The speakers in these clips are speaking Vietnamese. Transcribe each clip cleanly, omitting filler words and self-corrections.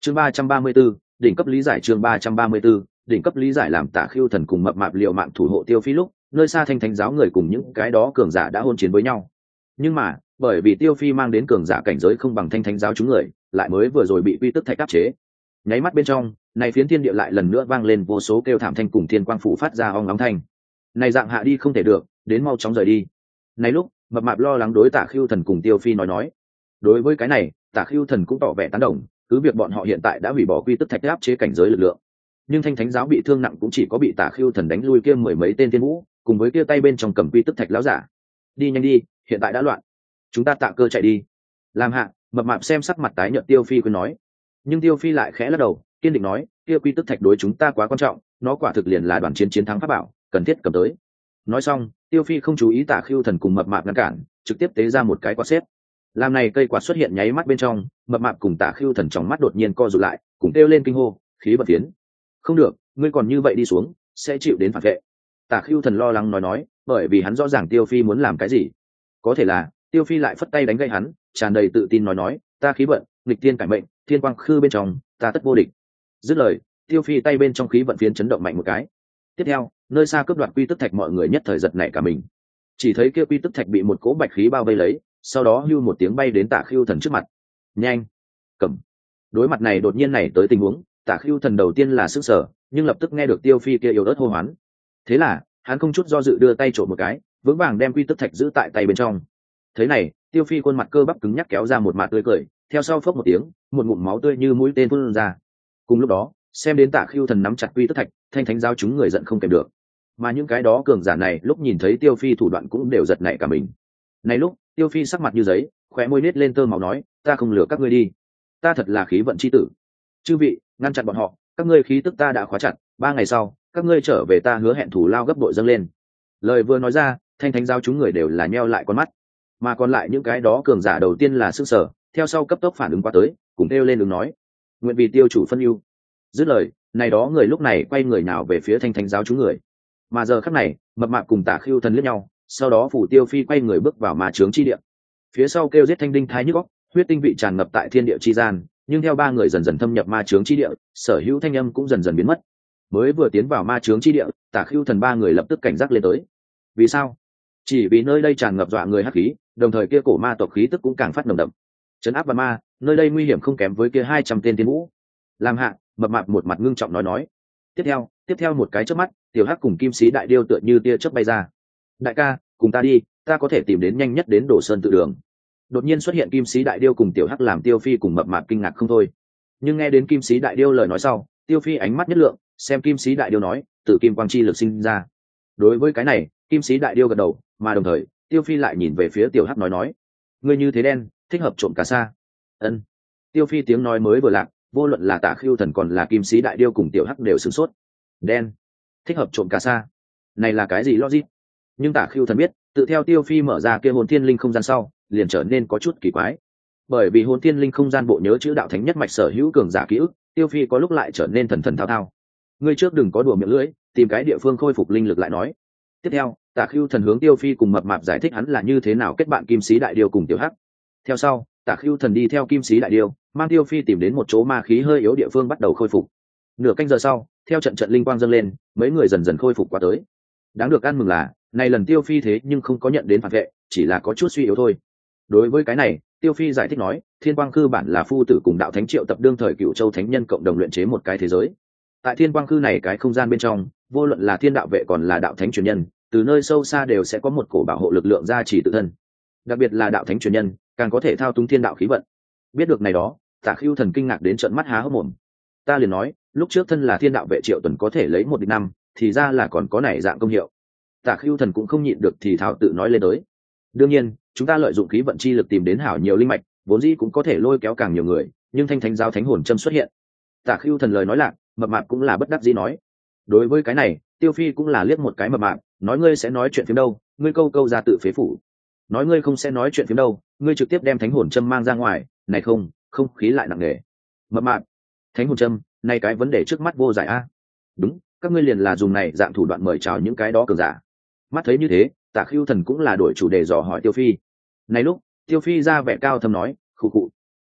chương 334, đỉnh cấp lý giải. chương 334, đỉnh cấp lý giải. Làm Tả Khưu Thần cùng mập mạp liều mạng thủ hộ Tiêu Phi lúc, nơi xa Thanh Thánh giáo người cùng những cái đó cường giả đã hôn chiến với nhau. Nhưng mà bởi vì Tiêu Phi mang đến cường giả cảnh giới không bằng Thanh Thánh giáo chúng người, lại mới vừa rồi bị quy tức thạch áp chế. Nháy mắt bên trong, này phiến thiên địa lại lần nữa vang lên vô số kêu thảm thanh cùng thiên quang phủ phát ra ong óng thanh. Này dạng hạ đi không thể được, đến mau chóng rời đi. Này lúc, mập mạp lo lắng đối Tả Khưu Thần cùng Tiêu Phi nói. Đối với cái này, Tả Khưu Thần cũng tỏ vẻ tán đồng, cứ việc bọn họ hiện tại đã hủy bỏ quy tức thạch áp chế cảnh giới lực lượng, nhưng Thanh Thánh giáo bị thương nặng cũng chỉ có bị Tả Khưu Thần đánh lui kia mười mấy tên tiên vũ, cùng với kia tay bên trong cầm quy tức thạch lão giả. Đi nhanh đi, hiện tại đã loạn, chúng ta tạ cơ chạy đi. Làm hạ, mập mạp xem sắc mặt tái nhợt Tiêu Phi khuyên nói, nhưng Tiêu Phi lại khẽ lắc đầu, kiên định nói, kia quy tức thạch đối chúng ta quá quan trọng, nó quả thực liền là đoàn chiến chiến thắng pháp bảo, cần thiết cầm tới. Nói xong, Tiêu Phi không chú ý Tả Khưu Thần cùng mập mạp ngăn cản, trực tiếp tế ra một cái quạt xếp. Làm này cây quạt xuất hiện nháy mắt bên trong, mập mạp cùng Tả Khưu Thần trong mắt đột nhiên co rụt lại, cùng kêu lên kinh hô, khí vận tiến. Không được, ngươi còn như vậy đi xuống, sẽ chịu đến phản vệ. Tả Khưu Thần lo lắng nói, bởi vì hắn rõ ràng Tiêu Phi muốn làm cái gì. Có thể là, Tiêu Phi lại phất tay đánh gây hắn, tràn đầy tự tin nói, ta khí vận, nghịch thiên cải mệnh, thiên quang khư bên trong, ta tất vô địch. Dứt lời, Tiêu Phi tay bên trong khí vận phiến chấn động mạnh một cái. Tiếp theo, nơi xa cướp đoạt quy tức thạch mọi người nhất thời giật nảy cả mình. Chỉ thấy kia quy tức thạch bị một cỗ bạch khí bao vây lấy, sau đó hưu một tiếng bay đến Tả Khưu Thần trước mặt. Nhanh, cầm. Đối mặt này đột nhiên này tới tình huống, Tả Khưu Thần đầu tiên là sửng sở, nhưng lập tức nghe được Tiêu Phi kia yếu ớt hô hoán. Thế là, hắn không chút do dự đưa tay trộm một cái, vững vàng đem quy tức thạch giữ tại tay bên trong. Thế này, Tiêu Phi khuôn mặt cơ bắp cứng nhắc kéo ra một mặt tươi cười, theo sau phốc một tiếng, một ngụm máu tươi như mũi tên phun ra. Cùng lúc đó, xem đến Tả Khưu Thần nắm chặt quy tức thạch, Thanh Thánh giáo chúng người giận không kèm được. Mà những cái đó cường giả này lúc nhìn thấy Tiêu Phi thủ đoạn cũng đều giật nảy cả mình. Này lúc, Tiêu Phi sắc mặt như giấy, khóe môi nết lên tơ máu nói, ta không lừa các ngươi đi, ta thật là khí vận chi tử. Chư vị, ngăn chặn bọn họ, các ngươi khí tức ta đã khóa chặt, 3 ngày sau, các ngươi trở về ta hứa hẹn thủ lao gấp bội dâng lên. Lời vừa nói ra, Thanh Thánh giáo chúng người đều là nheo lại con mắt, mà còn lại những cái đó cường giả đầu tiên là sững sờ, theo sau cấp tốc phản ứng qua tới, cùng kêu lên đứng nói, nguyện vì tiêu chủ phân ưu. Dứt lời, này đó người lúc này quay người nào về phía Thanh Thánh giáo chúng người. Mà giờ khắc này, mập mạp cùng Tả Khưu Thần liếc nhau, sau đó phủ Tiêu Phi quay người bước vào ma chướng chi địa. Phía sau kêu giết thanh đinh thái nhức óc, huyết tinh vị tràn ngập tại thiên địa chi gian, nhưng theo 3 người dần dần thâm nhập ma chướng chi địa, sở hữu thanh âm cũng dần dần biến mất. Mới vừa tiến vào ma chướng chi địa, Tả Khưu Thần 3 người lập tức cảnh giác lên tới. Vì sao? Chỉ vì nơi đây tràn ngập dọa người hắc khí, đồng thời kia cổ ma tộc khí tức cũng càng phát nồng đậm. Trấn áp và ma, nơi đây nguy hiểm không kém với kia 200 tên tiên vũ. Làm hạ, mập mạp một mặt ngưng trọng nói. Tiếp theo một cái chớp mắt, Tiểu Hắc cùng Kim Sĩ Đại Điêu tựa như tia chớp bay ra. Đại ca, cùng ta đi, ta có thể tìm đến nhanh nhất đến Đồ Sơn tự đường. Đột nhiên xuất hiện Kim Sĩ Đại Điêu cùng Tiểu Hắc làm Tiêu Phi cùng mập mạp kinh ngạc không thôi. Nhưng nghe đến Kim Sĩ Đại Điêu lời nói sau, Tiêu Phi ánh mắt nhất lượng, xem Kim Sĩ Đại Điêu nói, tự kim quang chi lực sinh ra. Đối với cái này, Kim Sĩ Đại Điêu gật đầu, mà đồng thời, Tiêu Phi lại nhìn về phía Tiểu Hắc nói, ngươi như thế đen, thích hợp trộm cà sa. Ân. Tiêu Phi tiếng nói mới vừa lạc, vô luận là Tả Khưu Thần còn là Kim Sĩ Đại Điêu cùng Tiểu Hắc đều sửng sốt. Đen, thích hợp trộm cà sa, này là cái gì logic? Nhưng Tả Khưu Thần biết, tự theo Tiêu Phi mở ra kia hồn thiên linh không gian sau, liền trở nên có chút kỳ quái. Bởi vì hồn thiên linh không gian bộ nhớ chữ đạo thánh nhất mạch sở hữu cường giả ký ức, Tiêu Phi có lúc lại trở nên thần thần thao thao. Ngươi trước đừng có đùa miệng lưỡi, tìm cái địa phương khôi phục linh lực lại nói. Tiếp theo, Tả Khưu Thần hướng Tiêu Phi cùng mập mạp giải thích hắn là như thế nào kết bạn Kim Sĩ Đại Điêu cùng Tiểu Hắc. Theo sau, Tả Khưu Thần đi theo Kim Sĩ Đại Điêu, mang Tiêu Phi tìm đến một chỗ ma khí hơi yếu địa phương bắt đầu khôi phục. Nửa canh giờ sau, theo trận trận linh quang dâng lên, mấy người dần dần khôi phục qua tới. Đáng được ăn mừng là, này lần Tiêu Phi thế nhưng không có nhận đến phản vệ, chỉ là có chút suy yếu thôi. Đối với cái này, Tiêu Phi giải thích nói, Thiên Quang Khư bản là phu tử cùng đạo thánh triệu tập đương thời Cửu Châu thánh nhân cộng đồng luyện chế một cái thế giới. Tại Thiên Quang Khư này cái không gian bên trong, vô luận là thiên đạo vệ còn là đạo thánh truyền nhân, từ nơi sâu xa đều sẽ có một cổ bảo hộ lực lượng gia trì tự thân. Đặc biệt là đạo thánh truyền nhân, càng có thể thao túng thiên đạo khí vận. Biết được này đó, Tả Khưu Thần kinh ngạc đến trợn mắt há hốc mồm. Ta liền nói, lúc trước thân là thiên đạo vệ Triệu Tuần có thể lấy 1 địch 5, thì ra là còn có này dạng công hiệu. Tả Khưu Thần cũng không nhịn được thì thảo tự nói lên tới. Đương nhiên, chúng ta lợi dụng khí vận chi lực tìm đến hảo nhiều linh mạch, vốn dĩ cũng có thể lôi kéo càng nhiều người, nhưng Thanh Thánh giáo thánh hồn châm xuất hiện. Tả Khưu Thần lời nói lạc, mập mạp cũng là bất đắc dĩ nói. Đối với cái này, Tiêu Phi cũng là liếc một cái mập mạp, nói ngươi sẽ nói chuyện phiếm đâu, ngươi câu câu ra tự phế phủ. Nói ngươi không sẽ nói chuyện phiếm đâu, ngươi trực tiếp đem thánh hồn châm mang ra ngoài, này không khí lại nặng nề. Mập mạp, thánh hồn châm, này cái vấn đề trước mắt vô giải a. Đúng, các ngươi liền là dùng này dạng thủ đoạn mời chào những cái đó cường giả. Mắt thấy như thế, Tả Khưu Thần cũng là đổi chủ đề dò hỏi Tiêu Phi. Này lúc, Tiêu Phi ra vẻ cao thâm nói, khụ khụ.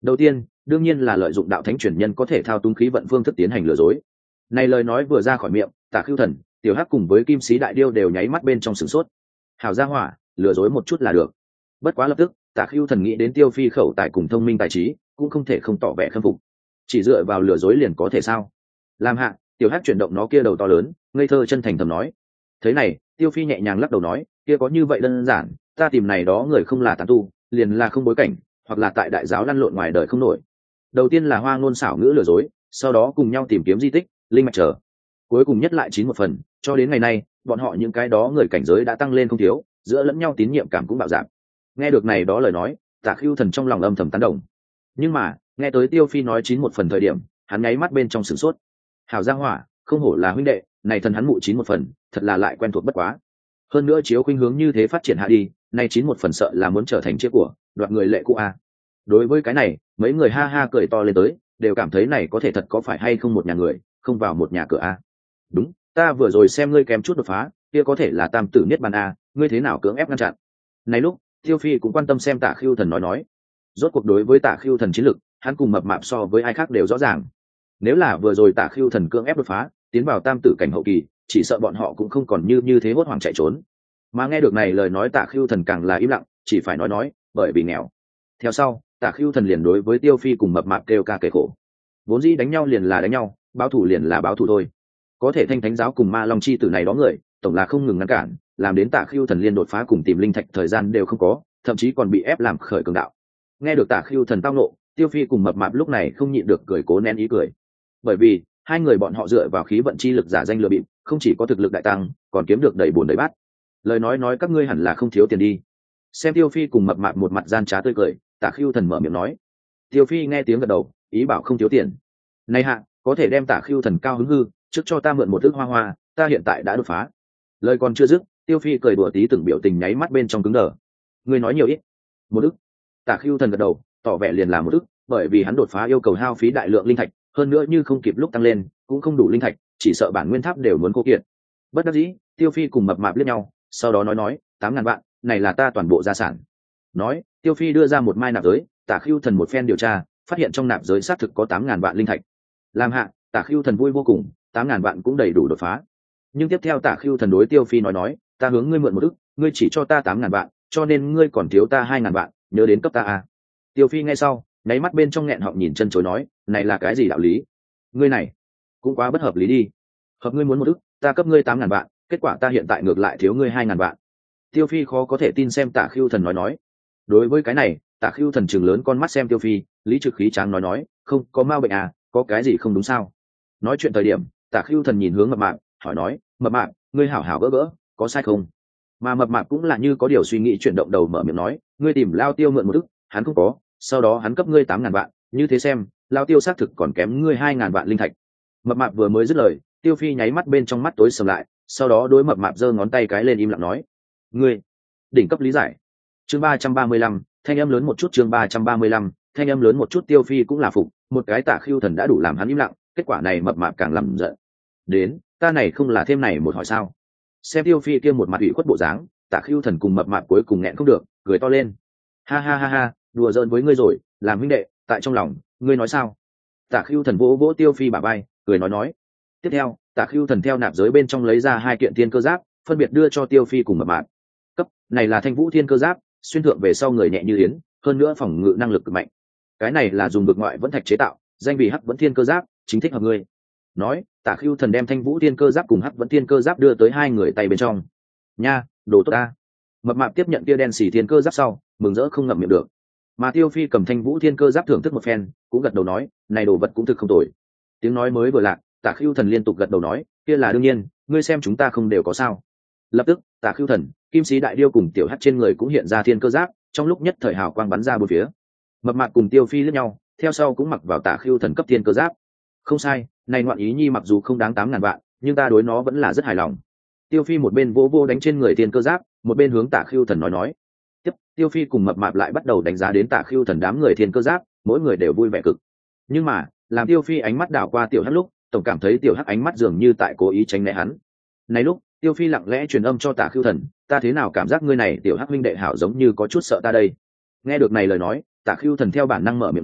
Đầu tiên đương nhiên là lợi dụng đạo thánh truyền nhân có thể thao túng khí vận phương thức tiến hành lừa dối. Này lời nói vừa ra khỏi miệng, Tả Khưu Thần, Tiểu Hắc cùng với Kim Sĩ Đại Điêu đều nháy mắt bên trong sửng sốt. Hảo gia hỏa, lừa dối một chút là được. Bất quá lập tức Tả Khưu Thần nghĩ đến Tiêu Phi khẩu tài cùng thông minh tài trí, cũng không thể không tỏ vẻ khâm phục. Chỉ dựa vào lừa dối liền có thể sao? Làm hạ, Tiểu Hắc chuyển động nó kia đầu to lớn, ngây thơ chân thành thầm nói. Thế này, Tiêu Phi nhẹ nhàng lắc đầu nói, kia có như vậy đơn giản, ta tìm này đó người không là tán tu, liền là không bối cảnh, hoặc là tại đại giáo lăn lộn ngoài đời không nổi. Đầu tiên là hoa ngôn xảo ngữ lừa dối, sau đó cùng nhau tìm kiếm di tích, linh mạch trở, cuối cùng nhất lại chín một phần, cho đến ngày nay bọn họ những cái đó người cảnh giới đã tăng lên không thiếu, giữa lẫn nhau tín nhiệm cảm cũng bạo giảm. Nghe được này đó lời nói, Tả Khưu Thần trong lòng âm thầm tán đồng. Nhưng mà nghe tới Tiêu Phi nói chín một phần thời điểm, hắn nháy mắt bên trong sửng sốt. Hảo gia hỏa, không hổ là huynh đệ, này thần hắn mụ chín một phần, thật là lại quen thuộc bất quá. Hơn nữa chiếu khuynh hướng như thế phát triển hạ đi, này chín một phần sợ là muốn trở thành chiếc của đoạt người lệ cũ a. Đối với cái này, mấy người ha ha cười to lên tới, đều cảm thấy này có thể thật có phải hay không một nhà người, không vào một nhà cửa a. Đúng, ta vừa rồi xem ngươi kém chút đột phá, kia có thể là tam tử niết bàn a, ngươi thế nào cưỡng ép ngăn chặn? Này lúc, Tiêu Phi cũng quan tâm xem Tả Khưu Thần nói. Rốt cuộc đối với Tả Khưu Thần chiến lực, hắn cùng mập mạp so với ai khác đều rõ ràng. Nếu là vừa rồi Tả Khưu Thần cưỡng ép đột phá, tiến vào tam tử cảnh hậu kỳ, chỉ sợ bọn họ cũng không còn như thế hốt hoảng chạy trốn. Mà nghe được này lời nói Tả Khưu Thần càng là im lặng, chỉ phải nói, bởi vì nghèo. Theo sau, Tả Khưu Thần liền đối với Tiêu Phi cùng mập mạp kêu ca kể khổ. Vốn dĩ đánh nhau liền là đánh nhau, báo thù liền là báo thù thôi. Có thể Thanh Thánh giáo cùng Ma Long chi tử này đó người, tổng là không ngừng ngăn cản, làm đến Tả Khưu Thần liên đột phá cùng tìm linh thạch thời gian đều không có, thậm chí còn bị ép làm khởi cường đạo. Nghe được Tả Khưu Thần tao nộ, Tiêu Phi cùng mập mạp lúc này không nhịn được cười cố nén ý cười. Bởi vì hai người bọn họ dựa vào khí vận chi lực giả danh lừa bịp, không chỉ có thực lực đại tăng, còn kiếm được đầy bùn đầy bát. Lời nói các ngươi hẳn là không thiếu tiền đi. Xem Tiêu Phi cùng mập mạp một mặt gian trá tươi cười, Tả Khưu Thần mở miệng nói. Tiêu Phi nghe tiếng gật đầu, ý bảo không thiếu tiền. Này hạ, có thể đem Tả Khưu Thần cao hứng hư, trước cho ta mượn một thước hoa hoa, ta hiện tại đã đột phá. Lời còn chưa dứt, Tiêu Phi cười đùa tí từng biểu tình nháy mắt bên trong cứng đờ. Ngươi nói nhiều ít? Một ức. Tả Khưu Thần gật đầu, tỏ vẻ liền là một ức, bởi vì hắn đột phá yêu cầu hao phí đại lượng linh thạch, hơn nữa như không kịp lúc tăng lên, cũng không đủ linh thạch, chỉ sợ bản nguyên tháp đều muốn cô kiện. Bất đắc dĩ, Tiêu Phi cùng mập mạp liếc nhau, sau đó nói 8.000 vạn, này là ta toàn bộ gia sản. Nói, Tiêu Phi đưa ra một mai nạp giới, Tả Khưu Thần một phen điều tra, phát hiện trong nạp giới xác thực có 8.000 vạn linh thạch. Làm hạ, Tả Khưu Thần vui vô cùng, 8.000 vạn cũng đầy đủ đột phá. Nhưng tiếp theo Tả Khưu Thần đối Tiêu Phi nói, ta hướng ngươi mượn một ức, ngươi chỉ cho ta 8.000 vạn, cho nên ngươi còn thiếu ta 2.000 vạn, nhớ đến cấp ta a. Tiêu Phi nghe sau, nháy mắt bên trong nghẹn họng nhìn chân chối nói, này là cái gì đạo lý? Ngươi này cũng quá bất hợp lý đi. Hợp ngươi muốn một ức, ta cấp ngươi 8.000 vạn, kết quả ta hiện tại ngược lại thiếu ngươi 2.000 vạn. Tiêu Phi khó có thể tin xem Tả Khưu Thần nói. Đối với cái này, Tả Khưu Thần trừng lớn con mắt xem Tiêu Phi, lý trực khí tráng nói, không có ma bệnh à, có cái gì không đúng sao? Nói chuyện thời điểm, Tả Khưu Thần nhìn hướng mập mạp, hỏi nói, mập mạp, ngươi hảo hảo gỡ, có sai không? Mà mập mạp cũng là như có điều suy nghĩ chuyển động đầu mở miệng nói, ngươi tìm Lao Tiêu mượn một ức, hắn không có, sau đó hắn cấp ngươi 8.000 vạn, như thế xem, Lao Tiêu xác thực còn kém ngươi 2.000 vạn linh thạch. Mập mạp vừa mới dứt lời, Tiêu Phi nháy mắt bên trong mắt tối sầm lại, sau đó đối mập mạp giơ ngón tay cái lên im lặng nói, ngươi đỉnh cấp lý giải. Chương 335, thanh âm lớn một chút. Chương 335, thanh âm lớn một chút. Tiêu Phi cũng là phục, một cái Tả Khưu Thần đã đủ làm hắn im lặng, kết quả này mập mạp càng làm giận. Đến, ta này không là thêm này một hỏi sao? Xem Tiêu Phi kia một mặt ủy khuất bộ dáng, Tả Khưu Thần cùng mập mạp cuối cùng nghẹn không được, cười to lên. Ha ha ha ha, đùa giỡn với ngươi rồi, làm huynh đệ, tại trong lòng, ngươi nói sao? Tả Khưu Thần vỗ vỗ Tiêu Phi bả vai, cười nói. Tiếp theo, Tả Khưu Thần theo nạp giới bên trong lấy ra 2 kiện thiên cơ giáp, phân biệt đưa cho Tiêu Phi cùng mập mạp. Cấp này là Thanh Vũ Thiên Cơ Giáp, xuyên thượng về sau người nhẹ như yến, hơn nữa phòng ngự năng lực cực mạnh. Cái này là dùng vực ngoại vẫn thạch chế tạo, danh vì Hắc Vẫn Thiên Cơ Giáp, chính thích hợp ngươi. Nói, Tả Khưu Thần đem Thanh Vũ Thiên Cơ Giáp cùng Hắc Vẫn Thiên Cơ Giáp đưa tới hai người tay bên trong. Nha, đồ tốt ta. Mập mạp tiếp nhận kia đen xì thiên cơ giáp sau, mừng rỡ không ngậm miệng được. Mà Tiêu Phi cầm Thanh Vũ Thiên Cơ Giáp thưởng thức một phen, cũng gật đầu nói, này đồ vật cũng thực không tồi. Tiếng nói mới vừa lạc, Tả Khưu Thần liên tục gật đầu nói, kia là đương nhiên, ngươi xem chúng ta không đều có sao? Lập tức, Tả Khưu Thần, Kim Sĩ Đại Điêu cùng Tiểu Hắc trên người cũng hiện ra thiên cơ giáp, trong lúc nhất thời hào quang bắn ra bốn phía. Mập mạp cùng Tiêu Phi liếc nhau, theo sau cũng mặc vào Tả Khưu Thần cấp thiên cơ giáp. Không sai, này ngoạn ý nhi mặc dù không đáng 8.000 vạn, nhưng ta đối nó vẫn là rất hài lòng. Tiêu Phi một bên vô đánh trên người thiên cơ giáp, một bên hướng Tả Khưu Thần nói. Tiếp, Tiêu Phi cùng mập mạp lại bắt đầu đánh giá đến Tả Khưu Thần đám người thiên cơ giáp, mỗi người đều vui vẻ cực. Nhưng mà, làm Tiêu Phi ánh mắt đảo qua Tiểu Hắc lúc, tổng cảm thấy Tiểu Hắc ánh mắt dường như tại cố ý tránh né hắn. Này lúc, Tiêu Phi lặng lẽ truyền âm cho Tả Khưu Thần, ta thế nào cảm giác ngươi này Tiểu Hắc huynh đệ hảo giống như có chút sợ ta đây. Nghe được này lời nói, Tả Khưu Thần theo bản năng mở miệng nói,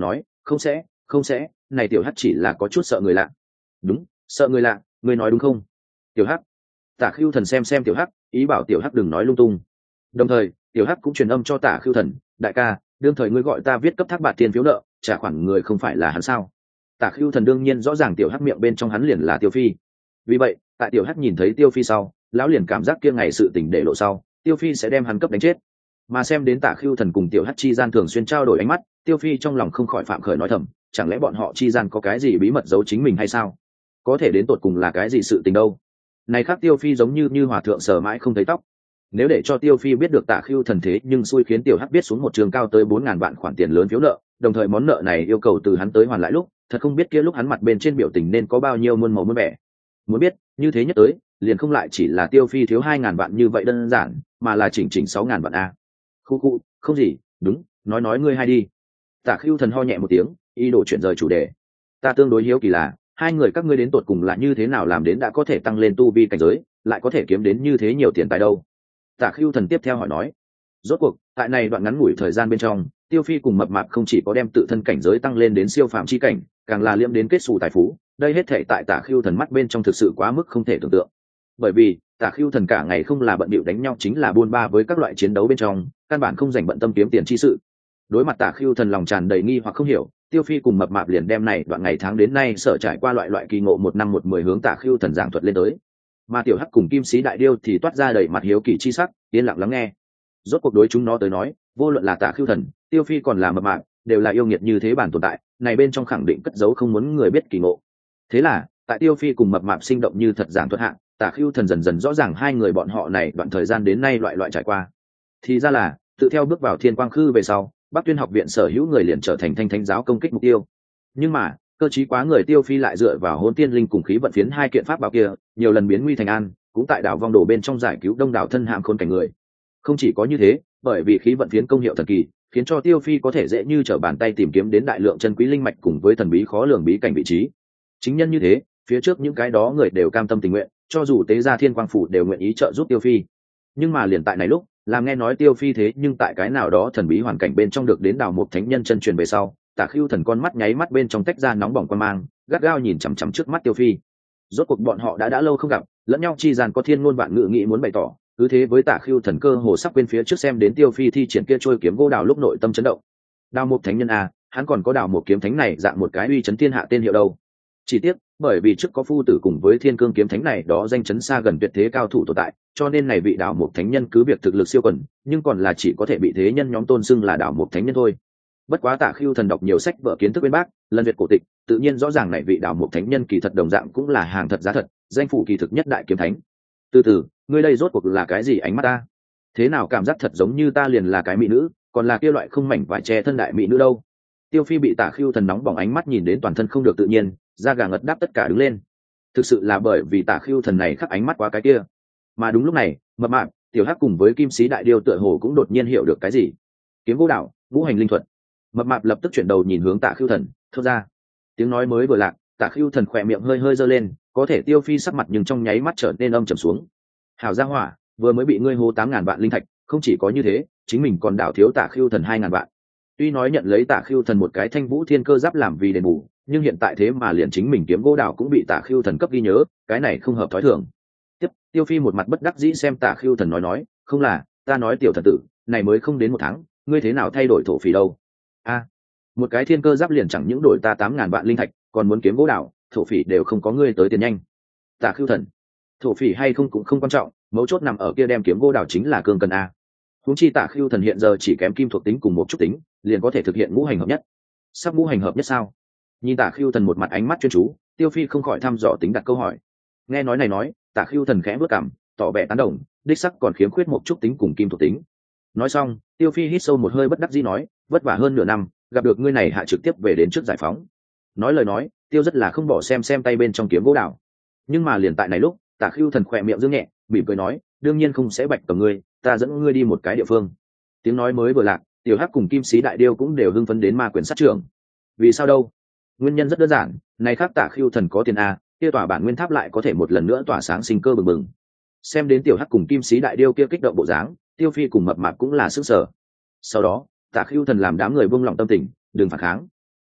Không sẽ, này tiểu hắc chỉ là có chút sợ người lạ. Đúng, sợ người lạ, ngươi nói đúng không? Tiểu hắc. Tả Khưu Thần xem tiểu hắc, ý bảo tiểu hắc đừng nói lung tung. Đồng thời tiểu hắc cũng truyền âm cho Tả Khưu Thần, đại ca, đương thời ngươi gọi ta viết cấp thác bạt tiền phiếu nợ, trả khoản người không phải là hắn sao? Tả Khưu Thần đương nhiên rõ ràng tiểu hắc miệng bên trong hắn liền là Tiêu Phi. Vì vậy tại tiểu hắc nhìn thấy Tiêu Phi sau, lão liền cảm giác kia ngày sự tình để lộ sau, Tiêu Phi sẽ đem hắn cấp đánh chết. Mà xem đến Tả Khưu Thần cùng tiểu hắc chi gian thường xuyên trao đổi ánh mắt, Tiêu Phi trong lòng không khỏi phạm khởi nói thầm, chẳng lẽ bọn họ chi gian có cái gì bí mật giấu chính mình hay sao? Có thể đến tột cùng là cái gì sự tình đâu? Này khác Tiêu Phi giống như hòa thượng sờ mãi không thấy tóc. Nếu để cho Tiêu Phi biết được Tả Khưu Thần thế nhưng xui khiến tiểu hắc biết xuống một trường cao tới 4.000 vạn khoản tiền lớn phiếu nợ, đồng thời món nợ này yêu cầu từ hắn tới hoàn lại lúc, thật không biết kia lúc hắn mặt bên trên biểu tình nên có bao nhiêu muôn màu muôn vẻ. Muốn biết, như thế nhất tới, liền không lại chỉ là Tiêu Phi thiếu 2.000 vạn như vậy đơn giản, mà là chỉnh 6.000 vạn a. Khu, không gì, đúng, nói ngươi hay đi. Tả Khưu Thần ho nhẹ một tiếng, ý đồ chuyển rời chủ đề. Ta tương đối hiếu kỳ là, hai người các ngươi đến tột cùng là như thế nào làm đến đã có thể tăng lên tu vi cảnh giới, lại có thể kiếm đến như thế nhiều tiền tài đâu? Tả Khưu Thần tiếp theo hỏi nói. Rốt cuộc tại này đoạn ngắn ngủi thời gian bên trong, Tiêu Phi cùng Mập Mạp không chỉ có đem tự thân cảnh giới tăng lên đến siêu phàm chi cảnh, càng là liễm đến kết xù tài phú. Đây hết thảy tại Tả Khưu Thần mắt bên trong thực sự quá mức không thể tưởng tượng. Bởi vì Tả Khưu Thần cả ngày không là bận bịu đánh nhau chính là buôn ba với các loại chiến đấu bên trong, căn bản không dành bận tâm kiếm tiền chi sự. Đối mặt Tả Khưu Thần lòng tràn đầy nghi hoặc không hiểu, Tiêu Phi cùng Mập Mạp liền đem này đoạn ngày tháng đến nay sở trải qua loại kỳ ngộ 1 năm 10 hướng Tả Khưu Thần giảng thuật lên tới. Mà tiểu hắc cùng kim sĩ đại điêu thì toát ra đầy mặt hiếu kỳ chi sắc, yên lặng lắng nghe. Rốt cuộc đối chúng nó tới nói, vô luận là Tả Khưu Thần, Tiêu Phi còn là Mập Mạp, đều là yêu nghiệt như thế bản tồn tại, này bên trong khẳng định cất giấu không muốn người biết kỳ ngộ. Thế là tại Tiêu Phi cùng Mập Mạp sinh động như thật giảng thuật hạ, Tả Khưu Thần dần dần rõ ràng hai người bọn họ này đoạn thời gian đến nay loại trải qua. Thì ra là tự theo bước vào Thiên Quang Khư về sau, Bắc Tuyên học viện sở hữu người liền trở thành thanh thánh giáo công kích mục tiêu. Nhưng mà cơ trí quá người Tiêu Phi lại dựa vào hôn tiên linh cùng khí vận phiến hai kiện pháp bảo kia, nhiều lần biến nguy thành an, cũng tại đảo vong đồ bên trong giải cứu đông đảo thân hãm khốn cảnh người. Không chỉ có như thế, bởi vì khí vận phiến công hiệu thần kỳ, khiến cho Tiêu Phi có thể dễ như trở bàn tay tìm kiếm đến đại lượng chân quý linh mạch cùng với thần bí khó lường bí cảnh vị trí. Chính nhân như thế, phía trước những cái đó người đều cam tâm tình nguyện, cho dù tế gia Thiên Quang phủ đều nguyện ý trợ giúp Tiêu Phi. Nhưng mà liền tại này lúc, làm nghe nói Tiêu Phi thế nhưng tại cái nào đó thần bí hoàn cảnh bên trong được đến đào một thánh nhân chân truyền về sau, Tả Khưu Thần con mắt nháy mắt bên trong tách ra nóng bỏng quan mang, gắt gao nhìn chằm chằm trước mắt Tiêu Phi. Rốt cuộc bọn họ đã lâu không gặp, lẫn nhau chi gian có thiên ngôn vạn ngữ nghĩ muốn bày tỏ, cứ thế với Tả Khưu Thần cơ hồ sắp quên phía trước xem đến Tiêu Phi thi triển kia trôi kiếm gỗ đào lúc nội tâm chấn động. Đào một thánh nhân à, hắn còn có đào một kiếm thánh này dạng một cái uy chấn thiên hạ tên hiệu đâu. Chỉ tiếc, bởi vì trước có phu tử cùng với Thiên Cương kiếm thánh này đó danh chấn xa gần tuyệt thế cao thủ tồn tại, cho nên này vị đào một thánh nhân cứ việc thực lực siêu quần, nhưng còn là chỉ có thể bị thế nhân nhóm tôn xưng là đào một thánh nhân thôi. Bất quá Tả Khưu Thần đọc nhiều sách vở kiến thức bên bác, lần duyệt cổ tịch, tự nhiên rõ ràng này vị đào một thánh nhân kỳ thật đồng dạng cũng là hàng thật giá thật, danh phủ kỳ thực nhất đại kiếm thánh. Từ từ, ngươi đây rốt cuộc là cái gì ánh mắt ta? Thế nào cảm giác thật giống như ta liền là cái mỹ nữ, còn là kia loại không mảnh vải che thân đại mỹ nữ đâu? Tiêu Phi bị Tả Khưu Thần nóng bỏng ánh mắt nhìn đến toàn thân không được tự nhiên, da gà ngật đáp tất cả đứng lên. Thực sự là bởi vì Tả Khưu Thần này khắc ánh mắt quá cái kia. Mà đúng lúc này, Mập Mạp, Tiểu Hắc cùng với Kim Sĩ Đại Điêu tựa hồ cũng đột nhiên hiểu được cái gì. Kiếm gỗ đạo, ngũ hành linh thuật. Mập Mạp lập tức chuyển đầu nhìn hướng Tả Khưu Thần, thốt ra. Tiếng nói mới vừa lạc, Tả Khưu Thần khỏe miệng hơi giơ lên, có thể Tiêu Phi sắc mặt nhưng trong nháy mắt trở nên âm trầm xuống. Hảo gia hỏa, vừa mới bị ngươi hô 8.000 vạn linh thạch, không chỉ có như thế, chính mình còn đảo thiếu Tả Khưu Thần 2.000 vạn. Tuy nói nhận lấy Tả Khưu Thần một cái Thanh Vũ Thiên Cơ giáp làm vì đền bù, nhưng hiện tại thế mà liền chính mình kiếm gỗ đào cũng bị Tả Khưu Thần cấp ghi nhớ, cái này không hợp thói thường. Tiếp, Tiêu Phi một mặt bất đắc dĩ xem Tả Khưu Thần nói, không là, ta nói tiểu thần tử, này mới không đến 1 tháng, ngươi thế nào thay đổi thổ phỉ đâu? A, một cái thiên cơ giáp liền chẳng những đổi ta 8.000 vạn linh thạch, còn muốn kiếm gỗ đào, thổ phỉ đều không có ngươi tới tiền nhanh. Tả Khưu Thần, thổ phỉ hay không cũng không quan trọng, mấu chốt nằm ở kia đem kiếm gỗ đào chính là cương cần a. Huống chi Tả Khưu Thần hiện giờ chỉ kém kim thuộc tính cùng một chút tính, liền có thể thực hiện ngũ hành hợp nhất. Sắp ngũ hành hợp nhất sao? Nhìn Tả Khưu Thần một mặt ánh mắt chuyên chú, Tiêu Phi không khỏi thăm dò tính đặt câu hỏi. Nghe nói này nói, Tả Khưu Thần khẽ bước cằm, tỏ vẻ tán đồng, đích sắc còn khiếm khuyết một chút tính cùng kim thuộc tính. Nói xong, Tiêu Phi hít sâu một hơi bất đắc dĩ nói, vất vả hơn nửa năm, gặp được ngươi này hạ trực tiếp về đến trước giải phóng. Nói lời nói, Tiêu rất là không bỏ xem tay bên trong kiếm gỗ đào. Nhưng mà liền tại này lúc, Tả Khưu Thần khỏe miệng dương nhẹ, mỉm cười nói, đương nhiên không sẽ bạch cầm ngươi, ta dẫn ngươi đi một cái địa phương. Tiếng nói mới vừa lạc, Tiểu Hắc cùng Kim Sĩ Đại Điêu cũng đều hưng phấn đến ma quyền sát trưởng. Vì sao đâu? Nguyên nhân rất đơn giản, này khác Tả Khưu Thần có tiền a, kia tỏa bản nguyên tháp lại có thể một lần nữa tỏa sáng sinh cơ bừng bừng. Xem đến Tiểu Hắc cùng Kim Sĩ Đại Điêu kia kích động bộ dáng, Tiêu Phi cùng Mập Mạp cũng là sức sở. Sau đó, Tả Khưu Thần làm đám người buông lòng tâm tình, đừng phản kháng.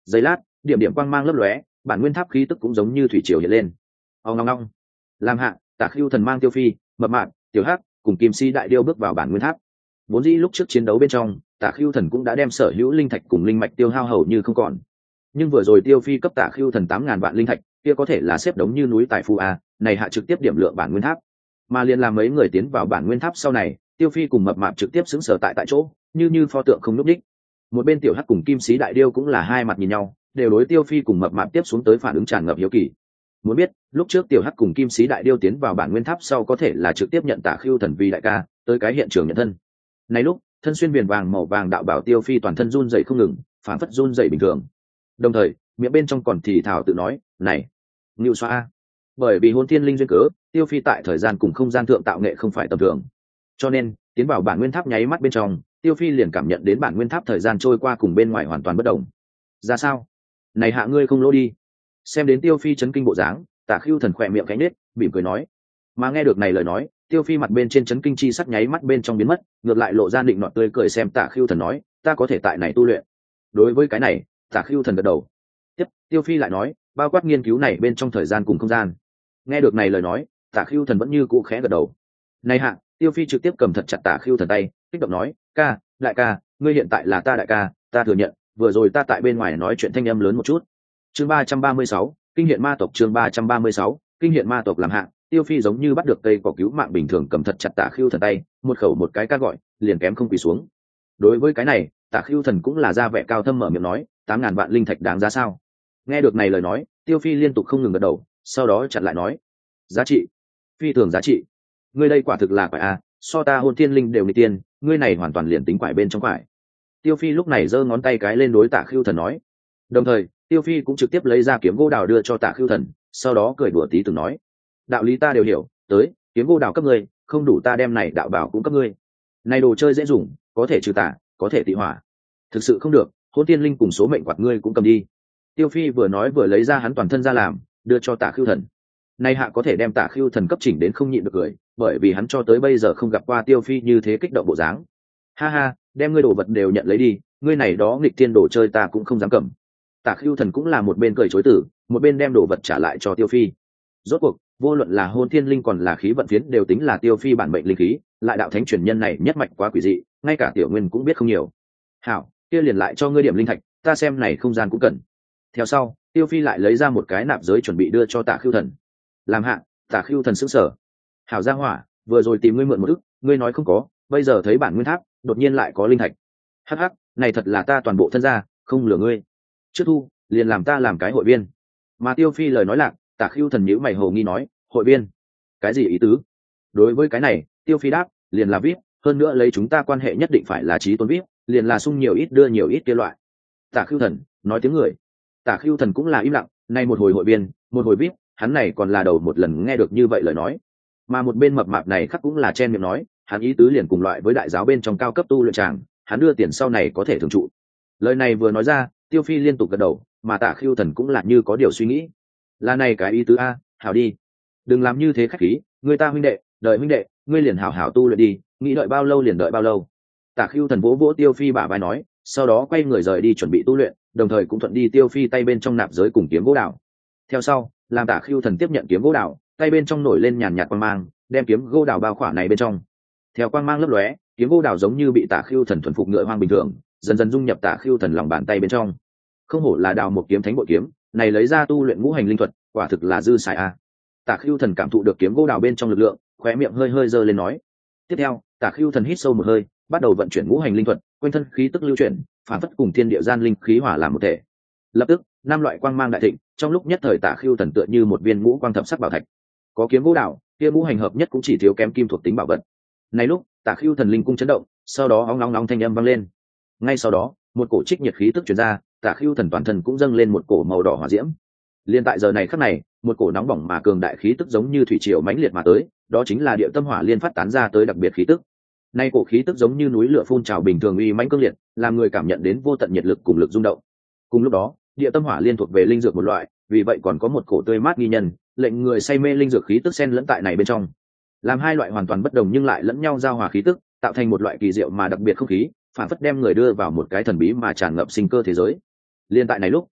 giây lát, điểm điểm quang mang lấp lóe, bản nguyên tháp khí tức cũng giống như thủy triều hiện lên. Ong ong ong. Làm hạ, Tả Khưu Thần mang Tiêu Phi, Mập Mạp, Tiểu Hắc cùng Kim Si đại điêu bước vào bản nguyên tháp. Vốn dĩ lúc trước chiến đấu bên trong, Tả Khưu Thần cũng đã đem sở hữu linh thạch cùng linh mạch tiêu hao hầu như không còn. Nhưng vừa rồi Tiêu Phi cấp Tả Khưu Thần 8.000 vạn linh thạch, kia có thể là xếp đống như núi tại phù a, này hạ trực tiếp điểm lượng bản nguyên tháp. Mà liền làm mấy người tiến vào bản nguyên tháp sau này, Tiêu Phi cùng Mập Mạp trực tiếp xứng sở tại chỗ, như pho tượng không nhúc nhích. Một bên Tiểu Hắc cùng Kim Sĩ đại điêu cũng là hai mặt nhìn nhau, đều đối Tiêu Phi cùng Mập Mạp tiếp xuống tới phản ứng tràn ngập hiếu kỳ. Muốn biết, lúc trước Tiểu Hắc cùng Kim Sĩ đại điêu tiến vào bản nguyên tháp sau có thể là trực tiếp nhận Tả Khưu Thần vi đại ca, tới cái hiện trường nhận thân. Này lúc, thân xuyên viền vàng màu vàng đạo bảo Tiêu Phi toàn thân run rẩy không ngừng, phản phất run rẩy bình thường. Đồng thời, miệng bên trong còn thì thào tự nói, "Này, Ngưu Xoa." Bởi vì hôn thiên linh duyên cớ, Tiêu Phi tại thời gian cùng không gian thượng tạo nghệ không phải tầm thường. Cho nên, tiến vào bản nguyên tháp nháy mắt bên trong, Tiêu Phi liền cảm nhận đến bản nguyên tháp thời gian trôi qua cùng bên ngoài hoàn toàn bất động. Ra sao? Này hạ ngươi không lỗ đi. Xem đến Tiêu Phi chấn kinh bộ dáng, Tả Khưu Thần khỏe miệng cánh nết, mỉm cười nói. Mà nghe được này lời nói, Tiêu Phi mặt bên trên chấn kinh chi sắc nháy mắt bên trong biến mất, ngược lại lộ ra định nọt tươi cười xem Tả Khưu Thần nói, ta có thể tại này tu luyện. Đối với cái này, Tả Khưu Thần gật đầu. Tiếp, Tiêu Phi lại nói, bao quát nghiên cứu này bên trong thời gian cùng không gian. Nghe được này lời nói, Tả Khưu Thần vẫn như cũ khẽ gật đầu. Này hạ, Tiêu Phi trực tiếp cầm thật chặt Tả Khưu Thần tay, kích động nói, ca, đại ca, ngươi hiện tại là ta đại ca, ta thừa nhận, vừa rồi ta tại bên ngoài nói chuyện thanh âm lớn một chút. Chương 336, kinh hiện ma tộc. Chương 336, kinh hiện ma tộc. Làm hạ, Tiêu Phi giống như bắt được cây cỏ cứu mạng bình thường cầm thật chặt Tả Khưu Thần tay, một khẩu một cái ca gọi, liền kém không quỳ xuống. Đối với cái này, Tả Khưu Thần cũng là ra vẻ cao thâm mở miệng nói, 8.000 vạn linh thạch đáng giá sao? Nghe được này lời nói, Tiêu Phi liên tục không ngừng gật đầu, sau đó chặn lại nói, giá trị, phi thường giá trị. Ngươi đây quả thực là quải a, so ta hôn thiên linh đều nghịch tiên, ngươi này hoàn toàn liền tính quải bên trong quải. Tiêu Phi lúc này giơ ngón tay cái lên đối Tả Khưu Thần nói. Đồng thời, Tiêu Phi cũng trực tiếp lấy ra kiếm gỗ đào đưa cho Tả Khưu Thần, sau đó cười đùa tí từng nói, đạo lý ta đều hiểu, tới, kiếm gỗ đào cấp ngươi, không đủ ta đem này đạo bảo cũng cấp ngươi. Này đồ chơi dễ dùng, có thể trừ tà, có thể tị hỏa. Thực sự không được, hôn tiên linh cùng số mệnh quạt ngươi cũng cầm đi. Tiêu Phi vừa nói vừa lấy ra hắn toàn thân ra làm, đưa cho Tả Khưu Thần. Nay hạ có thể đem Tả Khưu Thần cấp chỉnh đến không nhịn được cười, bởi vì hắn cho tới bây giờ không gặp qua Tiêu Phi như thế kích động bộ dáng. Ha ha, đem ngươi đồ vật đều nhận lấy đi, ngươi này đó nghịch thiên đồ chơi ta cũng không dám cầm. Tả Khưu Thần cũng là một bên cười chối từ, một bên đem đồ vật trả lại cho Tiêu Phi. Rốt cuộc, vô luận là hôn thiên linh còn là khí vận phiến đều tính là Tiêu Phi bản mệnh linh khí, lại đạo thánh truyền nhân này nhất mạch quá quỷ dị, ngay cả Tiểu Nguyên cũng biết không nhiều. Hảo, kia liền lại cho ngươi điểm linh thạch, ta xem này không gian cũng cần. Theo sau, Tiêu Phi lại lấy ra một cái nạp giới chuẩn bị đưa cho Tả Khưu Thần. Làm hạ, Tả Khưu Thần sững sờ. Hảo gia hỏa, vừa rồi tìm ngươi mượn một ức, ngươi nói không có, bây giờ thấy bản nguyên tháp, đột nhiên lại có linh thạch. Hắc hắc, này thật là ta toàn bộ thân gia, không lừa ngươi. Trước thu, liền làm ta làm cái hội viên. Mà Tiêu Phi lời nói lạc, Tả Khưu Thần nhíu mày hồ nghi nói, hội viên? Cái gì ý tứ? Đối với cái này, Tiêu Phi đáp, liền là VIP, hơn nữa lấy chúng ta quan hệ nhất định phải là chí tôn VIP, liền là sung nhiều ít đưa nhiều ít kia loại. Tả Khưu Thần nói tiếng người. Tả Khưu Thần cũng là im lặng, nay một hồi hội viên, một hồi VIP, hắn này còn là đầu một lần nghe được như vậy lời nói. Mà một bên mập mạp này khắc cũng là chen miệng nói, hắn ý tứ liền cùng loại với đại giáo bên trong cao cấp tu luyện tràng, hắn đưa tiền sau này có thể thường trụ. Lời này vừa nói ra, Tiêu Phi liên tục gật đầu, mà Tả Khưu Thần cũng là như có điều suy nghĩ. Là này cái ý tứ a, hảo đi, đừng làm như thế khách khí, người ta huynh đệ, đợi huynh đệ, ngươi liền hảo hảo tu luyện đi, nghĩ đợi bao lâu liền đợi bao lâu. Tả Khưu Thần vỗ vỗ Tiêu Phi bả vai nói, sau đó quay người rời đi chuẩn bị tu luyện, đồng thời cũng thuận đi Tiêu Phi tay bên trong nạp giới cùng kiếm gỗ đào. Theo sau, làm Tả Khưu Thần tiếp nhận kiếm gỗ đào, tay bên trong nổi lên nhàn nhạt quang mang, đem kiếm gỗ đào bao khỏa này bên trong. Theo quang mang lấp lóe, kiếm gỗ đào giống như bị Tả Khưu Thần thuần phục ngựa hoang bình thường, dần dần dung nhập Tả Khưu Thần lòng bàn tay bên trong. Không hổ là đào một kiếm thánh bội kiếm, này lấy ra tu luyện ngũ hành linh thuật, quả thực là dư xài a. Tả Khưu Thần cảm thụ được kiếm gỗ đào bên trong lực lượng, khóe miệng hơi hơi giơ lên nói. Tiếp theo, Tả Khưu Thần hít sâu một hơi, bắt đầu vận chuyển ngũ hành linh thuật, quanh thân khí tức lưu chuyển, phản phất cùng thiên địa gian linh khí hòa làm một thể. Lập tức, năm loại quang mang đại thịnh, trong lúc nhất thời Tả Khưu Thần tựa như một viên ngũ quang thập sắc bảo thạch. Có kiếm gỗ đào, kia ngũ hành hợp nhất cũng chỉ thiếu kém kim thuộc tính bảo vật. Này lúc, Tả Khưu Thần linh cung chấn động, sau đó óng óng thanh âm vang lên. Ngay sau đó, một cổ trích nhiệt khí tức truyền ra, Tả Khưu Thần toàn thân cũng dâng lên một cổ màu đỏ hỏa diễm. Liên tại giờ này khắc này, một cổ nóng bỏng mà cường đại khí tức giống như thủy triều mãnh liệt mà tới, đó chính là địa tâm hỏa liên phát tán ra tới đặc biệt khí tức. Nay cổ khí tức giống như núi lửa phun trào bình thường uy mãnh cương liệt, làm người cảm nhận đến vô tận nhiệt lực cùng lực rung động. Cùng lúc đó, địa tâm hỏa liên thuộc về linh dược một loại, vì vậy còn có một cổ tươi mát nghi nhân, lệnh người say mê linh dược khí tức xen lẫn tại này bên trong. Làm hai loại hoàn toàn bất đồng nhưng lại lẫn nhau giao hòa khí tức, tạo thành một loại kỳ diệu mà đặc biệt không khí, phản phất đem người đưa vào một cái thần bí mà tràn ngập sinh cơ thế giới. Liên tại này lúc,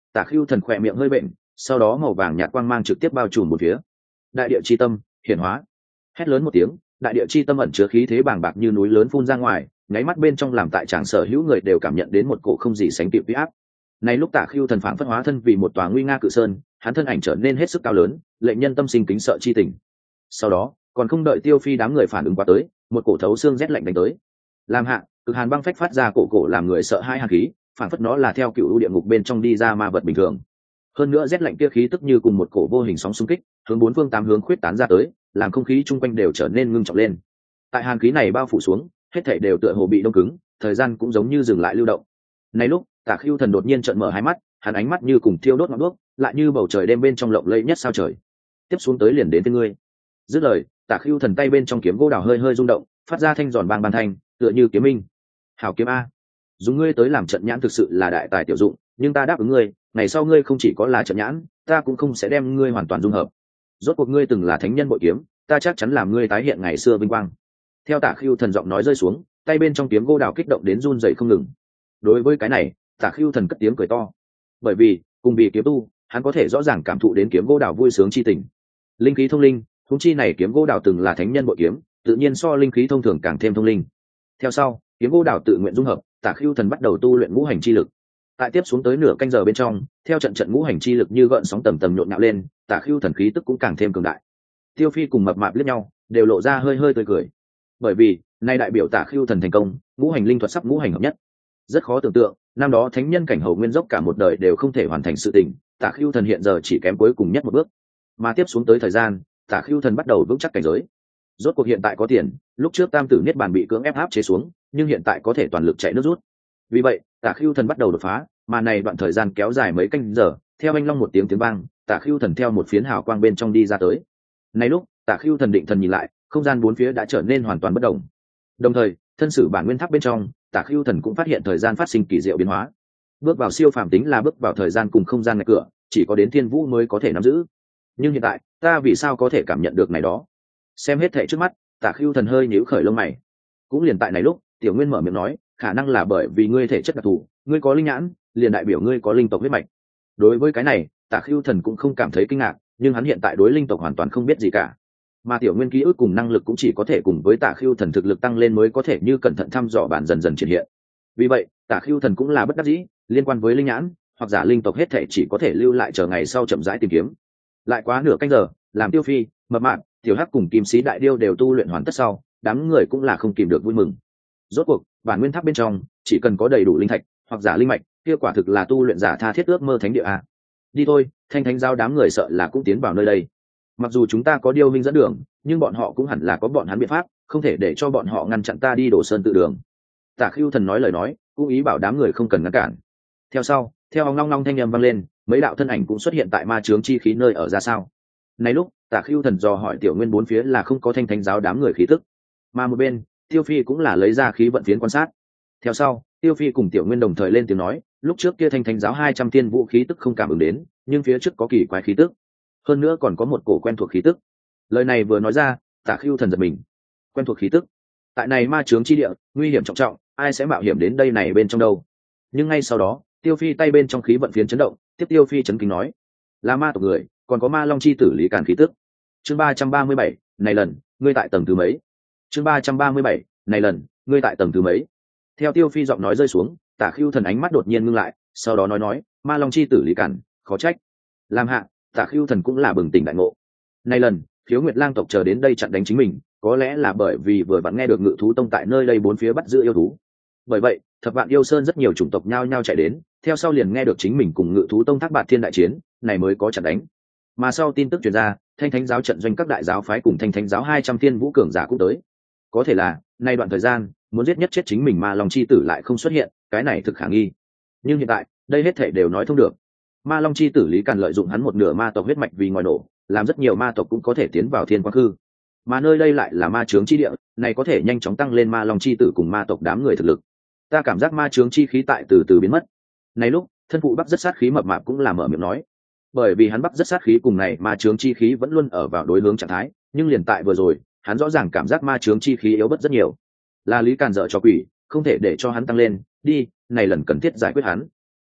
Tả Khưu Thần khỏe miệng hơi bệnh, sau đó màu vàng nhạt quang mang trực tiếp bao trùm một phía. Đại địa chi tâm hiển hóa. Hét lớn một tiếng, đại địa chi tâm ẩn chứa khí thế bàng bạc như núi lớn phun ra ngoài, nháy mắt bên trong làm tại tràng sở hữu người đều cảm nhận đến một cổ không gì sánh kịp uy áp. Này lúc Tả Khưu Thần phảng phất hóa thân vì một tòa nguy nga cự sơn, hắn thân ảnh trở nên hết sức cao lớn, lệnh nhân tâm sinh kính sợ chi tình. Sau đó, còn không đợi Tiêu Phi đám người phản ứng qua tới, một cổ thấu xương rét lạnh đánh tới. Làm hạ, cực hàn băng phách phát ra cổ cổ làm người sợ hai hàn khí, phảng phất nó là theo cựu địa ngục bên trong đi ra ma vật bình thường. Hơn nữa rét lạnh kia khí tức như cùng một cổ vô hình sóng xung kích, hướng bốn phương tám hướng khuyết tán ra tới, làm không khí chung quanh đều trở nên ngưng trọng lên. Tại hàn khí này bao phủ xuống, hết thảy đều tựa hồ bị đông cứng, thời gian cũng giống như dừng lại lưu động. Này lúc, Tả Khưu Thần đột nhiên trợn mở hai mắt, hắn ánh mắt như cùng thiêu đốt ngọn đuốc, lại như bầu trời đêm bên trong lộng lẫy nhất sao trời. Tiếp xuống tới liền đến với ngươi. Dứt lời, Tả Khưu Thần tay bên trong kiếm gỗ đào hơi hơi rung động, phát ra thanh giòn bang ban thanh, tựa như kiếm minh. Hảo kiếm a, dùng ngươi tới làm trận nhãn thực sự là đại tài tiểu dụng, nhưng ta đáp ứng ngươi, ngày sau ngươi không chỉ có là trận nhãn, ta cũng không sẽ đem ngươi hoàn toàn dung hợp. Rốt cuộc ngươi từng là thánh nhân bội kiếm, ta chắc chắn làm ngươi tái hiện ngày xưa vinh quang. Theo Tả Khưu Thần giọng nói rơi xuống, tay bên trong kiếm gỗ đào kích động đến run rẩy không ngừng. Đối với cái này, Tả Khưu Thần cất tiếng cười to, bởi vì cùng vì kiếm tu, hắn có thể rõ ràng cảm thụ đến kiếm gỗ đào vui sướng chi tình. Linh khí thông linh, huống chi này kiếm gỗ đào từng là thánh nhân bội kiếm, tự nhiên so linh khí thông thường càng thêm thông linh. Theo sau, kiếm gỗ đào tự nguyện dung hợp, Tả Khưu Thần bắt đầu tu luyện ngũ hành chi lực. Tại tiếp xuống tới nửa canh giờ bên trong, theo trận trận ngũ hành chi lực như gợn sóng tầm tầm nhộn nhạo lên, Tả Khưu Thần khí tức cũng càng thêm cường đại. Tiêu Phi cùng Mập Mạp liếc nhau, đều lộ ra hơi hơi tươi cười. Bởi vì, nay đại biểu Tả Khưu Thần thành công, ngũ hành linh thuật sắp ngũ hành hợp nhất. Rất khó tưởng tượng, năm đó thánh nhân cảnh hầu nguyên dốc cả một đời đều không thể hoàn thành sự tình, Tả Khưu Thần hiện giờ chỉ kém cuối cùng nhất một bước. Mà tiếp xuống tới thời gian, Tả Khưu Thần bắt đầu vững chắc cảnh giới. Rốt cuộc hiện tại có tiền, lúc trước Tam Tử Niết Bàn bị cưỡng ép áp chế xuống, nhưng hiện tại có thể toàn lực chạy nước rút. Vì vậy, Tả Khưu Thần bắt đầu đột phá, mà này đoạn thời gian kéo dài mấy canh giờ, theo anh long một tiếng vang, Tả Khưu Thần theo một phiến hào quang bên trong đi ra tới. Này lúc, Tả Khưu Thần định thần nhìn lại, không gian bốn phía đã trở nên hoàn toàn bất động. Đồng thời, thân sử bản nguyên tháp bên trong, Tả Khưu Thần cũng phát hiện thời gian phát sinh kỳ diệu biến hóa. Bước vào siêu phàm tính là bước vào thời gian cùng không gian ngạch cửa, chỉ có đến Thiên Vũ mới có thể nắm giữ. Nhưng hiện tại, ta vì sao có thể cảm nhận được này đó? Xem hết thảy trước mắt, Tả Khưu Thần hơi nhíu khởi lông mày. Cũng liền tại này lúc, Tiểu Nguyên mở miệng nói, khả năng là bởi vì ngươi thể chất đặc thù, ngươi có linh nhãn, liền đại biểu ngươi có linh tộc huyết mạch. Đối với cái này, Tả Khưu Thần cũng không cảm thấy kinh ngạc, nhưng hắn hiện tại đối linh tộc hoàn toàn không biết gì cả. Mà Tiểu Nguyên ký ức cùng năng lực cũng chỉ có thể cùng với Tả Khưu Thần thực lực tăng lên mới có thể như cẩn thận thăm dò bản dần dần triển hiện. Vì vậy, Tả Khưu Thần cũng là bất đắc dĩ, liên quan với linh nhãn hoặc giả linh tộc hết thảy chỉ có thể lưu lại chờ ngày sau chậm rãi tìm kiếm. Lại quá nửa canh giờ, làm Tiêu Phi, Mập Mạp, Tiểu Hắc cùng Kim Sĩ Đại Điêu đều tu luyện hoàn tất sau, đám người cũng là không kìm được vui mừng. Rốt cuộc, bản nguyên tháp bên trong chỉ cần có đầy đủ linh thạch hoặc giả linh mạch, kia quả thực là tu luyện giả tha thiết ước mơ thánh địa a. Đi thôi, Thanh Thánh Giáo đám người sợ là cũng tiến vào nơi đây. Mặc dù chúng ta có Điêu Minh dẫn đường, nhưng bọn họ cũng hẳn là có bọn hắn biện pháp, không thể để cho bọn họ ngăn chặn ta đi đổ sơn tự đường. Tả Khưu Thần nói lời nói, cũng ý bảo đám người không cần ngăn cản. Theo sau, theo ong long long thanh âm vang lên, mấy đạo thân ảnh cũng xuất hiện tại ma chướng chi khí nơi ở ra sao. Này lúc, Tả Khưu Thần dò hỏi Tiểu Nguyên bốn phía là không có Thanh Thánh Giáo đám người khí tức, mà một bên, Tiêu Phi cũng là lấy ra khí vận phiến quan sát. Theo sau, Tiêu Phi cùng Tiểu Nguyên đồng thời lên tiếng nói, lúc trước kia Thanh Thánh Giáo 200 tiên vũ khí tức không cảm ứng đến, nhưng phía trước có kỳ quái khí tức, hơn nữa còn có một cổ quen thuộc khí tức. Lời này vừa nói ra, Tả Khưu Thần giật mình. Quen thuộc khí tức? Tại này ma chướng chi địa, nguy hiểm trọng trọng, ai sẽ mạo hiểm đến đây này bên trong đâu? Nhưng ngay sau đó, Tiêu Phi tay bên trong khí vận phiến chấn động, tiếp Tiêu Phi chấn kinh nói, là ma tộc người, còn có ma long chi tử Lý Càn khí tức. Chương 337, này lần, ngươi tại tầng thứ mấy? Chương 337, này lần, ngươi tại tầng thứ mấy? Theo Tiêu Phi giọng nói rơi xuống, Tả Khưu Thần ánh mắt đột nhiên ngưng lại, sau đó nói, ma long chi tử Lý Càn, khó trách. Làm hạ, Tả Khưu Thần cũng là bừng tỉnh đại ngộ. Này lần, Khiếu Nguyệt Lang tộc chờ đến đây chặn đánh chính mình, có lẽ là bởi vì vừa vặn nghe được Ngự thú tông tại nơi đây bốn phía bắt giữ yêu thú. Bởi vậy, Thập Vạn Yêu Sơn rất nhiều chủng tộc nhao nhao chạy đến, theo sau liền nghe được chính mình cùng Ngự thú tông thác bạt thiên đại chiến, này mới có chặn đánh. Mà sau tin tức truyền ra, Thanh Thánh Giáo trận doanh các đại giáo phái cùng Thanh Thánh Giáo 200 tiên vũ cường giả cũng tới. Có thể là, nay đoạn thời gian, muốn giết nhất chết chính mình Ma Long chi tử lại không xuất hiện, cái này thực khả nghi. Nhưng hiện tại, đây hết thảy đều nói thông được. Ma Long chi tử Lý Càn lợi dụng hắn một nửa ma tộc huyết mạch vì ngoài nổ, làm rất nhiều ma tộc cũng có thể tiến vào thiên quang hư. Mà nơi đây lại là ma chướng chi địa, này có thể nhanh chóng tăng lên Ma Long chi tử cùng ma tộc đám người thực lực. Ta cảm giác ma chướng chi khí tại từ từ biến mất. Này lúc, thân phụ Bắc rất sát khí Mập Mạp cũng là mở miệng nói, bởi vì hắn Bắc rất sát khí cùng này ma chướng chi khí vẫn luôn ở vào đối hướng trạng thái, nhưng liền tại vừa rồi, hắn rõ ràng cảm giác ma chướng chi khí yếu bớt rất nhiều. Là Lý Càn dở cho quỷ, không thể để cho hắn tăng lên, đi, này lần cần thiết giải quyết hắn.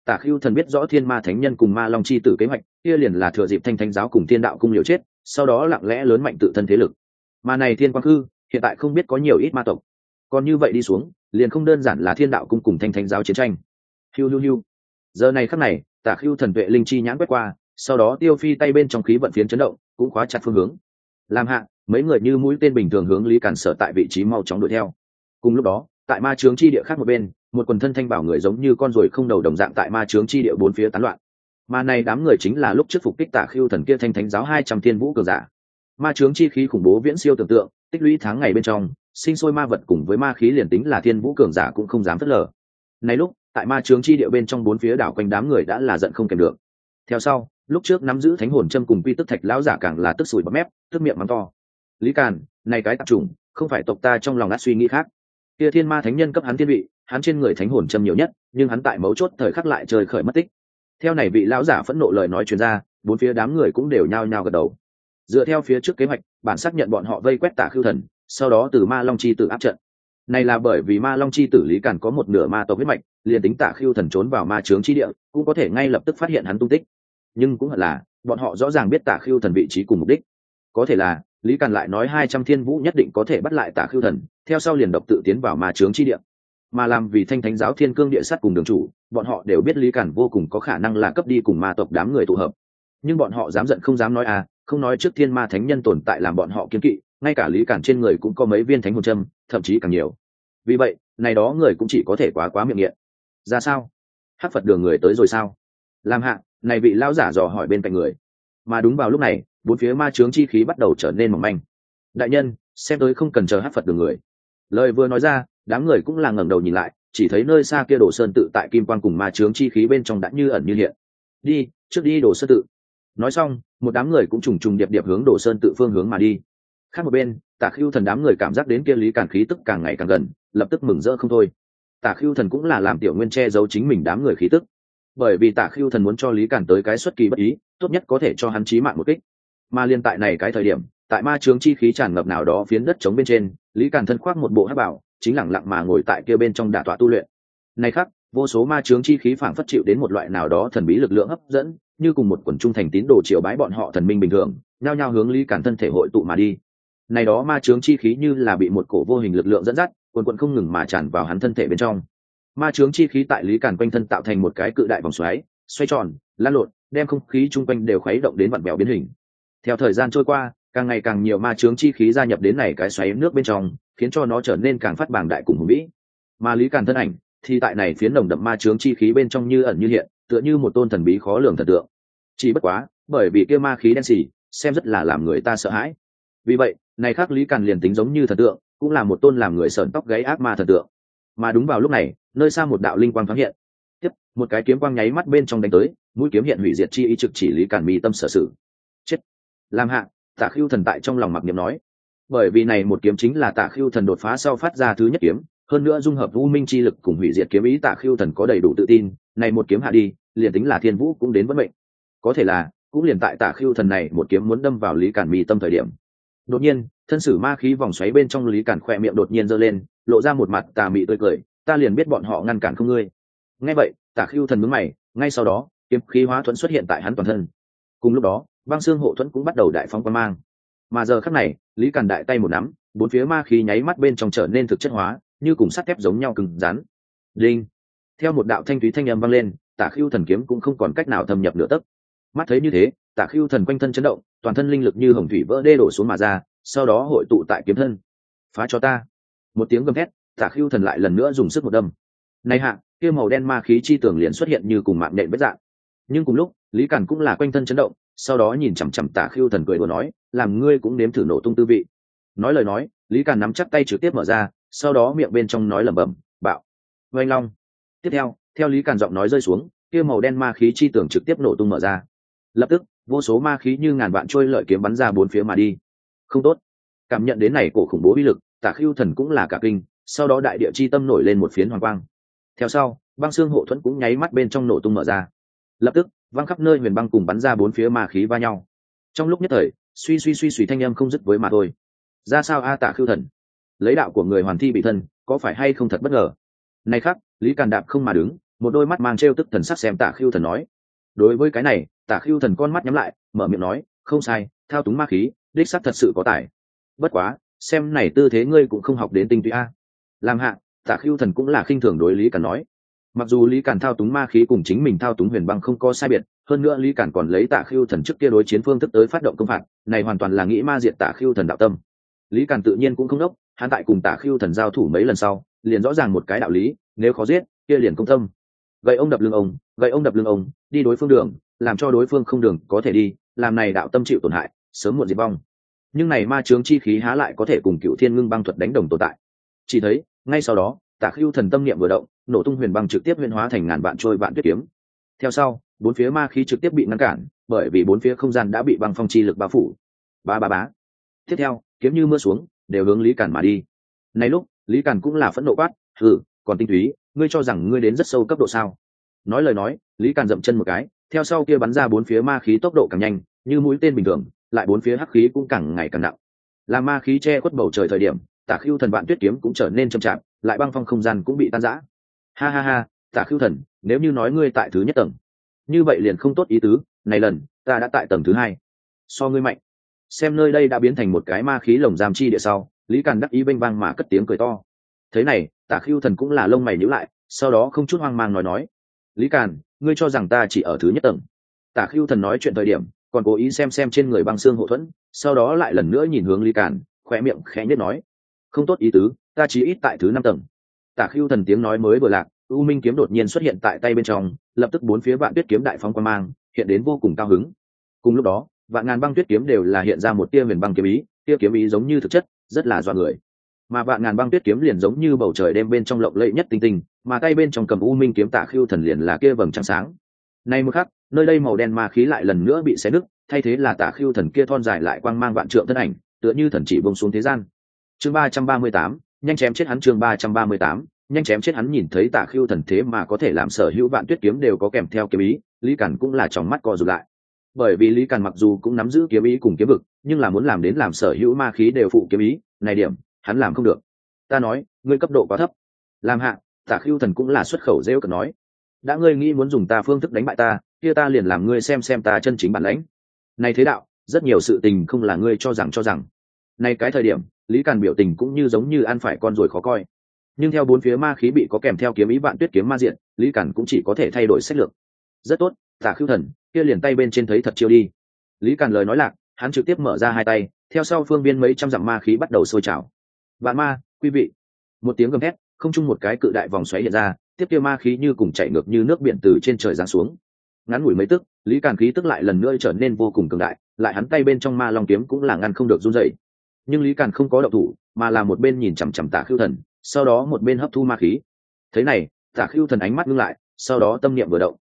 Tả Khưu Thần biết rõ Thiên Ma Thánh Nhân cùng Ma Long chi tử kế hoạch, kia liền là thừa dịp Thanh Thánh giáo cùng Thiên Đạo cung liều chết, sau đó lặng lẽ lớn mạnh tự thân thế lực. Mà này Thiên Quang Khư, hiện tại không biết có nhiều ít ma tộc. Còn như vậy đi xuống, liền không đơn giản là Thiên Đạo cung cùng Thanh Thánh giáo chiến tranh. Hiu hiu hiu. Giờ này khắc này, Tả Khưu Thần tuệ linh chi nhãn quét qua, sau đó Tiêu Phi tay bên trong khí vận phiến chấn động, cũng khóa chặt phương hướng. Làm hạ, mấy người như mũi tên bình thường hướng Lý Càn sở tại vị trí mau chóng đuổi theo. Cùng lúc đó, tại ma chướng chi địa khác một bên, một quần thân thanh bảo người giống như con ruồi không đầu đồng dạng tại ma chướng chi địa bốn phía tán loạn. Mà này đám người chính là lúc trước phục kích Tả Khưu Thần kia Thanh Thánh giáo 200 thiên vũ cường giả. Ma chướng chi khí khủng bố viễn siêu tưởng tượng, tích lũy tháng ngày bên trong, sinh sôi ma vật cùng với ma khí liền tính là thiên vũ cường giả cũng không dám phớt lờ. Này lúc, tại ma chướng chi địa bên trong bốn phía đảo quanh đám người đã là giận không kèm được. Theo sau, lúc trước nắm giữ thánh hồn châm cùng quy tức thạch lão giả càng là tức sủi bọt mép, tức miệng mắng to. Lý Càn, này cái tạp chủng, không phải tộc ta trong lòng đã suy nghĩ khác. Kia Thiên Ma Thánh Nhân cấp hắn thiên vị, hắn trên người thánh hồn châm nhiều nhất, nhưng hắn tại mấu chốt thời khắc lại trời khởi mất tích. Theo này vị lão giả phẫn nộ lời nói truyền ra, bốn phía đám người cũng đều nhao nhao gật đầu. Dựa theo phía trước kế hoạch, bản xác nhận bọn họ vây quét Tả Khưu Thần, sau đó từ Ma Long chi tử áp trận. Này là bởi vì Ma Long chi tử Lý Càn có một nửa ma tộc huyết mạch, liền tính Tả Khưu Thần trốn vào ma chướng chi địa, cũng có thể ngay lập tức phát hiện hắn tung tích. Nhưng cũng hẳn là, bọn họ rõ ràng biết Tả Khưu Thần vị trí cùng mục đích. Có thể là, Lý Càn lại nói 200 thiên vũ nhất định có thể bắt lại Tả Khưu Thần, theo sau liền độc tự tiến vào ma chướng chi địa. Mà làm vì Thanh Thánh giáo Thiên Cương địa sát cùng đường chủ, bọn họ đều biết Lý Càn vô cùng có khả năng là cấp đi cùng ma tộc đám người tụ hợp. Nhưng bọn họ dám giận không dám nói à, không nói trước Thiên Ma Thánh Nhân tồn tại làm bọn họ kiêng kỵ, ngay cả Lý Càn trên người cũng có mấy viên thánh hồn châm, thậm chí càng nhiều. Vì vậy, này đó người cũng chỉ có thể quá miệng nghiện. Ra sao? Hắc Phật đường người tới rồi sao? Làm hạ, này vị lão giả dò hỏi bên cạnh người. Mà đúng vào lúc này, bốn phía ma chướng chi khí bắt đầu trở nên mỏng manh. Đại nhân, xem tới không cần chờ Hắc Phật đường người. Lời vừa nói ra, đám người cũng là ngẩng đầu nhìn lại, chỉ thấy nơi xa kia Đồ Sơn tự tại kim quang cùng ma chướng chi khí bên trong đã như ẩn như hiện. Đi, trước đi Đồ Sơn tự. Nói xong, một đám người cũng trùng trùng điệp điệp hướng Đồ Sơn tự phương hướng mà đi. Khác một bên, Tả Khưu Thần đám người cảm giác đến kia Lý Càn khí tức càng ngày càng gần, lập tức mừng rỡ không thôi. Tả Khưu Thần cũng là làm tiểu nguyên che giấu chính mình đám người khí tức, bởi vì Tả Khưu Thần muốn cho Lý Càn tới cái xuất kỳ bất ý, tốt nhất có thể cho hắn chí mạng một kích. Mà liên tại này cái thời điểm, tại ma chướng chi khí tràn ngập nào đó phiến đất trống bên trên, Lý Càn thân khoác một bộ hắc bảo, chính lặng lặng mà ngồi tại kia bên trong đả tọa tu luyện. Này khác, vô số ma chướng chi khí phảng phất chịu đến một loại nào đó thần bí lực lượng hấp dẫn, như cùng một quần trung thành tín đồ triều bái bọn họ thần minh bình thường, nhao nhao hướng Lý Càn thân thể hội tụ mà đi. Này đó ma chướng chi khí như là bị một cổ vô hình lực lượng dẫn dắt, quần không ngừng mà tràn vào hắn thân thể bên trong. Ma chướng chi khí tại Lý Càn quanh thân tạo thành một cái cự đại vòng xoáy, xoay tròn, lan lộn, đem không khí chung quanh đều khuấy động đến vặn vẹo biến hình. Theo thời gian trôi qua, càng ngày càng nhiều ma chướng chi khí gia nhập đến này cái xoáy nước bên trong, khiến cho nó trở nên càng phát bàng đại cùng hùng vĩ. Mà Lý Càn thân ảnh thì tại này phiến nồng đậm ma chướng chi khí bên trong như ẩn như hiện, tựa như một tôn thần bí khó lường thần tượng. Chỉ bất quá, bởi vì kia ma khí đen sì, xem rất là làm người ta sợ hãi. Vì vậy, này khác Lý Càn liền tính giống như thần tượng, cũng là một tôn làm người sởn tóc gáy ác ma thần tượng. Mà đúng vào lúc này, nơi xa một đạo linh quang thoáng hiện. Tiếp, một cái kiếm quang nháy mắt bên trong đánh tới, mũi kiếm hiện hủy diệt chi ý trực chỉ Lý Càn mi tâm sở sự. Chết. Làm hạ, Tả Khưu Thần tại trong lòng mặc niệm nói. Bởi vì này một kiếm chính là Tả Khưu Thần đột phá sau phát ra thứ nhất kiếm, hơn nữa dung hợp u minh chi lực cùng hủy diệt kiếm ý, Tả Khưu Thần có đầy đủ tự tin, này một kiếm hạ đi, liền tính là thiên vũ cũng đến vận mệnh. Có thể là, cũng liền tại Tả Khưu Thần này một kiếm muốn đâm vào Lý Càn mi tâm thời điểm. Đột nhiên, thân sử ma khí vòng xoáy bên trong Lý Càn khỏe miệng đột nhiên giơ lên, lộ ra một mặt tà mị tươi cười, ta liền biết bọn họ ngăn cản không ngươi. Nghe vậy, Tả Khưu Thần nhướng mày, ngay sau đó, kiếm khí hóa thuẫn xuất hiện tại hắn toàn thân. Cùng lúc đó, băng xương hộ thuẫn cũng bắt đầu đại phóng quang mang. Mà giờ khắc này, Lý Càn đại tay một nắm, bốn phía ma khí nháy mắt bên trong trở nên thực chất hóa, như cùng sắt thép giống nhau cứng rắn. Đinh. Theo một đạo thanh thúy thanh âm vang lên, Tả Khưu Thần kiếm cũng không còn cách nào thâm nhập nửa tấc. Mắt thấy như thế, Tả Khưu Thần quanh thân chấn động, toàn thân linh lực như hồng thủy vỡ đê đổ xuống mà ra, sau đó hội tụ tại kiếm thân. Phá cho ta! Một tiếng gầm thét, Tả Khưu Thần lại lần nữa dùng sức một đâm. Này hạ, kia màu đen ma khí chi tường liền xuất hiện như cùng mạng nhện vết dạng. Nhưng cùng lúc, Lý Càn cũng là quanh thân chấn động, sau đó nhìn chằm chằm Tả Khưu Thần cười đùa nói, làm ngươi cũng nếm thử nổ tung tư vị. Nói lời nói, Lý Càn nắm chắc tay trực tiếp mở ra, sau đó miệng bên trong nói lẩm bẩm, bạo, oanh long. Tiếp theo Lý Càn giọng nói rơi xuống, kia màu đen ma khí chi tường trực tiếp nổ tung mở ra. Lập tức, vô số ma khí như ngàn vạn trôi lợi kiếm bắn ra bốn phía mà đi. Không tốt. Cảm nhận đến này cổ khủng bố uy lực, Tả Khưu Thần cũng là cả kinh, sau đó đại địa chi tâm nổi lên một phiến hoàng quang. Theo sau, băng xương hộ thuẫn cũng nháy mắt bên trong nổ tung mở ra. Lập tức, văng khắp nơi huyền băng cùng bắn ra bốn phía ma khí va nhau. Trong lúc nhất thời, suy thanh âm không dứt với mà thôi. Ra sao a Tả Khưu Thần? Lấy đạo của người hoàn thi bị thân, có phải hay không thật bất ngờ? Này khác, Lý Càn đạp không mà đứng, một đôi mắt mang trêu tức thần sắc xem Tả Khưu Thần nói. Đối với cái này, Tả Khưu Thần con mắt nhắm lại, mở miệng nói, không sai, thao túng ma khí đích xác thật sự có tài. Bất quá xem này tư thế ngươi cũng không học đến tinh túy a. Làm hạ, Tả Khưu Thần cũng là khinh thường đối Lý Càn nói. Mặc dù Lý Càn thao túng ma khí cùng chính mình thao túng huyền băng không có sai biệt, hơn nữa Lý Càn còn lấy Tả Khưu Thần trước kia đối chiến phương thức tới phát động công phạt, này hoàn toàn là nghĩ ma diệt Tả Khưu Thần đạo tâm. Lý Càn tự nhiên cũng không đốc, hắn tại cùng Tả Khưu Thần giao thủ mấy lần sau, liền rõ ràng một cái đạo lý, nếu khó giết, kia liền công tâm. Gậy ông đập lưng ông, gậy ông đập lưng ông, đi đối phương đường, làm cho đối phương không đường có thể đi, làm này đạo tâm chịu tổn hại, sớm muộn diệt vong. Nhưng này ma chướng chi khí há lại có thể cùng Cựu Thiên Ngưng Băng thuật đánh đồng tồn tại. Chỉ thấy, ngay sau đó, Tả Khưu Thần tâm niệm vừa động, nổ tung huyền băng trực tiếp huyễn hóa thành ngàn vạn trôi vạn tuyết kiếm. Theo sau, bốn phía ma khí trực tiếp bị ngăn cản, bởi vì bốn phía không gian đã bị băng phong chi lực bao phủ. Ba ba bá. Tiếp theo, kiếm như mưa xuống, đều hướng Lý Càn mà đi. Này lúc, Lý Càn cũng là phẫn nộ quát, "Hừ, còn tinh túy, ngươi cho rằng ngươi đến rất sâu cấp độ sao?" Nói lời nói, Lý Càn dậm chân một cái, theo sau kia bắn ra bốn phía ma khí tốc độ càng nhanh, như mũi tên bình thường, lại bốn phía hắc khí cũng càng ngày càng nặng. Làm ma khí che khuất bầu trời thời điểm, Tả Khưu Thần vạn tuyết kiếm cũng trở nên chậm chạp, lại băng phong không gian cũng bị tan rã. Ha ha ha, Tả Khưu Thần, nếu như nói ngươi tại thứ nhất tầng, như vậy liền không tốt ý tứ, này lần ta đã tại tầng thứ hai, so ngươi mạnh. Xem nơi đây đã biến thành một cái ma khí lồng giam chi địa sau, Lý Càn đắc ý bênh vang mà cất tiếng cười to. Thế này, Tả Khưu Thần cũng là lông mày nhíu lại, sau đó không chút hoang mang nói, Lý Càn, ngươi cho rằng ta chỉ ở thứ nhất tầng? Tả Khưu Thần nói chuyện thời điểm, còn cố ý xem trên người băng xương hộ thuẫn, sau đó lại lần nữa nhìn hướng Lý Càn, khóe miệng khẽ nhếch nói, không tốt ý tứ, ta chỉ ít tại thứ năm tầng. Tả Khưu Thần tiếng nói mới vừa lạc, U Minh kiếm đột nhiên xuất hiện tại tay bên trong, lập tức bốn phía vạn tuyết kiếm đại phóng quang mang, hiện đến vô cùng cao hứng. Cùng lúc đó, vạn ngàn băng tuyết kiếm đều là hiện ra một tia huyền băng kiếm ý, tia kiếm ý giống như thực chất, rất là dọa người. Mà vạn ngàn băng tuyết kiếm liền giống như bầu trời đêm bên trong lộng lẫy nhất tinh tinh, mà tay bên trong cầm U Minh kiếm Tả Khưu Thần liền là kia vầng trăng sáng. Nay một khắc, nơi đây màu đen ma khí lại lần nữa bị xé nứt, thay thế là Tả Khưu Thần kia thon dài lại quang mang vạn trượng thân ảnh, tựa như thần chỉ buông xuống thế gian. Chương 338, nhanh chém chết hắn. Chương 338, nhanh chém chết hắn. Nhìn thấy Tả Khưu Thần thế mà có thể làm sở hữu vạn tuyết kiếm đều có kèm theo kiếm ý, Lý Càn cũng là tròng mắt co rụt lại. Bởi vì Lý Càn mặc dù cũng nắm giữ kiếm ý cùng kiếm vực, nhưng là muốn làm đến làm sở hữu ma khí đều phụ kiếm ý, này điểm, hắn làm không được. Ta nói, ngươi cấp độ quá thấp. Làm hạ, Tả Khưu Thần cũng là xuất khẩu rêu cợt nói, đã ngươi nghĩ muốn dùng ta phương thức đánh bại ta, kia ta liền làm ngươi xem ta chân chính bản lãnh. Này thế đạo, rất nhiều sự tình không là ngươi cho rằng. Này cái thời điểm, Lý Càn biểu tình cũng như giống như ăn phải con ruồi khó coi. Nhưng theo bốn phía ma khí bị có kèm theo kiếm ý vạn tuyết kiếm ma diện, Lý Càn cũng chỉ có thể thay đổi sách lược. Rất tốt, Tả Khưu Thần, kia liền tay bên trên thấy thật chiêu đi. Lý Càn lời nói lạc, hắn trực tiếp mở ra hai tay, theo sau phương biên mấy trăm dặm ma khí bắt đầu sôi trào. Vạn ma, quý vị. Một tiếng gầm thét, không trung một cái cự đại vòng xoáy hiện ra, tiếp kia ma khí như cùng chạy ngược như nước biển từ trên trời giáng xuống. Ngắn ngủi mấy tức, Lý Càn khí tức lại lần nữa trở nên vô cùng cường đại, lại hắn tay bên trong ma long kiếm cũng là ngăn không được run rẩy. Nhưng Lý Càn không có động thủ, mà là một bên nhìn chằm chằm Tả Khưu Thần, sau đó một bên hấp thu ma khí. Thế này, Tả Khưu Thần ánh mắt ngưng lại, sau đó tâm niệm vừa động.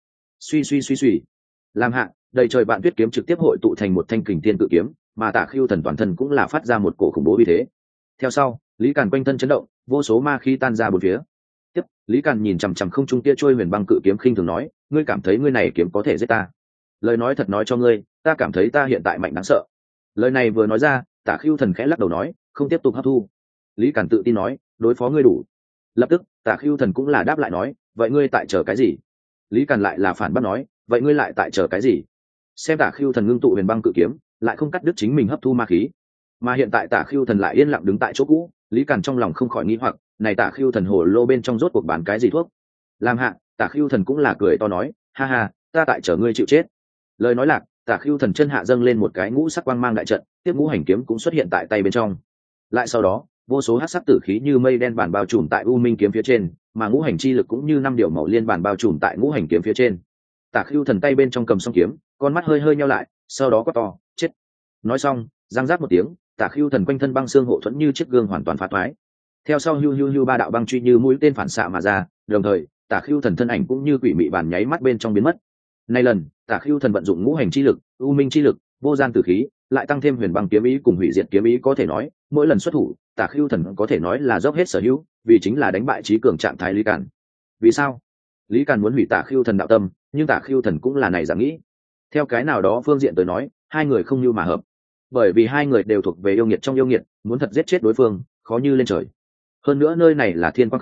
Suy, làm hạ, đầy trời vạn tuyết kiếm trực tiếp hội tụ thành một thanh kình thiên cự kiếm, mà Tả Khưu Thần toàn thân cũng là phát ra một cổ khủng bố uy thế. Theo sau, Lý Càn quanh thân chấn động, vô số ma khí tan ra bốn phía. Tiếp, Lý Càn nhìn chằm chằm không trung kia trôi huyền băng cự kiếm khinh thường nói, ngươi cảm thấy ngươi này kiếm có thể giết ta? Lời nói thật nói cho ngươi, ta cảm thấy ta hiện tại mạnh đáng sợ. Lời này vừa nói ra, Tả Khưu Thần khẽ lắc đầu nói, không tiếp tục hấp thu. Lý Càn tự tin nói, đối phó ngươi đủ. Lập tức, Tả Khưu Thần cũng là đáp lại nói, vậy ngươi tại chờ cái gì? Lý Càn lại là phản bác nói, vậy ngươi lại tại chờ cái gì? Xem Tả Khưu Thần ngưng tụ huyền băng cự kiếm, lại không cắt đứt chính mình hấp thu ma khí, mà hiện tại Tả Khưu Thần lại yên lặng đứng tại chỗ cũ. Lý Càn trong lòng không khỏi nghi hoặc, này Tả Khưu Thần hồ lô bên trong rốt cuộc bán cái gì thuốc? Làm hạ, Tả Khưu Thần cũng là cười to nói, ha ha, ta tại chờ ngươi chịu chết. Lời nói lạc, Tả Khưu Thần chân hạ dâng lên một cái ngũ sắc quang mang đại trận, tiếp ngũ hành kiếm cũng xuất hiện tại tay bên trong. Lại sau đó, vô số hắc sắc tử khí như mây đen bản bao trùm tại U Minh kiếm phía trên, mà ngũ hành chi lực cũng như năm điều màu liên bản bao trùm tại ngũ hành kiếm phía trên. Tả Khưu Thần tay bên trong cầm song kiếm, con mắt hơi nheo lại, sau đó quát to, chết. Nói xong, răng rác một tiếng, Tả Khưu Thần quanh thân băng xương hộ thuẫn như chiếc gương hoàn toàn phá thoái. Theo sau hưu ba đạo băng truy như mũi tên phản xạ mà ra, đồng thời Tả Khưu Thần thân ảnh cũng như quỷ mị bản nháy mắt bên trong biến mất. Nay lần, Tả Khưu Thần vận dụng ngũ hành chi lực, U Minh chi lực, vô gian tử khí, lại tăng thêm huyền băng kiếm ý cùng hủy diệt kiếm ý, có thể nói, mỗi lần xuất thủ, Tả Khưu Thần có thể nói là dốc hết sở hữu, vì chính là đánh bại trí cường trạng thái Lý Càn. Vì sao? Lý Càn muốn hủy Tả Khưu Thần đạo tâm, nhưng Tả Khưu Thần cũng là này dạng nghĩ. Theo cái nào đó phương diện tới nói, hai người không như mà hợp, bởi vì hai người đều thuộc về yêu nghiệt trong yêu nghiệt, muốn thật giết chết đối phương khó như lên trời. Hơn nữa nơi này là Thiên Quang Cư,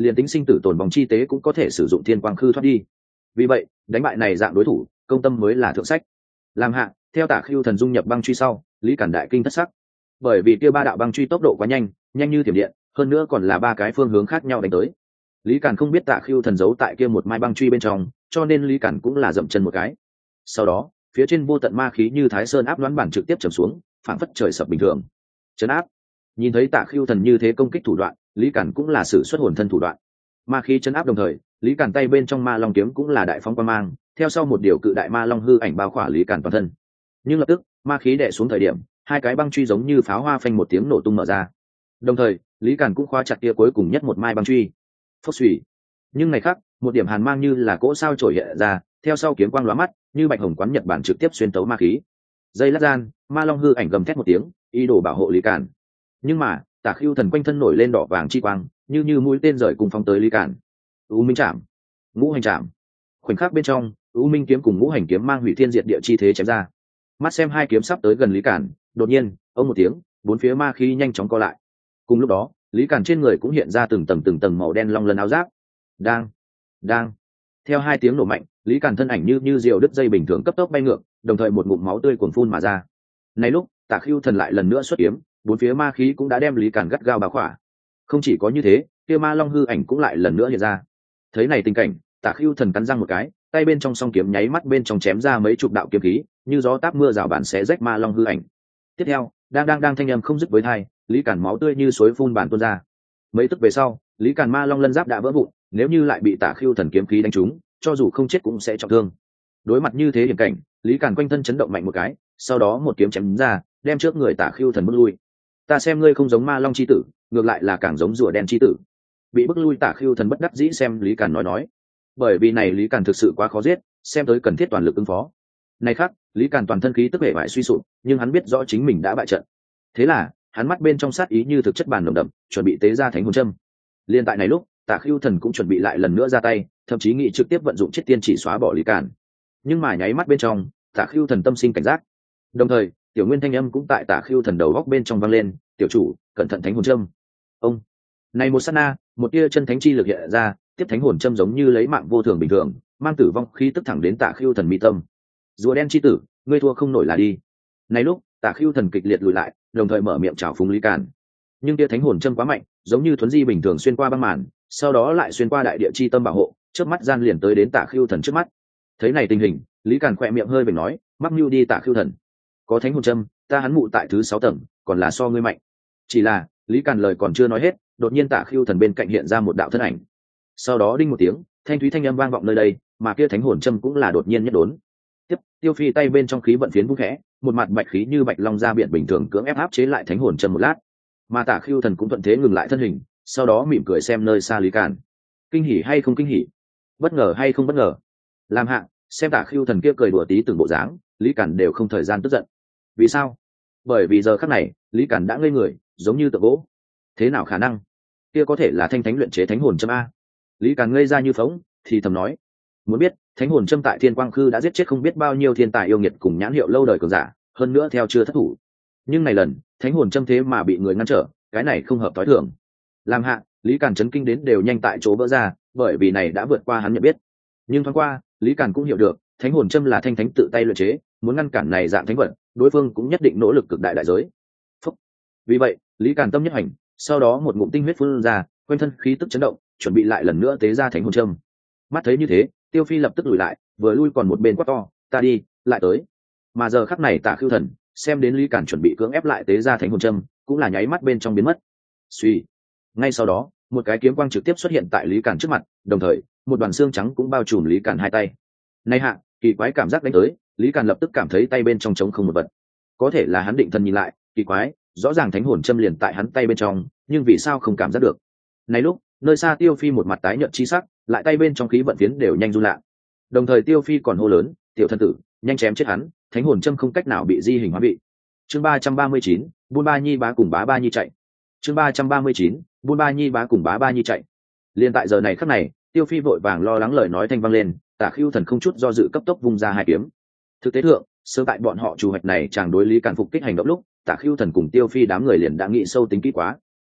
liền tính sinh tử tồn vòng chi tế cũng có thể sử dụng thiên quang khư thoát đi. Vì vậy đánh bại này dạng đối thủ, công tâm mới là thượng sách. Làm hạ theo Tả Khưu Thần dung nhập băng truy sau, Lý Cản đại kinh thất sắc, bởi vì kia ba đạo băng truy tốc độ quá nhanh, nhanh như thiểm điện, hơn nữa còn là ba cái phương hướng khác nhau đánh tới. Lý Cản không biết Tả Khưu Thần giấu tại kia một mai băng truy bên trong, cho nên Lý Cản cũng là dậm chân một cái. Sau đó phía trên vô tận ma khí như Thái Sơn áp đoán bản trực tiếp trầm xuống, phảng phất trời sập bình thường. Trấn áp. Nhìn thấy Tả Khưu Thần như thế công kích thủ đoạn, Lý Cản cũng là sử xuất hồn thân thủ đoạn. Ma khí trấn áp đồng thời, Lý Cản tay bên trong ma long kiếm cũng là đại phóng quang mang, theo sau một điều cự đại ma long hư ảnh bao khỏa Lý Cản toàn thân. Nhưng lập tức ma khí đè xuống thời điểm, hai cái băng truy giống như pháo hoa phanh một tiếng nổ tung mở ra. Đồng thời Lý Cản cũng khóa chặt kia cuối cùng nhất một mai băng truy. Phốc xùy. Nhưng này khác một điểm hàn mang như là cỗ sao trổi hiện ra, theo sau kiếm quang lóa mắt như bạch hồng quán nhật bản trực tiếp xuyên tấu ma khí. Dây lát gian ma long hư ảnh gầm thét một tiếng, ý đồ bảo hộ Lý Cản. Nhưng mà Tả Khưu Thần quanh thân nổi lên đỏ vàng chi quang, như mũi tên rời cùng phóng tới Lý Cản. U Minh Trảm, Ngũ Hành Trảm. Khoảnh khắc bên trong, U Minh kiếm cùng Ngũ Hành kiếm mang hủy thiên diệt địa chi thế chém ra. Mắt xem hai kiếm sắp tới gần Lý Cản, đột nhiên ông một tiếng, bốn phía ma khí nhanh chóng co lại. Cùng lúc đó Lý Cản trên người cũng hiện ra từng tầng màu đen long lân áo giáp. Đang theo hai tiếng nổ mạnh, Lý Cản thân ảnh như diều đứt dây bình thường cấp tốc bay ngược, đồng thời một ngụm máu tươi cuồn phun mà ra. Này lúc Tả Khưu Thần lại lần nữa xuất kiếm, bốn phía ma khí cũng đã đem Lý Cản gắt gao bao khỏa. Không chỉ có như thế, kia ma long hư ảnh cũng lại lần nữa hiện ra. Thấy này tình cảnh, Tả Khưu Thần cắn răng một cái, tay bên trong song kiếm nháy mắt bên trong chém ra mấy chục đạo kiếm khí, như gió táp mưa rào bản xé rách ma long hư ảnh. Tiếp theo đang thanh âm không dứt với tai, Lý Cản máu tươi như suối phun bản tuôn ra. Mấy tức về sau, Lý Cản ma long lân giáp đã vỡ vụn, nếu như lại bị Tả Khưu Thần kiếm khí đánh trúng, cho dù không chết cũng sẽ trọng thương. Đối mặt như thế hiểm cảnh, Lý Cản quanh thân chấn động mạnh một cái, sau đó một kiếm chém ra, đem trước người Tả Khưu Thần bước lui. Ta xem ngươi không giống ma long chi tử, ngược lại là càng giống rùa đen chi tử. Bị bước lui Tả Khưu Thần bất đắc dĩ xem Lý Cản nói, bởi vì này Lý Cản thực sự quá khó giết, xem tới cần thiết toàn lực ứng phó. Này khác Lý Cản toàn thân khí tức bể bại suy sụp, nhưng hắn biết rõ chính mình đã bại trận. Thế là hắn mắt bên trong sát ý như thực chất bàn nồng đậm, chuẩn bị tế ra thánh hồn châm. Liên tại này lúc Tả Khưu Thần cũng chuẩn bị lại lần nữa ra tay, thậm chí nghĩ trực tiếp vận dụng chết tiên chỉ xóa bỏ Lý Cản. Nhưng mà nháy mắt bên trong, Tả Khưu Thần tâm sinh cảnh giác. Đồng thời tiểu nguyên thanh âm cũng tại Tả Khưu Thần đầu góc bên trong vang lên, tiểu chủ cẩn thận thánh hồn châm. Ông này một sát na, một tia chân thánh chi lực hiện ra, tiếp thánh hồn châm giống như lấy mạng vô thường bình thường, mang tử vong khí tức thẳng đến Tả Khưu Thần mi tâm. Rùa đen chi tử, ngươi thua không nổi là đi. Này lúc Tả Khưu Thần kịch liệt lùi lại, đồng thời mở miệng chào phúng Lý Cản. Nhưng tia thánh hồn châm quá mạnh, giống như thuấn di bình thường xuyên qua băng màn, sau đó lại xuyên qua đại địa chi tâm bảo hộ, trước mắt gian liền tới đến Tả Khưu Thần trước mắt. Thấy này tình hình, Lý Cản khẽ miệng hơi vểnh nói, mắc mưu đi Tả Khưu Thần, có thánh hồn châm, ta hắn mụ tại thứ 6 tầng, còn là so ngươi mạnh. Chỉ là Lý Cản lời còn chưa nói hết, đột nhiên Tả Khưu Thần bên cạnh hiện ra một đạo thân ảnh. Sau đó đinh một tiếng, thanh thúy thanh âm vang vọng nơi đây, mà kia thánh hồn châm cũng là đột nhiên nhất đốn. Tiếp, Tiêu Phi tay bên trong khí vận phiến vung khẽ, một mặt bạch khí như bạch long ra biển bình thường cưỡng ép chế lại thánh hồn châm một lát. Mà Tả Khưu Thần cũng thuận thế ngừng lại thân hình, sau đó mỉm cười xem nơi xa Lý Cản. Kinh hỉ hay không kinh hỉ, bất ngờ hay không bất ngờ. Làm hạ xem Tả Khưu Thần kia cười đùa tí từng bộ dáng, Lý Cản đều không thời gian tức giận. Vì sao? Bởi vì giờ khắc này Lý Cản đã ngây người, giống như tượng gỗ. Thế nào khả năng? Kia có thể là thanh thánh luyện chế thánh hồn châm a. Lý Cản ngây ra như phỗng, thì thầm nói, muốn biết thánh hồn châm tại Thiên Quang Khư đã giết chết không biết bao nhiêu thiên tài yêu nghiệt cùng nhãn hiệu lâu đời cường giả, hơn nữa theo chưa thất thủ. Nhưng này lần thánh hồn châm thế mà bị người ngăn trở, cái này không hợp tối thường. Làm hạ Lý Cản chấn kinh đến đều nhanh tại chỗ vỡ ra, bởi vì này đã vượt qua hắn nhận biết. Nhưng thoáng qua Lý Cản cũng hiểu được, thánh hồn châm là thanh thánh tự tay luyện chế, muốn ngăn cản này dạng thánh vật, đối phương cũng nhất định nỗ lực cực đại đại giới. Phúc. Vì vậy Lý Cản tâm nhất hành, sau đó một ngụm tinh huyết phun ra, quanh thân khí tức chấn động, chuẩn bị lại lần nữa tế ra thánh hồn châm. Mắt thấy như thế, Tiêu Phi lập tức lùi lại, vừa lui còn một bên quát to, ta đi, lại tới. Mà giờ khắc này Tả Khưu Thần xem đến Lý Cản chuẩn bị cưỡng ép lại tế ra thánh hồn châm, cũng là nháy mắt bên trong biến mất. Suy. Ngay sau đó một cái kiếm quang trực tiếp xuất hiện tại Lý Cản trước mặt, đồng thời một đoàn xương trắng cũng bao trùm Lý Cản hai tay. Này hạ kỳ quái cảm giác đánh tới, Lý Cản lập tức cảm thấy tay bên trong trống không một vật. Có thể là hắn định thần nhìn lại, kỳ quái, rõ ràng thánh hồn châm liền tại hắn tay bên trong, nhưng vì sao không cảm giác được? Này lúc nơi xa Tiêu Phi một mặt tái nhợt chi sắc, lại tay bên trong khí vận phiến đều nhanh run lạ. Đồng thời Tiêu Phi còn hô lớn, tiểu thân tử, nhanh chém chết hắn, thánh hồn châm không cách nào bị di hình hóa bị. Chương 339, Buôn Ba Nhi bá cùng Bá Ba Nhi chạy. Chương 339, Buôn Ba Nhi bá cùng Bá Ba Nhi chạy. Liên tại giờ này khắc này, Tiêu Phi vội vàng lo lắng lời nói thanh vang lên, Tả Khưu Thần không chút do dự cấp tốc vung ra hai kiếm. Thực tế thượng, sớm tại bọn họ chủ hoạch này chàng đối Lý Cản phục kích hành động lúc, Tả Khưu Thần cùng Tiêu Phi đám người liền đã nghĩ sâu tính kỹ quá.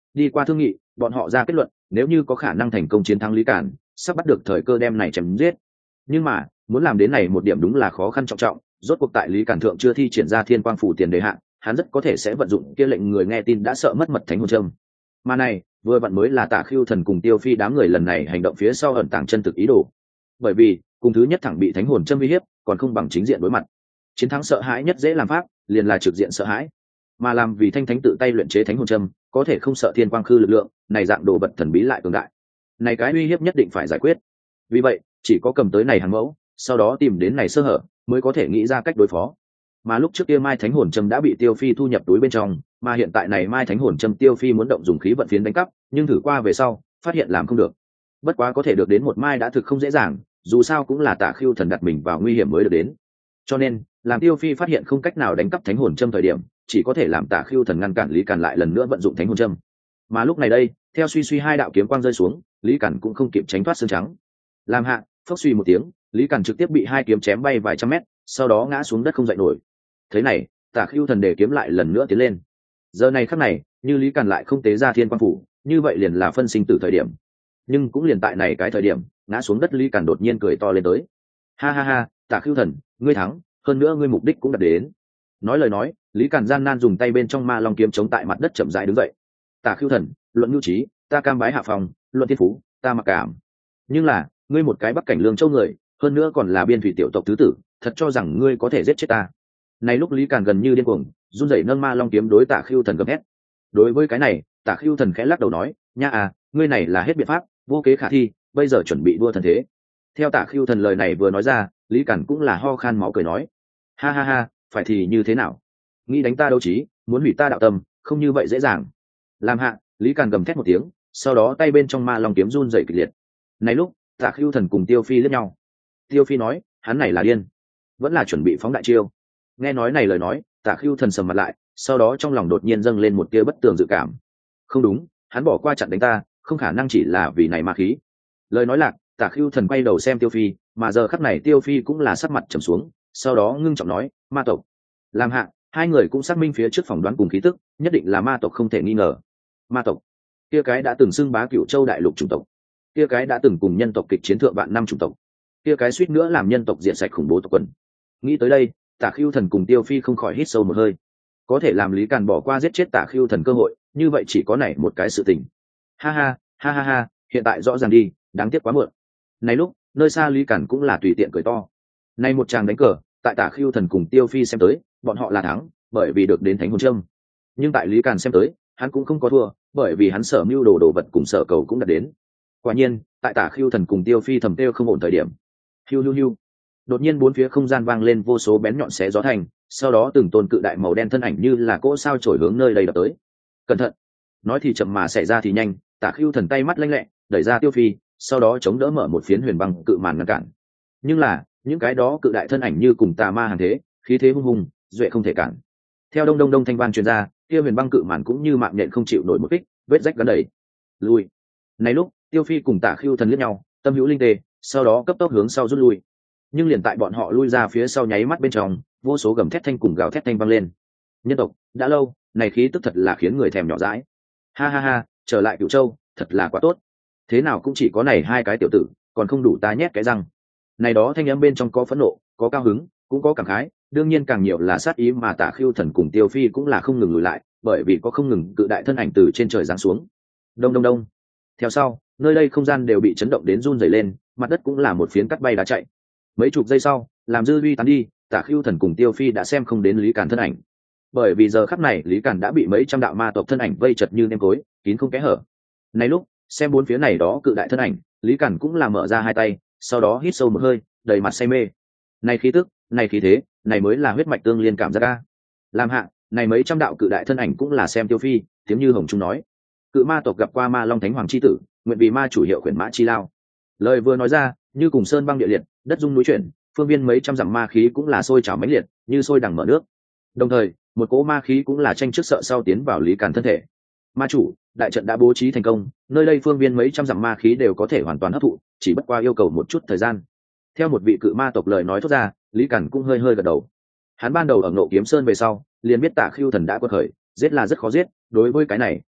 Đi qua thương nghị, bọn họ ra kết luận nếu như có khả năng thành công chiến thắng Lý Cản, sắp bắt được thời cơ đem này chém giết. Nhưng mà muốn làm đến này một điểm đúng là khó khăn trọng trọng, rốt cuộc tại Lý Cản thượng chưa thi triển ra Thiên Quang phủ tiền đề hạn, hắn rất có thể sẽ vận dụng kia lệnh người nghe tin đã sợ mất mật thánh hồn châm. Mà này vừa vặn mới là Tả Khưu Thần cùng Tiêu Phi đám người lần này hành động phía sau ẩn tàng chân thực ý đồ. Bởi vì cùng thứ nhất thẳng bị thánh hồn châm uy hiếp, còn không bằng chính diện đối mặt. Chiến thắng sợ hãi nhất dễ làm pháp, liền là trực diện sợ hãi. Mà làm vì Thanh Thánh tự tay luyện chế thánh hồn châm, có thể không sợ Thiên Quang khư lực lượng, này dạng đồ vật thần bí lại cường đại. Này cái uy hiếp nhất định phải giải quyết. Vì vậy, chỉ có cầm tới này hàng mẫu, sau đó tìm đến này sơ hở, mới có thể nghĩ ra cách đối phó. Mà lúc trước kia Mai Thánh hồn châm đã bị Tiêu Phi thu nhập túi bên trong, mà hiện tại này Mai Thánh hồn châm Tiêu Phi muốn động dùng khí vận phiến đánh cắp, nhưng thử qua về sau, phát hiện làm không được. Bất quá có thể được đến một mai đã thực không dễ dàng, dù sao cũng là Tả Khưu Thần đặt mình vào nguy hiểm mới được đến. Cho nên, làm Tiêu Phi phát hiện không cách nào đánh cắp Thánh hồn châm thời điểm, chỉ có thể làm Tả Khưu Thần ngăn cản Lý Cản lại lần nữa vận dụng Thánh hồn châm. Mà lúc này đây, theo suy suy hai đạo kiếm quang rơi xuống, Lý Cản cũng không kịp tránh thoát xương trắng. Làm hạ, phốc suy một tiếng, Lý Cản trực tiếp bị hai kiếm chém bay vài trăm mét, sau đó ngã xuống đất không dậy nổi. Thế này, Tả Khưu Thần để kiếm lại lần nữa tiến lên. Giờ này khắc này, như Lý Cản lại không tế ra Thiên Quang phủ, như vậy liền là phân sinh tử thời điểm. Nhưng cũng liền tại này cái thời điểm, ngã xuống đất Lý Cản đột nhiên cười to lên tới. Ha ha ha, Tả Khưu Thần, ngươi thắng, hơn nữa ngươi mục đích cũng đạt đến. Nói lời nói, Lý Cản gian nan dùng tay bên trong ma long kiếm chống tại mặt đất chậm rãi đứng dậy. Tả Khưu Thần, luận nhu trí, ta cam bái hạ phòng, luận thiên phú, ta mặc cảm. Nhưng là, ngươi một cái Bắc Cảnh Lương Châu người, hơn nữa còn là biên thủy tiểu tộc tứ tử, thật cho rằng ngươi có thể giết chết ta. Này lúc Lý Cản gần như điên cuồng, run rẩy nâng ma long kiếm đối Tả Khưu Thần gầm hét. Đối với cái này, Tả Khưu Thần khẽ lắc đầu nói, nha à, ngươi này là hết biện pháp, vô kế khả thi, bây giờ chuẩn bị đua thần thế. Theo Tả Khưu Thần lời này vừa nói ra, Lý Cản cũng là ho khan máu cười nói, ha ha ha, phải thì như thế nào? Nghĩ đánh ta đấu trí, muốn hủy ta đạo tâm, không như vậy dễ dàng. Làm hạ, Lý Cản gầm thét một tiếng, sau đó tay bên trong ma long kiếm run rẩy kịch liệt. Này lúc, Tả Khưu Thần cùng Tiêu Phi liếc nhau. Tiêu Phi nói, hắn này là điên, vẫn là chuẩn bị phóng đại chiêu. Nghe nói này lời nói, Tả Khưu Thần sầm mặt lại, sau đó trong lòng đột nhiên dâng lên một tia bất tường dự cảm. Không đúng, hắn bỏ qua chặn đánh ta, không khả năng chỉ là vì này ma khí. Lời nói lạc, Tả Khưu Thần quay đầu xem Tiêu Phi, mà giờ khắc này Tiêu Phi cũng là sắc mặt trầm xuống, sau đó ngưng trọng nói, ma tộc. Làm hạ, hai người cũng xác minh phía trước phỏng đoán cùng khí tức, nhất định là ma tộc không thể nghi ngờ. Ma tộc, kia cái đã từng xưng bá Cửu Châu đại lục chủng tộc, kia cái đã từng cùng nhân tộc kịch chiến thượng vạn năm chủng tộc, kia cái suýt nữa làm nhân tộc diệt sạch khủng bố tộc quần. Nghĩ tới đây, Tả Khưu Thần cùng Tiêu Phi không khỏi hít sâu một hơi. Có thể làm Lý Càn bỏ qua giết chết Tả Khưu Thần cơ hội, như vậy chỉ có này một cái sự tình. Ha ha, ha ha ha, hiện tại rõ ràng đi, đáng tiếc quá muộn. Này lúc, nơi xa Lý Càn cũng là tùy tiện cười to. Này một tràng đánh cờ, tại Tả Khưu Thần cùng Tiêu Phi xem tới, bọn họ là thắng, bởi vì được đến Thánh hồn châm. Nhưng tại Lý Càn xem tới, hắn cũng không có thua, bởi vì hắn sở mưu đồ đồ vật cùng sở cầu cũng đạt đến. Quả nhiên, tại Tả Khưu Thần cùng Tiêu Phi thầm tiêu không ổn thời điểm. Hiu hiu hiu. Đột nhiên bốn phía không gian vang lên vô số bén nhọn xé gió thành, sau đó từng tôn cự đại màu đen thân ảnh như là cỗ sao chổi hướng nơi đây đập tới. Cẩn thận. Nói thì chậm mà xảy ra thì nhanh, Tả Khưu Thần tay mắt lanh lẹ, đẩy ra Tiêu Phi, sau đó chống đỡ mở một phiến huyền băng cự màn ngăn cản. Nhưng là, những cái đó cự đại thân ảnh như cùng tà ma hàng thế, khí thế hung hùng, duệ không thể cản. Theo đông đông đông thanh vang truyền ra, kia huyền băng cự màn cũng như mạng nhện không chịu nổi một kích, vết rách gắn đầy. Lui. Này lúc, Tiêu Phi cùng Tả Khưu Thần liếc nhau, tâm hữu linh tê, sau đó cấp tốc hướng sau rút lui. Nhưng liền tại bọn họ lui ra phía sau nháy mắt bên trong, vô số gầm thét thanh cùng gào thét thanh vang lên. Nhân tộc, đã lâu, này khí tức thật là khiến người thèm nhỏ dãi. Ha ha ha, trở lại Cửu Châu, thật là quá tốt. Thế nào cũng chỉ có này hai cái tiểu tử, còn không đủ ta nhét cái răng. Này đó thanh âm bên trong có phẫn nộ, có cao hứng, cũng có cảm khái, đương nhiên càng nhiều là sát ý mà Tả Khưu Thần cùng Tiêu Phi cũng là không ngừng lùi lại, bởi vì có không ngừng cự đại thân ảnh từ trên trời giáng xuống. Đông đông đông. Theo sau, nơi đây không gian đều bị chấn động đến run rẩy lên, mặt đất cũng là một phiến cắt bay đá chạy. Mấy chục giây sau, làm dư uy tán đi, Tả Khưu Thần cùng Tiêu Phi đã xem không đến Lý Càn thân ảnh. Bởi vì giờ khắc này Lý Càn đã bị mấy trăm đạo ma tộc thân ảnh vây chật như nêm cối, kín không kẽ hở. Này lúc, xem bốn phía này đó cự đại thân ảnh, Lý Càn cũng là mở ra hai tay, sau đó hít sâu một hơi, đầy mặt say mê. Này khí tức, này khí thế, này mới là huyết mạch tương liên cảm giác a. Làm hạ, này mấy trăm đạo cự đại thân ảnh cũng là xem Tiêu Phi, tiếng như hồng trung nói. Cự ma tộc gặp qua Ma Long Thánh Hoàng chi tử, nguyện vì ma chủ hiệu khuyển mã chi lao. Lời vừa nói ra, như cùng sơn băng địa liệt, đất rung núi chuyển, phương viên mấy trăm dặm ma khí cũng là sôi trào mãnh liệt, như sôi đằng mở nước. Đồng thời, một cỗ ma khí cũng là tranh trước sợ sau tiến vào Lý Càn thân thể. Ma chủ, đại trận đã bố trí thành công, nơi đây phương viên mấy trăm dặm ma khí đều có thể hoàn toàn hấp thụ, chỉ bất qua yêu cầu một chút thời gian. Theo một vị cự ma tộc lời nói thốt ra, Lý Càn cũng hơi hơi gật đầu. Hắn ban đầu ở Ngộ Kiếm Sơn về sau, liền biết Tả Khưu Thần đã quật khởi, giết là rất khó giết, đối với cái này,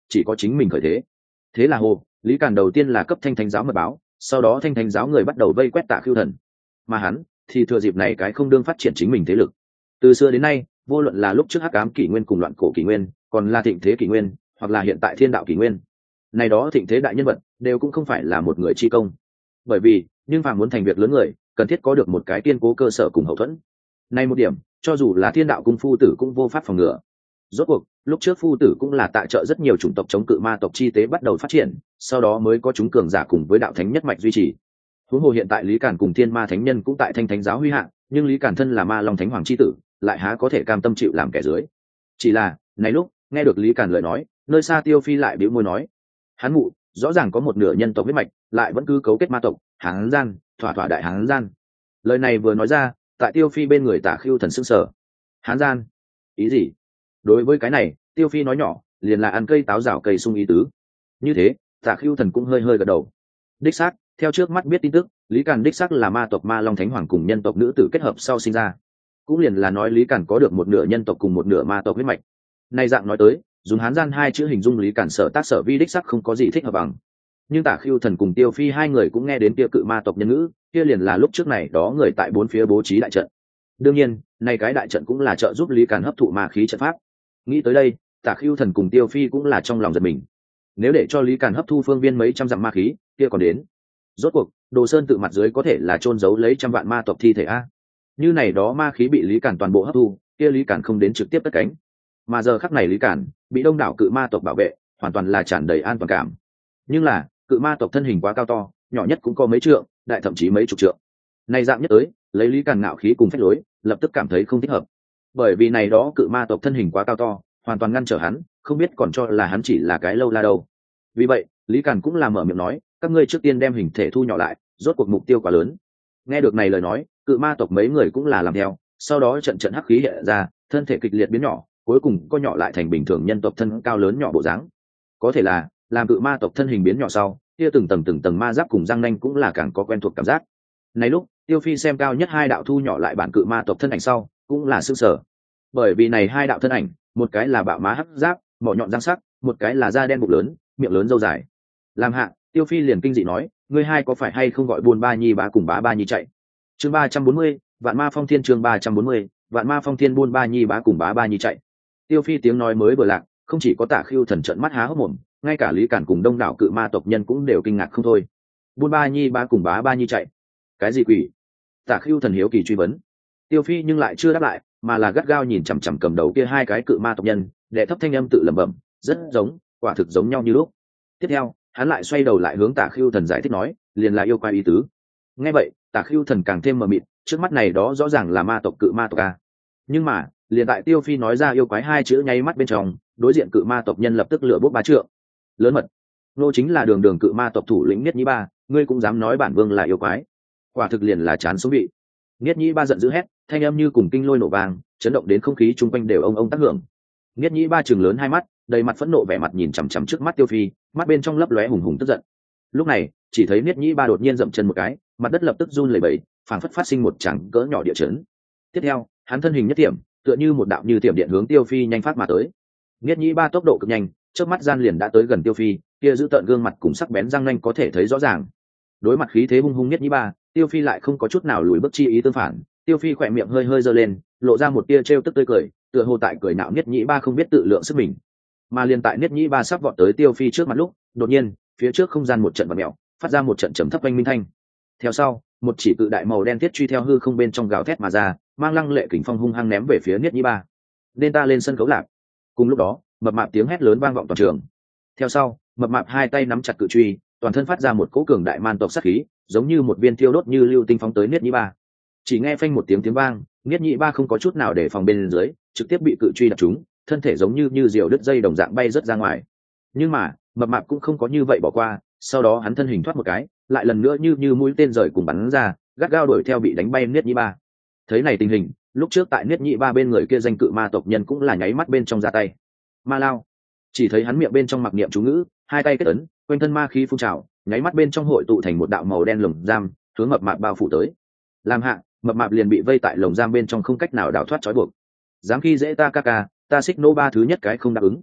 chỉ có chính mình khởi thế. Thế là hồ Lý Càn đầu tiên là cấp thanh thánh giáo mật báo, sau đó thanh thánh giáo người bắt đầu vây quét Tạ Khưu Thần, mà hắn thì thừa dịp này cái không đương phát triển chính mình thế lực. Từ xưa đến nay, vô luận là lúc trước hắc ám kỷ nguyên cùng loạn cổ kỷ nguyên, còn là thịnh thế kỷ nguyên, hoặc là hiện tại thiên đạo kỷ nguyên, này đó thịnh thế đại nhân vật đều cũng không phải là một người chi công, bởi vì nhưng phàm muốn thành việc lớn người, cần thiết có được một cái kiên cố cơ sở cùng hậu thuẫn. Này một điểm, cho dù là thiên đạo cung phu tử cũng vô pháp phòng ngừa. Rốt cuộc lúc trước phu tử cũng là tại trợ rất nhiều chủng tộc chống cự ma tộc chi tế bắt đầu phát triển, sau đó mới có chúng cường giả cùng với đạo thánh nhất mạch duy trì. Huống hồ hiện tại Lý Càn cùng thiên ma thánh nhân cũng tại thanh thánh giáo huy hạ, nhưng Lý Càn thân là ma long thánh hoàng chi tử, lại há có thể cam tâm chịu làm kẻ dưới. Chỉ là này lúc nghe được Lý Càn lời nói, nơi xa Tiêu Phi lại bĩu môi nói, hắn mụ rõ ràng có một nửa nhân tộc huyết mạch, lại vẫn cứ cấu kết ma tộc, hán gian, thỏa thỏa đại hán gian. Lời này vừa nói ra, tại Tiêu Phi bên người Tả Khưu Thần sững sờ. Hán gian? Ý gì? Đối với cái này, Tiêu Phi nói nhỏ, liền là ăn cây táo rào cây sung ý tứ. Như thế, Tả Khưu Thần cũng hơi hơi gật đầu. Đích xác, theo trước mắt biết tin tức, Lý Càn đích xác là ma tộc ma long thánh hoàng cùng nhân tộc nữ tử kết hợp sau sinh ra. Cũng liền là nói Lý Càn có được một nửa nhân tộc cùng một nửa ma tộc huyết mạch. Nay dạng nói tới, dùng hán gian hai chữ hình dung Lý Càn sở tác sở vi đích xác không có gì thích hợp bằng. Nhưng Tả Khưu Thần cùng Tiêu Phi hai người cũng nghe đến kia cự ma tộc nhân ngữ, kia liền là lúc trước này đó người tại bốn phía bố trí đại trận. Đương nhiên, nay cái đại trận cũng là trợ giúp Lý Càn hấp thụ ma khí trận pháp. Nghĩ tới đây, Tả Khưu Thần cùng Tiêu Phi cũng là trong lòng giật mình. Nếu để cho Lý Càn hấp thu phương viên mấy trăm dặm ma khí, kia còn đến. Rốt cuộc, Đồ Sơn tự mặt dưới có thể là chôn giấu lấy trăm vạn ma tộc thi thể a. Như này đó ma khí bị Lý Càn toàn bộ hấp thu, kia Lý Càn không đến trực tiếp cất cánh. Mà giờ khắc này Lý Càn bị đông đảo cự ma tộc bảo vệ, hoàn toàn là tràn đầy an toàn cảm. Nhưng là, cự ma tộc thân hình quá cao to, nhỏ nhất cũng có mấy trượng, đại thậm chí mấy chục trượng. Này dạng nhất tới, lấy Lý Càn ngạo khí cùng phách lối, lập tức cảm thấy không thích hợp. Bởi vì này đó cự ma tộc thân hình quá cao to, hoàn toàn ngăn trở hắn, không biết còn cho là hắn chỉ là cái lâu la đâu. Vì vậy, Lý Càn cũng là mở miệng nói, các ngươi trước tiên đem hình thể thu nhỏ lại, rốt cuộc mục tiêu quá lớn. Nghe được này lời nói, cự ma tộc mấy người cũng là làm theo, sau đó trận trận hắc khí hiện ra, thân thể kịch liệt biến nhỏ, cuối cùng co nhỏ lại thành bình thường nhân tộc thân cao lớn nhỏ bộ dáng. Có thể là, làm cự ma tộc thân hình biến nhỏ sau, kia từng tầng ma giáp cùng răng nanh cũng là càng có quen thuộc cảm giác. Này lúc, Tiêu Phi xem cao nhất hai đạo thu nhỏ lại bản cự ma tộc thân ảnh sau, cũng là sửng sở. Bởi vì này hai đạo thân ảnh, một cái là bạo má hắc giáp, mỏ nhọn răng sắc, một cái là da đen bụng lớn, miệng lớn râu dài. Làm hạ, Tiêu Phi liền kinh dị nói, ngươi hai có phải hay không gọi buôn ba nhi bá cùng bá ba nhi chạy? Chương 340, Vạn Ma Phong Thiên chương 340, Vạn Ma Phong Thiên buôn ba nhi bá cùng bá ba nhi chạy. Tiêu Phi tiếng nói mới vừa lạc, không chỉ có Tả Khưu Thần trợn mắt há hốc mồm, ngay cả Lý Càn cùng đông đảo cự ma tộc nhân cũng đều kinh ngạc không thôi. Buôn ba nhi bá cùng bá ba nhi chạy? Cái gì quỷ? Tả Khưu Thần hiếu kỳ truy vấn. Tiêu Phi nhưng lại chưa đáp lại, mà là gắt gao nhìn chằm chằm cầm đầu kia hai cái cự ma tộc nhân, đệ thấp thanh âm tự lẩm bẩm, rất giống, quả thực giống nhau như lúc. Tiếp theo, hắn lại xoay đầu lại hướng Tả Khưu Thần giải thích nói, liền là yêu quái ý tứ. Nghe vậy, Tả Khưu Thần càng thêm mờ mịt, trước mắt này đó rõ ràng là ma tộc cự ma tộc a. Nhưng mà, liền tại Tiêu Phi nói ra yêu quái hai chữ nháy mắt bên trong, đối diện cự ma tộc nhân lập tức lửa bốc bá trượng. Lớn mật, nô chính là đường đường cự ma tộc thủ lĩnh Niết Nhĩ Ba, ngươi cũng dám nói bản vương là yêu quái? Quả thực liền là chán sống vị. Niết Nhĩ Ba giận dữ hét, thanh âm như cùng kinh lôi nổ vang, chấn động đến không khí chung quanh đều ông tác hưởng. Niết Nhĩ Ba trừng lớn hai mắt, đầy mặt phẫn nộ vẻ mặt nhìn chằm chằm trước mắt Tiêu Phi, mắt bên trong lấp lóe hùng hùng tức giận. Lúc này, chỉ thấy Niết Nhĩ Ba đột nhiên dậm chân một cái, mặt đất lập tức run lẩy bẩy, phảng phất phát sinh một tràng cỡ nhỏ địa chấn. Tiếp theo, hắn thân hình nhất tiệm, tựa như một đạo như tiệm điện hướng Tiêu Phi nhanh phát mà tới. Niết Nhĩ Ba tốc độ cực nhanh, chớp mắt gian liền đã tới gần Tiêu Phi, kia giữ tợn gương mặt cùng sắc bén răng nanh có thể thấy rõ ràng. Đối mặt khí thế hung hung Niết Nhĩ Ba, Tiêu Phi lại không có chút nào lùi bước chi ý tương phản, Tiêu Phi khỏe miệng hơi hơi giơ lên, lộ ra một tia trêu tức tươi cười, tựa hồ tại cười nạo Niết Nhĩ Ba không biết tự lượng sức mình. Mà liền tại Niết Nhĩ Ba sắp vọt tới Tiêu Phi trước mặt lúc, đột nhiên, phía trước không gian một trận vặn mèo, phát ra một trận trầm thấp oanh minh thanh. Theo sau, một chỉ cự đại màu đen thiết truy theo hư không bên trong gào thét mà ra, mang lăng lệ kình phong hung hăng ném về phía Niết Nhĩ Ba. Nên ta lên sân khấu lạc. Cùng lúc đó, mập mạp tiếng hét lớn vang vọng toàn trường. Theo sau, mập mạp hai tay nắm chặt cự truy, toàn thân phát ra một cỗ cường đại man tộc sát khí, giống như một viên thiêu đốt như lưu tinh phóng tới Niết Nhĩ Ba. Chỉ nghe phanh một tiếng vang, Niết Nhĩ Ba không có chút nào để phòng bên dưới, trực tiếp bị cự truy đập trúng, thân thể giống như diều đứt dây đồng dạng bay rớt ra ngoài. Nhưng mà, mập mạp cũng không có như vậy bỏ qua, sau đó hắn thân hình thoát một cái, lại lần nữa như mũi tên rời cùng bắn ra, gắt gao đuổi theo bị đánh bay Niết Nhĩ Ba. Thấy này tình hình, lúc trước tại Niết Nhĩ Ba bên người kia danh cự ma tộc nhân cũng là nháy mắt bên trong ra tay. Ma lao, chỉ thấy hắn miệng bên trong mặc niệm chú ngữ, hai tay kết ấn, quanh thân ma khí phun trào, nháy mắt bên trong hội tụ thành một đạo màu đen lồng giam, hướng mập mạp bao phủ tới. Làm hạ, mập mạp liền bị vây tại lồng giam bên trong không cách nào đào thoát trói buộc. Dám khi dễ ta ca ca, ta xích nô ba thứ nhất cái không đáp ứng.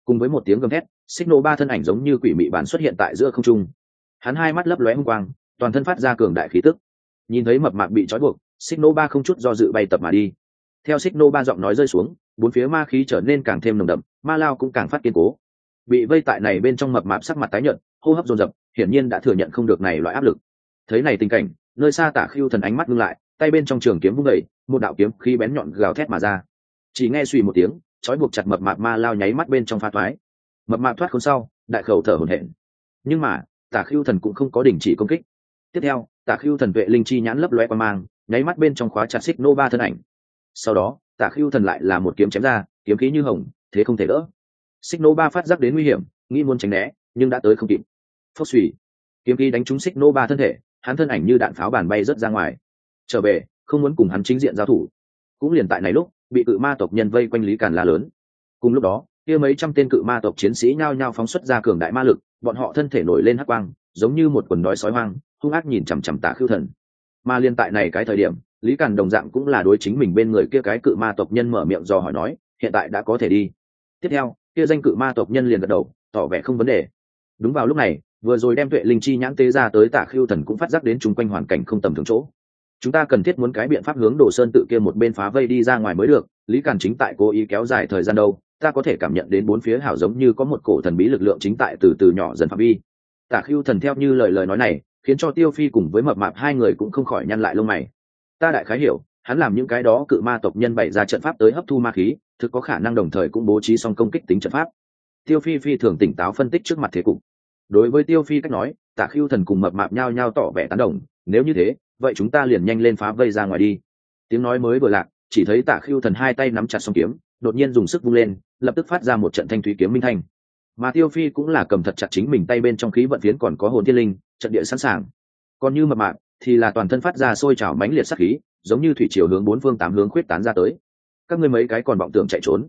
Cùng với một tiếng gầm thét, xích nô ba thân ảnh giống như quỷ mị bản xuất hiện tại giữa không trung. Hắn hai mắt lấp lóe hung quang, toàn thân phát ra cường đại khí tức. Nhìn thấy mập mạp bị trói buộc, xích nô ba không chút do dự bay tập mà đi. Theo xích nô ba giọng nói rơi xuống, bốn phía ma khí trở nên càng thêm nồng đậm, ma lao cũng càng phát kiên cố. Bị vây tại này bên trong mập mạp sắc mặt tái nhợt, hô hấp dồn dập, hiển nhiên đã thừa nhận không được này loại áp lực. Thấy này tình cảnh, nơi xa Tả Khưu Thần ánh mắt ngưng lại, tay bên trong trường kiếm vung dậy, một đạo kiếm khí bén nhọn gào thét mà ra. Chỉ nghe suy một tiếng, trói buộc chặt mập mạp ma lao nháy mắt bên trong pha thoái. Mập mạp thoát khốn sau, đại khẩu thở hổn hển. Nhưng mà, Tả Khưu Thần cũng không có đình chỉ công kích. Tiếp theo, Tả Khưu Thần tuệ linh chi nhãn lấp lóe qua mang, nháy mắt bên trong khóa chặt xích nô ba thân ảnh. Sau đó, Tả Khưu Thần lại là một kiếm chém ra, kiếm khí như hồng, thế không thể đỡ. Xích nô ba phát giác đến nguy hiểm, nghĩ muốn tránh né, nhưng đã tới không kịp. Phốc xùy, kiếm khí đánh trúng xích nô ba thân thể, hắn thân ảnh như đạn pháo bàn bay rất ra ngoài. Trở về, không muốn cùng hắn chính diện giao thủ. Cũng liền tại này lúc, bị cự ma tộc nhân vây quanh Lý Càn la lớn. Cùng lúc đó, kia mấy trăm tên cự ma tộc chiến sĩ nhao nhao phóng xuất ra cường đại ma lực, bọn họ thân thể nổi lên hắc quang, giống như một quần đói sói hoang, hung ác nhìn chằm chằm Tả Khưu Thần. Mà liên tại này cái thời điểm, Lý Càn đồng dạng cũng là đối chính mình bên người kia cái cự ma tộc nhân mở miệng dò hỏi nói, hiện tại đã có thể đi. Tiếp theo, kia danh cự ma tộc nhân liền gật đầu, tỏ vẻ không vấn đề. Đúng vào lúc này, vừa rồi đem tuệ linh chi nhãn tế ra tới Tả Khưu Thần cũng phát giác đến chung quanh hoàn cảnh không tầm thường chỗ. Chúng ta cần thiết muốn cái biện pháp hướng Đồ Sơn tự kia một bên phá vây đi ra ngoài mới được. Lý Càn chính tại cố ý kéo dài thời gian đâu, ta có thể cảm nhận đến bốn phía hảo giống như có một cổ thần bí lực lượng chính tại từ từ nhỏ dần phạm vi. Tả Khưu Thần theo như lời nói này, khiến cho Tiêu Phi cùng với mập mạp hai người cũng không khỏi nhăn lại lông mày. Ta đại khái hiểu, hắn làm những cái đó cự ma tộc nhân bày ra trận pháp tới hấp thu ma khí, thực có khả năng đồng thời cũng bố trí xong công kích tính trận pháp. Tiêu Phi phi thường tỉnh táo phân tích trước mặt thế cục. Đối với Tiêu Phi cách nói, Tả Khưu Thần cùng mập mạp nhao nhao tỏ vẻ tán đồng, nếu như thế, vậy chúng ta liền nhanh lên phá vây ra ngoài đi. Tiếng nói mới vừa lạc, chỉ thấy Tả Khưu Thần hai tay nắm chặt song kiếm, đột nhiên dùng sức vung lên, lập tức phát ra một trận thanh thúy kiếm minh thanh. Mà Tiêu Phi cũng là cầm thật chặt chính mình tay bên trong khí vận phiến còn có hồn thiên linh, trận địa sẵn sàng. Còn như mập mạp thì là toàn thân phát ra sôi trào mãnh liệt sát khí, giống như thủy triều hướng bốn phương tám hướng khuyết tán ra tới. Các ngươi mấy cái còn vọng tưởng chạy trốn?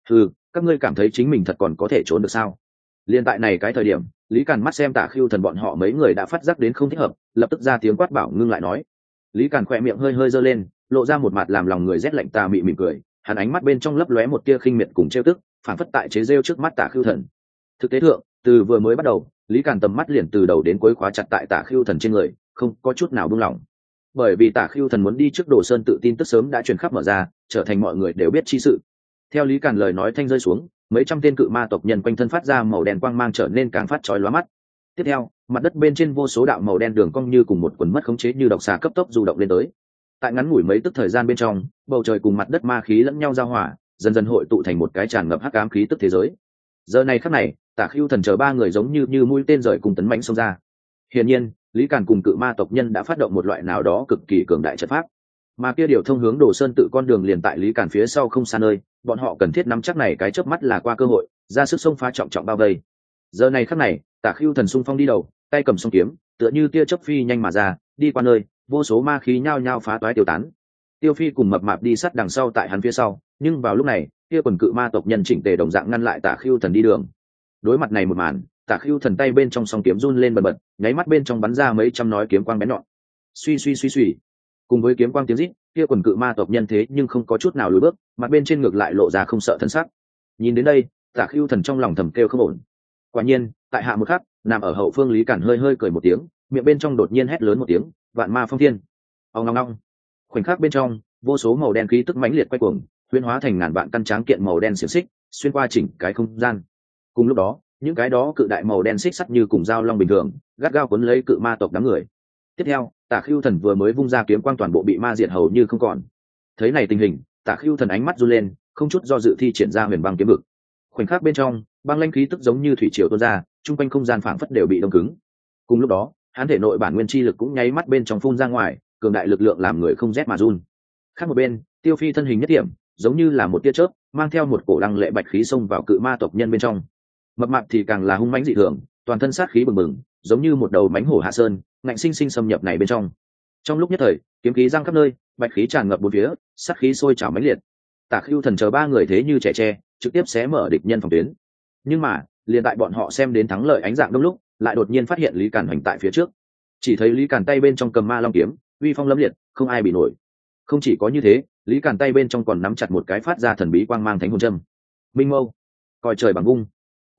Các ngươi cảm thấy chính mình thật còn có thể trốn được sao? Liên tại này cái thời điểm, Lý Càn mắt xem Tả Khưu Thần bọn họ mấy người đã phát giác đến không thích hợp, lập tức ra tiếng quát bảo ngưng lại nói. Lý Càn khỏe miệng hơi hơi giơ lên, lộ ra một mặt làm lòng người rét lạnh tà mị mỉm cười, hắn ánh mắt bên trong lấp lóe một tia khinh miệt cùng trêu tức, phản phất tại chế rêu trước mắt Tả Khưu Thần. Thực tế thượng, từ vừa mới bắt đầu, Lý Càn tầm mắt liền từ đầu đến cuối khóa chặt tại Tả Khưu Thần trên người, không có chút nào buông lỏng. Bởi vì Tả Khưu Thần muốn đi trước Đồ Sơn tự tin tức sớm đã truyền khắp mở ra, trở thành mọi người đều biết chi sự. Theo Lý Càn lời nói thanh rơi xuống, mấy trăm tên cự ma tộc nhân quanh thân phát ra màu đen quang mang trở nên càng phát chói lóa mắt. Tiếp theo, mặt đất bên trên vô số đạo màu đen đường cong như cùng một quần mất khống chế như độc xà cấp tốc du động lên tới. Tại ngắn ngủi mấy tức thời gian bên trong, bầu trời cùng mặt đất ma khí lẫn nhau giao hòa, dần dần hội tụ thành một cái tràn ngập hắc ám khí tức thế giới. Giờ này khắc này, Tả Khưu Thần chờ ba người giống như mũi tên rời cùng tấn mãnh xông ra. Hiển nhiên, Lý Càn cùng cự ma tộc nhân đã phát động một loại nào đó cực kỳ cường đại trận pháp. Mà kia điều thông hướng Đồ Sơn tự con đường liền tại Lý Càn phía sau không xa nơi, bọn họ cần thiết nắm chắc này cái chớp mắt là qua cơ hội, ra sức xông phá trọng trọng bao vây. Giờ này khắc này, Tả Khưu Thần xung phong đi đầu, tay cầm song kiếm, tựa như tia chớp phi nhanh mà ra, đi qua nơi, vô số ma khí nhao nhao phá toái tiêu tán. Tiêu Phi cùng mập mạp đi sát đằng sau tại hắn phía sau, nhưng vào lúc này, kia quần cự ma tộc nhân chỉnh tề đồng dạng ngăn lại Tả Khưu Thần đi đường. Đối mặt này một màn, Tả Khưu Thần tay bên trong song kiếm run lên bần bật, nháy mắt bên trong bắn ra mấy trăm nói kiếm quang bén nhọn. Suy suy suy suy. Cùng với kiếm quang tiếng rít, kia quần cự ma tộc nhân thế nhưng không có chút nào lùi bước, mặt bên trên ngược lại lộ ra không sợ thân sắc. Nhìn đến đây, Tả Khưu Thần trong lòng thầm kêu không ổn. Quả nhiên, tại hạ một khắc, nằm ở hậu phương Lý Cản hơi hơi cười một tiếng, miệng bên trong đột nhiên hét lớn một tiếng, vạn ma phong thiên. Ong ong ong. Khoảnh khắc bên trong, vô số màu đen khí tức mãnh liệt quay cuồng, huyễn hóa thành ngàn vạn căn tráng kiện màu đen xiềng xích, xuyên qua chỉnh cái không gian. Cùng lúc đó, những cái đó cự đại màu đen xích sắt như cùng dao long bình thường, gắt gao cuốn lấy cự ma tộc đám người. Tiếp theo, Tả Khưu Thần vừa mới vung ra kiếm quang toàn bộ bị ma diệt hầu như không còn. Thấy này tình hình, Tả Khưu Thần ánh mắt run lên, không chút do dự thi triển ra huyền băng kiếm vực. Khoảnh khắc bên trong, băng lãnh khí tức giống như thủy triều tuôn ra, trung quanh không gian phảng phất đều bị đông cứng. Cùng lúc đó, hắn thể nội bản nguyên chi lực cũng nháy mắt bên trong phun ra ngoài, cường đại lực lượng làm người không rét mà run. Khác một bên, Tiêu Phi thân hình nhất điểm, giống như là một tia chớp, mang theo một cổ lăng lệ bạch khí xông vào cự ma tộc nhân bên trong. Mập mạp thì càng là hung mãnh dị thường, toàn thân sát khí bừng bừng, giống như một đầu mãnh hổ hạ sơn, ngạnh sinh sinh xâm nhập này bên trong. Trong lúc nhất thời, kiếm khí giăng khắp nơi, bạch khí tràn ngập bốn phía, sát khí sôi trào mãnh liệt. Tả Khưu Thần chờ ba người thế như trẻ tre, trực tiếp xé mở địch nhân phòng tuyến. Nhưng mà, liền tại bọn họ xem đến thắng lợi ánh dạng đông lúc, lại đột nhiên phát hiện Lý Càn hoành tại phía trước. Chỉ thấy Lý Càn tay bên trong cầm ma long kiếm, uy phong lẫm liệt, không ai bị nổi. Không chỉ có như thế, Lý Càn tay bên trong còn nắm chặt một cái phát ra thần bí quang mang thánh hồn châm. Minh Mâu, coi trời bằng vung.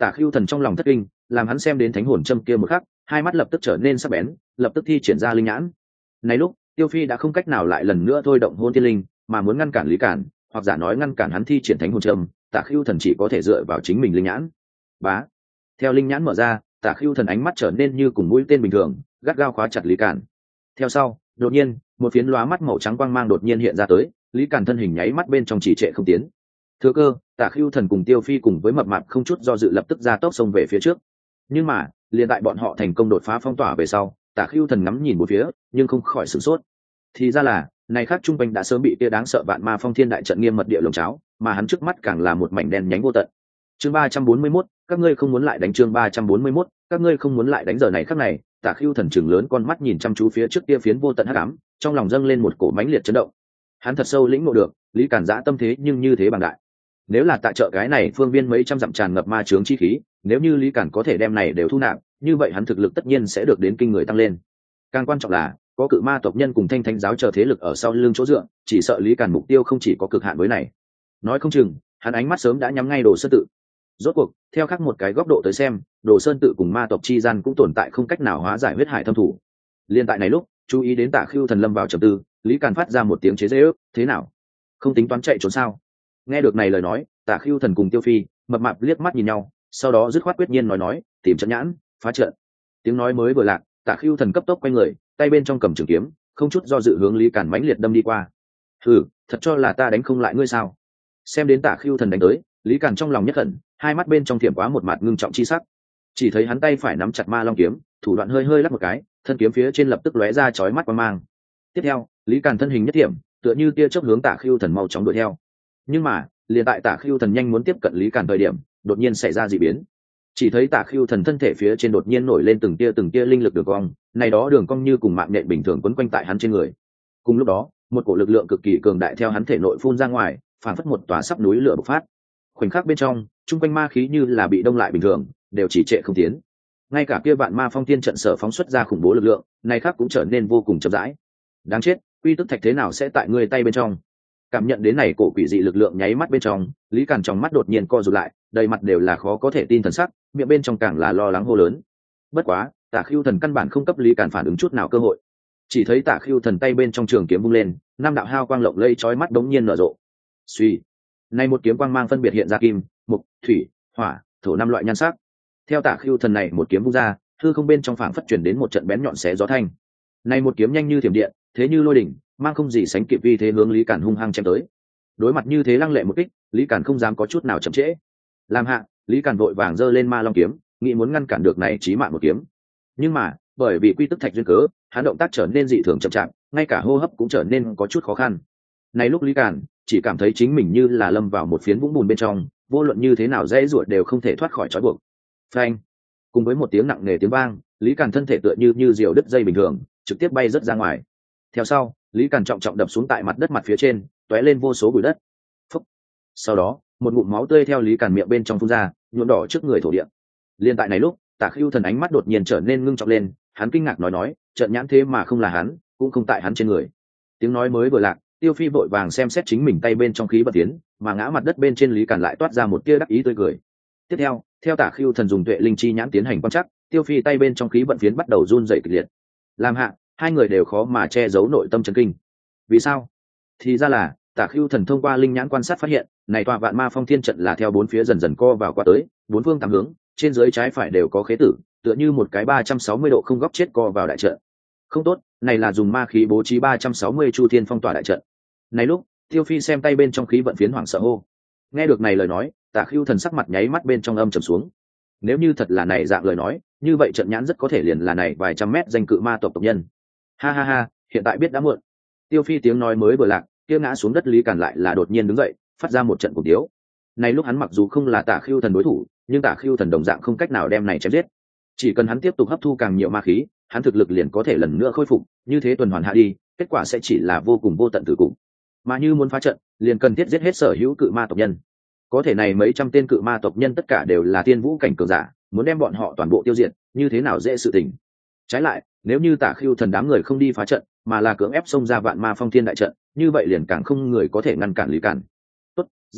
Tả Khưu Thần trong lòng thất kinh, làm hắn xem đến thánh hồn châm kia một khắc, hai mắt lập tức trở nên sắc bén, lập tức thi triển ra linh nhãn. Này lúc, Tiêu Phi đã không cách nào lại lần nữa thôi động hôn tiên linh, mà muốn ngăn cản Lý Cản, hoặc giả nói ngăn cản hắn thi triển thánh hồn châm, Tả Khưu Thần chỉ có thể dựa vào chính mình linh nhãn. Bá. Theo linh nhãn mở ra, Tả Khưu Thần ánh mắt trở nên như cùng mũi tên bình thường, gắt gao khóa chặt Lý Cản. Theo sau, đột nhiên, một phiến lóa mắt màu trắng quang mang đột nhiên hiện ra tới, Lý Cản thân hình nháy mắt bên trong chỉ trệ không tiến. Thừa cơ, Tả Khưu Thần cùng Tiêu Phi cùng với Mập Mạp không chút do dự lập tức ra tốc xông về phía trước. Nhưng mà, liền tại bọn họ thành công đột phá phong tỏa về sau, Tả Khưu Thần ngắm nhìn một phía, nhưng không khỏi sửng sốt. Thì ra là, này khác trung quanh đã sớm bị kia đáng sợ vạn ma phong thiên đại trận nghiêm mật địa lồng cháo, mà hắn trước mắt càng là một mảnh đen nhánh vô tận. Chương 341, các ngươi không muốn lại đánh. Chương 341, các ngươi không muốn lại đánh. Giờ này khắc này, Tả Khưu Thần trừng lớn con mắt nhìn chăm chú phía trước kia phiến vô tận hắc ám, trong lòng dâng lên một cổ mãnh liệt chấn động. Hắn thật sâu lĩnh ngộ được, Lý Cản dã tâm thế nhưng như thế bằng đại. Nếu là tại chợ cái này phương viên mấy trăm dặm tràn ngập ma chướng chi khí, nếu như Lý Cản có thể đem này đều thu nạp, như vậy hắn thực lực tất nhiên sẽ được đến kinh người tăng lên. Càng quan trọng là, có cự ma tộc nhân cùng Thanh Thánh giáo chờ thế lực ở sau lưng chỗ dựa, chỉ sợ Lý Cản mục tiêu không chỉ có cực hạn với này. Nói không chừng, hắn ánh mắt sớm đã nhắm ngay Đồ Sơn tự. Rốt cuộc, theo khác một cái góc độ tới xem, Đồ Sơn tự cùng ma tộc chi gian cũng tồn tại không cách nào hóa giải huyết hải thâm thủ. Liên tại này lúc, chú ý đến Tả Khưu Thần lâm vào trầm tư, Lý Cản phát ra một tiếng chế giễu, thế nào? Không tính toán chạy trốn sao? Nghe được này lời nói, Tả Khưu Thần cùng Tiêu Phi, Mập Mạp liếc mắt nhìn nhau, sau đó dứt khoát quyết nhiên nói, tìm trận nhãn, phá trận. Tiếng nói mới vừa lạc, Tả Khưu Thần cấp tốc quay người, tay bên trong cầm trường kiếm, không chút do dự hướng Lý Cản mãnh liệt đâm đi qua. Hừ, thật cho là ta đánh không lại ngươi sao? Xem đến Tả Khưu Thần đánh tới, Lý Cản trong lòng nhất hận, hai mắt bên trong thiểm quá một mặt ngưng trọng chi sắc. Chỉ thấy hắn tay phải nắm chặt ma long kiếm, thủ đoạn hơi hơi lắc một cái, thân kiếm phía trên lập tức lóe ra chói mắt quang mang. Tiếp theo, Lý Cản thân hình nhất thiểm, tựa như tia chớp hướng Tả Khưu Thần mau chóng đuổi theo. Nhưng mà, liền tại Tả Khưu Thần nhanh muốn tiếp cận Lý Cản thời điểm, đột nhiên xảy ra dị biến. Chỉ thấy Tả Khưu Thần thân thể phía trên đột nhiên nổi lên từng tia linh lực đường cong, này đó đường cong như cùng mạng nhện bình thường quấn quanh tại hắn trên người. Cùng lúc đó, một cổ lực lượng cực kỳ cường đại theo hắn thể nội phun ra ngoài, phản phất một tòa sắp núi lửa bộc phát. Khoảnh khắc bên trong, trung quanh ma khí như là bị đông lại bình thường, đều chỉ trệ không tiến. Ngay cả kia vạn ma phong thiên trận sở phóng xuất ra khủng bố lực lượng, này khác cũng trở nên vô cùng chậm rãi. Đáng chết, quy tức thạch thế nào sẽ tại ngươi tay bên trong? Cảm nhận đến này cổ quỷ dị lực lượng nháy mắt bên trong, Lý Cản trong mắt đột nhiên co rụt lại, đầy mặt đều là khó có thể tin thần sắc, miệng bên trong càng là lo lắng hô lớn. Bất quá, Tả Khưu Thần căn bản không cấp Lý Cản phản ứng chút nào cơ hội. Chỉ thấy Tả Khưu Thần tay bên trong trường kiếm vung lên, năm đạo hào quang lộng lẫy chói mắt đống nhiên nở rộ. Suy, này một kiếm quang mang phân biệt hiện ra kim, mộc, thủy, hỏa, thổ năm loại nhan sắc. Theo Tả Khưu Thần này một kiếm vung ra, hư không bên trong phảng phất truyền đến một trận bén nhọn xé gió thanh. Này một kiếm nhanh như thiểm điện, thế như lôi đỉnh, mang không gì sánh kịp vì thế hướng Lý Cản hung hăng chém tới. Đối mặt như thế lăng lệ một kích, Lý Cản không dám có chút nào chậm trễ. Làm hạ, Lý Cản vội vàng giơ lên ma long kiếm, nghĩ muốn ngăn cản được này chí mạng một kiếm. Nhưng mà, bởi vì quy tức thạch duyên cớ, hắn động tác trở nên dị thường chậm chạp, ngay cả hô hấp cũng trở nên có chút khó khăn. Này lúc Lý Cản chỉ cảm thấy chính mình như là lâm vào một phiến vũng bùn bên trong, vô luận như thế nào dễ ruột đều không thể thoát khỏi trói buộc. Phanh! Cùng với một tiếng nặng nề tiếng vang, Lý Cản thân thể tựa như diều đứt dây bình thường, trực tiếp bay rất ra ngoài. Theo sau, Lý Cản trọng trọng đập xuống tại mặt đất mặt phía trên, tóe lên vô số bụi đất. Phúc. Sau đó, một ngụm máu tươi theo Lý Cản miệng bên trong phun ra, nhuộm đỏ trước người thổ địa. Liên tại này lúc, Tả Khưu Thần ánh mắt đột nhiên trở nên ngưng trọng lên, hắn kinh ngạc nói, trận nhãn thế mà không là hắn, cũng không tại hắn trên người. Tiếng nói mới vừa lạc, Tiêu Phi vội vàng xem xét chính mình tay bên trong khí bật tiến, mà ngã mặt đất bên trên Lý Cản lại toát ra một tia đắc ý tươi cười. Tiếp theo Tả Khưu Thần dùng tuệ linh chi nhãn tiến hành quan trắc, Tiêu Phi tay bên trong khí vận phiến bắt đầu run rẩy kịch liệt. Làm hạ, hai người đều khó mà che giấu nội tâm chấn kinh. Vì sao? Thì ra là Tả Khưu Thần thông qua linh nhãn quan sát phát hiện, này tòa vạn ma phong thiên trận là theo bốn phía dần dần co vào qua tới, bốn phương tám hướng, trên dưới trái phải đều có khế tử, tựa như một cái 360 độ không góc chết co vào đại trận. Không tốt, này là dùng ma khí bố trí 360 chu thiên phong tỏa đại trận. Này lúc, Tiêu Phi xem tay bên trong khí vận phiến hoảng sợ hô. Nghe được này lời nói, Tả Khưu Thần sắc mặt nháy mắt bên trong âm trầm xuống. Nếu như thật là này dạng lời nói, như vậy trận nhãn rất có thể liền là này vài trăm mét danh cự ma tộc tộc nhân. Ha ha ha, hiện tại biết đã muộn. Tiêu Phi tiếng nói mới vừa lạc, kia ngã xuống đất Lý Cản lại là đột nhiên đứng dậy, phát ra một trận cuồng tiếu. Này lúc hắn mặc dù không là Tả Khưu Thần đối thủ, nhưng Tả Khưu Thần đồng dạng không cách nào đem này chém giết. Chỉ cần hắn tiếp tục hấp thu càng nhiều ma khí, hắn thực lực liền có thể lần nữa khôi phục, như thế tuần hoàn hạ đi, kết quả sẽ chỉ là vô cùng vô tận tử cục. Mà như muốn phá trận, liền cần thiết giết hết sở hữu cự ma tộc nhân. Có thể này mấy trăm tên cự ma tộc nhân tất cả đều là tiên vũ cảnh cường giả, muốn đem bọn họ toàn bộ tiêu diệt, như thế nào dễ sự tình. Trái lại, nếu như Tả Khưu Thần đám người không đi phá trận, mà là cưỡng ép xông ra vạn ma phong thiên đại trận, như vậy liền càng không người có thể ngăn cản Lý Cản. Tốt, rất tốt,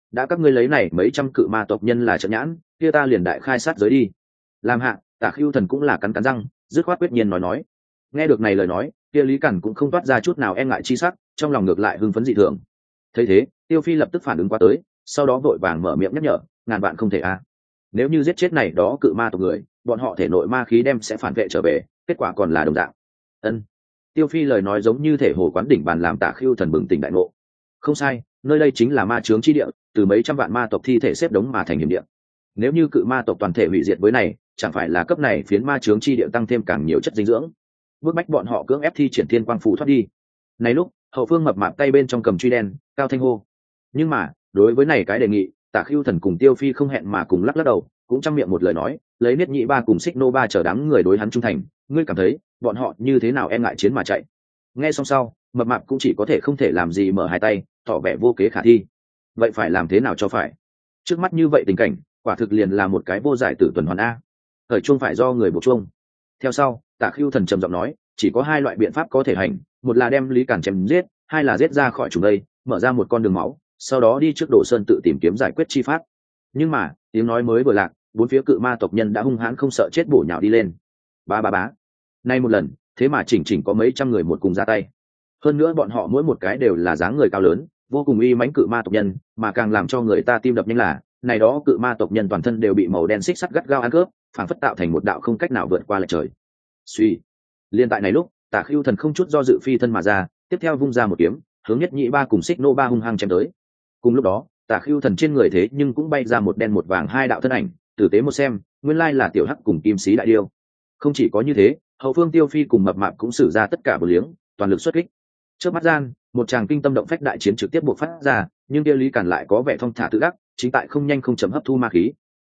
đã các ngươi lấy này mấy trăm cự ma tộc nhân là trận nhãn, kia ta liền đại khai sát giới đi. Làm hạ, Tả Khưu Thần cũng là cắn cắn răng, dứt khoát quyết nhiên nói. Nghe được này lời nói, kia Lý Cẩn cũng không toát ra chút nào e ngại chi sắc, trong lòng ngược lại hưng phấn dị thường. Thấy thế, Tiêu Phi lập tức phản ứng qua tới, sau đó vội vàng mở miệng nhắc nhở, ngàn vạn không thể a. Nếu như giết chết này đó cự ma tộc người, bọn họ thể nội ma khí đem sẽ phản vệ trở về, kết quả còn là đồng dạng. Ân. Tiêu Phi lời nói giống như thể hồ quán đỉnh bàn làm Tả Khưu Thần bừng tỉnh đại ngộ. Không sai, nơi đây chính là ma chướng chi địa, từ mấy trăm vạn ma tộc thi thể xếp đống mà thành hiểm địa. Nếu như cự ma tộc toàn thể hủy diệt với này, chẳng phải là cấp này phiến ma chướng chi địa tăng thêm càng nhiều chất dinh dưỡng, bước bách bọn họ cưỡng ép thi triển thiên quang phù thoát đi. Này lúc, hậu phương mập mạp tay bên trong cầm truy đen, cao thanh hô. Nhưng mà, đối với này cái đề nghị, Tả Khưu Thần cùng Tiêu Phi không hẹn mà cùng lắc lắc đầu, cũng trong miệng một lời nói, lấy Niết Nhị Ba cùng Xích Nô Ba chờ đám người đối hắn trung thành, ngươi cảm thấy, bọn họ như thế nào e ngại chiến mà chạy. Nghe xong sau, mập mạp cũng chỉ có thể không thể làm gì mở hai tay, tỏ vẻ vô kế khả thi. Vậy phải làm thế nào cho phải? Trước mắt như vậy tình cảnh, quả thực liền là một cái vô giải tử tuần hoàn a. Thời chuông phải do người buộc chuông. Theo sau, Tả Khưu Thần trầm giọng nói, chỉ có hai loại biện pháp có thể hành, một là đem Lý Cản chém giết, hai là giết ra khỏi chúng đây, mở ra một con đường máu, sau đó đi trước Đồ Sơn tự tìm kiếm giải quyết chi pháp. Nhưng mà, tiếng nói mới vừa lạc, bốn phía cự ma tộc nhân đã hung hãn không sợ chết bổ nhào đi lên. Ba ba bá. Nay một lần, thế mà chỉnh có mấy trăm người một cùng ra tay. Hơn nữa bọn họ mỗi một cái đều là dáng người cao lớn, vô cùng uy mãnh cự ma tộc nhân, mà càng làm cho người ta tim đập nhanh là, này đó cự ma tộc nhân toàn thân đều bị màu đen xích sắt gắt gao ăn cướp, phảng phất tạo thành một đạo không cách nào vượt qua lệch trời. Suy. Liên tại này lúc, Tả Khưu Thần không chút do dự phi thân mà ra, tiếp theo vung ra một kiếm, hướng Nhất Nhị Ba cùng Xích Nô Ba hung hăng chém tới. Cùng lúc đó, Tả Khưu Thần trên người thế nhưng cũng bay ra một đen một vàng hai đạo thân ảnh, tử tế một xem, nguyên lai là Tiểu Hắc cùng Kim Sĩ Đại Điêu. Không chỉ có như thế, hậu phương Tiêu Phi cùng mập mạp cũng sử ra tất cả bờ liếng, toàn lực xuất kích. Trước mắt gian, một tràng kinh tâm động phách đại chiến trực tiếp buộc phát ra, nhưng kia Lý Cản lại có vẻ thong thả tự đắc, chính tại không nhanh không chậm hấp thu ma khí.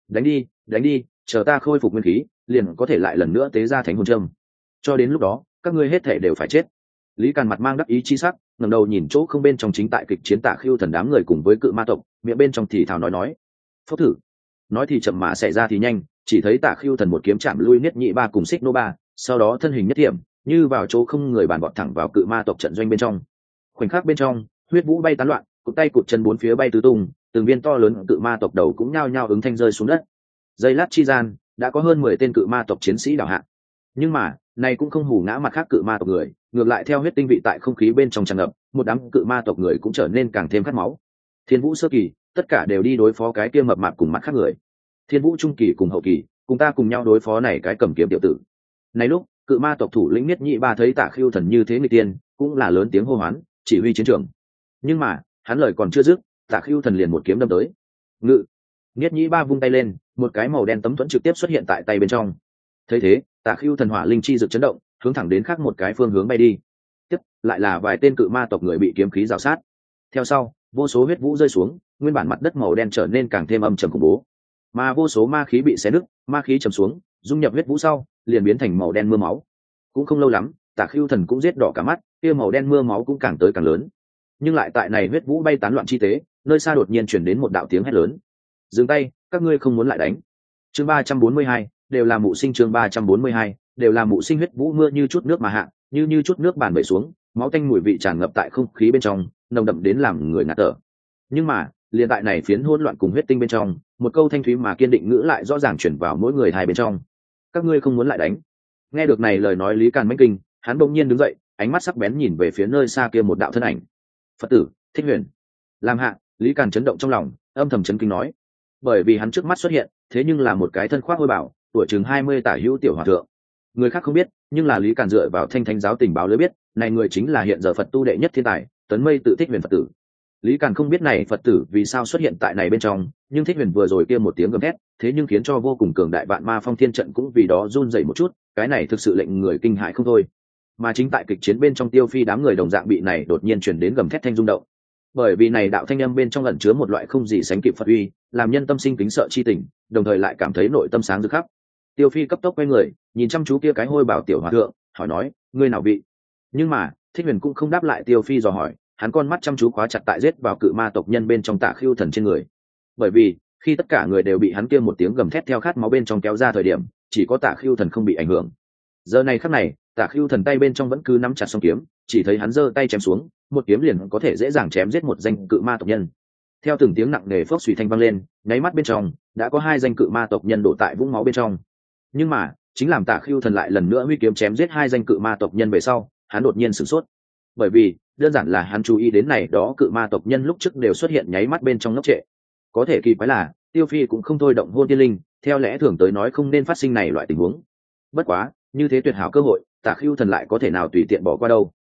Đánh đi, chờ ta khôi phục nguyên khí, liền có thể lại lần nữa tế ra thánh hồn châm. Cho đến lúc đó, các ngươi hết thể đều phải chết. Lý Càn mặt mang đắc ý chi sắc, ngẩng đầu nhìn chỗ không bên trong chính tại kịch chiến Tả Khưu Thần đám người cùng với cự ma tộc, miệng bên trong thì thào nói. Phốc thử. Nói thì chậm mà xảy ra thì nhanh, chỉ thấy Tả Khưu Thần một kiếm chạm lui Niết Nhị Ba cùng Xích Nô Ba, sau đó thân hình nhất thiểm, như vào chỗ không người bàn bọt thẳng vào cự ma tộc trận doanh bên trong. Khoảnh khắc bên trong, huyết vũ bay tán loạn, cụt tay cụt chân bốn phía bay tứ tung, từng viên to lớn cự ma tộc đầu cũng nhao nhao ứng thanh rơi xuống đất. Giây lát chi gian, đã có hơn 10 tên cự ma tộc chiến sĩ đảo hạ. Nhưng mà, này cũng không hù ngã mặt khác cự ma tộc người, ngược lại theo huyết tinh vị tại không khí bên trong tràn ngập, một đám cự ma tộc người cũng trở nên càng thêm khát máu. Thiên Vũ sơ kỳ, tất cả đều đi đối phó cái kia mập mạp cùng mặt khác người. Thiên Vũ trung kỳ cùng hậu kỳ, cùng ta cùng nhau đối phó này cái cầm kiếm tiểu tử. Này lúc, cự ma tộc thủ lĩnh Niết Nhị Ba thấy Tả Khưu Thần như thế người tiên, cũng là lớn tiếng hô hoán, chỉ huy chiến trường. Nhưng mà, hắn lời còn chưa dứt, Tả Khưu Thần liền một kiếm đâm tới. Ngự. Niết Nhị Ba vung tay lên, một cái màu đen tấm thuẫn trực tiếp xuất hiện tại tay bên trong. Thấy thế, Tả Khưu Thần hỏa linh chi rực chấn động, hướng thẳng đến khác một cái phương hướng bay đi. Tiếp, lại là vài tên cự ma tộc người bị kiếm khí rào sát. Theo sau, vô số huyết vũ rơi xuống, nguyên bản mặt đất màu đen trở nên càng thêm âm trầm khủng bố. Mà vô số ma khí bị xé nứt, ma khí trầm xuống, dung nhập huyết vũ sau, liền biến thành màu đen mưa máu. Cũng không lâu lắm, Tả Khưu Thần cũng giết đỏ cả mắt, kia màu đen mưa máu cũng càng tới càng lớn. Nhưng lại tại này huyết vũ bay tán loạn chi tế, nơi xa đột nhiên truyền đến một đạo tiếng hét lớn. Dừng tay, các ngươi không muốn lại đánh. Chương 342, đều là mụ sinh. Chương 342, đều là mụ sinh. Huyết vũ mưa như chút nước mà hạ, như chút nước bàn bể xuống, máu tanh mùi vị tràn ngập tại không khí bên trong, nồng đậm đến làm người ngạt thở. Nhưng mà, liền tại này phiến hỗn loạn cùng huyết tinh bên trong, một câu thanh thúy mà kiên định ngữ lại rõ ràng truyền vào mỗi người hai bên trong. Các ngươi không muốn lại đánh. Nghe được này lời nói Lý Càn mãnh kinh, hắn bỗng nhiên đứng dậy, ánh mắt sắc bén nhìn về phía nơi xa kia một đạo thân ảnh. Phật tử, Thích Huyền. Làm hạ, Lý Càn chấn động trong lòng, âm thầm chấn kinh nói. Bởi vì hắn trước mắt xuất hiện, thế nhưng là một cái thân khoác hôi bảo, tuổi chừng 20 tả hữu tiểu hòa thượng. Người khác không biết, nhưng là Lý Càn dựa vào Thanh Thánh giáo tình báo lưới biết, này người chính là hiện giờ Phật tu đệ nhất thiên tài, Tấn Mây Tự Thích Huyền Phật tử. Lý Càn không biết này Phật tử vì sao xuất hiện tại này bên trong, nhưng Thích Huyền vừa rồi kia một tiếng gầm thét, thế nhưng khiến cho vô cùng cường đại vạn ma phong thiên trận cũng vì đó run rẩy một chút, cái này thực sự lệnh người kinh hãi không thôi. Mà chính tại kịch chiến bên trong Tiêu Phi đám người đồng dạng bị này đột nhiên truyền đến gầm thét thanh rung động. Bởi vì này đạo thanh âm bên trong ẩn chứa một loại không gì sánh kịp Phật uy, làm nhân tâm sinh kính sợ chi tình, đồng thời lại cảm thấy nội tâm sáng rực khắp. Tiêu Phi cấp tốc quay người, nhìn chăm chú kia cái hôi bảo tiểu hòa thượng, hỏi nói, ngươi nào vị? Nhưng mà, Thích Huyền cũng không đáp lại Tiêu Phi dò hỏi, hắn con mắt chăm chú khóa chặt tại giết vào cự ma tộc nhân bên trong Tả Khưu Thần trên người. Bởi vì, khi tất cả người đều bị hắn kia một tiếng gầm thét theo khát máu bên trong kéo ra thời điểm, chỉ có Tả Khưu Thần không bị ảnh hưởng. Giờ này khắc này, Tả Khưu Thần tay bên trong vẫn cứ nắm chặt song kiếm, chỉ thấy hắn giơ tay chém xuống, một kiếm liền có thể dễ dàng chém giết một danh cự ma tộc nhân. Theo từng tiếng nặng nề phốc suy thanh vang lên, nháy mắt bên trong đã có 2 danh cự ma tộc nhân đổ tại vũng máu bên trong. Nhưng mà chính làm Tả Khưu Thần lại lần nữa huy kiếm chém giết 2 danh cự ma tộc nhân về sau, hắn đột nhiên sửng sốt, bởi vì đơn giản là hắn chú ý đến này đó cự ma tộc nhân lúc trước đều xuất hiện nháy mắt bên trong ngốc trệ. Có thể kỳ quái là Tiêu Phi cũng không thôi động hôn tiên linh, theo lẽ thường tới nói không nên phát sinh này loại tình huống. Bất quá như thế tuyệt hảo cơ hội, Tả Khưu Thần lại có thể nào tùy tiện bỏ qua đâu.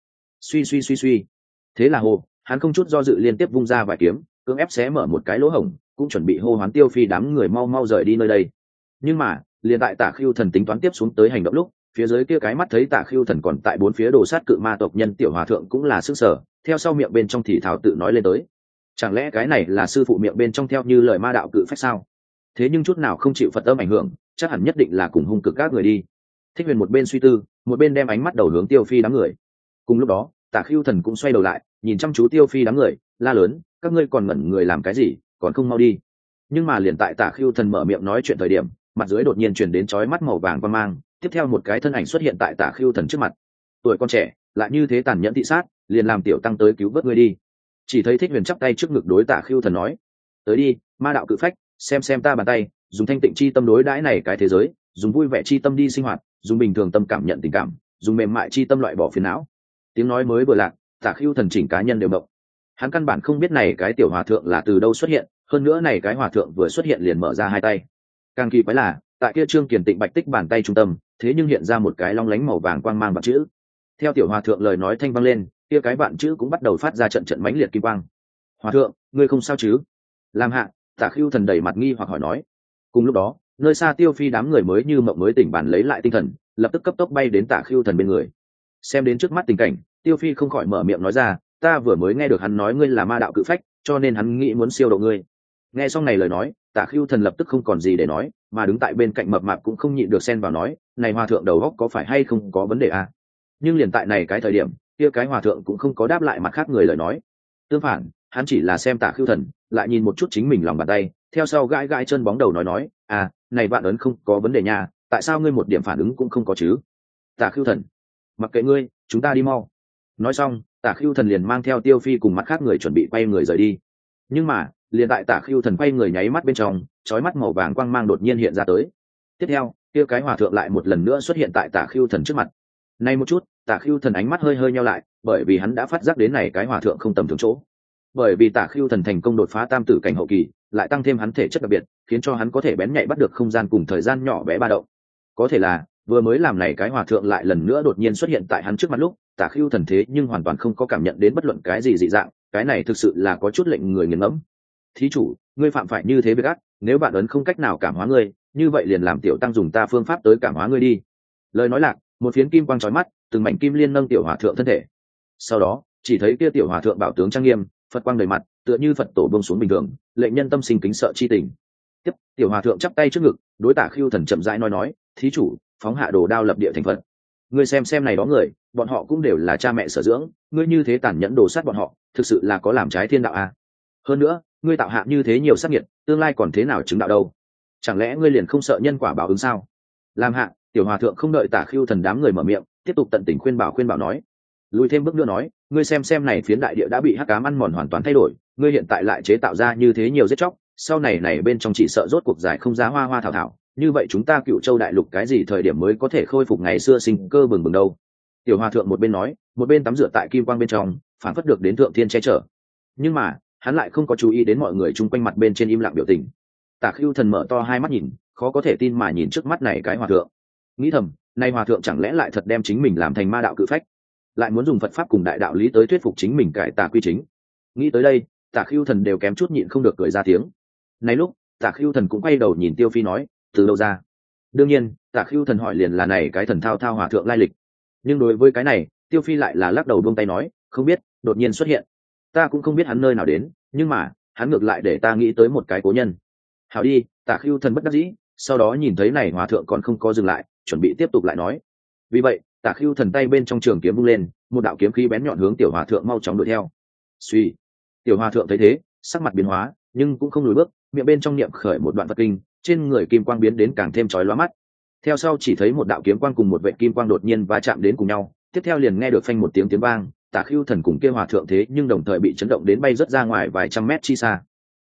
Suy. Thế là hồ hắn không chút do dự liên tiếp vung ra vài kiếm, cưỡng ép xé mở một cái lỗ hổng, cũng chuẩn bị hô hoán Tiêu Phi đám người mau mau rời đi nơi đây. Nhưng mà liền tại Tả Khưu Thần tính toán tiếp xuống tới hành động lúc, phía dưới kia cái mắt thấy Tả Khưu Thần còn tại bốn phía đồ sát cự ma tộc nhân tiểu hòa thượng cũng là sức sở, theo sau miệng bên trong thì thảo tự nói lên tới, chẳng lẽ cái này là sư phụ miệng bên trong theo như lời ma đạo cự phách sao? Thế nhưng chút nào không chịu Phật âm ảnh hưởng, chắc hẳn nhất định là cùng hung cực các người đi. Thích Huyền một bên suy tư, một bên đem ánh mắt đầu hướng Tiêu Phi đám người. Cùng lúc đó Tả Khưu Thần cũng xoay đầu lại nhìn chăm chú Tiêu Phi đám người, la lớn, các ngươi còn ngẩn người làm cái gì, còn không mau đi. Nhưng mà liền tại Tả Khưu Thần mở miệng nói chuyện thời điểm, mặt dưới đột nhiên truyền đến chói mắt màu vàng quang mang, tiếp theo một cái thân ảnh xuất hiện tại Tả Khưu Thần trước mặt. Tuổi con trẻ lại như thế tàn nhẫn thị sát, liền làm tiểu tăng tới cứu vớt ngươi đi. Chỉ thấy Thích Huyền chắp tay trước ngực đối Tả Khưu Thần nói, tới đi ma đạo cự phách, xem ta bàn tay, dùng thanh tịnh chi tâm đối đãi này cái thế giới, dùng vui vẻ chi tâm đi sinh hoạt, dùng bình thường tâm cảm nhận tình cảm, dùng mềm mại chi tâm loại bỏ phiền não. Tiếng nói mới vừa lạc, Tả Khưu Thần chỉnh cá nhân đều động. Hắn căn bản không biết này cái tiểu hòa thượng là từ đâu xuất hiện, hơn nữa này cái hòa thượng vừa xuất hiện liền mở ra hai tay. Càng kỳ quái là tại kia Trương Kiền Tịnh bạch tích bàn tay trung tâm, thế nhưng hiện ra một cái long lánh màu vàng quang mang vạn chữ. Theo tiểu hòa thượng lời nói thanh vang lên, kia cái vạn chữ cũng bắt đầu phát ra trận trận mãnh liệt kim quang. Hòa thượng, ngươi không sao chứ? Làm hạ, Tả Khưu Thần đầy mặt nghi hoặc hỏi nói. Cùng lúc đó nơi xa Tiêu Phi đám người mới như mộng mới tỉnh bàn lấy lại tinh thần, lập tức cấp tốc bay đến Tả Khưu Thần bên người. Xem đến trước mắt tình cảnh, Tiêu Phi không khỏi mở miệng nói ra, ta vừa mới nghe được hắn nói ngươi là ma đạo cự phách, cho nên hắn nghĩ muốn siêu độ ngươi. Nghe xong này lời nói, Tả Khưu Thần lập tức không còn gì để nói, mà đứng tại bên cạnh mập mạp cũng không nhịn được xen vào nói, này hòa thượng đầu óc có phải hay không có vấn đề à? Nhưng liền tại này cái thời điểm, kia cái hòa thượng cũng không có đáp lại mặt khác người lời nói. Tương phản, hắn chỉ là xem Tả Khưu Thần, lại nhìn một chút chính mình lòng bàn tay, theo sau gãi gãi chân bóng đầu nói, à, này bạn ấn không có vấn đề nha, tại sao ngươi một điểm phản ứng cũng không có chứ? Tả Khưu Thần, mặc kệ ngươi, chúng ta đi mau. Nói xong, Tả Khưu Thần liền mang theo Tiêu Phi cùng mặt khác người chuẩn bị quay người rời đi. Nhưng mà liền tại Tả Khưu Thần quay người nháy mắt bên trong, chói mắt màu vàng quang mang đột nhiên hiện ra tới. Tiếp theo kia cái hòa thượng lại một lần nữa xuất hiện tại Tả Khưu Thần trước mặt. Nay một chút, Tả Khưu Thần ánh mắt hơi hơi nheo lại, bởi vì hắn đã phát giác đến này cái hòa thượng không tầm thường chỗ. Bởi vì Tả Khưu Thần thành công đột phá tam tử cảnh hậu kỳ, lại tăng thêm hắn thể chất đặc biệt, khiến cho hắn có thể bén nhạy bắt được không gian cùng thời gian nhỏ bé ba động. Có thể là vừa mới làm này cái hòa thượng lại lần nữa đột nhiên xuất hiện tại hắn trước mặt lúc, Tả Khưu Thần thế nhưng hoàn toàn không có cảm nhận đến bất luận cái gì dị dạng, cái này thực sự là có chút lệnh người nghiền ngẫm. Thí chủ, ngươi phạm phải như thế với ác, nếu bạn ấn không cách nào cảm hóa ngươi, như vậy liền làm tiểu tăng dùng ta phương pháp tới cảm hóa ngươi đi. Lời nói lạc, một phiến kim quang chói mắt, từng mảnh kim liên nâng tiểu hòa thượng thân thể. Sau đó chỉ thấy kia tiểu hòa thượng bảo tướng trang nghiêm, Phật quang đầy mặt, tựa như Phật tổ buông xuống bình thường, lệnh nhân tâm sinh kính sợ chi tình. Tiếp, tiểu hòa thượng chắp tay trước ngực, đối Tả Khưu Thần chậm rãi nói, thí chủ, phóng hạ đồ đao lập địa thành Phật. Ngươi xem này đó người, bọn họ cũng đều là cha mẹ sở dưỡng, ngươi như thế tàn nhẫn đồ sát bọn họ, thực sự là có làm trái thiên đạo à? Hơn nữa, ngươi tạo hạ như thế nhiều sát nghiệt, tương lai còn thế nào chứng đạo đâu? Chẳng lẽ ngươi liền không sợ nhân quả báo ứng sao? Làm hạ, tiểu hòa thượng không đợi Tả Khưu Thần đám người mở miệng, tiếp tục tận tình khuyên bảo nói. Lùi thêm bước nữa nói, ngươi xem này phiến đại địa đã bị hắc ám ăn mòn hoàn toàn thay đổi, ngươi hiện tại lại chế tạo ra như thế nhiều giết chóc, sau này bên trong chỉ sợ rốt cuộc giải không ra hoa thảo thảo, như vậy chúng ta Cựu Châu đại lục cái gì thời điểm mới có thể khôi phục ngày xưa sinh cơ bừng bừng đâu? Tiểu hòa thượng một bên nói, một bên tắm rửa tại kim quang bên trong, phản phất được đến thượng thiên che chở. Nhưng mà hắn lại không có chú ý đến mọi người chung quanh mặt bên trên im lặng biểu tình. Tả Khưu Thần mở to hai mắt nhìn, khó có thể tin mà nhìn trước mắt này cái hòa thượng, nghĩ thầm, nay hòa thượng chẳng lẽ lại thật đem chính mình làm thành ma đạo cự phách, lại muốn dùng Phật pháp cùng đại đạo lý tới thuyết phục chính mình cải tà quy chính. Nghĩ tới đây, Tả Khưu Thần đều kém chút nhịn không được cười ra tiếng. Này lúc, Tả Khưu Thần cũng quay đầu nhìn Tiêu Phi nói, từ đâu ra? Đương nhiên, Tả Khưu Thần hỏi liền là này cái thần thao thao hòa thượng lai lịch. Nhưng đối với cái này, Tiêu Phi lại là lắc đầu buông tay nói, không biết, đột nhiên xuất hiện. Ta cũng không biết hắn nơi nào đến, nhưng mà hắn ngược lại để ta nghĩ tới một cái cố nhân. Hảo đi, Tả Khưu Thần bất đắc dĩ, sau đó nhìn thấy này hòa thượng còn không có dừng lại, chuẩn bị tiếp tục lại nói. Vì vậy, Tả Khưu Thần tay bên trong trường kiếm vung lên, một đạo kiếm khí bén nhọn hướng tiểu hòa thượng mau chóng đuổi theo. Suy, tiểu hòa thượng thấy thế, sắc mặt biến hóa, nhưng cũng không lùi bước, miệng bên trong niệm khởi một đoạn Phật kinh, trên người kim quang biến đến càng thêm chói lóa mắt. Theo sau chỉ thấy một đạo kiếm quang cùng một vệt kim quang đột nhiên va chạm đến cùng nhau, tiếp theo liền nghe được phanh một tiếng vang, Tả Khưu Thần cùng kia hòa thượng thế nhưng đồng thời bị chấn động đến bay rất ra ngoài vài trăm mét chi xa.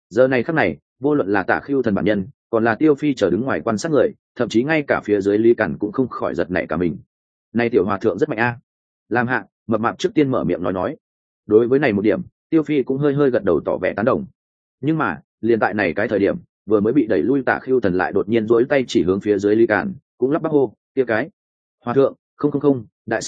Giờ này khắc này, vô luận là Tạ Khưu Thần bản nhân còn là Tiêu Phi chờ đứng ngoài quan sát người, thậm chí ngay cả phía dưới Lý Cản cũng không khỏi giật nảy cả mình. Này tiểu hòa thượng rất mạnh a. Làm hạ, mập mạp trước tiên mở miệng nói. Đối với này một điểm, Tiêu Phi cũng hơi hơi gật đầu tỏ vẻ tán đồng. Nhưng mà, liền tại này cái thời điểm, vừa mới bị đẩy lui Tạ Khưu Thần lại đột nhiên duỗi tay chỉ hướng phía dưới Lý Cản, cũng lắp bắp hô, kia cái. Hòa thượng, không, đại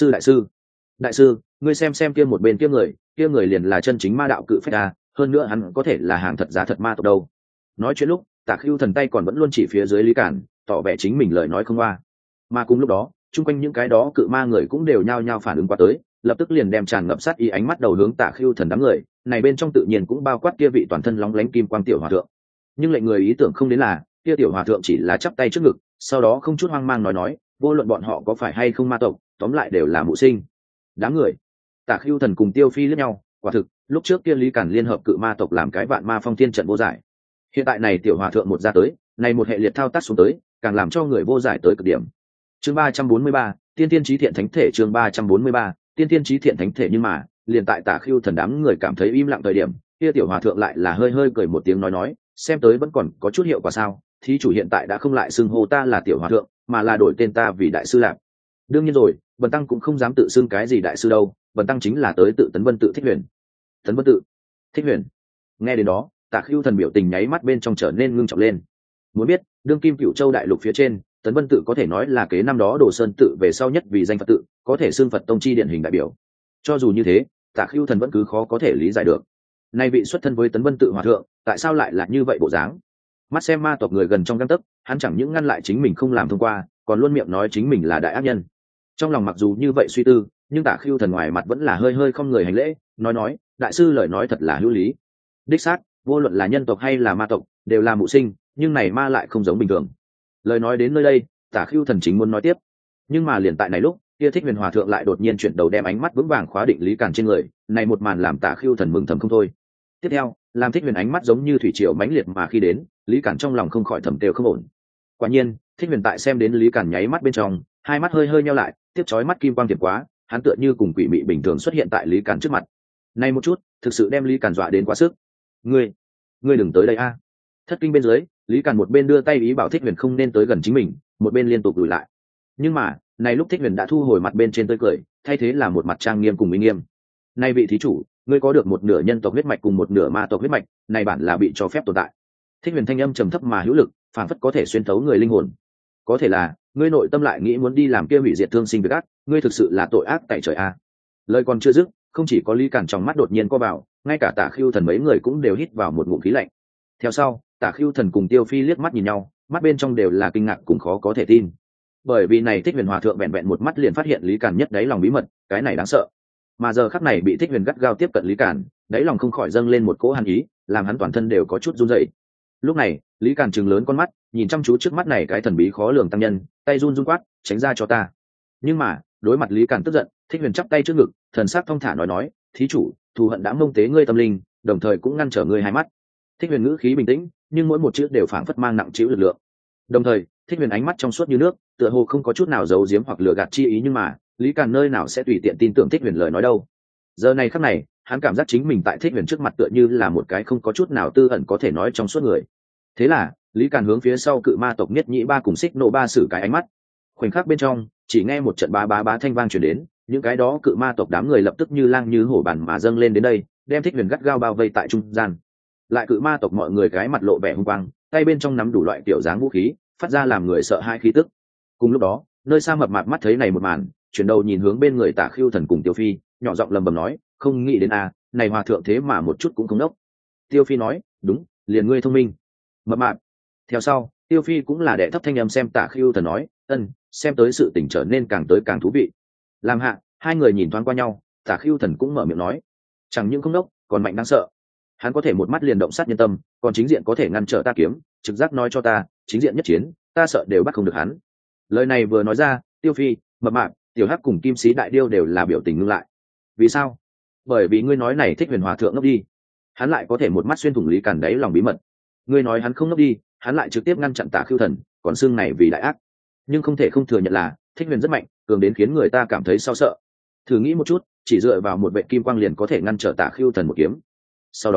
sư, ngươi xem kia một bên kia người liền là chân chính ma đạo cự phách a, hơn nữa hắn có thể là hàng thật giá thật ma tộc đâu. Nói chuyện lúc, Tạ Khưu Thần tay còn vẫn luôn chỉ phía dưới Lý Cản, tỏ vẻ chính mình lời nói không qua. Mà cùng lúc đó, chung quanh những cái đó cự ma người cũng đều nhao nhao phản ứng qua tới, lập tức liền đem tràn ngập sát ý ánh mắt đầu hướng Tạ Khưu Thần đám người, này bên trong tự nhiên cũng bao quát kia vị toàn thân lóng lánh kim quang tiểu hòa thượng. Nhưng lệnh người ý tưởng không đến là, kia tiểu hòa thượng chỉ là chắp tay trước ngực, sau đó không chút hoang mang nói, vô luận bọn họ có phải hay không ma tộc, tóm lại đều là mụ sinh. Đám người. Tạ Khưu Thần cùng Tiêu Phi liếc nhau, quả thực, lúc trước kia Lý Cản liên hợp cự ma tộc làm cái vạn ma phong thiên trận vô giải. Hiện tại này tiểu hòa thượng một ra tới, này một hệ liệt thao tác xuống tới, càng làm cho người vô giải tới cực điểm. Chương 343, tiên tiên chí thiện thánh thể. Chương 343, tiên tiên chí thiện thánh thể. Nhưng mà, liền tại Tạ Khưu Thần đám người cảm thấy im lặng thời điểm, kia tiểu hòa thượng lại là hơi hơi cười một tiếng nói, xem tới vẫn còn có chút hiệu quả sao? Thí chủ hiện tại đã không lại xưng hô ta là tiểu hòa thượng, mà là đổi tên ta vì đại sư lạc. Đương nhiên rồi, bần tăng cũng không dám tự xưng cái gì đại sư đâu, bần tăng chính là tới tự Tấn Vân tự Thích Huyền. Tấn Vân tự Thích Huyền. Nghe đến đó, Tạ Khưu Thần biểu tình nháy mắt bên trong trở nên ngưng trọng lên. Muốn biết, đương kim Cửu Châu đại lục phía trên, Tấn Vân tự có thể nói là kế năm đó Đồ Sơn tự về sau nhất vì danh Phật tự, có thể xưng Phật tông chi điển hình đại biểu. Cho dù như thế, Tạ Khưu Thần vẫn cứ khó có thể lý giải được. Nay vị xuất thân với Tấn Vân tự hòa thượng, tại sao lại là như vậy bộ dáng? Mắt xem ma tộc người gần trong gang tấc, hắn chẳng những ngăn lại chính mình không làm thông qua, còn luôn miệng nói chính mình là đại ác nhân. Trong lòng mặc dù như vậy suy tư, nhưng Tạ Khưu Thần ngoài mặt vẫn là hơi hơi không người hành lễ, nói, đại sư lời nói thật là hữu lý. Đích xác, vô luận là nhân tộc hay là ma tộc, đều là mụ sinh, nhưng này ma lại không giống bình thường. Lời nói đến nơi đây, Tạ Khưu Thần chính muốn nói tiếp, nhưng mà liền tại này lúc, kia Thích Huyền hòa thượng lại đột nhiên chuyển đầu đem ánh mắt vững vàng khóa định Lý Cản trên người, này một màn làm Tạ Khưu Thần mừng thầm không thôi. Tiếp theo, làm Thích Huyền ánh mắt giống như thủy triều mãnh liệt mà khi đến, Lý Cản trong lòng không khỏi thầm kêu không ổn. Quả nhiên, Thích Huyền tại xem đến Lý Cản nháy mắt bên trong, hai mắt hơi hơi nheo lại, tiếp chói mắt kim quang tiệm quá, hắn tựa như cùng quỷ mị bình thường xuất hiện tại Lý Cản trước mặt. Này một chút, thực sự đem Lý Cản dọa đến quá sức. Ngươi đừng tới đây a! Thất kinh bên dưới, Lý Cản một bên đưa tay ý bảo Thích Huyền không nên tới gần chính mình, một bên liên tục lùi lại. Nhưng mà, này lúc Thích Huyền đã thu hồi mặt bên trên tươi cười, thay thế là một mặt trang nghiêm cùng uy nghiêm. Nay vị thí chủ, ngươi có được một nửa nhân tộc huyết mạch cùng một nửa ma tộc huyết mạch, này bản là bị cho phép tồn tại. Thích Huyền thanh âm trầm thấp mà hữu lực, phảng phất có thể xuyên thấu người linh hồn. Có thể là, ngươi nội tâm lại nghĩ muốn đi làm kia hủy diệt thương sinh việc ác, ngươi thực sự là tội ác tại trời a. Lời còn chưa dứt, không chỉ có Lý Cản trong mắt đột nhiên co vào, ngay cả Tạ Khưu Thần mấy người cũng đều hít vào một ngụm khí lạnh. Theo sau, Tạ Khưu Thần cùng Tiêu Phi liếc mắt nhìn nhau, mắt bên trong đều là kinh ngạc cùng khó có thể tin. Bởi vì này Thích Huyền hòa thượng vẹn vẹn một mắt liền phát hiện Lý Cản nhất đáy lòng bí mật, cái này đáng sợ. Mà giờ khắc này bị Thích Huyền gắt gao tiếp cận Lý Cản, đáy lòng không khỏi dâng lên một cỗ hàn ý, làm hắn toàn thân đều có chút run rẩy. Lúc này, Lý Cản trừng lớn con mắt, nhìn chăm chú trước mắt này cái thần bí khó lường tăng nhân, tay run run quát, tránh ra cho ta. Nhưng mà, đối mặt Lý Cản tức giận, Thích Huyền chắp tay trước ngực, thần sắc thong thả nói, thí chủ, thù hận đã mông tế ngươi tâm linh, đồng thời cũng ngăn trở ngươi hai mắt. Thích Huyền ngữ khí bình tĩnh, nhưng mỗi một chữ đều phảng phất mang nặng trĩu lực lượng. Đồng thời, Thích Huyền ánh mắt trong suốt như nước, tựa hồ không có chút nào giấu giếm hoặc lừa gạt chi ý, nhưng mà, Lý Cản nơi nào sẽ tùy tiện tin tưởng Thích Huyền lời nói đâu. Giờ này khắc này, hắn cảm giác chính mình tại Thích Huyền trước mặt tựa như là một cái không có chút nào tư ẩn có thể nói trong suốt người. Thế là, Lý Cản hướng phía sau cự ma tộc Nhất Nhĩ Ba cùng Xích Nộ Ba sử cái ánh mắt. Khoảnh khắc bên trong, chỉ nghe một trận bá thanh vang truyền đến, những cái đó cự ma tộc đám người lập tức như lang như hổ bản mà dâng lên đến đây, đem Thích Huyền gắt gao bao vây tại trung gian. Lại cự ma tộc mọi người cái mặt lộ vẻ hung quang, tay bên trong nắm đủ loại kiểu dáng vũ khí, phát ra làm người sợ hai khí tức. Cùng lúc đó, nơi xa mập mạp mắt thấy này một màn, chuyển đầu nhìn hướng bên người Tạ Khưu Thần cùng Tiêu Phi, nhỏ giọng lầm bầm nói, không nghĩ đến a, này hòa thượng thế mà một chút cũng không đốc. Tiêu Phi nói, đúng, liền ngươi thông minh. Mập mạp. Theo sau, Tiêu Phi cũng là đệ thấp thanh âm xem Tạ Khưu Thần nói, xem tới sự tình trở nên càng tới càng thú vị. Làm hạ, hai người nhìn thoáng qua nhau, Tạ Khưu Thần cũng mở miệng nói, chẳng những không đốc, còn mạnh đáng sợ. Hắn có thể một mắt liền động sát nhân tâm, còn chính diện có thể ngăn trở ta kiếm, trực giác nói cho ta, chính diện nhất chiến, ta sợ đều bắt không được hắn. Lời này vừa nói ra, Tiêu Phi, mập mạp, Tiểu Hắc cùng Kim Sĩ Đại Điêu đều là biểu tình ngưng lại. Vì sao? Bởi vì ngươi nói này Thích Huyền hòa thượng ngốc đi, hắn lại có thể một mắt xuyên thủng Lý Cản đáy lòng bí mật. Ngươi nói hắn không ngốc đi, hắn lại trực tiếp ngăn chặn Tạ Khưu Thần, còn xưng này vì đại ác. Nhưng không thể không thừa nhận là Thích Huyền rất mạnh, cường đến khiến người ta cảm thấy sao sợ. Thử nghĩ một chút, chỉ dựa vào một vệ kim quang liền có thể ngăn trở Tạ Khưu Thần một kiếm. Sau đó,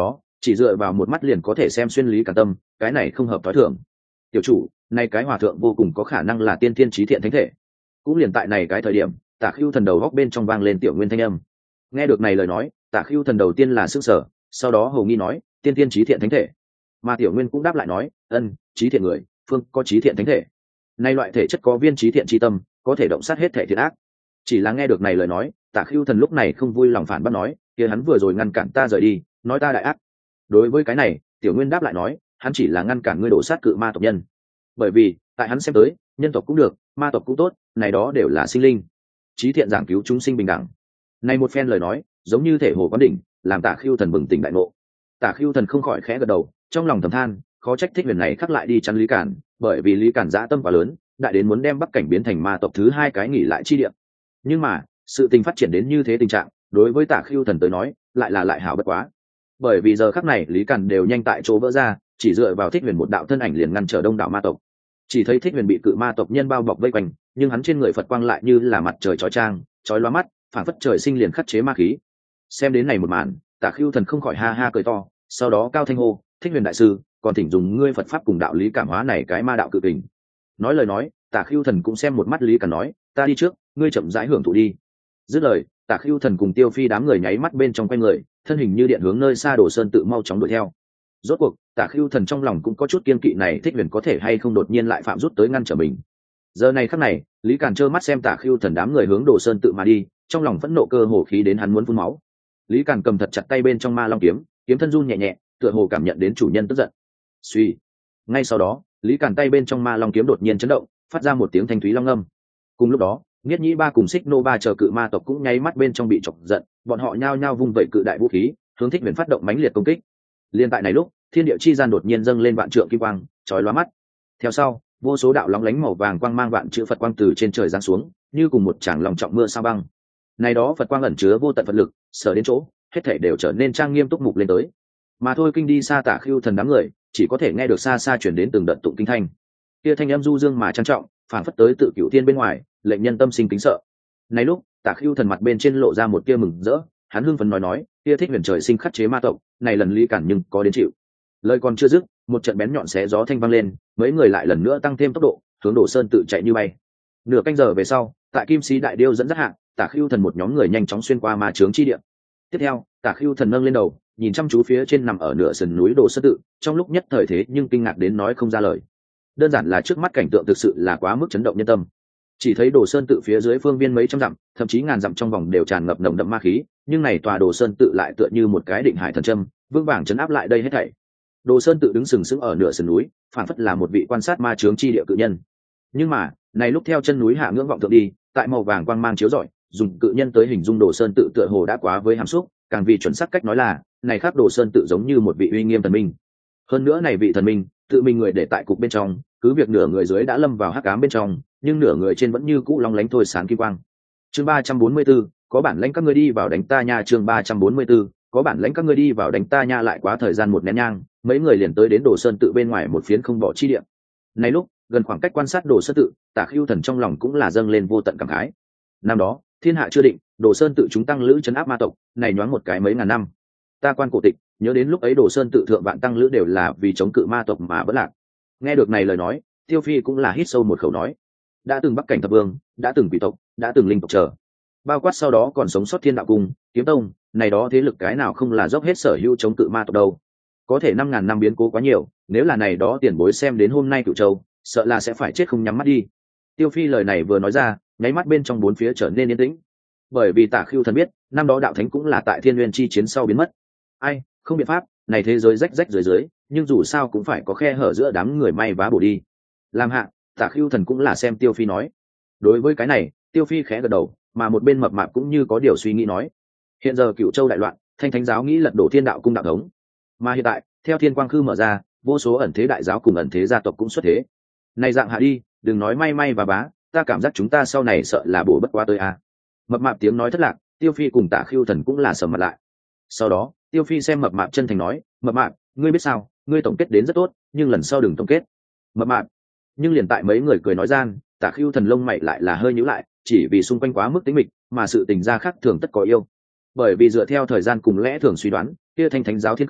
chỉ dựa vào một mắt liền có thể xem xuyên lý càn tâm, cái này không hợp thói thường. Tiểu chủ, nay cái hòa thượng vô cùng có khả năng là tiên thiên trí thiện thánh thể. Cũng liền tại này cái thời điểm, Tả Khưu Thần đầu góc bên trong vang lên Tiểu Nguyên thanh âm. Nghe được này lời nói, Tả Khưu Thần đầu tiên là sửng sở, sau đó hầu nghi nói, tiên thiên trí thiện thánh thể. Mà Tiểu Nguyên cũng đáp lại nói, ân, trí thiện người, phương có trí thiện thánh thể. Nay loại thể chất có viên trí thiện chi tâm, có thể động sát hết thể thiện ác. Chỉ là nghe được này lời nói, Tả Khưu Thần lúc này không vui lòng phản bác nói, kia hắn vừa rồi ngăn cản ta rời đi, nói ta đại ác. Đối với cái này, Tiểu Nguyên đáp lại nói, hắn chỉ là ngăn cản ngươi đổ sát cự ma tộc nhân. Bởi vì, tại hắn xem tới, nhân tộc cũng được, ma tộc cũng tốt, này đó đều là sinh linh. Trí thiện giảng cứu chúng sinh bình đẳng. Này một phen lời nói, giống như thể hồ quán đỉnh, làm Tả Khưu Thần bừng tỉnh đại ngộ. Tả Khưu Thần không khỏi khẽ gật đầu, trong lòng thầm than, khó trách Thích Huyền này khắc lại đi chắn Lý Cản, bởi vì Lý Cản dã tâm quá lớn, đại đến muốn đem Bắc Cảnh biến thành ma tộc thứ hai cái nghỉ lại chi địa. Nhưng mà, sự tình phát triển đến như thế tình trạng, đối với Tả Khưu Thần tới nói, lại hảo bất quá. Bởi vì giờ khắc này Lý Cản đều nhanh tại chỗ vỡ ra, chỉ dựa vào Thích Huyền một đạo thân ảnh liền ngăn trở đông đảo ma tộc. Chỉ thấy Thích Huyền bị cự ma tộc nhân bao bọc vây quanh, nhưng hắn trên người Phật quang lại như là mặt trời chói chang, chói lóa mắt, phản phất trời sinh liền khắc chế ma khí. Xem đến này một màn, Tả Khưu Thần không khỏi ha ha cười to, sau đó cao thanh hô, Thích Huyền đại sư, còn thỉnh dùng ngươi Phật pháp cùng đạo lý cảm hóa này cái ma đạo cự kình. Nói lời nói, Tả Khưu Thần cũng xem một mắt Lý Cản nói, ta đi trước, ngươi chậm rãi hưởng thụ đi. Dứt lời, Tả Khưu Thần cùng Tiêu Phi đám người nháy mắt bên trong quanh người, thân hình như điện hướng nơi xa Đồ Sơn tự mau chóng đuổi theo. Rốt cuộc, Tả Khưu Thần trong lòng cũng có chút kiên kỵ này Thích Huyền có thể hay không đột nhiên lại phạm rút tới ngăn trở mình. Giờ này khắc này, Lý Cản trơ mắt xem Tả Khưu Thần đám người hướng Đồ Sơn tự mà đi, trong lòng phẫn nộ cơ hồ khí đến hắn muốn phun máu. Lý Cản cầm thật chặt tay bên trong Ma Long kiếm, kiếm thân run nhẹ nhẹ, tựa hồ cảm nhận đến chủ nhân tức giận. Suy. Ngay sau đó, Lý Cản tay bên trong Ma Long kiếm đột nhiên chấn động, phát ra một tiếng thanh thúy long âm. Cùng lúc đó, Niết Nhĩ Ba cùng Xích Nô Ba chờ cự ma tộc cũng nháy mắt bên trong bị chọc giận, bọn họ nhao nhao vung vẩy cự đại vũ khí, hướng Thích Huyền phát động mãnh liệt công kích. Liên tại này lúc, thiên địa chi gian đột nhiên dâng lên vạn trượng kim quang, chói lóa mắt. Theo sau, vô số đạo lóng lánh màu vàng quang mang vạn chữ Phật quang từ trên trời giáng xuống, như cùng một tràng lòng trọng mưa sao băng. Này đó Phật quang ẩn chứa vô tận Phật lực, sở đến chỗ, hết thảy đều trở nên trang nghiêm túc mục lên tới. Mà thôi kinh đi xa Tả Khưu Thần đám người, chỉ có thể nghe được xa xa truyền đến từng đợt tụng kinh thanh. Kia thanh âm du dương mà trang trọng, phảng phất tới tự cửu thiên bên ngoài, lệnh nhân tâm sinh kính sợ. Này lúc, Tả Khưu Thần mặt bên trên lộ ra một tia mừng rỡ, hắn hưng phấn nói, kia Thích Huyền trời sinh khắc chế ma tộc, này lần Lý Cản nhưng có đến chịu. Lời còn chưa dứt, một trận bén nhọn xé gió thanh vang lên, mấy người lại lần nữa tăng thêm tốc độ, hướng Đồ Sơn tự chạy như bay. Nửa canh giờ về sau, tại Kim Sĩ Đại Điêu dẫn dắt hạ, Tả Khưu Thần một nhóm người nhanh chóng xuyên qua ma chướng chi địa. Tiếp theo, Tả Khưu Thần nâng lên đầu, nhìn chăm chú phía trên nằm ở nửa sườn núi Đồ Sơn tự, trong lúc nhất thời thế nhưng kinh ngạc đến nói không ra lời. Đơn giản là trước mắt cảnh tượng thực sự là quá mức chấn động nhân tâm. Chỉ thấy Đồ Sơn tự phía dưới phương viên mấy trăm dặm, thậm chí ngàn dặm trong vòng đều tràn ngập nồng đậm ma khí, nhưng này tòa Đồ Sơn tự lại tựa như một cái định hải thần châm, vững vàng trấn áp lại đây hết thảy. Đồ Sơn tự đứng sừng sững ở nửa sườn núi, phản phất là một vị quan sát ma chướng chi địa cự nhân. Nhưng mà, này lúc theo chân núi hạ ngưỡng vọng thượng đi, tại màu vàng quang mang chiếu rọi, dùng cự nhân tới hình dung Đồ Sơn tự tựa hồ đã quá với hàm xúc, càng vì chuẩn xác cách nói là, này khác Đồ Sơn tự giống như một vị uy nghiêm thần minh. Hơn nữa này vị thần minh, tự mình người để tại cục bên trong, cứ việc nửa người dưới đã lâm vào hắc ám bên trong, nhưng nửa người trên vẫn như cũ long lánh thôi sáng kim quang. Chương 344, có bản lãnh các ngươi đi vào đánh ta nha. Chương 344, có bản lãnh các ngươi đi vào đánh ta nha. Lại quá thời gian một nén nhang, mấy người liền tới đến Đồ Sơn tự bên ngoài một phiến không bỏ chi địa. Này lúc, gần khoảng cách quan sát Đồ Sơn tự, Tả Khưu Thần trong lòng cũng là dâng lên vô tận cảm khái. Năm đó, thiên hạ chưa định, Đồ Sơn tự chúng tăng lữ trấn áp ma tộc, này nhoáng một cái mấy ngàn năm. Ta quan cổ tịch, nhớ đến lúc ấy Đồ Sơn tự thượng vạn tăng lữ đều là vì chống cự ma tộc mà bất lạc. Nghe được này lời nói, Tiêu Phi cũng là hít sâu một khẩu nói, đã từng Bắc Cảnh thập vương, đã từng quỷ tộc, đã từng linh tộc trở, bao quát sau đó còn sống sót Thiên Đạo Cung, Kiếm Tông, này đó thế lực cái nào không là dốc hết sở hữu chống cự ma tộc đâu. Có thể 5.000 năm biến cố quá nhiều, nếu là này đó tiền bối xem đến hôm nay Cửu Châu, sợ là sẽ phải chết không nhắm mắt đi. Tiêu Phi lời này vừa nói ra, nháy mắt bên trong bốn phía trở nên yên tĩnh. Bởi vì Tả Khưu Thần biết, năm đó đạo thánh cũng là tại Thiên Nguyên chi chiến sau biến mất. Ai, không biện pháp, này thế giới rách rách dưới, nhưng dù sao cũng phải có khe hở giữa đám người may vá bổ đi. Làm hạ, Tả Khưu Thần cũng là xem Tiêu Phi nói. Đối với cái này, Tiêu Phi khẽ gật đầu, mà một bên mập mạp cũng như có điều suy nghĩ nói. Hiện giờ Cửu Châu đại loạn, Thanh Thánh giáo nghĩ lật đổ Thiên Đạo Cung đạo thống. Mà hiện tại, theo Thiên Quang Khư mở ra, vô số ẩn thế đại giáo cùng ẩn thế gia tộc cũng xuất thế. Này dạng hạ đi, đừng nói may và bá, ta cảm giác chúng ta sau này sợ là bổ bất quá tới a. Mập mạp tiếng nói thất lạc, Tiêu Phi cùng Tả Khưu Thần cũng là sầm mặt lại. Sau đó, Tiêu Phi xem mập mạp chân thành nói, mập mạp, ngươi biết sao, ngươi tổng kết đến rất tốt, nhưng lần sau đừng tổng kết. Mập mạp. Nhưng liền tại mấy người cười nói gian, Tả Khưu Thần lông mày lại là hơi nhíu lại, chỉ vì xung quanh quá mức tĩnh mịch, mà sự tình gia khác thường tất có yêu. Bởi vì dựa theo thời gian cùng lẽ thường suy đoán, kia Thanh Thánh giáo Thiên Cương,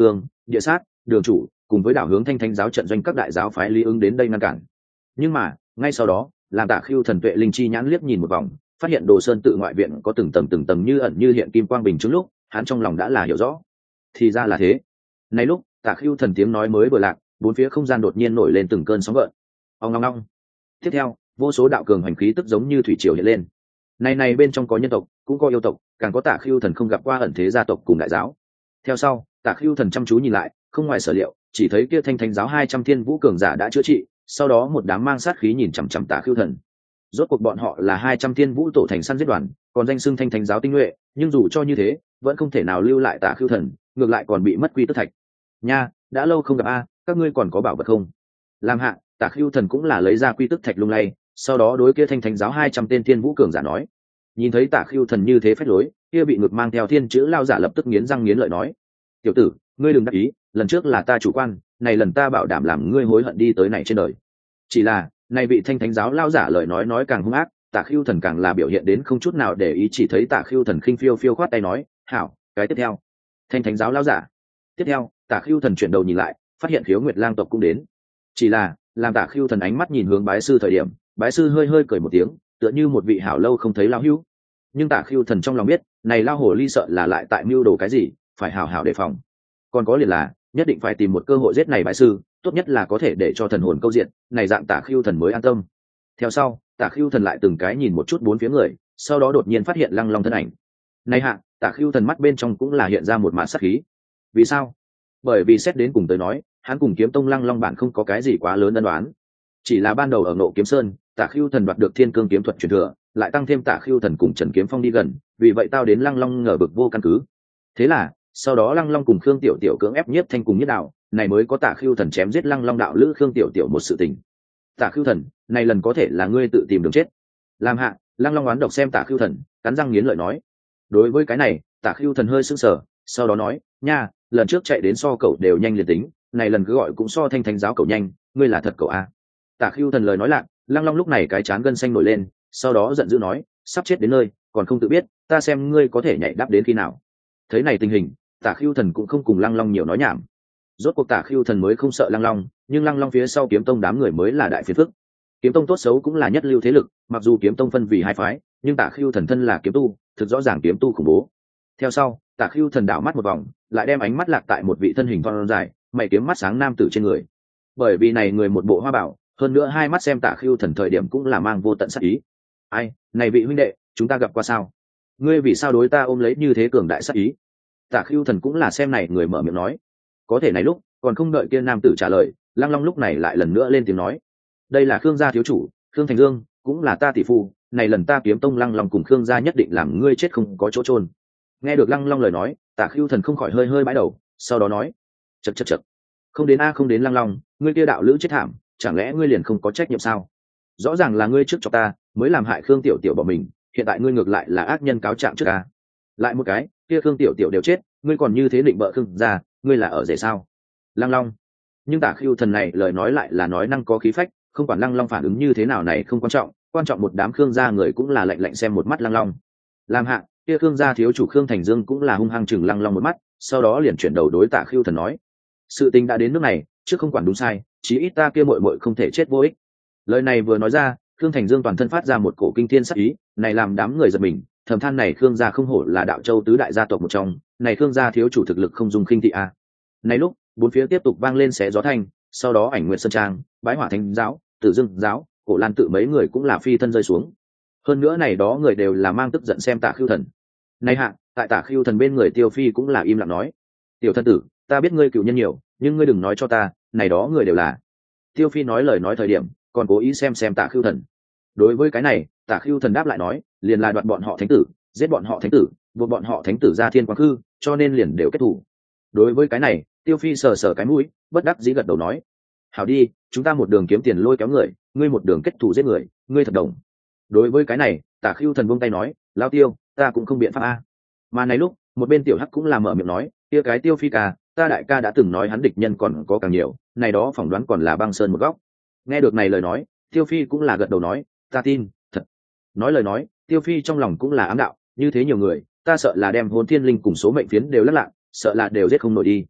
địa sát, đường chủ cùng với đảo hướng thanh thánh giáo trận doanh các đại giáo phái lý ứng đến đây ngăn cản. Nhưng mà ngay sau đó, làm Tả Khưu Thần tuệ linh chi nhãn liếc nhìn một vòng, phát hiện Đồ Sơn tự ngoại viện có từng tầng như ẩn như hiện kim quang bình chứng lúc, hắn trong lòng đã là hiểu rõ. Thì ra là thế. Này lúc, Tả Khưu Thần tiếng nói mới vừa lạc, bốn phía không gian đột nhiên nổi lên từng cơn sóng gợn. Ong ong ong. Tiếp theo, vô số đạo cường hành khí tức giống như thủy triều hiện lên. Này bên trong có nhân tộc, cũng có yêu tộc, càng có Tả Khưu Thần không gặp qua ẩn thế gia tộc cùng đại giáo. Theo sau, Tả Khưu Thần chăm chú nhìn lại, không ngoài sở liệu, chỉ thấy kia thanh thánh giáo 200 thiên vũ cường giả đã chữa trị, sau đó một đám mang sát khí nhìn chằm chằm Tả Khưu Thần. Rốt cuộc bọn họ là 200 thiên vũ tổ thành săn giết đoàn, còn danh xưng thanh thánh giáo tinh nhuệ, nhưng dù cho như thế, vẫn không thể nào lưu lại Tả Khưu Thần, ngược lại còn bị mất quy tức thạch. Nha, đã lâu không gặp a, các ngươi còn có bảo vật không? Làm hạ, Tả Khưu Thần cũng là lấy ra quy tức thạch lung lay, sau đó đối kia thanh thánh giáo 200 tên thiên vũ cường giả nói. Nhìn thấy Tả Khưu Thần như thế phách lối, kia bị ngực mang theo thiên chữ lao giả lập tức nghiến răng nghiến lợi nói: "Tiểu tử, ngươi đừng đắc ý, lần trước là ta chủ quan, này lần ta bảo đảm làm ngươi hối hận đi tới này trên đời." Chỉ là, này vị thanh thánh giáo lao giả lời nói càng hung ác, Tả Khưu Thần càng là biểu hiện đến không chút nào để ý, chỉ thấy Tả Khưu Thần khinh phiêu phiêu khoát tay nói: "Hảo, cái tiếp theo." Thanh thánh giáo lao giả. Tiếp theo, Tả Khưu Thần chuyển đầu nhìn lại, phát hiện Khiếu Nguyệt Lang tộc cũng đến. Chỉ là, làm Tả Khưu Thần ánh mắt nhìn hướng bái sư thời điểm, bái sư hơi cười một tiếng, tựa như một vị hảo lâu không thấy lao hữu. Nhưng Tả Khưu Thần trong lòng biết, này lao hồ ly sợ là lại tại mưu đồ cái gì, phải hảo đề phòng. Còn có liền là, nhất định phải tìm một cơ hội giết này bái sư, tốt nhất là có thể để cho thần hồn câu diện, này dạng Tả Khưu Thần mới an tâm. Theo sau, Tả Khưu Thần lại từng cái nhìn một chút bốn phía người, sau đó đột nhiên phát hiện Lăng Long thân ảnh. Này hạ, Tả Khưu Thần mắt bên trong cũng là hiện ra một màn sát khí. Vì sao? Bởi vì xét đến cùng tới nói, hắn cùng Kiếm Tông Lăng Long bản không có cái gì quá lớn ân đoán. Chỉ là ban đầu ở Ngộ Kiếm Sơn, Tả Khưu Thần đoạt được Thiên Cương kiếm thuật truyền thừa, lại tăng thêm Tả Khưu Thần cùng Trần Kiếm Phong đi gần, vì vậy tao đến Lăng Long ngờ vực vô căn cứ. Thế là, sau đó Lăng Long cùng Khương Tiểu Tiểu cưỡng ép Nhiếp Thanh cùng Nhất Đạo, này mới có Tả Khưu Thần chém giết Lăng Long đạo lữ Khương Tiểu Tiểu một sự tình. Tả Khưu Thần, này lần có thể là ngươi tự tìm đường chết. Làm hạ, Lăng Long oán độc xem Tả Khưu Thần, cắn răng nghiến lợi nói. Đối với cái này, Tả Khưu Thần hơi sững sờ, sau đó nói: "Nha, lần trước chạy đến so cậu đều nhanh liền tính, này lần cứ gọi cũng so thanh thánh giáo cậu nhanh, ngươi là thật cậu a." Tả Khưu Thần lời nói lạc, Lăng Long lúc này cái chán gân xanh nổi lên, sau đó giận dữ nói: "Sắp chết đến nơi, còn không tự biết, ta xem ngươi có thể nhảy đáp đến khi nào." Thấy này tình hình, Tả Khưu Thần cũng không cùng Lăng Long nhiều nói nhảm. Rốt cuộc Tả Khưu Thần mới không sợ Lăng Long, nhưng Lăng Long phía sau Kiếm Tông đám người mới là đại phiền phức. Kiếm Tông tốt xấu cũng là nhất lưu thế lực, mặc dù Kiếm Tông phân vì hai phái, nhưng Tả Khưu Thần thân là kiếm tu, thực rõ ràng kiếm tu khủng bố. Theo sau, Tả Khưu Thần đảo mắt một vòng, lại đem ánh mắt lạc tại một vị thân hình thon dài, mày kiếm mắt sáng nam tử trên người. Bởi vì này người một bộ hoa bảo, hơn nữa hai mắt xem Tả Khưu Thần thời điểm cũng là mang vô tận sát ý. "Ai, này vị huynh đệ, chúng ta gặp qua sao? Ngươi vì sao đối ta ôm lấy như thế cường đại sát ý?" Tả Khưu Thần cũng là xem này người mở miệng nói. Có thể này lúc, còn không đợi kia nam tử trả lời, Lăng Long lúc này lại lần nữa lên tiếng nói: "Đây là Khương gia thiếu chủ, Khương Thành Dương, cũng là ta tỷ phu, này lần ta Kiếm Tông Lăng Long cùng Khương gia nhất định làm ngươi chết không có chỗ chôn." Nghe được Lăng Long lời nói, Tả Khưu Thần không khỏi hơi bãi đầu, sau đó nói: Chậc. Không đến không đến Lăng Long, ngươi kia đạo lữ chết thảm, chẳng lẽ ngươi liền không có trách nhiệm sao? Rõ ràng là ngươi trước cho ta, mới làm hại Khương Tiểu Tiểu bỏ mình, hiện tại ngươi ngược lại là ác nhân cáo trạng trước ta. Lại một cái, kia Khương Tiểu Tiểu đều chết, ngươi còn như thế định bợ Khương gia, ngươi là ở rể sao? Lăng Long. Nhưng Tả Khưu Thần này lời nói lại là nói năng có khí phách, không quản Lăng Long phản ứng như thế nào này không quan trọng một đám Khương gia người cũng là lạnh xem một mắt Lăng Long. Làm hạ, kia Khương gia thiếu chủ Khương Thành Dương cũng là hung hăng chừng Lăng Long một mắt, sau đó liền chuyển đầu đối Tả Khưu Thần nói: "Sự tình đã đến nước này, trước không quản đúng sai, chí ít ta kia muội không thể chết vô ích." Lời này vừa nói ra, Khương Thành Dương toàn thân phát ra một cổ kinh thiên sát ý, này làm đám người giật mình, thầm than này Khương gia không hổ là Đạo Châu tứ đại gia tộc một trong, này Khương gia thiếu chủ thực lực không dung khinh thị a. Này lúc, bốn phía tiếp tục vang lên xé gió thanh, sau đó Ảnh Nguyệt Sơn Trang, Bái Hỏa Thánh giáo, Tử Dương giáo, Cổ Lan tự mấy người cũng là phi thân rơi xuống. Hơn nữa này đó người đều là mang tức giận xem Tả Khưu Thần. Này hạ, tại Tả Khưu Thần bên người Tiêu Phi cũng là im lặng nói: "Tiểu thân tử, ta biết ngươi cựu nhân nhiều, nhưng ngươi đừng nói cho ta, này đó người đều là." Tiêu Phi nói lời nói thời điểm, còn cố ý xem Tả Khưu Thần. Đối với cái này, Tả Khưu Thần đáp lại nói: "Liền là đoạt bọn họ thánh tử, giết bọn họ thánh tử, buộc bọn họ thánh tử ra thiên quang khư, cho nên liền đều kết thủ." Đối với cái này, Tiêu Phi sờ cái mũi, bất đắc dĩ gật đầu nói: "Hảo đi, chúng ta một đường kiếm tiền lôi kéo người, ngươi một đường kết thù giết người, ngươi thật đồng." Đối với cái này, Tả Khưu Thần vung tay nói: "Lao Tiêu, ta cũng không biện pháp a." Mà này lúc, một bên Tiểu Hắc cũng là mở miệng nói: "Kia cái Tiêu Phi ca, ta đại ca đã từng nói hắn địch nhân còn có càng nhiều, này đó phỏng đoán còn là băng sơn một góc." Nghe được này lời nói, Tiêu Phi cũng là gật đầu nói: "Ta tin, thật." Nói lời nói, Tiêu Phi trong lòng cũng là ám đạo, như thế nhiều người, ta sợ là đem Hồn Thiên Linh cùng số mệnh phiến đều lắc lạng, sợ là đều giết không nổi đi.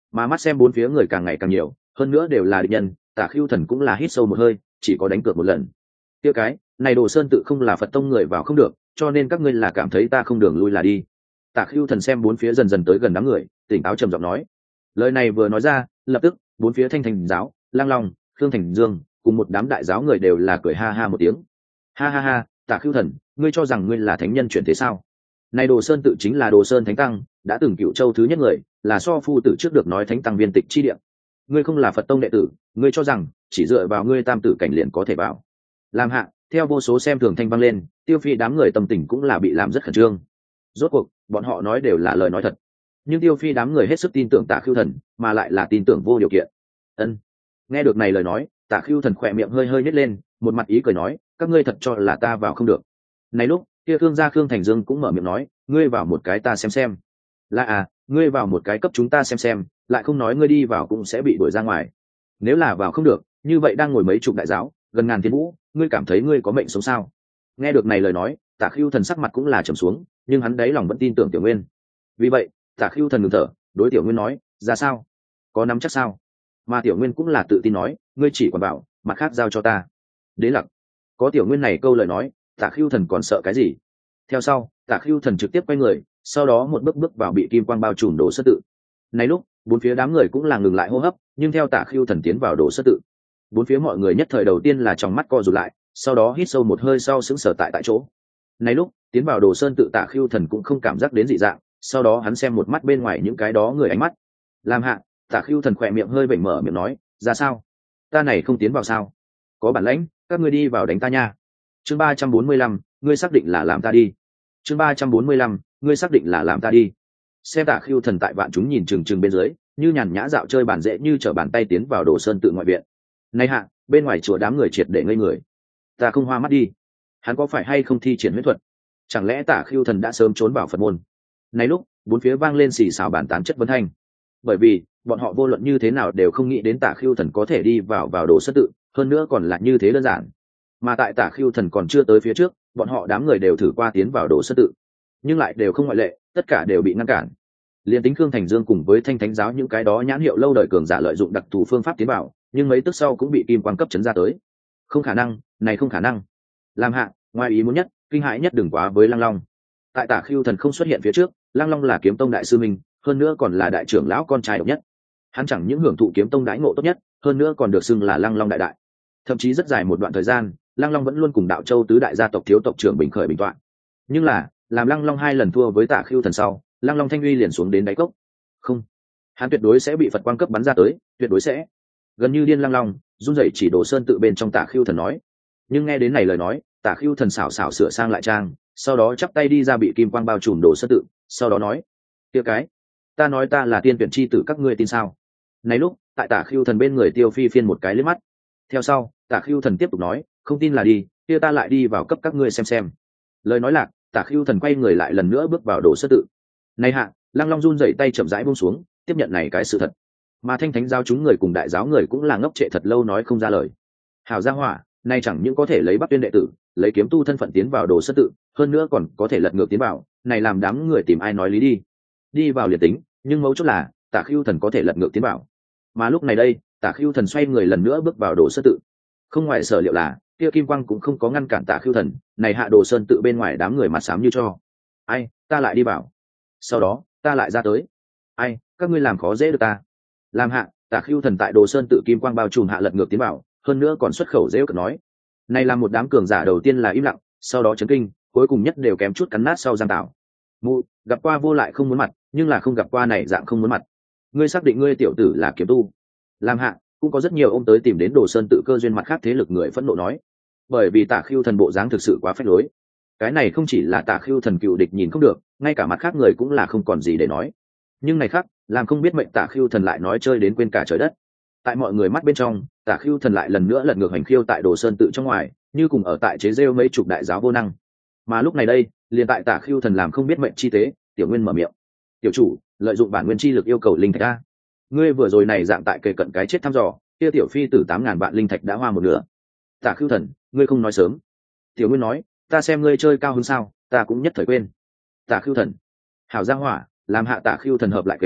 mà mắt xem bốn phía người càng ngày càng nhiều, hơn nữa đều là địch nhân. Tả Khưu Thần cũng là hít sâu một hơi, chỉ có đánh cược một lần. Tiêu cái này Đồ Sơn tự không là Phật tông người vào không được, cho nên các ngươi là cảm thấy ta không đường lui là đi. Tả Khưu Thần xem bốn phía dần dần tới gần đám người, tỉnh táo trầm giọng nói. Lời này vừa nói ra, lập tức bốn phía Thanh Thành giáo, Lang Long, Khương Thành Dương cùng một đám đại giáo người đều là cười ha ha một tiếng. Ha ha ha, Tả Khưu Thần, ngươi cho rằng ngươi là thánh nhân chuyển thế sao? Này Đồ Sơn tự chính là Đồ Sơn Thánh Tăng, đã từng Cựu Châu thứ nhất người, là so phu tử trước được nói Thánh Tăng viên tịch chi địa. Ngươi không là Phật tông đệ tử, ngươi cho rằng chỉ dựa vào ngươi tam tử cảnh liền có thể vào. Làm hạ, theo vô số xem thường thanh vang lên, Tiêu Phi đám người tâm tình cũng là bị làm rất khẩn trương. Rốt cuộc, bọn họ nói đều là lời nói thật. Nhưng Tiêu Phi đám người hết sức tin tưởng Tả Khưu Thần, mà lại là tin tưởng vô điều kiện. Ân. Nghe được này lời nói, Tả Khưu Thần khỏe miệng hơi hơi nhếch lên, một mặt ý cười nói, các ngươi thật cho là ta vào không được. Này lúc, kia Khương gia Khương Thành Dương cũng mở miệng nói, ngươi vào một cái ta xem. Là à, ngươi vào một cái cấp chúng ta xem, lại không nói ngươi đi vào cũng sẽ bị đuổi ra ngoài. Nếu là vào không được, như vậy đang ngồi mấy chục đại giáo, gần ngàn thiên vũ, ngươi cảm thấy ngươi có mệnh sống sao? Nghe được này lời nói, Tả Khưu Thần sắc mặt cũng là trầm xuống, nhưng hắn đáy lòng vẫn tin tưởng Tiểu Nguyên. Vì vậy, Tả Khưu Thần ngừng thở, đối Tiểu Nguyên nói, ra sao? Có nắm chắc sao? Mà Tiểu Nguyên cũng là tự tin nói, ngươi chỉ quản bảo, mặt khác giao cho ta. Đế lặc. Có Tiểu Nguyên này câu lời nói, Tả Khưu Thần còn sợ cái gì? Theo sau, Tả Khưu Thần trực tiếp quay người, sau đó một bước vào bị kim quang bao trùm Đồ Sơn tự. Này lúc, bốn phía đám người cũng là ngừng lại hô hấp, nhưng theo Tả Khưu Thần tiến vào Đồ Sơn tự, bốn phía mọi người nhất thời đầu tiên là trong mắt co rụt lại, sau đó hít sâu một hơi sau sững sờ tại chỗ. Này lúc, tiến vào Đồ Sơn tự Tả Khưu Thần cũng không cảm giác đến dị dạng, sau đó hắn xem một mắt bên ngoài những cái đó người ánh mắt. Làm hạ, Tả Khưu Thần khỏe miệng hơi vểnh mở miệng nói, ra sao? Ta này không tiến vào sao? Có bản lãnh, các ngươi đi vào đánh ta nha. Chương 345, ngươi xác định là làm ta đi. Chương 345, ngươi xác định là làm ta đi. Xem Tả Khưu Thần tại vạn chúng nhìn chừng bên dưới, như nhàn nhã dạo chơi bản dễ như trở bàn tay tiến vào Đồ Sơn tự ngoại viện. Này hạ, bên ngoài chùa đám người triệt để ngây người. Ta không hoa mắt đi. Hắn có phải hay không thi triển huyết thuật? Chẳng lẽ Tả Khưu Thần đã sớm trốn vào Phật môn? Này lúc, bốn phía vang lên xì xào bàn tán chất vấn thanh. Bởi vì, bọn họ vô luận như thế nào đều không nghĩ đến Tả Khưu Thần có thể đi vào Đồ Sơn tự, hơn nữa còn là như thế đơn giản. Mà tại Tả Khưu Thần còn chưa tới phía trước, bọn họ đám người đều thử qua tiến vào Đồ Sơn tự, nhưng lại đều không ngoại lệ, tất cả đều bị ngăn cản. Liên tính Khương Thành Dương cùng với Thanh Thánh giáo những cái đó nhãn hiệu lâu đời cường giả lợi dụng đặc thù phương pháp tiến vào, nhưng mấy tức sau cũng bị kim quang cấp chấn ra tới. Không khả năng, này không khả năng. Làm hạ, ngoài ý muốn nhất, kinh hãi nhất đừng quá với Lăng Long. Tại Tả Khưu Thần không xuất hiện phía trước, Lăng Long là kiếm tông đại sư minh, hơn nữa còn là đại trưởng lão con trai độc nhất. Hắn chẳng những hưởng thụ kiếm tông đãi ngộ tốt nhất, hơn nữa còn được xưng là Lăng Long đại đại. Thậm chí rất dài một đoạn thời gian, Lăng Long vẫn luôn cùng Đạo Châu tứ đại gia tộc thiếu tộc trưởng bình khởi bình toạn. Nhưng là, làm Lăng Long hai lần thua với Tả Khưu Thần sau, Lăng Long thanh uy liền xuống đến đáy cốc. Không, hắn tuyệt đối sẽ bị Phật quang cấp bắn ra tới, tuyệt đối sẽ. Gần như điên Lăng Long run rẩy chỉ Đồ Sơn tự bên trong Tả Khưu Thần nói. Nhưng nghe đến này lời nói, Tả Khưu Thần xảo xảo sửa sang lại trang, sau đó chắp tay đi ra bị kim quang bao trùm Đồ Sơn tự, sau đó nói: "Tiêu cái, ta nói ta là tiên tuyển chi tử các ngươi tin sao?" Này lúc, tại Tả Khưu Thần bên người Tiêu Phi phiên một cái liếc mắt. Theo sau, Tả Khưu Thần tiếp tục nói: "Không tin là đi, kia ta lại đi vào cấp các ngươi xem." Lời nói lạc, Tả Khưu Thần quay người lại lần nữa bước vào Đồ Sơn tự. Này hạ, Lăng Long run rẩy tay chậm rãi buông xuống, tiếp nhận này cái sự thật. Mà Thanh Thánh giáo chúng người cùng đại giáo người cũng là ngốc trệ thật lâu nói không ra lời. Hảo gia hỏa, nay chẳng những có thể lấy Bắc Tuyên đệ tử, lấy kiếm tu thân phận tiến vào Đồ Sơn tự, hơn nữa còn có thể lật ngược tiến vào, này làm đám người tìm ai nói lý đi. Đi vào liền tính, nhưng mấu chốt là Tả Khưu Thần có thể lật ngược tiến vào. Mà lúc này đây, Tả Khưu Thần xoay người lần nữa bước vào Đồ Sơn tự. Không ngoài sở liệu là, kia kim quang cũng không có ngăn cản Tả Khưu Thần, này hạ Đồ Sơn tự bên ngoài đám người mặt xám như cho. Ai, ta lại đi vào. Sau đó, ta lại ra tới. Ai, các ngươi làm khó dễ được ta. Làm hạ, Tả Khưu Thần tại Đồ Sơn tự kim quang bao trùm hạ lật ngược tiến vào, hơn nữa còn xuất khẩu dễ cợt nói. Này là một đám cường giả đầu tiên là im lặng, sau đó chấn kinh, cuối cùng nhất đều kém chút cắn nát sau giang tảo. Mụ, gặp qua vô lại không muốn mặt, nhưng là không gặp qua này dạng không muốn mặt. Ngươi xác định ngươi tiểu tử là kiếm tu? Làm hạ, cũng có rất nhiều ông tới tìm đến Đồ Sơn tự cơ duyên mặt khác thế lực người phẫn nộ nói. Bởi vì Tả Khưu Thần bộ dáng thực sự quá phách lối. Cái này không chỉ là Tả Khưu Thần cựu địch nhìn không được, ngay cả mặt khác người cũng là không còn gì để nói. Nhưng này khác, làm không biết mệnh Tả Khưu Thần lại nói chơi đến quên cả trời đất. Tại mọi người mắt bên trong, Tả Khưu Thần lại lần nữa lật ngược hành khiêu tại Đồ Sơn tự trong ngoài, như cùng ở tại chế rêu mấy chục đại giáo vô năng. Mà lúc này đây, liền tại Tả Khưu Thần làm không biết mệnh chi tế, Tiểu Nguyên mở miệng: "Tiểu chủ, lợi dụng bản nguyên chi lực yêu cầu linh thạch a. Ngươi vừa rồi này dạng tại kề cận cái chết thăm dò, kia tiểu phi tử 8.000 vạn linh thạch đã hoa một nửa." Tả Khưu Thần, ngươi không nói sớm. Tiểu Nguyên nói: "Ta xem ngươi chơi cao hơn sao, ta cũng nhất thời quên." Tả Khưu Thần, hảo gia hỏa, làm hạ Tả Khưu Thần hợp lại kế,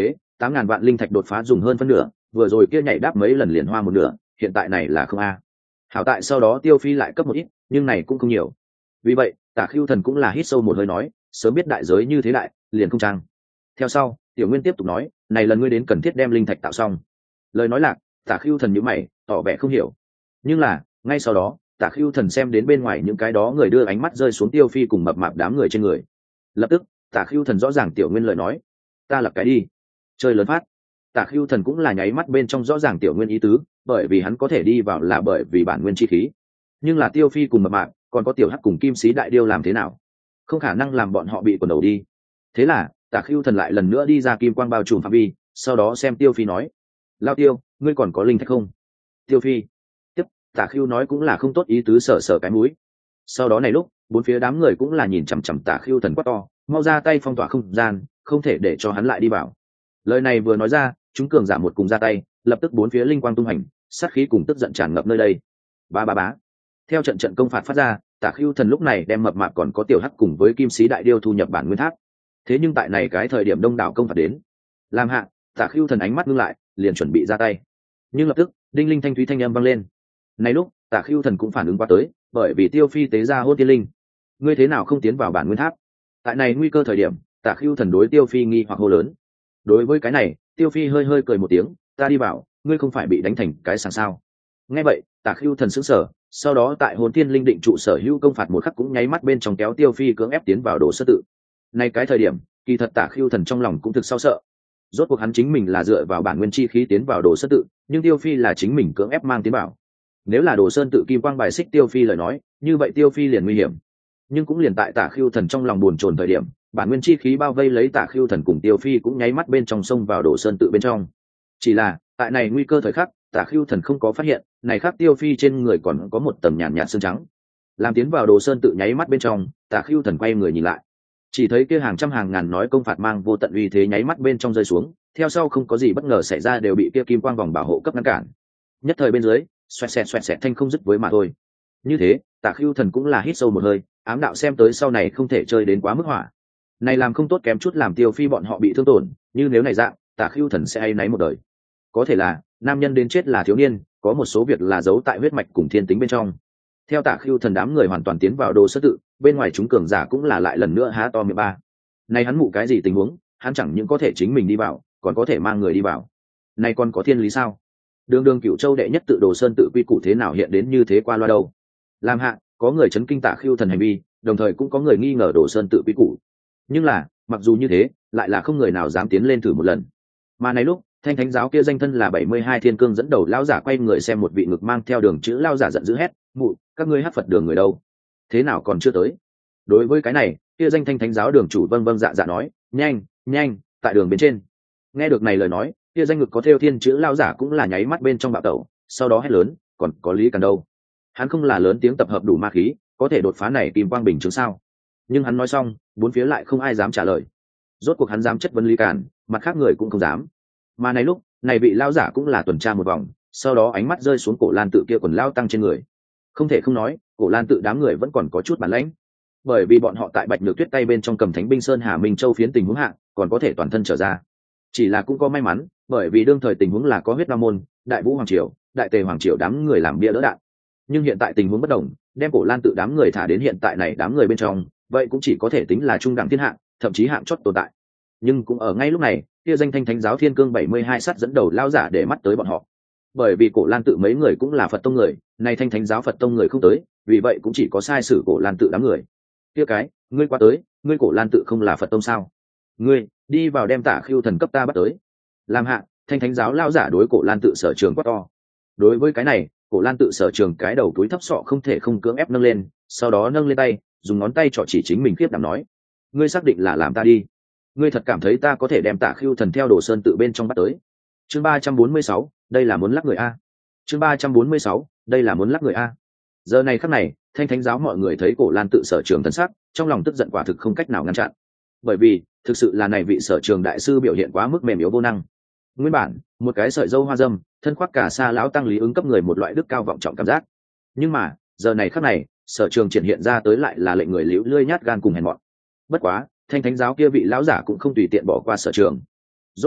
8.000 vạn linh thạch đột phá dùng hơn phân nửa, vừa rồi kia nhảy đáp mấy lần liền hoa một nửa, hiện tại này là không a. Hảo tại sau đó Tiêu Phi lại cấp một ít, nhưng này cũng không nhiều. Vì vậy, Tả Khưu Thần cũng là hít sâu một hơi nói, sớm biết đại giới như thế đại, liền không trang. Theo sau, Tiểu Nguyên tiếp tục nói, này lần ngươi đến cần thiết đem linh thạch tạo xong. Lời nói lạc, Tả Khưu Thần nhíu mày, tỏ vẻ không hiểu. Nhưng là, ngay sau đó, Tả Khưu Thần xem đến bên ngoài những cái đó người đưa ánh mắt rơi xuống Tiêu Phi cùng mập mạp đám người trên người. Lập tức, Tả Khưu Thần rõ ràng Tiểu Nguyên lời nói, ta lập cái đi, chơi lớn phát. Tả Khưu Thần cũng là nháy mắt bên trong rõ ràng Tiểu Nguyên ý tứ, bởi vì hắn có thể đi vào là bởi vì bản nguyên chi khí. Nhưng là Tiêu Phi cùng mập mạp, còn có Tiểu Hắc cùng Kim Sĩ Đại Điêu làm thế nào? Không khả năng làm bọn họ bị quần đầu đi. Thế là, Tả Khưu Thần lại lần nữa đi ra kim quang bao trùm phạm vi, sau đó xem Tiêu Phi nói, lao Tiêu, ngươi còn có linh thạch không? Tiêu Phi tiếp, Tả Khưu nói cũng là không tốt ý tứ, sở sở cái mũi. Sau đó này lúc, bốn phía đám người cũng là nhìn chằm chằm Tả Khưu Thần quát to, mau ra tay phong tỏa không gian, không thể để cho hắn lại đi vào. Lời này vừa nói ra, chúng cường giả một cùng ra tay, lập tức bốn phía linh quang tung hành, sát khí cùng tức giận tràn ngập nơi đây. Ba ba bá. Theo trận trận công phạt phát ra, Tả Khưu Thần lúc này đem mập mạp còn có Tiểu Hắc cùng với Kim Sĩ Đại Điêu thu nhập bản nguyên tháp. Thế nhưng tại này cái thời điểm đông đảo công phạt đến, làm hạ, Tả Khưu Thần ánh mắt ngưng lại, liền chuẩn bị ra tay. Nhưng lập tức, đinh linh thanh thúy thanh âm vang lên. Này lúc, Tả Khưu Thần cũng phản ứng qua tới, bởi vì Tiêu Phi tế ra hôn tiên linh. Ngươi thế nào không tiến vào bản nguyên tháp? Tại này nguy cơ thời điểm, Tả Khưu Thần đối Tiêu Phi nghi hoặc hô lớn. Đối với cái này, Tiêu Phi hơi hơi cười một tiếng, ta đi vào, ngươi không phải bị đánh thành cái sàng sao? Nghe vậy, Tả Khưu Thần sững sờ, sau đó tại hồn tiên linh định trụ sở hữu công phạt một khắc cũng nháy mắt bên trong kéo Tiêu Phi cưỡng ép tiến vào đồ sơ tự. Này cái thời điểm, kỳ thật Tả Khưu Thần trong lòng cũng thực sao sợ. Rốt cuộc hắn chính mình là dựa vào bản nguyên chi khí tiến vào đồ sơ tự, nhưng Tiêu Phi là chính mình cưỡng ép mang tiến vào. Nếu là đồ sơn tự kim quang bài xích Tiêu Phi lời nói, như vậy Tiêu Phi liền nguy hiểm. Nhưng cũng liền tại Tả Khưu Thần trong lòng buồn chồn thời điểm, bản nguyên chi khí bao vây lấy Tả Khưu Thần cùng Tiêu Phi cũng nháy mắt bên trong sông vào đồ sơn tự bên trong. Chỉ là, tại này nguy cơ thời khắc, Tả Khưu Thần không có phát hiện, này khác Tiêu Phi trên người còn có một tầng nhàn nhạt xương trắng. Làm tiến vào đồ sơn tự nháy mắt bên trong, Tả Khưu Thần quay người nhìn lại, chỉ thấy kia hàng trăm hàng ngàn nói công phạt mang vô tận uy thế nháy mắt bên trong rơi xuống, theo sau không có gì bất ngờ xảy ra đều bị kia kim quang vòng bảo hộ cấp ngăn cản. Nhất thời bên dưới, xoẹt xẹt thanh không dứt với mà thôi. Như thế, Tả Khưu Thần cũng là hít sâu một hơi, ám đạo xem tới sau này không thể chơi đến quá mức hỏa. Này làm không tốt kém chút làm Tiêu Phi bọn họ bị thương tổn, như nếu này dạng, Tả Khưu Thần sẽ áy náy một đời. Có thể là, nam nhân đến chết là thiếu niên, có một số việc là giấu tại huyết mạch cùng thiên tính bên trong. Theo Tả Khưu Thần đám người hoàn toàn tiến vào đồ sơ tự, bên ngoài chúng cường giả cũng là lại lần nữa há to miệng ba. Này hắn mụ cái gì tình huống, hắn chẳng những có thể chính mình đi vào, còn có thể mang người đi vào. Này còn có thiên lý sao? Đường Cửu Châu đệ nhất tự đồ sơn tự quy củ thế nào hiện đến như thế qua loa đâu? Làm hạ, có người chấn kinh Tả Khưu Thần hành vi, đồng thời cũng có người nghi ngờ đồ sơn tự quy củ. Nhưng là, mặc dù như thế, lại là không người nào dám tiến lên thử một lần. Mà này lúc, Thanh Thánh giáo kia danh thân là 72 thiên cương dẫn đầu lão giả quay người xem một vị ngực mang theo đường chữ lão giả giận dữ hét, "Mụ, các ngươi hát Phật đường người đâu? Thế nào còn chưa tới?" Đối với cái này, kia danh Thanh Thánh giáo đường chủ vâng vâng dạ dạ nói, nhanh, tại đường bên trên." Nghe được này lời nói, kia danh ngực có theo thiên chữ lão giả cũng là nháy mắt bên trong bạo tẩu, sau đó hét lớn, "Còn có Lý Càn đâu? Hắn không là lớn tiếng tập hợp đủ ma khí, có thể đột phá này kim quang bình chứng sao?" Nhưng hắn nói xong, bốn phía lại không ai dám trả lời. Rốt cuộc hắn dám chất vấn Lý Càn, mặt khác người cũng không dám. Mà này lúc, này vị lão giả cũng là tuần tra một vòng, sau đó ánh mắt rơi xuống Cổ Lan tự kia quần lao tăng trên người. Không thể không nói, Cổ Lan tự đám người vẫn còn có chút bản lãnh, bởi vì bọn họ tại Bạch Nhược Tuyết tay bên trong cầm Thánh binh Sơn Hà Minh Châu phiến tình huống hạ, còn có thể toàn thân trở ra. Chỉ là cũng có may mắn, bởi vì đương thời tình huống là có huyết đao môn, Đại Vũ Hoàng triều, Đại Tề Hoàng triều đám người làm bia đỡ đạn. Nhưng hiện tại tình huống bất đồng, đem Cổ Lan tự đám người thả đến hiện tại này đám người bên trong, vậy cũng chỉ có thể tính là trung đẳng thiên hạ, thậm chí hạng chót tồn tại. Nhưng cũng ở ngay lúc này, kia danh Thanh Thánh giáo Thiên Cương 72 sát dẫn đầu lao giả để mắt tới bọn họ. Bởi vì Cổ Lan tự mấy người cũng là Phật tông người, nay Thanh Thánh giáo Phật tông người không tới, vì vậy cũng chỉ có sai sử Cổ Lan tự đám người. Kia cái, ngươi qua tới, ngươi Cổ Lan tự không là Phật tông sao? Ngươi đi vào đem Tả Khưu Thần cấp ta bắt tới. Làm hạ, Thanh Thánh giáo lao giả đối Cổ Lan tự sở trường quát to. Đối với cái này, Cổ Lan tự sở trường cái đầu túi thấp sọ không thể không cưỡng ép nâng lên, sau đó nâng lên tay, dùng ngón tay trỏ chỉ chính mình khiếp đảm nói: "Ngươi xác định là làm ta đi? Ngươi thật cảm thấy ta có thể đem Tả Khưu Thần theo Đồ Sơn tự bên trong bắt tới?" Chương 346, đây là muốn lắc người a. Chương 346, đây là muốn lắc người a. Giờ này khắc này, Thanh Thánh giáo mọi người thấy Cổ Lan tự sở trường thần sắc, trong lòng tức giận quả thực không cách nào ngăn chặn. Bởi vì, thực sự là này vị sở trường đại sư biểu hiện quá mức mềm yếu vô năng. Nguyên bản, một cái sợi dâu hoa dâm, thân khoác cả sa lão tăng lý ứng cấp người một loại đức cao vọng trọng cảm giác. Nhưng mà, giờ này khắc này, sở trường triển hiện ra tới lại là lệnh người liễu lươi nhát gan cùng hèn mọn. Bất quá, Thanh Thánh giáo kia vị lão giả cũng không tùy tiện bỏ qua sở trường. Rốt cuộc,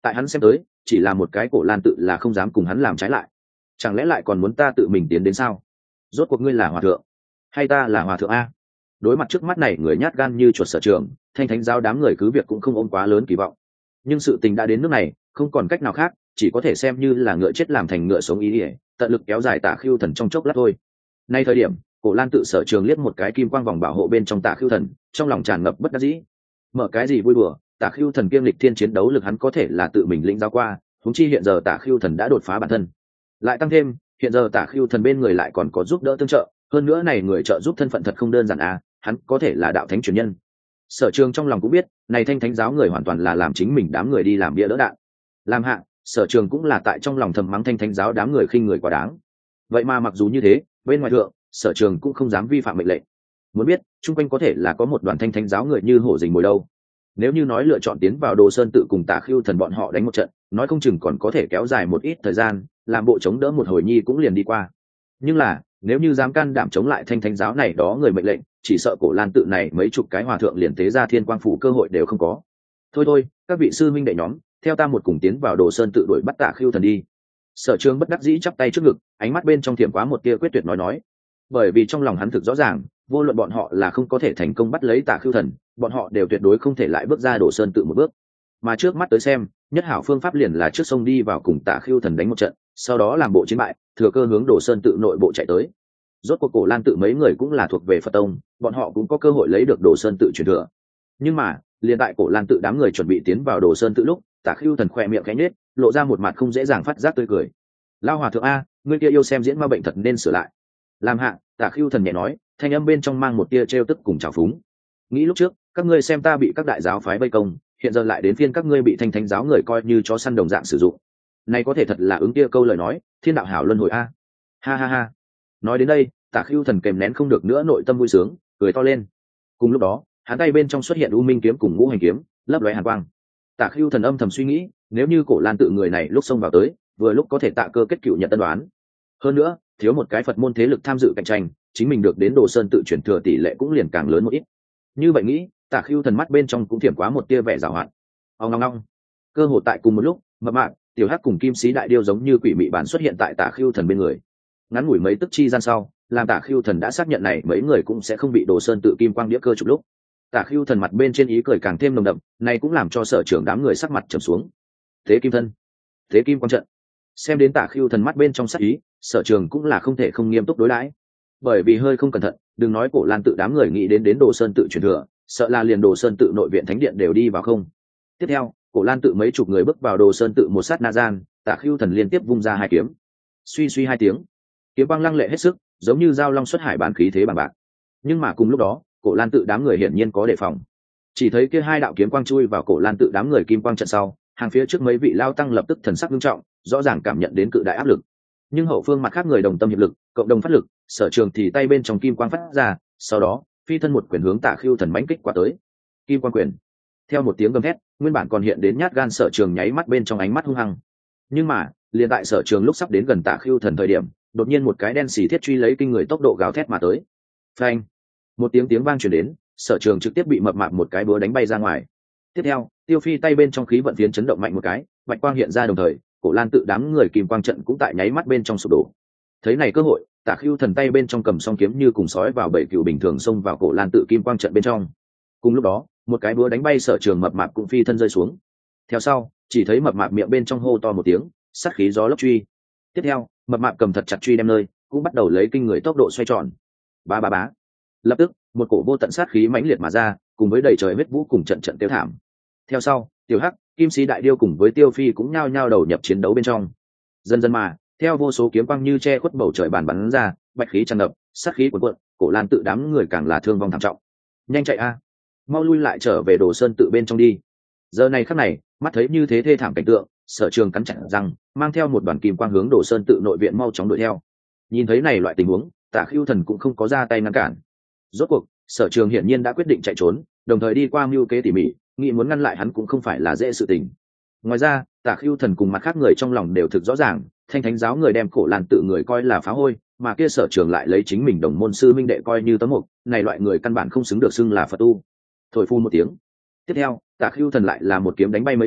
tại hắn xem tới chỉ là một cái cổ lan tự là không dám cùng hắn làm trái lại, chẳng lẽ lại còn muốn ta tự mình tiến đến sao? Rốt cuộc ngươi là hòa thượng hay ta là hòa thượng a? Đối mặt trước mắt này người nhát gan như chuột Sở Trường, Thanh Thánh giáo đám người cứ việc cũng không ôm quá lớn kỳ vọng, nhưng sự tình đã đến nước này không còn cách nào khác, chỉ có thể xem như là ngựa chết làm thành ngựa sống ý ỉa, tận lực kéo dài Tả Khưu Thần trong chốc lát thôi. Nay thời điểm cổ lan tự Sở Trường liếc một cái kim quang vòng bảo hộ bên trong Tả Khưu Thần, trong lòng tràn ngập bất đắc dĩ. Mở cái gì vui đùa, Tả Khưu Thần kiêm lịch thiên chiến đấu lực hắn có thể là tự mình lĩnh giáo qua, huống chi hiện giờ Tả Khưu Thần đã đột phá bản thân, lại tăng thêm hiện giờ Tả Khưu Thần bên người lại còn có giúp đỡ tương trợ, hơn nữa này người trợ giúp thân phận thật không đơn giản à, hắn có thể là đạo thánh truyền nhân. Sở Trường trong lòng cũng biết này Thanh Thánh giáo người hoàn toàn là làm chính mình đám người đi làm bia đỡ đạn làm hạ. Sở Trường cũng là tại trong lòng thầm mắng Thanh Thánh giáo đám người khinh người quá đáng. Vậy mà mặc dù như thế, bên ngoài thượng Sở Trường cũng không dám vi phạm mệnh lệnh. Muốn biết chung quanh có thể là có một đoàn Thanh Thánh giáo người như hổ rình mồi đâu. Nếu như nói lựa chọn tiến vào Đồ Sơn tự cùng Tả Khưu Thần bọn họ đánh một trận, nói không chừng còn có thể kéo dài một ít thời gian, làm bộ chống đỡ một hồi nhi cũng liền đi qua. Nhưng là nếu như dám can đảm chống lại Thanh Thánh giáo này đó người mệnh lệnh, chỉ sợ cổ lan tự này mấy chục cái hòa thượng liền tế ra thiên quang phủ cơ hội đều không có. Thôi các vị sư minh đệ nhóm, theo ta một cùng tiến vào Đồ Sơn tự đuổi bắt Tả Khưu Thần đi. Sở Trường bất đắc dĩ chắp tay trước ngực, ánh mắt bên trong thiểm quá một tia quyết tuyệt nói, bởi vì trong lòng hắn thực rõ ràng, vô luận bọn họ là không có thể thành công bắt lấy Tả Khưu Thần, bọn họ đều tuyệt đối không thể lại bước ra Đồ Sơn tự một bước. Mà trước mắt tới xem, nhất hảo phương pháp liền là trước sông đi vào cùng Tả Khưu Thần đánh một trận, sau đó làm bộ chiến bại, thừa cơ hướng Đồ Sơn tự nội bộ chạy tới. Rốt cuộc cổ lan tự mấy người cũng là thuộc về Phật tông, bọn họ cũng có cơ hội lấy được Đồ Sơn tự truyền thừa. Nhưng mà liền tại cổ lan tự đám người chuẩn bị tiến vào Đồ Sơn tự lúc, Tả Khưu Thần khỏe miệng khẽ nhếch, lộ ra một mặt không dễ dàng phát giác tươi cười. Lao hòa thượng a, ngươi kia yêu xem diễn ma bệnh thật nên sửa lại. Làm hạ, Tả Khưu Thần nhẹ nói, thanh âm bên trong mang một tia trêu tức cùng trào phúng. Nghĩ lúc trước các ngươi xem ta bị các đại giáo phái vây công, hiện giờ lại đến phiên các ngươi bị Thanh Thánh giáo người coi như chó săn đồng dạng sử dụng. Này có thể thật là ứng kia câu lời nói, thiên đạo hảo luân hồi a. Ha ha ha. Nói đến đây, Tả Khưu Thần kèm nén không được nữa nội tâm vui sướng, cười to lên. Cùng lúc đó, hắn tay bên trong xuất hiện U Minh kiếm cùng Ngũ Hành kiếm, lấp lóe hàn quang. Tả Khưu Thần âm thầm suy nghĩ, nếu như cổ lan tự người này lúc xông vào tới, vừa lúc có thể tạ cơ kết cựu nhận tân đoán. Hơn nữa, thiếu một cái Phật môn thế lực tham dự cạnh tranh, chính mình được đến Đồ Sơn tự chuyển thừa tỷ lệ cũng liền càng lớn một ít. Như vậy nghĩ, Tả Khưu Thần mắt bên trong cũng thiểm quá một tia vẻ giảo hoạt. Ong ong. Cơ hội tại cùng một lúc, Mập Mạp, Tiểu Hắc cùng Kim Sĩ Đại Điêu giống như quỷ mị bản xuất hiện tại Tả Khưu Thần bên người. Ngắn ngủi mấy tức chi gian sau, làm Tả Khưu Thần đã xác nhận này mấy người cũng sẽ không bị Đồ Sơn tự kim quang đĩa cơ chụp lúc. Tả Khưu Thần mặt bên trên ý cười càng thêm nồng đậm, này cũng làm cho Sở Trưởng đám người sắc mặt trầm xuống. Thế kim thân, thế kim quang trận. Xem đến Tả Khưu Thần mắt bên trong sắc ý, Sở Trường cũng là không thể không nghiêm túc đối đãi. Bởi vì hơi không cẩn thận, đừng nói cổ lan tự đám người nghĩ đến Đồ Sơn tự truyền thừa, sợ là liền Đồ Sơn tự nội viện thánh điện đều đi vào không. Tiếp theo, cổ lan tự mấy chục người bước vào Đồ Sơn tự một sát na gian, Tả Khưu Thần liên tiếp vung ra hai kiếm. Suy suy hai tiếng, kiếm quang lăng lệ hết sức, giống như dao long xuất hải bán khí thế bằng bạc. Nhưng mà cùng lúc đó, cổ lan tự đám người hiển nhiên có đề phòng. Chỉ thấy kia hai đạo kiếm quang chui vào cổ lan tự đám người kim quang trận sau, hàng phía trước mấy vị lao tăng lập tức thần sắc nghiêm trọng, rõ ràng cảm nhận đến cự đại áp lực. Nhưng hậu phương mặt khác người đồng tâm hiệp lực, cộng đồng phát lực, Sở Trường thì tay bên trong kim quang phát ra, sau đó phi thân một quyền hướng Tả Khưu Thần mãnh kích qua tới. Kim quang quyền. Theo một tiếng gầm thét, nguyên bản còn hiện đến nhát gan Sở Trường nháy mắt bên trong ánh mắt hung hăng. Nhưng mà liền tại Sở Trường lúc sắp đến gần Tả Khưu Thần thời điểm, đột nhiên một cái đen xì thiết truy lấy kinh người tốc độ gào thét mà tới. Phanh. Một tiếng vang truyền đến, Sở Trường trực tiếp bị Mập Mạp một cái búa đánh bay ra ngoài. Tiếp theo, Tiêu Phi tay bên trong khí vận phiến chấn động mạnh một cái, bạch quang hiện ra đồng thời, cổ lan tự đám người kim quang trận cũng tại nháy mắt bên trong sụp đổ. Thấy này cơ hội, Tả Khưu Thần tay bên trong cầm song kiếm như cùng sói vào bầy cừu bình thường xông vào cổ lan tự kim quang trận bên trong. Cùng lúc đó, một cái búa đánh bay Sở Trường Mập Mạp cũng phi thân rơi xuống. Theo sau, chỉ thấy Mập Mạp miệng bên trong hô to một tiếng, sát khí gió lốc truy. Tiếp theo, Mập Mạp cầm thật chặt truy đem nơi, cũng bắt đầu lấy kinh người tốc độ xoay tròn. Ba ba bá. Lập tức, một cổ vô tận sát khí mãnh liệt mà ra, cùng với đầy trời huyết vũ cùng trận tiêu thảm. Theo sau, Tiểu Hắc, Kim Sĩ Đại Điêu cùng với Tiêu Phi cũng nhao nhao đầu nhập chiến đấu bên trong. Dần dần mà, theo vô số kiếm quang như che khuất bầu trời bàn bắn ra, bạch khí tràn ngập, sát khí cuồn cuộn, cổ lan tự đám người càng là thương vong thảm trọng. Nhanh chạy a, mau lui lại trở về Đồ Sơn tự bên trong đi. Giờ này khắc này, mắt thấy như thế thê thảm cảnh tượng, Sở Trường cắn chặt răng, mang theo một đoàn kim quang hướng Đồ Sơn tự nội viện mau chóng đuổi theo. Nhìn thấy này loại tình huống, Tả Khưu Thần cũng không có ra tay ngăn cản. Rốt cuộc, Sở Trường hiển nhiên đã quyết định chạy trốn, đồng thời đi qua mưu kế tỉ mỉ, nghĩ muốn ngăn lại hắn cũng không phải là dễ sự tình. Ngoài ra, Tả Khưu Thần cùng mặt khác người trong lòng đều thực rõ ràng, Thanh Thánh giáo người đem cổ lan tự người coi là phá hôi, mà kia Sở Trường lại lấy chính mình đồng môn sư minh đệ coi như tấm mục, này loại người căn bản không xứng được xưng là Phật tu. Thổi phun một tiếng. Tiếp theo, Tả Khưu Thần lại là một kiếm đánh bay mấy người,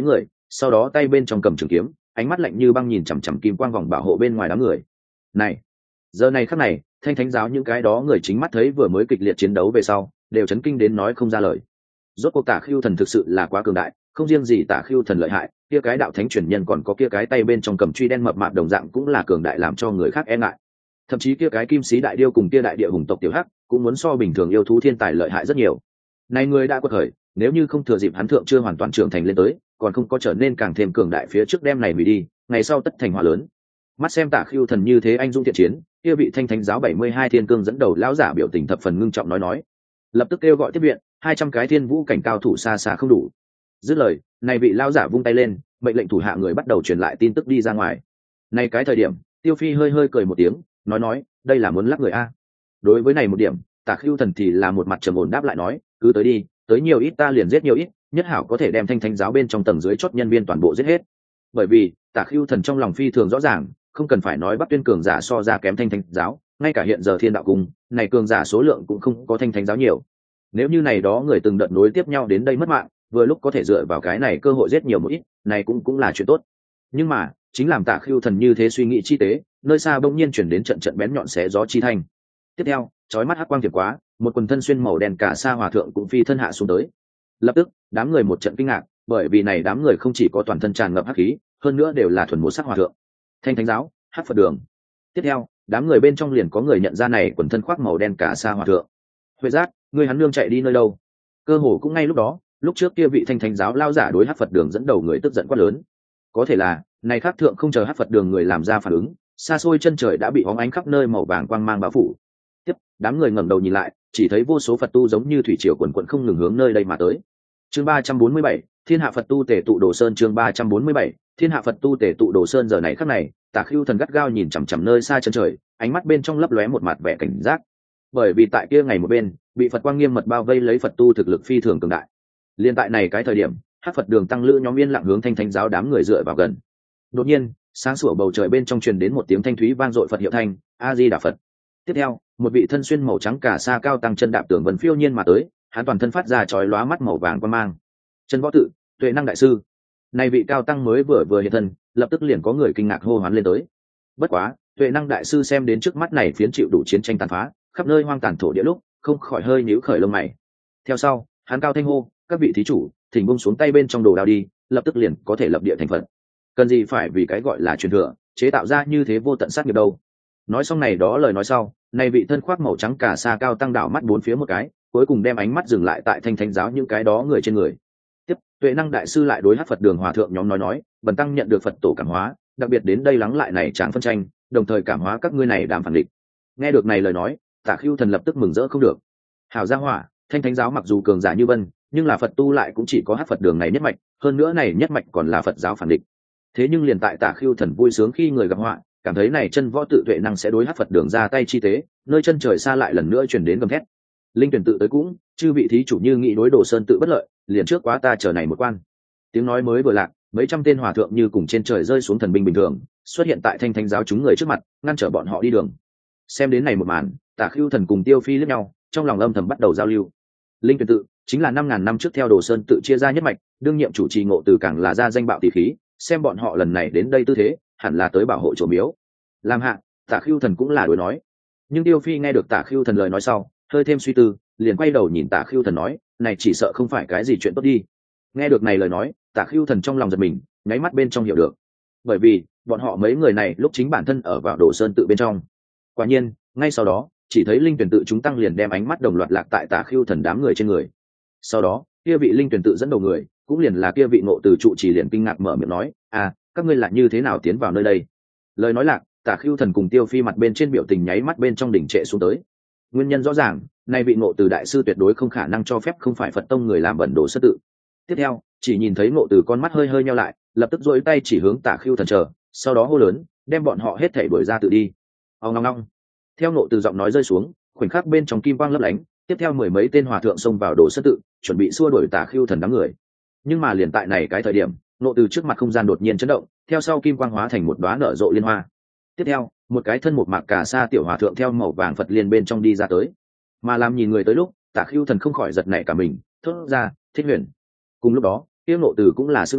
sau đó tay bên trong cầm trường kiếm, ánh mắt lạnh như băng nhìn chằm chằm kim quang vòng bảo hộ bên ngoài đám người. Này, giờ này khắc này, thanh thánh giáo những cái đó người chính mắt thấy vừa mới kịch liệt chiến đấu về sau, đều chấn kinh đến nói không ra lời. Rốt cuộc Tả Khưu Thần thực sự là quá cường đại, không riêng gì Tả Khưu Thần lợi hại, kia cái đạo thánh truyền nhân còn có kia cái tay bên trong cầm truy đen mập mạp đồng dạng cũng là cường đại làm cho người khác e ngại. Thậm chí kia cái kim sĩ đại điêu cùng kia đại địa hùng tộc tiểu hắc cũng muốn so bình thường yêu thú thiên tài lợi hại rất nhiều. Này người đã quật khởi, nếu như không thừa dịp hắn thượng chưa hoàn toàn trưởng thành lên tới, còn không có trở nên càng thêm cường đại phía trước đem này hủy đi, ngày sau tất thành hỏa lớn. Mắt xem Tả Khưu Thần như thế anh dũng thiện chiến, kia vị thanh thánh giáo 72 thiên cương dẫn đầu lão giả biểu tình thập phần ngưng trọng nói, lập tức kêu gọi tiếp viện, 200 cái thiên vũ cảnh cao thủ xa xa không đủ. Dứt lời, này vị lão giả vung tay lên, mệnh lệnh thủ hạ người bắt đầu truyền lại tin tức đi ra ngoài. Này cái thời điểm, Tiêu Phi hơi hơi cười một tiếng, nói, đây là muốn lắc người a. Đối với này một điểm, Tả Khưu Thần thì là một mặt trầm ổn đáp lại nói, cứ tới đi, tới nhiều ít ta liền giết nhiều ít, nhất hảo có thể đem thanh thánh giáo bên trong tầng dưới chót nhân viên toàn bộ giết hết. Bởi vì Tả Khưu Thần trong lòng phi thường rõ ràng, không cần phải nói Bắc Tuyên cường giả so ra kém thanh thánh giáo, ngay cả hiện giờ Thiên Đạo Cung này cường giả số lượng cũng không có thanh thánh giáo nhiều. Nếu như này đó người từng đợt nối tiếp nhau đến đây mất mạng, vừa lúc có thể dựa vào cái này cơ hội giết nhiều một ít, này cũng là chuyện tốt. Nhưng mà chính làm Tả Khưu Thần như thế suy nghĩ chi tế, nơi xa bỗng nhiên chuyển đến trận trận bén nhọn xé gió chi thanh. Tiếp theo, chói mắt hắc quang thiệp quá, một quần thân xuyên màu đen cả sa hòa thượng cũng phi thân hạ xuống tới. Lập tức, đám người một trận kinh ngạc, bởi vì này đám người không chỉ có toàn thân tràn ngập hắc khí, hơn nữa đều là thuần một sắc hòa thượng. Thanh thánh giáo, hắc Phật đường. Tiếp theo, đám người bên trong liền có người nhận ra này quần thân khoác màu đen cả sa hòa thượng. Huệ Giác, người hắn nương chạy đi nơi đâu? Cơ hồ cũng ngay lúc đó, lúc trước kia vị thanh thánh giáo lao giả đối hắc Phật đường dẫn đầu người tức giận quát lớn. Có thể là, này khác thượng không chờ hắc Phật đường người làm ra phản ứng, xa xôi chân trời đã bị hóng ánh khắp nơi màu vàng quang mang bao phủ. Tiếp, đám người ngẩng đầu nhìn lại, chỉ thấy vô số Phật tu giống như thủy triều quần quần không ngừng hướng nơi đây mà tới. Chương 347, Thiên hạ Phật tu tề tụ Đồ Sơn. Chương 347, Thiên hạ Phật tu tề tụ Đồ Sơn. Giờ này khắc này, Tả Khưu Thần gắt gao nhìn chằm chằm nơi xa chân trời, ánh mắt bên trong lấp lóe một mặt vẻ cảnh giác. Bởi vì tại kia ngày một bên, bị Phật quang nghiêm mật bao vây lấy Phật tu thực lực phi thường cường đại. Liên tại này cái thời điểm, hắc Phật đường tăng lữ nhóm yên lặng hướng thanh thánh giáo đám người dựa vào gần. Đột nhiên, sáng sủa bầu trời bên trong truyền đến một tiếng thanh thúy vang dội Phật hiệu thanh, A Di Đà Phật. Tiếp theo, một vị thân xuyên màu trắng cả sa cao tăng chân đạp tường vân phiêu nhiên mà tới, hắn toàn thân phát ra chói lóa mắt màu vàng quang mang. Chân Võ Tự, Tuệ Năng đại sư. Này vị cao tăng mới vừa hiện thân, lập tức liền có người kinh ngạc hô hoán lên tới. Bất quá, Tuệ Năng đại sư xem đến trước mắt này phiến chịu đủ chiến tranh tàn phá, khắp nơi hoang tàn thổ địa lúc, không khỏi hơi nhíu khởi lông mày. Theo sau, hắn cao thanh hô, các vị thí chủ, thỉnh buông xuống tay bên trong đồ đao đi, lập tức liền có thể lập địa thành Phật. Cần gì phải vì cái gọi là truyền thừa, chế tạo ra như thế vô tận sát nghiệp đâu. Nói xong này đó lời nói sau, này vị thân khoác màu trắng cả sa cao tăng đảo mắt bốn phía một cái, cuối cùng đem ánh mắt dừng lại tại thanh thánh giáo những cái đó người trên người. Tiếp, Tuệ Năng đại sư lại đối hắc Phật đường hòa thượng nhóm nói, bần tăng nhận được Phật tổ cảm hóa, đặc biệt đến đây lắng lại này tráng phân tranh, đồng thời cảm hóa các ngươi này đám phản địch. Nghe được này lời nói, Tả Khưu Thần lập tức mừng rỡ không được. Hảo gia hỏa, thanh thánh giáo mặc dù cường giả như vân, nhưng là Phật tu lại cũng chỉ có hắc Phật đường này nhất mạch, hơn nữa này nhất mạch còn là Phật giáo phản địch. Thế nhưng liền tại Tả Khưu Thần vui sướng khi người gặp họa, cảm thấy này chân võ tự Tuệ Năng sẽ đối hắc Phật đường ra tay chi tế, nơi chân trời xa lại lần nữa truyền đến gầm thét. Linh tuyển tự tới cũng, chư vị thí chủ như nghĩ đối Đồ Sơn tự bất lợi, liền trước quá ta chờ này một quan. Tiếng nói mới vừa lạc, mấy trăm tên hòa thượng như cùng trên trời rơi xuống thần binh bình thường, xuất hiện tại thanh thánh giáo chúng người trước mặt, ngăn trở bọn họ đi đường. Xem đến này một màn, Tả Khưu Thần cùng Tiêu Phi liếc nhau, trong lòng âm thầm bắt đầu giao lưu. Linh tuyển tự chính là 5.000 năm trước theo Đồ Sơn tự chia ra nhất mạch, đương nhiệm chủ trì Ngộ Từ càng là ra danh bạo tỷ khí, xem bọn họ lần này đến đây tư thế, hẳn là tới bảo hộ chỗ miếu. Làm hạ, Tả Khưu Thần cũng là đối nói. Nhưng Tiêu Phi nghe được Tả Khưu Thần lời nói sau, hơi thêm suy tư, liền quay đầu nhìn Tả Khưu Thần nói, này chỉ sợ không phải cái gì chuyện tốt đi. Nghe được này lời nói, Tả Khưu Thần trong lòng giật mình, nháy mắt bên trong hiểu được. Bởi vì, bọn họ mấy người này lúc chính bản thân ở vào Đồ Sơn tự bên trong. Quả nhiên, ngay sau đó, chỉ thấy linh tuyển tự chúng tăng liền đem ánh mắt đồng loạt lạc tại Tả Khưu Thần đám người trên người. Sau đó, kia vị linh tuyển tự dẫn đầu người, cũng liền là kia vị Ngộ Từ trụ trì liền kinh ngạc mở miệng nói, các ngươi là như thế nào tiến vào nơi đây? Lời nói lạc, Tả Khưu Thần cùng Tiêu Phi mặt bên trên biểu tình nháy mắt bên trong đỉnh trệ xuống tới. Nguyên nhân rõ ràng, nay vị Ngộ Từ đại sư tuyệt đối không khả năng cho phép không phải Phật tông người làm bẩn Đồ Sơn tự. Tiếp theo, chỉ nhìn thấy Ngộ Từ con mắt hơi hơi nheo lại, lập tức duỗi tay chỉ hướng Tả Khưu Thần chờ, sau đó hô lớn, đem bọn họ hết thảy đuổi ra tự đi. Ong ong ong. Theo Ngộ Từ giọng nói rơi xuống, khoảnh khắc bên trong kim quang lấp lánh, tiếp theo mười mấy tên hòa thượng xông vào Đồ Sơn tự, chuẩn bị xua đuổi Tả Khưu Thần đám người. Nhưng mà liền tại này cái thời điểm, Ngộ Từ trước mặt không gian đột nhiên chấn động, theo sau kim quang hóa thành một đóa nở rộ liên hoa. Tiếp theo, một cái thân một mạc cả sa tiểu hòa thượng theo màu vàng Phật liên bên trong đi ra tới. Mà làm nhìn người tới lúc, Tả Khưu Thần không khỏi giật nảy cả mình, thốt ra, Thích Huyền. Cùng lúc đó, Tiêu Ngộ Từ cũng là sững sờ,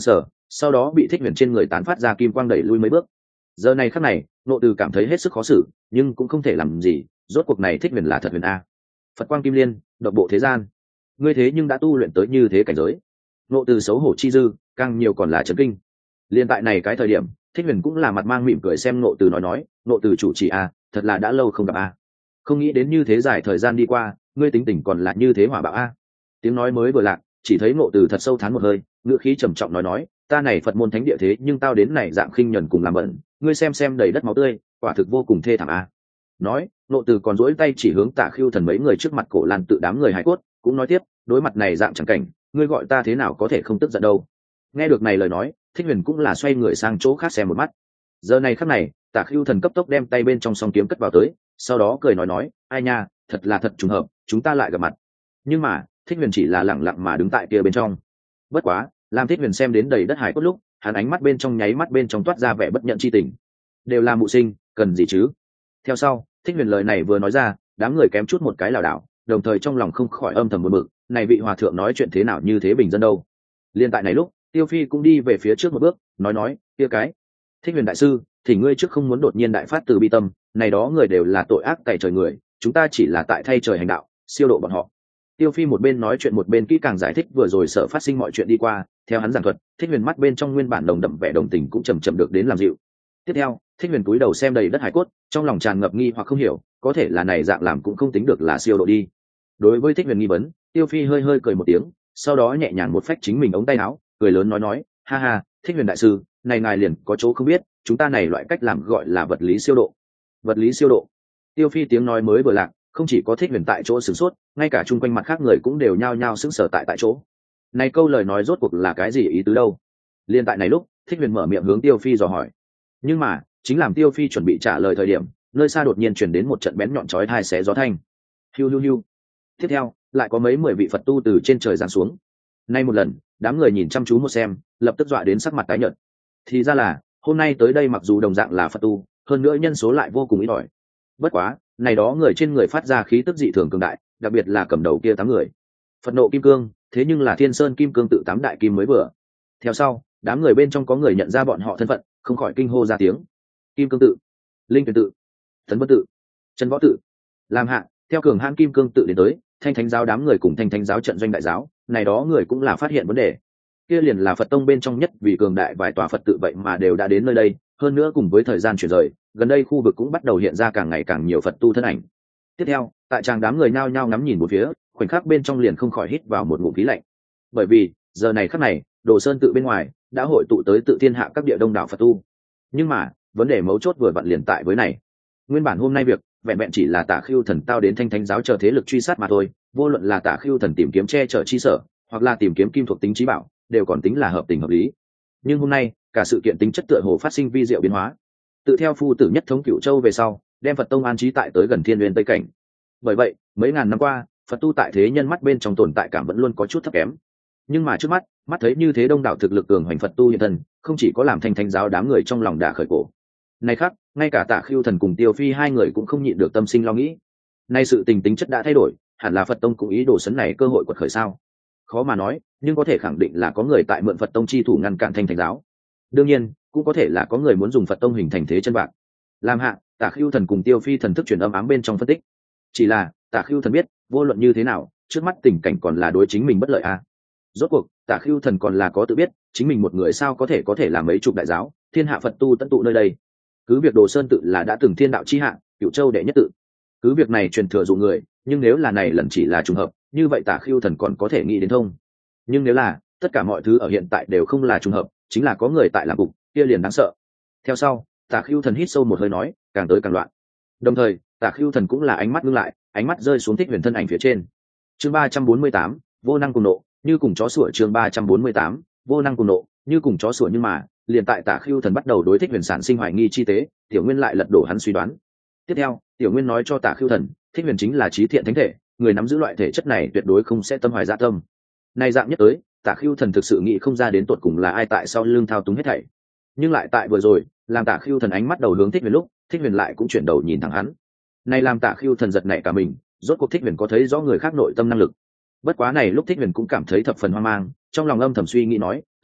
sau đó bị thích huyền trên người tán phát ra kim quang đẩy lui mấy bước. Giờ này khắc này nộ từ cảm thấy hết sức khó xử, nhưng cũng không thể làm gì, rốt cuộc này thích huyền là thật huyền a. Phật quang kim liên, độc bộ thế gian, ngươi thế nhưng đã tu luyện tới như thế cảnh giới. Nộ từ xấu hổ chi dư, càng nhiều còn là chấn kinh. Liên tại này cái thời điểm, thích huyền cũng là mặt mang mỉm cười xem nộ từ nói, nộ từ chủ trì a, thật là đã lâu không gặp a. Không nghĩ đến như thế dài thời gian đi qua, ngươi tính tình còn là như thế hỏa bạo a. Tiếng nói mới vừa lạc, chỉ thấy nộ từ thật sâu thán một hơi, ngữ khí trầm trọng nói, ta này Phật môn thánh địa thế nhưng tao đến này dạng khinh nhẫn cùng làm bẩn, ngươi xem đầy đất máu tươi, quả thực vô cùng thê thảm a. Nói, nộ từ còn duỗi tay chỉ hướng Tả Khưu Thần mấy người trước mặt cổ lan tự đám người hải cốt, cũng nói tiếp, đối mặt này dạng chẳng cảnh, ngươi gọi ta thế nào có thể không tức giận đâu. Nghe được này lời nói, thích huyền cũng là xoay người sang chỗ khác xem một mắt. Giờ này khắc này, Tả Khưu Thần cấp tốc đem tay bên trong song kiếm cất vào tới, sau đó cười nói, ai nha, thật là thật trùng hợp, chúng ta lại gặp mặt. Nhưng mà thích huyền chỉ là lẳng lặng mà đứng tại kia bên trong. Bất quá làm thích huyền xem đến đầy đất hải cốt lúc, hắn ánh mắt bên trong nháy mắt bên trong toát ra vẻ bất nhận chi tình. Đều là mụ sinh, cần gì chứ. Theo sau thích huyền lời này vừa nói ra, đám người kém chút một cái lảo đảo, đồng thời trong lòng không khỏi âm thầm buồn bực, này vị hòa thượng nói chuyện thế nào như thế bình dân đâu. Liên tại này lúc, Tiêu Phi cũng đi về phía trước một bước, nói kia cái thích huyền đại sư, thì ngươi trước không muốn đột nhiên đại phát từ bi tâm, này đó người đều là tội ác tày trời người, chúng ta chỉ là tại thay trời hành đạo, siêu độ bọn họ. Tiêu Phi một bên nói chuyện một bên kỹ càng giải thích vừa rồi sợ phát sinh mọi chuyện đi qua, theo hắn giảng thuật, thích huyền mắt bên trong nguyên bản đồng đậm vẻ đồng tình cũng chậm chậm được đến làm dịu. Tiếp theo thích huyền cúi đầu xem đầy đất hải cốt, trong lòng tràn ngập nghi hoặc không hiểu, có thể là này dạng làm cũng không tính được là siêu độ đi. Đối với thích huyền nghi vấn, Tiêu Phi hơi cười một tiếng, sau đó nhẹ nhàng một phách chính mình ống tay áo, cười lớn nói, ha ha, thích huyền đại sư, này ngài liền có chỗ không biết, chúng ta này loại cách làm gọi là vật lý siêu độ. Vật lý siêu độ. Tiêu Phi tiếng nói mới vừa lạc, không chỉ có thích huyền tại chỗ sửng sốt, ngay cả chung quanh mặt khác người cũng đều nhao nhao sững sờ tại chỗ. Này câu lời nói rốt cuộc là cái gì ý tứ đâu? Liên tại này lúc, thích huyền mở miệng hướng Tiêu Phi dò hỏi. Nhưng mà chính làm Tiêu Phi chuẩn bị trả lời thời điểm, nơi xa đột nhiên truyền đến một trận bén nhọn chói tai xé gió thanh. Hiu hiu hiu. Tiếp theo lại có mấy 10 vị Phật tu từ trên trời giáng xuống. Nay một lần, đám người nhìn chăm chú một xem, lập tức dọa đến sắc mặt tái nhợt. Thì ra là hôm nay tới đây mặc dù đồng dạng là Phật tu, hơn nữa nhân số lại vô cùng ít ỏi. Bất quá này đó người trên người phát ra khí tức dị thường cường đại, đặc biệt là cầm đầu kia 8 người. Phật nộ kim cương, thế nhưng là Thiên Sơn kim cương tự 8 đại kim mới vừa. Theo sau đám người bên trong có người nhận ra bọn họ thân phận, không khỏi kinh hô ra tiếng. Kim cương tự, Linh Tuyền tự, Thần Vân tự, Chân Võ tự. Làm hạ theo cường hãn kim cương tự đến tới, Thanh Thánh giáo đám người cùng Thanh Thánh giáo trận doanh đại giáo, này đó người cũng là phát hiện vấn đề. Kia liền là Phật tông bên trong nhất vì cường đại vài tòa Phật tự vậy mà đều đã đến nơi đây, hơn nữa cùng với thời gian chuyển rời, gần đây khu vực cũng bắt đầu hiện ra càng ngày càng nhiều Phật tu thân ảnh. Tiếp theo tại tràng đám người nhao nhao ngắm nhìn một phía, khoảnh khắc bên trong liền không khỏi hít vào một ngụm khí lạnh. Bởi vì giờ này khắc này, Đồ Sơn tự bên ngoài đã hội tụ tới tự thiên hạ các địa đông đảo Phật tu. Nhưng mà vấn đề mấu chốt vừa vặn liền tại với này. Nguyên bản hôm nay việc vẹn vẹn chỉ là Tả Khưu Thần tao đến Thanh Thánh giáo chờ thế lực truy sát mà thôi, vô luận là Tả Khưu Thần tìm kiếm che chở chi sở, hoặc là tìm kiếm kim thuộc tính trí bảo, đều còn tính là hợp tình hợp lý. Nhưng hôm nay cả sự kiện tính chất tựa hồ phát sinh vi diệu biến hóa. Tự theo phu tử nhất thống Cửu Châu về sau, đem Phật tông an trí tại tới gần Thiên Nguyên Tây cảnh. Bởi vậy mấy ngàn năm qua, Phật tu tại thế nhân mắt bên trong tồn tại cảm vẫn luôn có chút thấp kém. Nhưng mà trước mắt thấy như thế đông đảo thực lực cường hoành Phật tu hiện thân, không chỉ có làm Thanh Thánh giáo đám người trong lòng đã khởi cổ. Này khác, ngay cả Tả Khưu Thần cùng Tiêu Phi hai người cũng không nhịn được tâm sinh lo nghĩ. Nay sự tình tính chất đã thay đổi, hẳn là Phật tông cũng ý đồ sấn này cơ hội quật khởi sao? Khó mà nói, nhưng có thể khẳng định là có người tại mượn Phật tông chi thủ ngăn cản Thanh Thánh giáo. Đương nhiên, cũng có thể là có người muốn dùng Phật tông hình thành thế chân bạc. Làm hạ, Tả Khưu Thần cùng Tiêu Phi thần thức truyền âm ám bên trong phân tích. Chỉ là Tả Khưu Thần biết, vô luận như thế nào, trước mắt tình cảnh còn là đối chính mình bất lợi a. Rốt cuộc, Tả Khưu Thần còn là có tự biết, chính mình một người sao có thể làm mấy chục đại giáo, thiên hạ Phật tu tận tụ nơi đây. Cứ việc Đồ Sơn tự là đã từng thiên đạo chi hạ, Cửu Châu đệ nhất tự. Cứ việc này truyền thừa dụ người, nhưng nếu là này lần chỉ là trùng hợp, như vậy Tả Khưu Thần còn có thể nghĩ đến thông. Nhưng nếu là tất cả mọi thứ ở hiện tại đều không là trùng hợp, chính là có người tại làm cục, kia liền đáng sợ. Theo sau, Tả Khưu Thần hít sâu một hơi nói, càng tới càng loạn. Đồng thời, Tả Khưu Thần cũng là ánh mắt ngưng lại, ánh mắt rơi xuống Thích Huyền thân ảnh phía trên. Chương 348, vô năng cùng nộ, như cùng chó sủa. Chương 348, vô năng cùng nộ, như cùng chó sủa. Nhưng mà liền tại Tả Khưu Thần bắt đầu đối Thích Huyền sản sinh hoài nghi chi tế, Tiểu Nguyên lại lật đổ hắn suy đoán. Tiếp theo, Tiểu Nguyên nói cho Tả Khưu Thần, Thích Huyền chính là trí thiện thánh thể, người nắm giữ loại thể chất này tuyệt đối không sẽ tâm hoài dạ tâm. Này dạng nhất tới, Tả Khưu Thần thực sự nghĩ không ra đến tột cùng là ai tại sau lưng thao túng hết thảy. Nhưng lại tại vừa rồi, làm Tả Khưu Thần ánh mắt đầu hướng Thích Huyền lúc, Thích Huyền lại cũng chuyển đầu nhìn thẳng hắn. Này làm Tả Khưu Thần giật nảy cả mình, rốt cuộc Thích Huyền có thấy rõ người khác nội tâm năng lực. Bất quá này lúc Thích Huyền cũng cảm thấy thập phần hoang mang, trong lòng âm thầm suy nghĩ nói,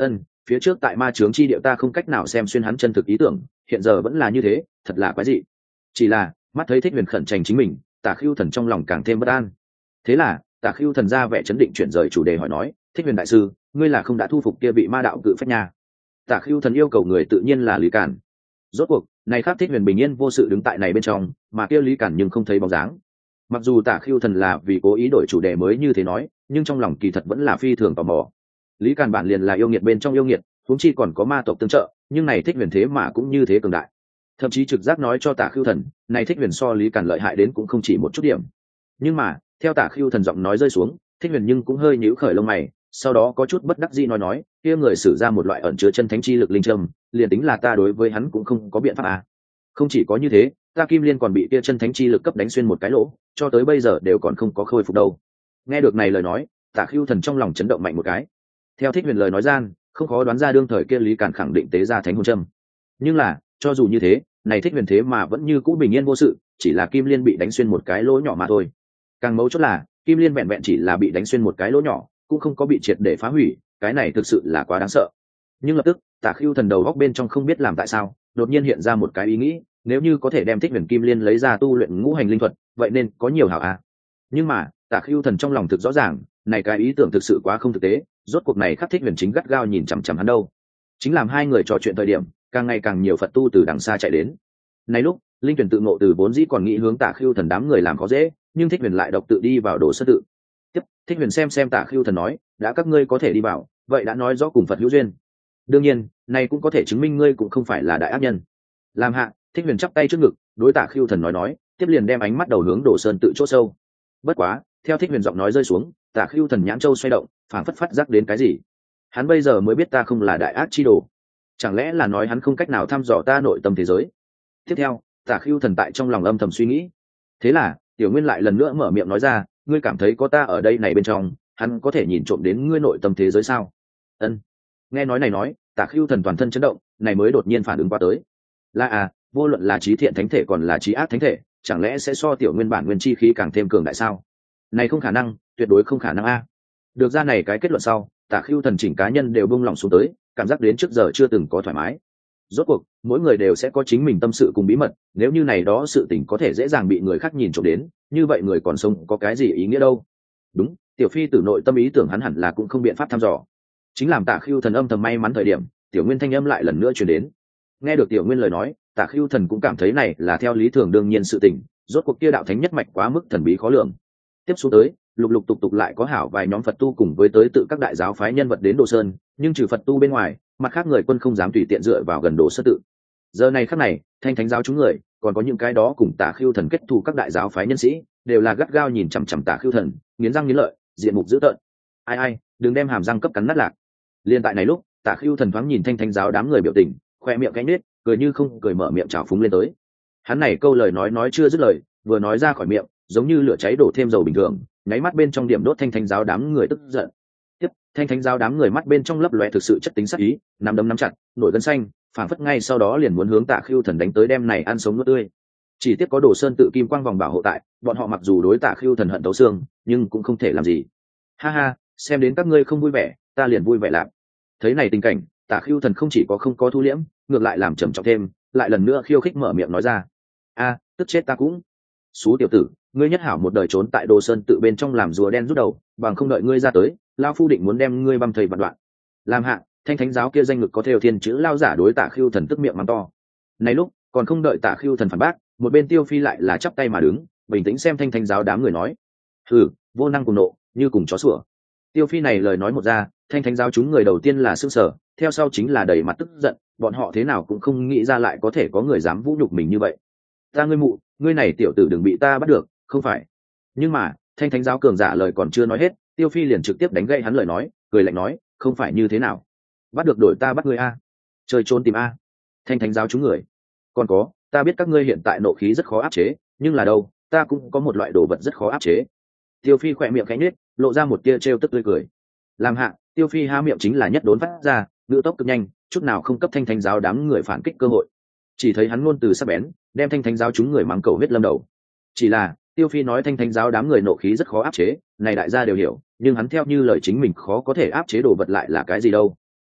phía trước tại ma chướng chi địa ta không cách nào xem xuyên hắn chân thực ý tưởng, hiện giờ vẫn là như thế, thật là quái dị. Chỉ là mắt thấy Thích Huyền khẩn trành chính mình, Tả Khưu Thần trong lòng càng thêm bất an. Thế là Tả Khưu Thần ra vẻ chấn định chuyển rời chủ đề hỏi nói, Thích Huyền đại sư, ngươi là không đã thu phục kia vị ma đạo cự phách nha? Tả Khưu Thần yêu cầu người tự nhiên là Lý Cản. Rốt cuộc này khác Thích Huyền bình yên vô sự đứng tại này bên trong, mà kia Lý Cản nhưng không thấy bóng dáng. Mặc dù Tả Khưu Thần là vì cố ý đổi chủ đề mới như thế nói, nhưng trong lòng kỳ thật vẫn là phi thường tò mò. Lý Cản bản liền là yêu nghiệt bên trong yêu nghiệt, huống chi còn có ma tộc tương trợ, nhưng này Thích Huyền thế mà cũng như thế cường đại. Thậm chí trực giác nói cho Tả Khưu Thần, này Thích Huyền so Lý Cản lợi hại đến cũng không chỉ một chút điểm. Nhưng mà theo Tả Khưu Thần giọng nói rơi xuống, Thích Huyền nhưng cũng hơi nhíu khởi lông mày, sau đó có chút bất đắc dĩ nói kia người sử ra một loại ẩn chứa chân thánh chi lực linh trâm, liền tính là ta đối với hắn cũng không có biện pháp à. Không chỉ có như thế, ta Kim Liên còn bị kia chân thánh chi lực cấp đánh xuyên một cái lỗ, cho tới bây giờ đều còn không có khôi phục đâu. Nghe được này lời nói, Tả Khưu Thần trong lòng chấn động mạnh một cái. Theo Thích Huyền lời nói gian, không khó đoán ra đương thời kia Lý Cản khẳng định tế ra thánh hồn châm. Nhưng là, cho dù như thế, này Thích Huyền thế mà vẫn như cũ bình yên vô sự, chỉ là Kim Liên bị đánh xuyên một cái lỗ nhỏ mà thôi. Càng mấu chốt là, Kim Liên vẹn vẹn chỉ là bị đánh xuyên một cái lỗ nhỏ, cũng không có bị triệt để phá hủy, cái này thực sự là quá đáng sợ. Nhưng lập tức, Tả Khưu Thần đầu góc bên trong không biết làm tại sao, đột nhiên hiện ra một cái ý nghĩ, nếu như có thể đem Thích Huyền Kim Liên lấy ra tu luyện ngũ hành linh thuật, vậy nên có nhiều hảo à. Nhưng mà, Tả Khưu Thần trong lòng thực rõ ràng, này cái ý tưởng thực sự quá không thực tế, rốt cuộc này khắc Thích Huyền chính gắt gao nhìn chằm chằm hắn đâu. Chính làm hai người trò chuyện thời điểm, càng ngày càng nhiều Phật tu từ đằng xa chạy đến. Này lúc, Linh Tuyển tự ngộ từ vốn dĩ còn nghĩ hướng Tả Khưu Thần đám người làm khó dễ, nhưng Thích Huyền lại độc tự đi vào Đồ Sơn tự. Tiếp, Thích Huyền xem Tả Khưu Thần nói, đã các ngươi có thể đi vào, vậy đã nói rõ cùng Phật hữu duyên. Đương nhiên, này cũng có thể chứng minh ngươi cũng không phải là đại ác nhân. Làm hạ, Thích Huyền chắp tay trước ngực, đối Tả Khưu Thần nói, tiếp liền đem ánh mắt đầu hướng Đồ Sơn tự chỗ sâu. Bất quá, theo Thích Huyền giọng nói rơi xuống, Tả Khưu Thần nhãn châu xoay động, phảng phất phát giác đến cái gì. Hắn bây giờ mới biết ta không là đại ác chi đồ. Chẳng lẽ là nói hắn không cách nào thăm dò ta nội tâm thế giới? Tiếp theo, Tả Khưu Thần tại trong lòng âm thầm suy nghĩ. Thế là, Tiểu Nguyên lại lần nữa mở miệng nói ra, ngươi cảm thấy có ta ở đây này bên trong, hắn có thể nhìn trộm đến ngươi nội tâm thế giới sao? Ân. Nghe nói này nói, Tả Khưu Thần toàn thân chấn động, này mới đột nhiên phản ứng qua tới. Là vô luận là trí thiện thánh thể còn là trí ác thánh thể, chẳng lẽ sẽ so Tiểu Nguyên bản nguyên chi khí càng thêm cường đại sao? Này không khả năng, tuyệt đối không khả năng a. Được ra này cái kết luận sau, Tả Khưu Thần chỉnh cá nhân đều buông lòng xuống tới, cảm giác đến trước giờ chưa từng có thoải mái. Rốt cuộc, mỗi người đều sẽ có chính mình tâm sự cùng bí mật, nếu như này đó sự tình có thể dễ dàng bị người khác nhìn trộm đến, như vậy người còn sống có cái gì ý nghĩa đâu? Đúng, Tiểu Phi tử nội tâm ý tưởng hắn hẳn là cũng không biện pháp thăm dò. Chính làm Tả Khưu Thần âm thầm may mắn thời điểm, Tiểu Nguyên thanh âm lại lần nữa truyền đến. Nghe được Tiểu Nguyên lời nói, Tả Khưu Thần cũng cảm thấy này là theo lý thường đương nhiên sự tình, rốt cuộc kia đạo thánh nhất mạch quá mức thần bí khó lường. Tiếp xuống tới, lục lục tục tục lại có hảo vài nhóm Phật tu cùng với tới tự các đại giáo phái nhân vật đến Đồ Sơn, nhưng trừ Phật tu bên ngoài, mặt khác người quân không dám tùy tiện dựa vào gần Đồ Sơn tự. Giờ này khắc này, Thanh Thánh giáo chúng người, còn có những cái đó cùng Tả Khưu Thần kết thù các đại giáo phái nhân sĩ, đều là gắt gao nhìn chằm chằm Tả Khưu Thần, nghiến răng nghiến lợi, diện mục dữ tợn. Ai, đừng đem hàm răng cấp cắn nát lạc. Liên tại này lúc, Tả Khưu Thần thoáng nhìn Thanh Thánh giáo đám người biểu tình, khoe miệng cánh nết, cười như không cười mở miệng trào phúng lên tới. Hắn này câu lời nói chưa dứt lời, vừa nói ra khỏi miệng, giống như lửa cháy đổ thêm dầu bình thường, nháy mắt bên trong điểm đốt Thanh Thánh giáo đám người tức giận. Tiếp, Thanh Thánh giáo đám người mắt bên trong lấp lóe thực sự chất tính sắc ý, nắm đấm nắm chặt, nổi gân xanh, phảng phất ngay sau đó liền muốn hướng Tả Khưu Thần đánh tới đem này ăn sống nuốt tươi. Chỉ tiếc có Đồ Sơn tự kim quang vòng bảo hộ tại, bọn họ mặc dù đối Tả Khưu Thần hận thấu xương, nhưng cũng không thể làm gì. Ha ha, xem đến các ngươi không vui vẻ, ta liền vui vẻ làm. Thấy này tình cảnh, Tả Khưu Thần không chỉ có không có thu liễm, ngược lại làm trầm trọng thêm, lại lần nữa khiêu khích mở miệng nói ra. Tức chết ta cũng. Xú tiểu tử, ngươi nhất hảo một đời trốn tại Đồ Sơn tự bên trong làm rùa đen rút đầu, bằng không đợi ngươi ra tới, lão phu định muốn đem ngươi băm thây vạn đoạn. Làm hạ, Thanh Thánh giáo kia danh ngực có thêu thiên chữ lao giả đối Tả Khưu Thần tức miệng mắng to. Này lúc, còn không đợi Tả Khưu Thần phản bác, một bên Tiêu Phi lại là chắp tay mà đứng, bình tĩnh xem Thanh Thánh giáo đám người nói. Hừ, vô năng cùng nộ, như cùng chó sủa. Tiêu Phi này lời nói một ra, Thanh Thánh giáo chúng người đầu tiên là sững sờ, theo sau chính là đầy mặt tức giận, bọn họ thế nào cũng không nghĩ ra lại có thể có người dám vũ nhục mình như vậy. Ta ngươi mụ, ngươi này tiểu tử đừng bị ta bắt được, không phải. Nhưng mà, Thanh Thánh giáo cường giả lời còn chưa nói hết, Tiêu Phi liền trực tiếp đánh gậy hắn lời nói, cười lạnh nói, không phải như thế nào. Bắt được đổi ta bắt ngươi a. Chơi trốn tìm a. Thanh Thánh giáo chúng người. Còn có, ta biết các ngươi hiện tại nộ khí rất khó áp chế, nhưng là đâu, ta cũng có một loại đồ vật rất khó áp chế. Tiêu Phi khỏe miệng khẽ nhếch, lộ ra một tia trêu tức tươi cười. Làm hạ, Tiêu Phi há miệng chính là nhất đốn phát ra, ngữ tốc cực nhanh, chút nào không cấp Thanh Thánh giáo đám người phản kích cơ hội. Chỉ thấy hắn ngôn từ sắc bén, đem Thanh Thánh giáo chúng người mắng cầu huyết lâm đầu. Chỉ là, Tiêu Phi nói Thanh Thánh giáo đám người nộ khí rất khó áp chế, này đại gia đều hiểu, nhưng hắn theo như lời chính mình khó có thể áp chế đồ vật lại là cái gì đâu.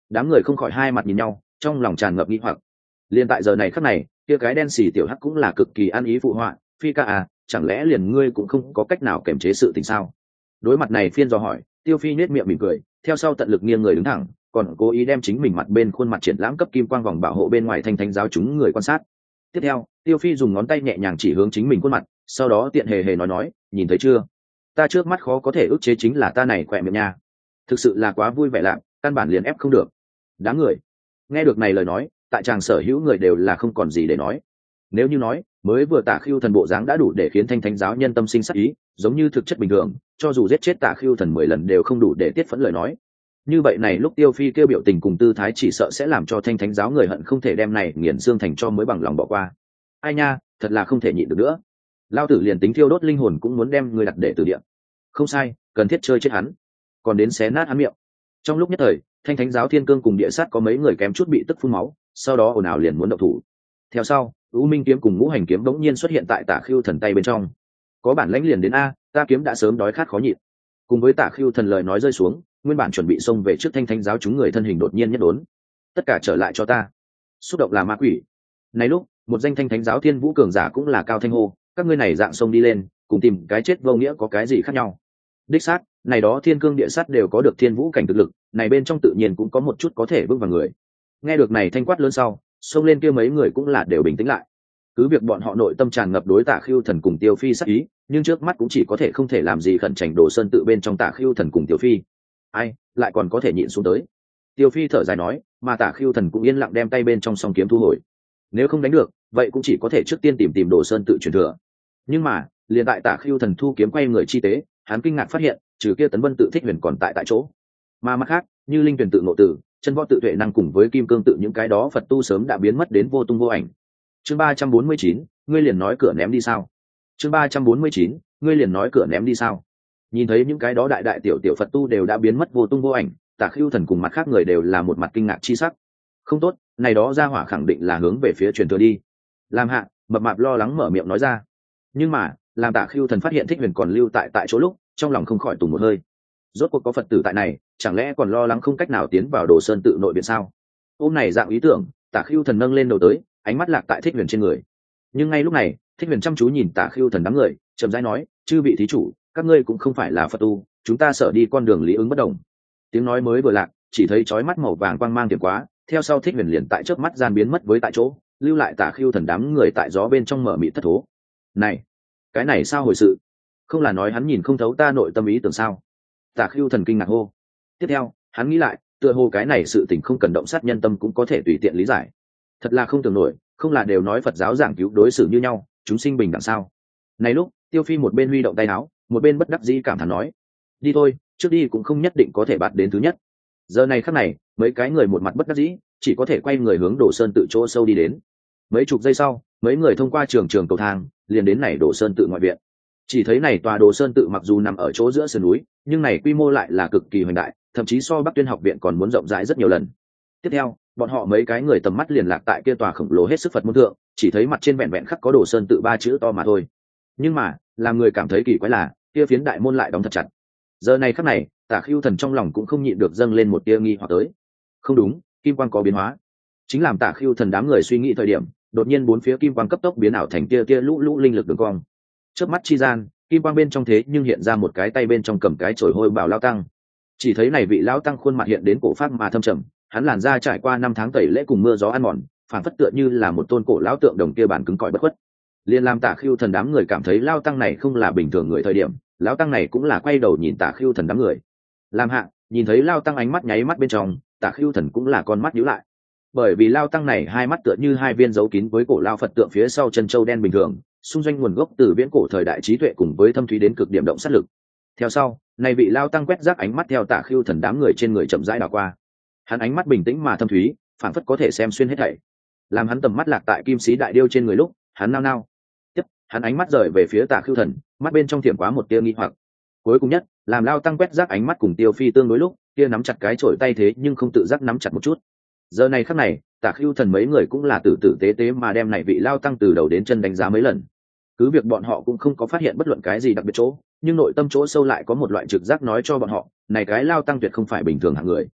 Đám người không khỏi hai mặt nhìn nhau, trong lòng tràn ngập nghi hoặc. Liên tại giờ này khắc này, kia cái đen xì tiểu hắc cũng là cực kỳ ăn ý phụ họa, Phi ca à, chẳng lẽ liền ngươi cũng không có cách nào kiềm chế sự tình sao? Đối mặt này phiên dò hỏi, Tiêu Phi nết miệng mỉm cười, theo sau tận lực nghiêng người đứng thẳng, còn cố ý đem chính mình mặt bên khuôn mặt triển lãm cấp kim quang vòng bảo hộ bên ngoài thanh thánh giáo chúng người quan sát. Tiếp theo, Tiêu Phi dùng ngón tay nhẹ nhàng chỉ hướng chính mình khuôn mặt, sau đó tiện hề hề nói, nhìn thấy chưa? Ta trước mắt khó có thể ức chế chính là ta này khỏe miệng nha. Thực sự là quá vui vẻ lạc, căn bản liền ép không được. Đám người nghe được này lời nói, tại tràng sở hữu người đều là không còn gì để nói. Nếu như nói mới vừa Tả Khưu Thần bộ dáng đã đủ để khiến thanh thánh giáo nhân tâm sinh sát ý, giống như thực chất bình thường, cho dù giết chết Tả Khưu Thần 10 lần đều không đủ để tiết phẫn lời nói. Như vậy này lúc Tiêu Phi kêu biểu tình cùng tư thái chỉ sợ sẽ làm cho thanh thánh giáo người hận không thể đem này nghiền xương thành cho mới bằng lòng bỏ qua. Ai nha, thật là không thể nhịn được nữa. Lao tử liền tính thiêu đốt linh hồn cũng muốn đem người đặt để từ địa. Không sai, cần thiết chơi chết hắn, còn đến xé nát hắn miệng. Trong lúc nhất thời, thanh thánh giáo Thiên Cương cùng Địa Sát có mấy người kém chút bị tức phun máu, sau đó ồn ào liền muốn động thủ. Theo sau, U Minh kiếm cùng Ngũ Hành kiếm bỗng nhiên xuất hiện tại Tả Khưu Thần tay bên trong. Có bản lãnh liền đến a, ta kiếm đã sớm đói khát khó nhịn. Cùng với Tả Khưu Thần lời nói rơi xuống, nguyên bản chuẩn bị xông về trước thanh thánh giáo chúng người thân hình đột nhiên nhất đốn. Tất cả trở lại cho ta. Xúc động là ma quỷ. Này lúc, một danh thanh thánh giáo Thiên Vũ cường giả cũng là cao thanh hô, các ngươi này dạng xông đi lên, cùng tìm cái chết vô nghĩa có cái gì khác nhau? Đích xác, này đó Thiên Cương Địa Sát đều có được Thiên Vũ cảnh thực lực, này bên trong tự nhiên cũng có một chút có thể bước vào người. Nghe được này thanh quát lớn sau, xông lên kia mấy người cũng là đều bình tĩnh lại. Cứ việc bọn họ nội tâm tràn ngập đối Tả Khưu Thần cùng Tiêu Phi sát ý, nhưng trước mắt cũng chỉ có thể không thể làm gì khẩn trành Đồ Sơn tự bên trong Tả Khưu Thần cùng Tiêu Phi. Ai, lại còn có thể nhịn xuống tới. Tiêu Phi thở dài nói, mà Tả Khưu Thần cũng yên lặng đem tay bên trong song kiếm thu hồi. Nếu không đánh được, vậy cũng chỉ có thể trước tiên tìm Đồ Sơn tự truyền thừa. Nhưng mà, liền tại Tả Khưu Thần thu kiếm quay người chi tế, hắn kinh ngạc phát hiện, trừ kia Tấn Vân tự Thích Huyền còn tại chỗ. Mà mặt khác, như Linh Huyền tự Ngộ Tử, Chân Võ tự Tuệ Năng cùng với Kim Cương tự những cái đó Phật tu sớm đã biến mất đến vô tung vô ảnh. Chương 349, ngươi liền nói cửa ném đi sao? Chương 349, ngươi liền nói cửa ném đi sao? Nhìn thấy những cái đó đại đại tiểu tiểu Phật tu đều đã biến mất vô tung vô ảnh, Tả Khưu Thần cùng mặt khác người đều là một mặt kinh ngạc chi sắc. Không tốt, này đó ra hỏa khẳng định là hướng về phía truyền thừa đi. Làm hạ, mập mạp lo lắng mở miệng nói ra. Nhưng mà, làm Tả Khưu Thần phát hiện Thích Huyền còn lưu tại chỗ lúc, trong lòng không khỏi tùng một hơi. Rốt cuộc có Phật tử tại này, chẳng lẽ còn lo lắng không cách nào tiến vào Đồ Sơn tự nội viện sao? Hôm này dạng ý tưởng, Tả Khưu Thần nâng lên đầu tới, ánh mắt lạc tại Thích Huyền trên người. Nhưng ngay lúc này, Thích Huyền chăm chú nhìn Tả Khưu Thần đám người, chậm rãi nói, chư vị thí chủ, các ngươi cũng không phải là Phật tu, chúng ta sợ đi con đường lý ứng bất đồng. Tiếng nói mới vừa lạc, chỉ thấy chói mắt màu vàng quang mang tiệm quá, theo sau Thích Huyền liền tại chớp mắt gian biến mất với tại chỗ, lưu lại Tả Khưu Thần đám người tại gió bên trong mở mịt thất thố. Này, cái này sao hồi sự? Không là nói hắn nhìn không thấu ta nội tâm ý tưởng sao? Tả Khưu Thần kinh ngạc hô. Tiếp theo, hắn nghĩ lại, tựa hồ cái này sự tình không cần động sát nhân tâm cũng có thể tùy tiện lý giải. Thật là không tưởng nổi, không là đều nói Phật giáo giảng cứu đối xử như nhau, chúng sinh bình đẳng sao? Này lúc, Tiêu Phi một bên huy động tay áo, một bên bất đắc dĩ cảm thán nói: "Đi thôi, trước đi cũng không nhất định có thể bắt đến thứ nhất." Giờ này khắc này, mấy cái người một mặt bất đắc dĩ, chỉ có thể quay người hướng Đồ Sơn tự chỗ sâu đi đến. Mấy chục giây sau, mấy người thông qua trường cầu thang, liền đến này Đồ Sơn tự ngoại viện. Chỉ thấy này tòa Đồ Sơn tự mặc dù nằm ở chỗ giữa sườn núi, nhưng này quy mô lại là cực kỳ hoành đại, thậm chí so Bắc Tuyên học viện còn muốn rộng rãi rất nhiều lần. Tiếp theo, bọn họ mấy cái người tầm mắt liền lạc tại kia tòa khổng lồ hết sức Phật môn thượng, chỉ thấy mặt trên vẹn vẹn khắc có Đồ Sơn tự 3 chữ to mà thôi. Nhưng mà, làm người cảm thấy kỳ quái là, kia phiến đại môn lại đóng thật chặt. Giờ này khắc này, Tả Khưu Thần trong lòng cũng không nhịn được dâng lên một tia nghi hoặc tới. Không đúng, kim quang có biến hóa. Chính làm Tả Khưu Thần đám người suy nghĩ thời điểm, đột nhiên bốn phía kim quang cấp tốc biến ảo thành tia lũ linh lực đường cong. Chớp mắt chi gian, kim quang bên trong thế nhưng hiện ra một cái tay bên trong cầm cái chổi hôi bảo lao tăng. Chỉ thấy này vị lão tăng khuôn mặt hiện đến cổ phát mà thâm trầm, hắn làn da trải qua 5 tháng tẩy lễ cùng mưa gió ăn mòn, phản phất tựa như là một tôn cổ lão tượng đồng kia bản cứng cỏi bất khuất. Liên làm Tả Khưu Thần đám người cảm thấy lão tăng này không là bình thường người thời điểm, lão tăng này cũng là quay đầu nhìn Tả Khưu Thần đám người. Làm hạ, nhìn thấy lão tăng ánh mắt nháy mắt bên trong, Tả Khưu Thần cũng là con mắt nhíu lại. Bởi vì lão tăng này hai mắt tựa như hai viên dấu kín với cổ lão Phật tượng phía sau chân châu đen bình thường, xung doanh nguồn gốc từ viễn cổ thời đại trí tuệ cùng với thâm thúy đến cực điểm động sát lực. Theo sau, này vị lão tăng quét rác ánh mắt theo Tả Khưu Thần đám người trên người chậm rãi đảo qua. Hắn ánh mắt bình tĩnh mà thâm thúy, phảng phất có thể xem xuyên hết thảy. Làm hắn tầm mắt lạc tại Kim Sĩ Đại Điêu trên người lúc, hắn nao nao. Tiếp, hắn ánh mắt rời về phía Tả Khưu Thần, mắt bên trong thiểm quá một tia nghi hoặc. Cuối cùng nhất, làm lao tăng quét rác ánh mắt cùng Tiêu Phi tương đối lúc, kia nắm chặt cái chổi tay thế nhưng không tự giác nắm chặt một chút. Giờ này khắc này, Tả Khưu Thần mấy người cũng là tử tử tế tế mà đem này vị lao tăng từ đầu đến chân đánh giá mấy lần. Cứ việc bọn họ cũng không có phát hiện bất luận cái gì đặc biệt chỗ, nhưng nội tâm chỗ sâu lại có một loại trực giác nói cho bọn họ, này cái lao tăng tuyệt không phải bình thường hạng người.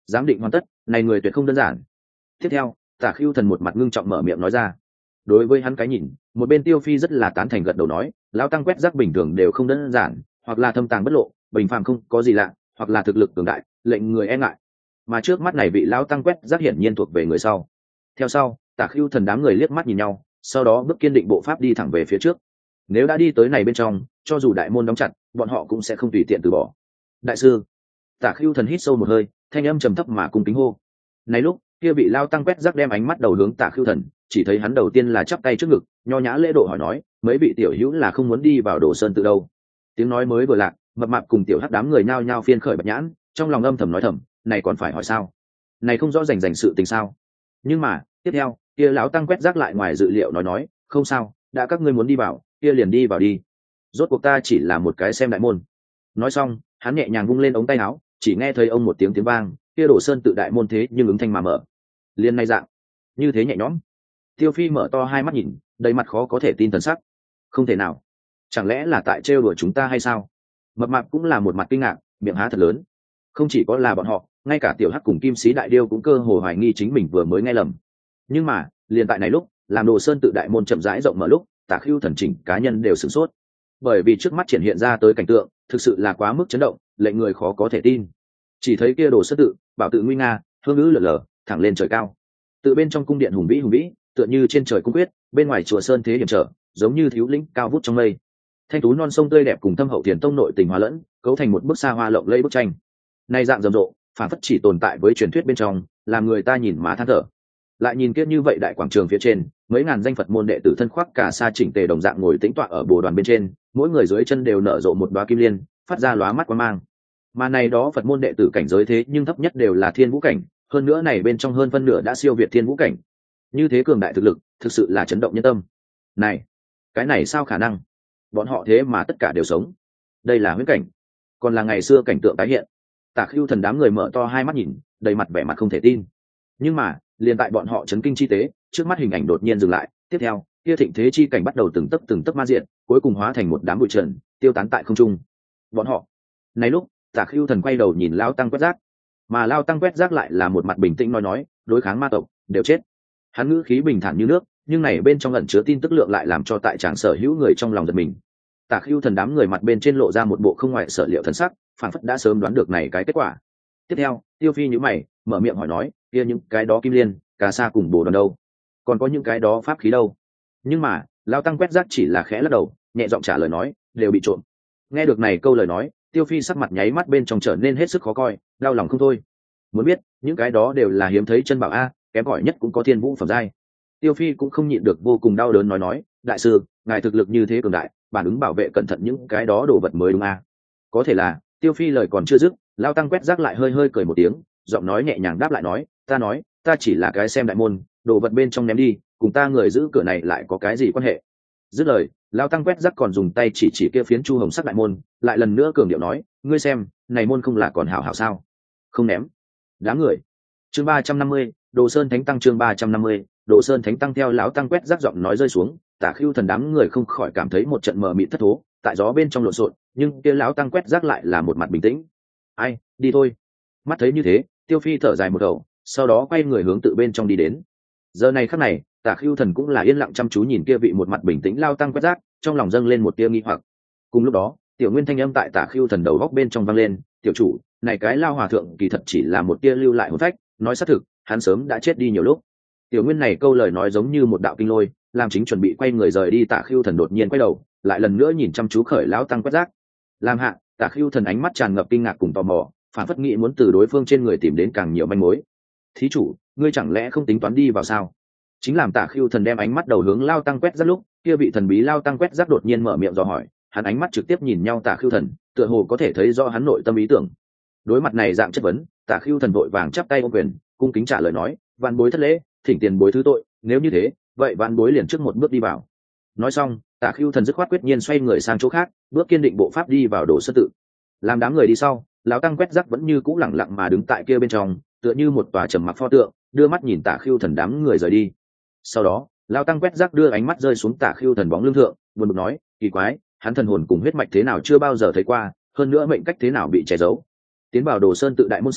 giám định hoàn tất, này người tuyệt không đơn giản. Tiếp theo, Tả Khưu Thần một mặt ngưng trọng mở miệng nói ra. Đối với hắn cái nhìn, một bên Tiêu Phi rất là tán thành gật đầu nói, lão tăng quét rác bình thường đều không đơn giản, hoặc là thâm tàng bất lộ, bình phàm không có gì lạ, hoặc là thực lực cường đại, lệnh người e ngại. Mà trước mắt này vị lão tăng quét rác hiển nhiên thuộc về người sau. Theo sau, Tả Khưu Thần đám người liếc mắt nhìn nhau, sau đó bước kiên định bộ pháp đi thẳng về phía trước. Nếu đã đi tới này bên trong, cho dù đại môn đóng chặt, bọn họ cũng sẽ không tùy tiện từ bỏ. Đại sư. Tả Khưu Thần hít sâu một hơi, thanh âm trầm thấp mà cung kính hô. Này lúc, kia bị lao tăng quét rác đem ánh mắt đầu hướng Tả Khưu Thần, chỉ thấy hắn đầu tiên là chắp tay trước ngực, nho nhã lễ độ hỏi nói, mấy vị tiểu hữu là không muốn đi vào Đồ Sơn tự đâu. Tiếng nói mới vừa lạc, mập mạp cùng tiểu hắc đám người nhao nhao phiên khởi bạch nhãn, trong lòng âm thầm nói thầm, này còn phải hỏi sao? Này không rõ rành sự tình sao? Nhưng mà, tiếp theo, kia lão tăng quét rác lại ngoài dự liệu nói, không sao, đã các ngươi muốn đi vào, kia liền đi vào đi. Rốt cuộc ta chỉ là một cái xem đại môn. Nói xong, hắn nhẹ nhàng vung lên ống tay áo, chỉ nghe thấy ông một tiếng vang, kia Đồ Sơn tự đại môn thế nhưng ứng thanh mà mở. Liên này dạng, như thế nhẹ nhõm. Tiêu Phi mở to hai mắt nhìn, đầy mặt khó có thể tin thần sắc. Không thể nào, chẳng lẽ là tại trêu đùa chúng ta hay sao? Mập mạp cũng là một mặt kinh ngạc, miệng há thật lớn. Không chỉ có là bọn họ, ngay cả tiểu hắc cùng kim sĩ đại điêu cũng cơ hồ hoài nghi chính mình vừa mới nghe lầm. Nhưng mà, liền tại này lúc, làm Đồ Sơn tự đại môn chậm rãi rộng mở lúc, Tả Khưu Thần chỉnh cá nhân đều sửng sốt. Bởi vì trước mắt triển hiện ra tới cảnh tượng, thực sự là quá mức chấn động, lệnh người khó có thể tin. Chỉ thấy kia Đồ Sơn tự, bảo tự nguy nga, hương ngữ lở lở, thẳng lên trời cao. Tự bên trong cung điện hùng vĩ, tựa như trên trời cung quyết, bên ngoài chùa sơn thế hiểm trở, giống như thiếu lĩnh cao vút trong mây. Thanh tú non sông tươi đẹp cùng thâm hậu tiền tông nội tình hòa lẫn, cấu thành một bức xa hoa lộng lẫy bức tranh. Này dạng rầm rộ, phản phất chỉ tồn tại với truyền thuyết bên trong, làm người ta nhìn má than thở. Lại nhìn kia như vậy đại quảng trường phía trên, mấy ngàn danh Phật môn đệ tử thân khoác cả sa chỉnh tề đồng dạng ngồi tĩnh tọa ở bồ đoàn bên trên, mỗi người dưới chân đều nở rộ một đóa kim liên, phát ra lóa mắt quang mang. Mà này đó Phật môn đệ tử cảnh giới thế nhưng thấp nhất đều là thiên vũ cảnh, hơn nữa này bên trong hơn phân nửa đã siêu việt thiên vũ cảnh. Như thế cường đại thực lực, thực sự là chấn động nhân tâm. Này, cái này sao khả năng? Bọn họ thế mà tất cả đều sống. Đây là huyễn cảnh, còn là ngày xưa cảnh tượng tái hiện. Tả Khưu Thần đám người mở to hai mắt nhìn, đầy mặt vẻ mặt không thể tin. Nhưng mà, liền tại bọn họ chấn kinh chi tế, trước mắt hình ảnh đột nhiên dừng lại, tiếp theo, kia thịnh thế chi cảnh bắt đầu từng tấc ma diện, cuối cùng hóa thành một đám bụi trần, tiêu tán tại không trung. Bọn họ. Này lúc, Tả Khưu Thần quay đầu nhìn Lao Tăng quét rác, mà Lao Tăng quét rác lại là một mặt bình tĩnh nói, đối kháng ma tộc, đều chết. Hắn ngữ khí bình thản như nước, nhưng này bên trong ẩn chứa tin tức lượng lại làm cho tại tràng sở hữu người trong lòng giật mình. Tả Khưu Thần đám người mặt bên trên lộ ra một bộ không ngoại sở liệu thần sắc, phảng phất đã sớm đoán được này cái kết quả. Tiếp theo, Tiêu Phi nhíu mày, mở miệng hỏi nói, kia những cái đó kim liên, cà sa cùng bồ đoàn đâu? Còn có những cái đó pháp khí đâu? Nhưng mà, Lao Tăng quét rác chỉ là khẽ lắc đầu, nhẹ giọng trả lời nói, đều bị trộm. Nghe được này câu lời nói, Tiêu Phi sắc mặt nháy mắt bên trong trở nên hết sức khó coi, đau lòng không thôi. Muốn biết, những cái đó đều là hiếm thấy chân bảo a, kém cỏi nhất cũng có thiên vũ phẩm giai. Tiêu Phi cũng không nhịn được vô cùng đau đớn nói, đại sư, ngài thực lực như thế cường đại, bản ứng bảo vệ cẩn thận những cái đó đồ vật mới đúng a. Có thể là, Tiêu Phi lời còn chưa dứt, Lao Tăng quét rác lại hơi hơi cười một tiếng, giọng nói nhẹ nhàng đáp lại nói, ta chỉ là cái xem đại môn, đồ vật bên trong ném đi, cùng ta người giữ cửa này lại có cái gì quan hệ? Dứt lời, Lao Tăng quét rác còn dùng tay chỉ kia phiến chu hồng sắc đại môn, lại lần nữa cường điệu nói, ngươi xem, này môn không là còn hảo hảo sao? Không ném. Đám người. Chương 350, Đồ Sơn Thánh Tăng chương 350, Đồ Sơn Thánh Tăng theo lão tăng quét rác giọng nói rơi xuống, Tả Khưu Thần đám người không khỏi cảm thấy một trận mờ mịt thất thố, tại gió bên trong lộn xộn, nhưng kia lão tăng quét rác lại là một mặt bình tĩnh. Ai, đi thôi. Mắt thấy như thế, Tiêu Phi thở dài một khẩu, sau đó quay người hướng tự bên trong đi đến. Giờ này khắc này, Tả Khưu Thần cũng là yên lặng chăm chú nhìn kia vị một mặt bình tĩnh lao tăng quét rác, trong lòng dâng lên một tia nghi hoặc. Cùng lúc đó, Tiểu Nguyên thanh âm tại Tả Khưu Thần đầu góc bên trong vang lên, "Tiểu chủ, này cái lao hòa thượng kỳ thật chỉ là một tia lưu lại hồn phách, nói xác thực, hắn sớm đã chết đi nhiều lúc." Tiểu Nguyên này câu lời nói giống như một đạo kinh lôi, làm chính chuẩn bị quay người rời đi Tả Khưu Thần đột nhiên quay đầu, lại lần nữa nhìn chăm chú khởi lão tăng quét rác. Làm hạ, Tả Khưu Thần ánh mắt tràn ngập kinh ngạc cùng tò mò, phản phất nghĩ muốn từ đối phương trên người tìm đến càng nhiều manh mối. "Thí chủ, ngươi chẳng lẽ không tính toán đi vào sao?" Chính làm Tả Khưu Thần đem ánh mắt đầu hướng lao tăng quét rác lúc, kia vị thần bí lao tăng quét rác đột nhiên mở miệng dò hỏi, hắn ánh mắt trực tiếp nhìn nhau Tả Khưu Thần, tựa hồ có thể thấy rõ hắn nội tâm ý tưởng. Đối mặt này dạng chất vấn, Tả Khưu Thần vội vàng chắp tay ôm quyền, cung kính trả lời nói, "Vạn bối thất lễ, thỉnh tiền bối thứ tội, nếu như thế, vậy vạn bối liền trước một bước đi vào." Nói xong, Tả Khưu Thần dứt khoát quyết nhiên xoay người sang chỗ khác, bước kiên định bộ pháp đi vào Đồ Sơn tự. Làm đám người đi sau, lão tăng quét rác vẫn như cũ lẳng lặng mà đứng tại kia bên trong, tựa như một tòa trầm mặc pho tượng, đưa mắt nhìn Tả Khưu Thần đám người rời đi. Sau đó, lão tăng quét rác đưa ánh mắt rơi xuống Tả Khưu Thần bóng lưng thượng, buồn bực nói, "Kỳ quái, hắn thần hồn cùng huyết mạch thế nào chưa bao giờ thấy qua, hơn nữa mệnh cách thế nào bị che giấu." Tiến vào Đồ Sơn tự đại môn sau,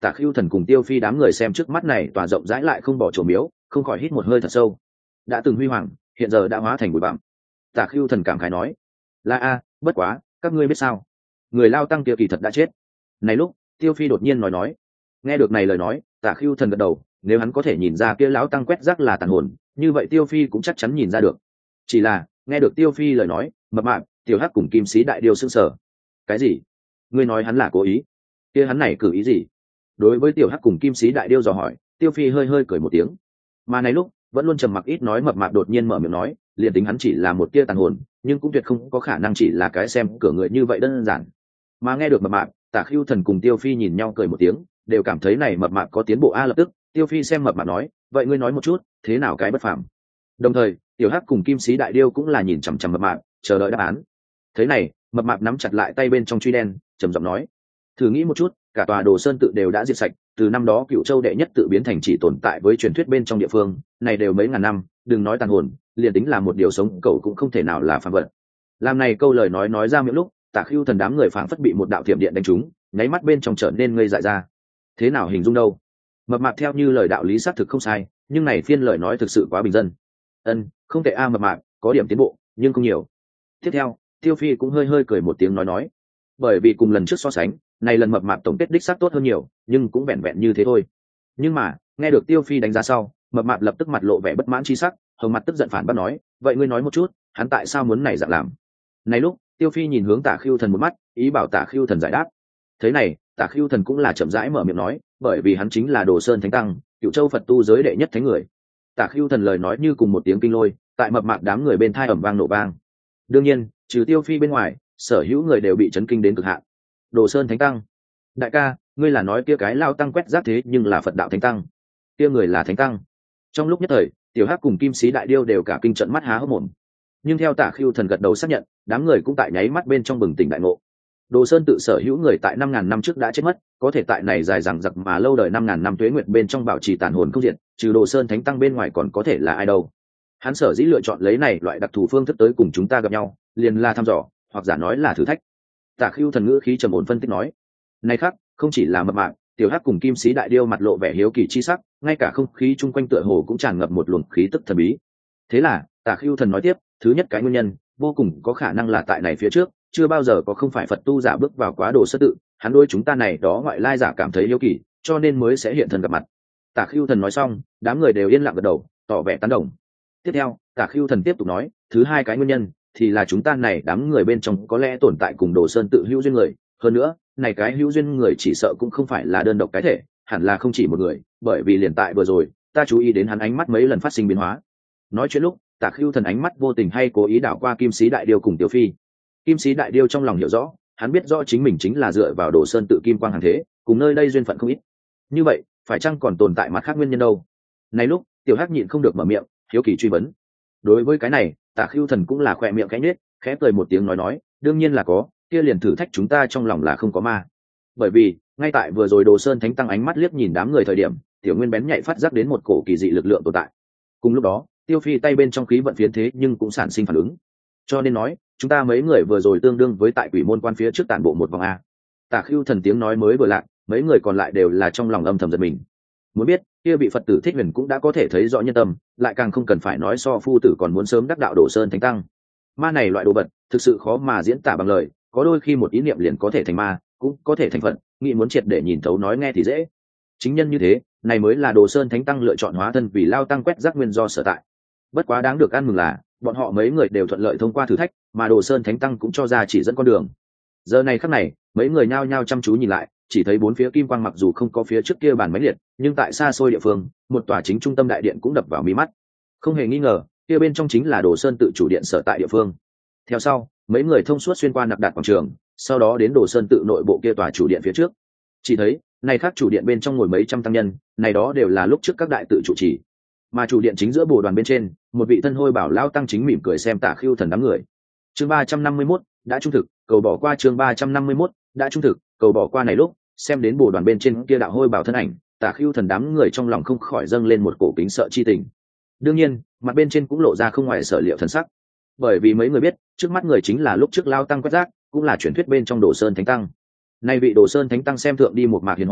Tả Khưu Thần cùng Tiêu Phi đám người xem trước mắt này tòa rộng rãi lại không bỏ chỗ miếu, không khỏi hít một hơi thật sâu. Đã từng huy hoàng, hiện giờ đã hóa thành bụi bặm. Tả Khưu Thần cảm khái nói: "La a, bất quá, các ngươi biết sao? Người Lao Tăng kia kỳ thật đã chết." Này lúc, Tiêu Phi đột nhiên nói. Nghe được này lời nói, Tả Khưu Thần gật đầu, nếu hắn có thể nhìn ra kia lão tăng quét rác là tàn hồn, như vậy Tiêu Phi cũng chắc chắn nhìn ra được. Chỉ là, nghe được Tiêu Phi lời nói, mập mạp, Tiểu Hắc cùng Kim Sĩ Đại Điêu sững sờ. Cái gì? Ngươi nói hắn là cố ý? Kia hắn này cử ý gì? Đối với Tiểu Hắc cùng Kim Sĩ Đại Điêu dò hỏi, Tiêu Phi hơi hơi cười một tiếng. Mà này lúc, vẫn luôn trầm mặc ít nói mập mạp đột nhiên mở miệng nói, liền tính hắn chỉ là một tia tàn hồn, nhưng cũng tuyệt không có khả năng chỉ là cái xem cửa người như vậy đơn giản. Mà nghe được mập mạp, Tả Khưu Thần cùng Tiêu Phi nhìn nhau cười một tiếng, đều cảm thấy này mập mạp có tiến bộ a. Lập tức, Tiêu Phi xem mập mạp nói, vậy ngươi nói một chút, thế nào cái bất phàm? Đồng thời, Tiểu Hắc cùng Kim Sĩ Đại Điêu cũng là nhìn chằm chằm mập mạp, chờ đợi đáp án. Thế này, mập mạp nắm chặt lại tay bên trong truy đen, trầm giọng nói, thử nghĩ một chút, cả tòa Đồ Sơn tự đều đã diệt sạch, từ năm đó Cựu Châu đệ nhất tự biến thành chỉ tồn tại với truyền thuyết bên trong địa phương, này đều mấy ngàn năm, đừng nói tàn hồn, liền tính là một điều sống cậu cũng không thể nào là phàm vật. Làm này câu lời nói ra miệng lúc, Tả Khưu Thần đám người phảng phất bị một đạo thiểm điện đánh trúng, nháy mắt bên trong trở nên ngây dại ra. Thế nào hình dung đâu? Mập mạp theo như lời đạo lý xác thực không sai, nhưng này phiên lời nói thực sự quá bình dân. Không tệ a mập mạp, có điểm tiến bộ, nhưng không nhiều. Tiếp theo, Tiêu Phi cũng hơi hơi cười một tiếng nói, bởi vì cùng lần trước so sánh, này lần mập mạp tổng kết đích xác tốt hơn nhiều, nhưng cũng vẹn vẹn như thế thôi. Nhưng mà, nghe được Tiêu Phi đánh giá sau, mập mạp lập tức mặt lộ vẻ bất mãn chi sắc, hồng mặt tức giận phản bác nói, vậy ngươi nói một chút, hắn tại sao muốn này dạng làm? Này lúc, Tiêu Phi nhìn hướng Tả Khưu Thần một mắt, ý bảo Tả Khưu Thần giải đáp. Thế này, Tả Khưu Thần cũng là chậm rãi mở miệng nói, bởi vì hắn chính là Đồ Sơn Thánh Tăng, Cựu Châu Phật tu giới đệ nhất thánh người. Tả Khưu Thần lời nói như cùng một tiếng kinh lôi, tại mập mạp đám người bên thai ầm vang nổ vang. Đương nhiên, trừ Tiêu Phi bên ngoài, sở hữu người đều bị chấn kinh đến cực hạn. Đồ Sơn Thánh Tăng, đại ca, ngươi là nói kia cái lao tăng quét rác thế nhưng là Phật đạo Thánh Tăng, kia người là Thánh Tăng? Trong lúc nhất thời, Tiểu Hắc cùng Kim Sĩ Đại Điêu đều cả kinh trận mắt há hốc mồm. Nhưng theo Tả Khưu Thần gật đầu xác nhận, đám người cũng tại nháy mắt bên trong bừng tỉnh đại ngộ. Đồ Sơn tự sở hữu người tại 5.000 năm trước đã chết mất, có thể tại này dài dằng dặc mà lâu đời 5.000 năm tuế nguyệt bên trong bảo trì tàn hồn không diệt, trừ Đồ Sơn Thánh Tăng bên ngoài còn có thể là ai đâu? Hắn sở dĩ lựa chọn lấy này loại đặc thù phương thức tới cùng chúng ta gặp nhau, liền là thăm dò, hoặc giả nói là thử thách. Tả Khưu Thần ngữ khí trầm ổn phân tích nói, này khác, không chỉ là mập mạp, Tiểu Hắc cùng Kim Sĩ Đại Điêu mặt lộ vẻ hiếu kỳ chi sắc, ngay cả không khí chung quanh tựa hồ cũng tràn ngập một luồng khí tức thần bí. Thế là, Tả Khưu Thần nói tiếp, thứ nhất cái nguyên nhân, vô cùng có khả năng là tại này phía trước, chưa bao giờ có không phải Phật tu giả bước vào quá Đồ Sơn tự, hắn đối chúng ta này đó ngoại lai giả cảm thấy hiếu kỳ, cho nên mới sẽ hiện thân gặp mặt. Tả Khưu Thần nói xong, đám người đều yên lặng gật đầu, tỏ vẻ tán đồng. Tiếp theo, Tả Khưu Thần tiếp tục nói, thứ hai cái nguyên nhân thì là chúng ta này đám người bên trong có lẽ tồn tại cùng Đồ Sơn tự hữu duyên người, hơn nữa, này cái hữu duyên người chỉ sợ cũng không phải là đơn độc cái thể, hẳn là không chỉ một người, bởi vì liền tại vừa rồi, ta chú ý đến hắn ánh mắt mấy lần phát sinh biến hóa. Nói chuyện lúc, Tả Khưu Thần ánh mắt vô tình hay cố ý đảo qua Kim Sĩ Đại Điêu cùng Tiểu Phi. Kim Sĩ Đại Điêu trong lòng hiểu rõ, hắn biết rõ chính mình chính là dựa vào Đồ Sơn tự kim quang hàng thế, cùng nơi đây duyên phận không ít. Như vậy, phải chăng còn tồn tại mặt khác nguyên nhân đâu? Này lúc, Tiểu Hắc nhịn không được mở miệng, hiếu kỳ truy vấn. Đối với cái này, Tả Khưu Thần cũng là khỏe miệng khẽ nhếch, khẽ cười một tiếng nói, đương nhiên là có, kia liền thử thách chúng ta trong lòng là không có ma. Bởi vì, ngay tại vừa rồi Đồ Sơn Thánh Tăng ánh mắt liếc nhìn đám người thời điểm, Tiểu Nguyên bén nhạy phát giác đến một cổ kỳ dị lực lượng tồn tại. Cùng lúc đó, Tiêu Phi tay bên trong khí vận phiến thế nhưng cũng sản sinh phản ứng. Cho nên nói, chúng ta mấy người vừa rồi tương đương với tại quỷ môn quan phía trước tản bộ một vòng a. Tả Khưu Thần tiếng nói mới vừa lạc, mấy người còn lại đều là trong lòng âm thầm giật mình. Muốn biết, kia bị Phật tử Thích Huyền cũng đã có thể thấy rõ nhân tâm, lại càng không cần phải nói so phu tử còn muốn sớm đắc đạo Đồ Sơn Thánh Tăng. Ma này loại đồ vật, thực sự khó mà diễn tả bằng lời, có đôi khi một ý niệm liền có thể thành ma, cũng có thể thành Phật, nghĩ muốn triệt để nhìn thấu nói nghe thì dễ. Chính nhân như thế, này mới là Đồ Sơn Thánh Tăng lựa chọn hóa thân vì lao tăng quét rác nguyên do sở tại. Bất quá đáng được ăn mừng là, bọn họ mấy người đều thuận lợi thông qua thử thách, mà Đồ Sơn Thánh Tăng cũng cho ra chỉ dẫn con đường. Giờ này khắc này, mấy người nhao nhao chăm chú nhìn lại, chỉ thấy bốn phía kim quang mặc dù không có phía trước kia bản máy liệt, nhưng tại xa xôi địa phương, một tòa chính trung tâm đại điện cũng đập vào mí mắt. Không hề nghi ngờ, kia bên trong chính là Đồ Sơn tự chủ điện sở tại địa phương. Theo sau, mấy người thông suốt xuyên qua nạp đạt quảng trường, sau đó đến Đồ Sơn tự nội bộ kia tòa chủ điện phía trước. Chỉ thấy, này khác chủ điện bên trong ngồi mấy trăm tăng nhân, này đó đều là lúc trước các đại tự chủ trì. Mà chủ điện chính giữa bồ đoàn bên trên, một vị thân hôi bảo lao tăng chính mỉm cười xem Tả Khưu Thần đám người. Chương 351, đã trung thực, cầu bỏ qua chương 351, đã trung thực, cầu bỏ qua này lúc, xem đến bồ đoàn bên trên kia đạo hôi bảo thân ảnh, Tả Khưu Thần đám người trong lòng không khỏi dâng lên một cổ kính sợ chi tình. Đương nhiên, mặt bên trên cũng lộ ra không ngoài sở liệu thần sắc. Bởi vì mấy người biết, trước mắt người chính là lúc trước lao tăng quét rác, cũng là truyền thuyết bên trong Đồ Sơn Thánh Tăng. Nay vị Đồ Sơn Thánh Tăng xem thượng đi một mạc hiền hòa,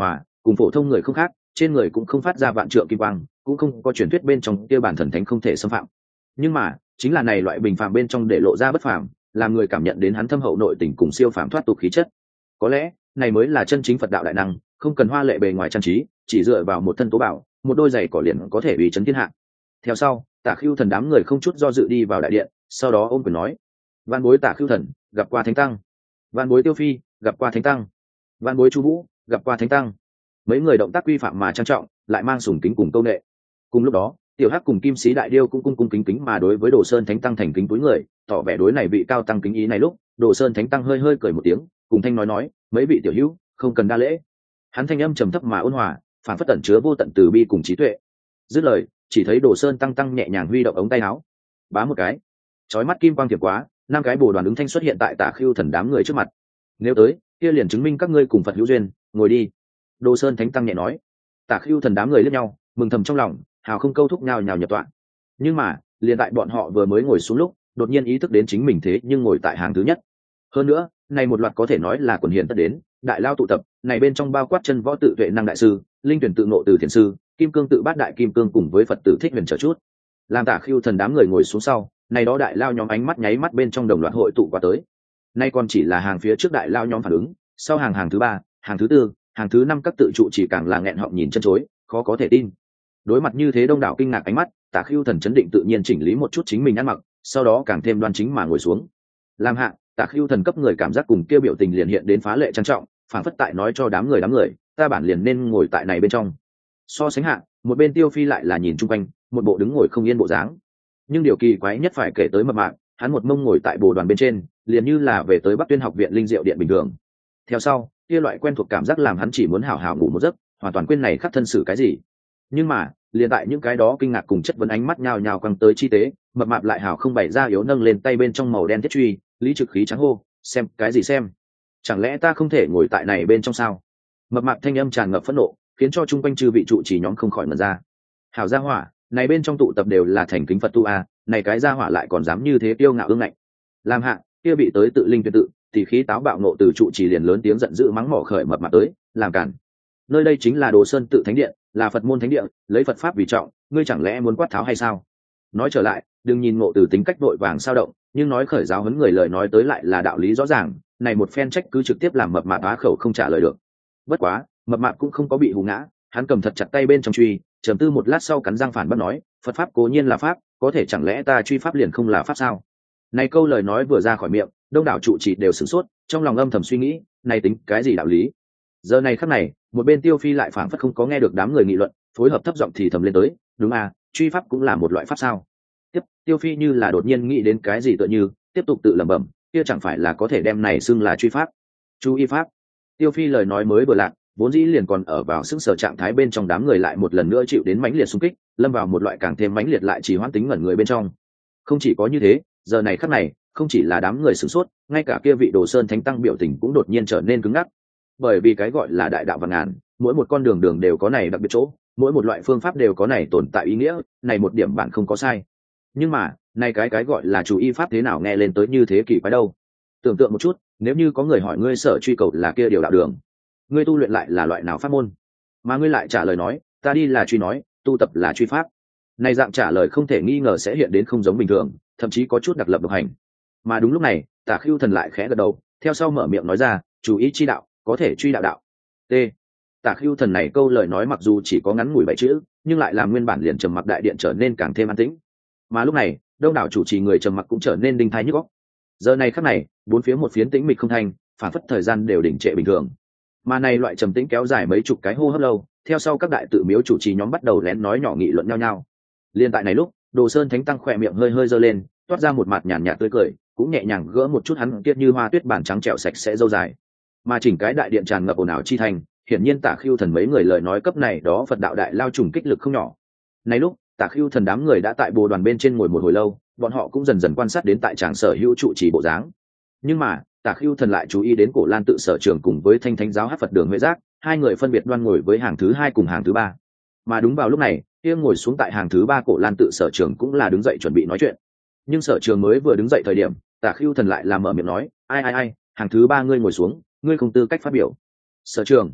cùng phổ thông người không khác, trên người cũng không phát ra vạn trượng kim quang, cũng không có truyền thuyết bên trong kia bản thần thánh không thể xâm phạm. Nhưng mà chính là này loại bình phàm bên trong để lộ ra bất phàm, làm người cảm nhận đến hắn thâm hậu nội tình cùng siêu phàm thoát tục khí chất. Có lẽ này mới là chân chính Phật đạo đại năng, không cần hoa lệ bề ngoài trang trí, chỉ dựa vào một thân tố bảo, một đôi giày cỏ liền có thể uy chấn thiên hạ. Theo sau, Tả Khưu Thần đám người không chút do dự đi vào đại điện, sau đó ôm quyền nói: "Van bối Tả Khưu Thần, gặp qua thánh tăng." "Van bối Tiêu Phi, gặp qua thánh tăng." "Van bối Chu Vũ, gặp qua thánh tăng." Mấy người động tác quy phạm mà trang trọng, lại mang sùng kính cùng câu nệ. Cùng lúc đó, Tiểu Hắc cùng Kim Sĩ Đại Điêu cũng cung cung kính kính mà đối với Đồ Sơn Thánh tăng thành kính túi người, tỏ vẻ đối này vị cao tăng kính ý này. Lúc Đồ Sơn Thánh tăng hơi hơi cười một tiếng, cùng thanh nói: "Mấy vị tiểu hữu, không cần đa lễ." Hắn thanh âm trầm thấp mà ôn hòa, phản phất tẩn chứa vô tận từ bi cùng trí tuệ. Dứt lời, chỉ thấy Đồ Sơn tăng nhẹ nhàng huy động ống tay áo, bá một cái, chói mắt kim quang thiệp quá, 5 cái bồ đoàn ứng thanh xuất hiện tại Tả Khưu Thần đám người trước mặt. "Nếu tới, kia liền chứng minh các ngươi cùng Phật hữu duyên, ngồi đi." Đồ Sơn Thánh tăng nhẹ nói. Tả Khưu Thần đám người liếc nhau, mừng thầm trong lòng, hào không câu thúc nhào nhập tọa. Nhưng mà liền tại bọn họ vừa mới ngồi xuống lúc, đột nhiên ý thức đến chính mình thế nhưng ngồi tại hàng thứ nhất. Hơn nữa, này một loạt có thể nói là quần hiền tất đến, đại lao tụ tập, này bên trong bao quát chân võ tự tuệ năng đại sư, linh tuyển tự ngộ từ thiền sư, kim cương tự bát đại kim cương cùng với Phật tử thích huyền trở chút. Làm Tả Khưu Thần đám người ngồi xuống sau, này đó đại lao nhóm ánh mắt nháy mắt bên trong đồng loạt hội tụ qua tới. Nay còn chỉ là hàng phía trước đại lao nhóm phản ứng, sau hàng thứ 3, hàng thứ 4, hàng thứ 5 các tự trụ chỉ càng là nghẹn họng nhìn chân chối, khó có thể tin. Đối mặt như thế đông đảo kinh ngạc ánh mắt, Tả Khưu Thần chấn định tự nhiên chỉnh lý một chút chính mình ăn mặc, sau đó càng thêm đoan chính mà ngồi xuống. Làm hạ, Tả Khưu Thần cấp người cảm giác cùng kia biểu tình liền hiện đến phá lệ trang trọng, phản phất tại nói cho đám người, ta bản liền nên ngồi tại này bên trong. So sánh hạ, một bên Tiêu Phi lại là nhìn chung quanh, một bộ đứng ngồi không yên bộ dáng. Nhưng điều kỳ quái nhất phải kể tới Mập Mạp, hắn một mông ngồi tại bồ đoàn bên trên, liền như là về tới Bắc Tuyên học viện linh diệu điện bình thường. Theo sau, kia loại quen thuộc cảm giác làm hắn chỉ muốn hào hào ngủ một giấc, hoàn toàn quên này khắc thân xử cái gì. Nhưng mà liền tại những cái đó kinh ngạc cùng chất vấn ánh mắt nhào nhào quăng tới chi tế, Mập Mạp lại hào không bày ra yếu nâng lên tay bên trong màu đen thiết truy, lý trực khí trắng hô: "Xem cái gì xem? Chẳng lẽ ta không thể ngồi tại này bên trong sao?" Mập Mạp thanh âm tràn ngập phẫn nộ, khiến cho chung quanh chư vị trụ chỉ nhóm không khỏi ngẩn ra. Hảo gia hỏa, này bên trong tụ tập đều là thành kính Phật tu a, này cái gia hỏa lại còn dám như thế kiêu ngạo ương ngạnh. Làm hạ, kia bị tới tự linh tuyệt tự, thì khí táo bạo nộ từ trụ chỉ liền lớn tiếng giận dữ mắng mỏ khởi Mập Mạp tới, làm cản. Nơi đây chính là Đồ Sơn tự thánh điện, là Phật môn thánh điện, lấy Phật pháp vì trọng, ngươi chẳng lẽ muốn quát tháo hay sao? Nói trở lại, đừng nhìn Ngộ Từ tính cách vội vàng sao động, nhưng nói khởi giáo huấn người lời nói tới lại là đạo lý rõ ràng, này một phen trách cứ trực tiếp làm Mập Mạp á khẩu không trả lời được. Bất quá, Mập Mạp cũng không có bị hù ngã, hắn cầm thật chặt tay bên trong truy, trầm tư một lát sau cắn răng phản bác nói: "Phật pháp cố nhiên là pháp, có thể chẳng lẽ ta truy pháp liền không là pháp sao?" Này câu lời nói vừa ra khỏi miệng, đông đảo trụ trì đều sửng sốt, trong lòng âm thầm suy nghĩ, này tính cái gì đạo lý? Giờ này khắc này, một bên Tiêu Phi lại phảng phất không có nghe được đám người nghị luận, phối hợp thấp giọng thì thầm lên tới: "Đúng à, truy pháp cũng là một loại pháp sao?" Tiếp, Tiêu Phi như là đột nhiên nghĩ đến cái gì tựa như, tiếp tục tự lẩm bẩm: "Kia chẳng phải là có thể đem này xưng là truy pháp, chú y pháp?" Tiêu Phi lời nói mới vừa lạc, vốn dĩ liền còn ở vào sức sở trạng thái bên trong đám người lại một lần nữa chịu đến mãnh liệt xung kích, lâm vào một loại càng thêm mãnh liệt lại chỉ hoãn tính ngẩn người bên trong. Không chỉ có như thế, giờ này khắc này, không chỉ là đám người sửng sốt, ngay cả kia vị Đồ Sơn Thánh tăng biểu tình cũng đột nhiên trở nên cứng ngắc. Bởi vì cái gọi là đại đạo vạn ngàn, mỗi một con đường đều có này đặc biệt chỗ, mỗi một loại phương pháp đều có này tồn tại ý nghĩa, này một điểm bạn không có sai. Nhưng mà, này cái gọi là chủ y pháp thế nào nghe lên tới như thế kỳ quái đâu? Tưởng tượng một chút, nếu như có người hỏi ngươi sở truy cầu là kia điều đạo đường, ngươi tu luyện lại là loại nào pháp môn, mà ngươi lại trả lời nói ta đi là truy nói, tu tập là truy pháp, này dạng trả lời không thể nghi ngờ sẽ hiện đến không giống bình thường, thậm chí có chút đặc lập độc hành. Mà đúng lúc này, Tả Khưu Thần lại khẽ gật đầu, theo sau mở miệng nói ra: "Chủ ý chi đạo, có thể truy đạo đạo." T. Tả Khưu Thần này câu lời nói mặc dù chỉ có ngắn ngủi 7 chữ, nhưng lại làm nguyên bản liền trầm mặc đại điện trở nên càng thêm an tĩnh. Mà lúc này, đông đảo chủ trì người trầm mặc cũng trở nên đinh thái nhức óc. Giờ này khắc này, bốn phía một phiến tĩnh mịch không thanh, phản phất thời gian đều đình trệ bình thường. Mà này loại trầm tĩnh kéo dài mấy chục cái hô hấp lâu, theo sau các đại tự miếu chủ trì nhóm bắt đầu lén nói nhỏ nghị luận nhau nhau. Liên tại này lúc, Đồ Sơn Thánh tăng khỏe miệng hơi hơi giơ lên, toát ra một mặt nhàn nhạt tươi cười, cũng nhẹ nhàng gỡ một chút hắn kiết như hoa tuyết bản trắng trẻo sạch sẽ râu dài. Mà chỉnh cái đại điện tràn ngập ồn ào chi thành, hiển nhiên Tả Khưu Thần mấy người lời nói cấp này đó Phật đạo đại lao trùng kích lực không nhỏ. Này lúc, Tả Khưu Thần đám người đã tại bồ đoàn bên trên ngồi một hồi lâu, bọn họ cũng dần dần quan sát đến tại tràng sở hữu trụ trì bộ dáng. Nhưng mà, Tả Khưu Thần lại chú ý đến Cổ Lan tự sở trường cùng với Thanh Thánh giáo Hát Phật đường Huệ Giác, hai người phân biệt đoan ngồi với hàng thứ 2 cùng hàng thứ 3. Mà đúng vào lúc này, kia ngồi xuống tại hàng thứ 3 Cổ Lan tự sở trường cũng là đứng dậy chuẩn bị nói chuyện. Nhưng sở trường mới vừa đứng dậy thời điểm, Tả Khưu Thần lại làm mở miệng nói: "Ai, hàng thứ 3 ngươi ngồi xuống, ngươi không tư cách phát biểu." "Sở trường?"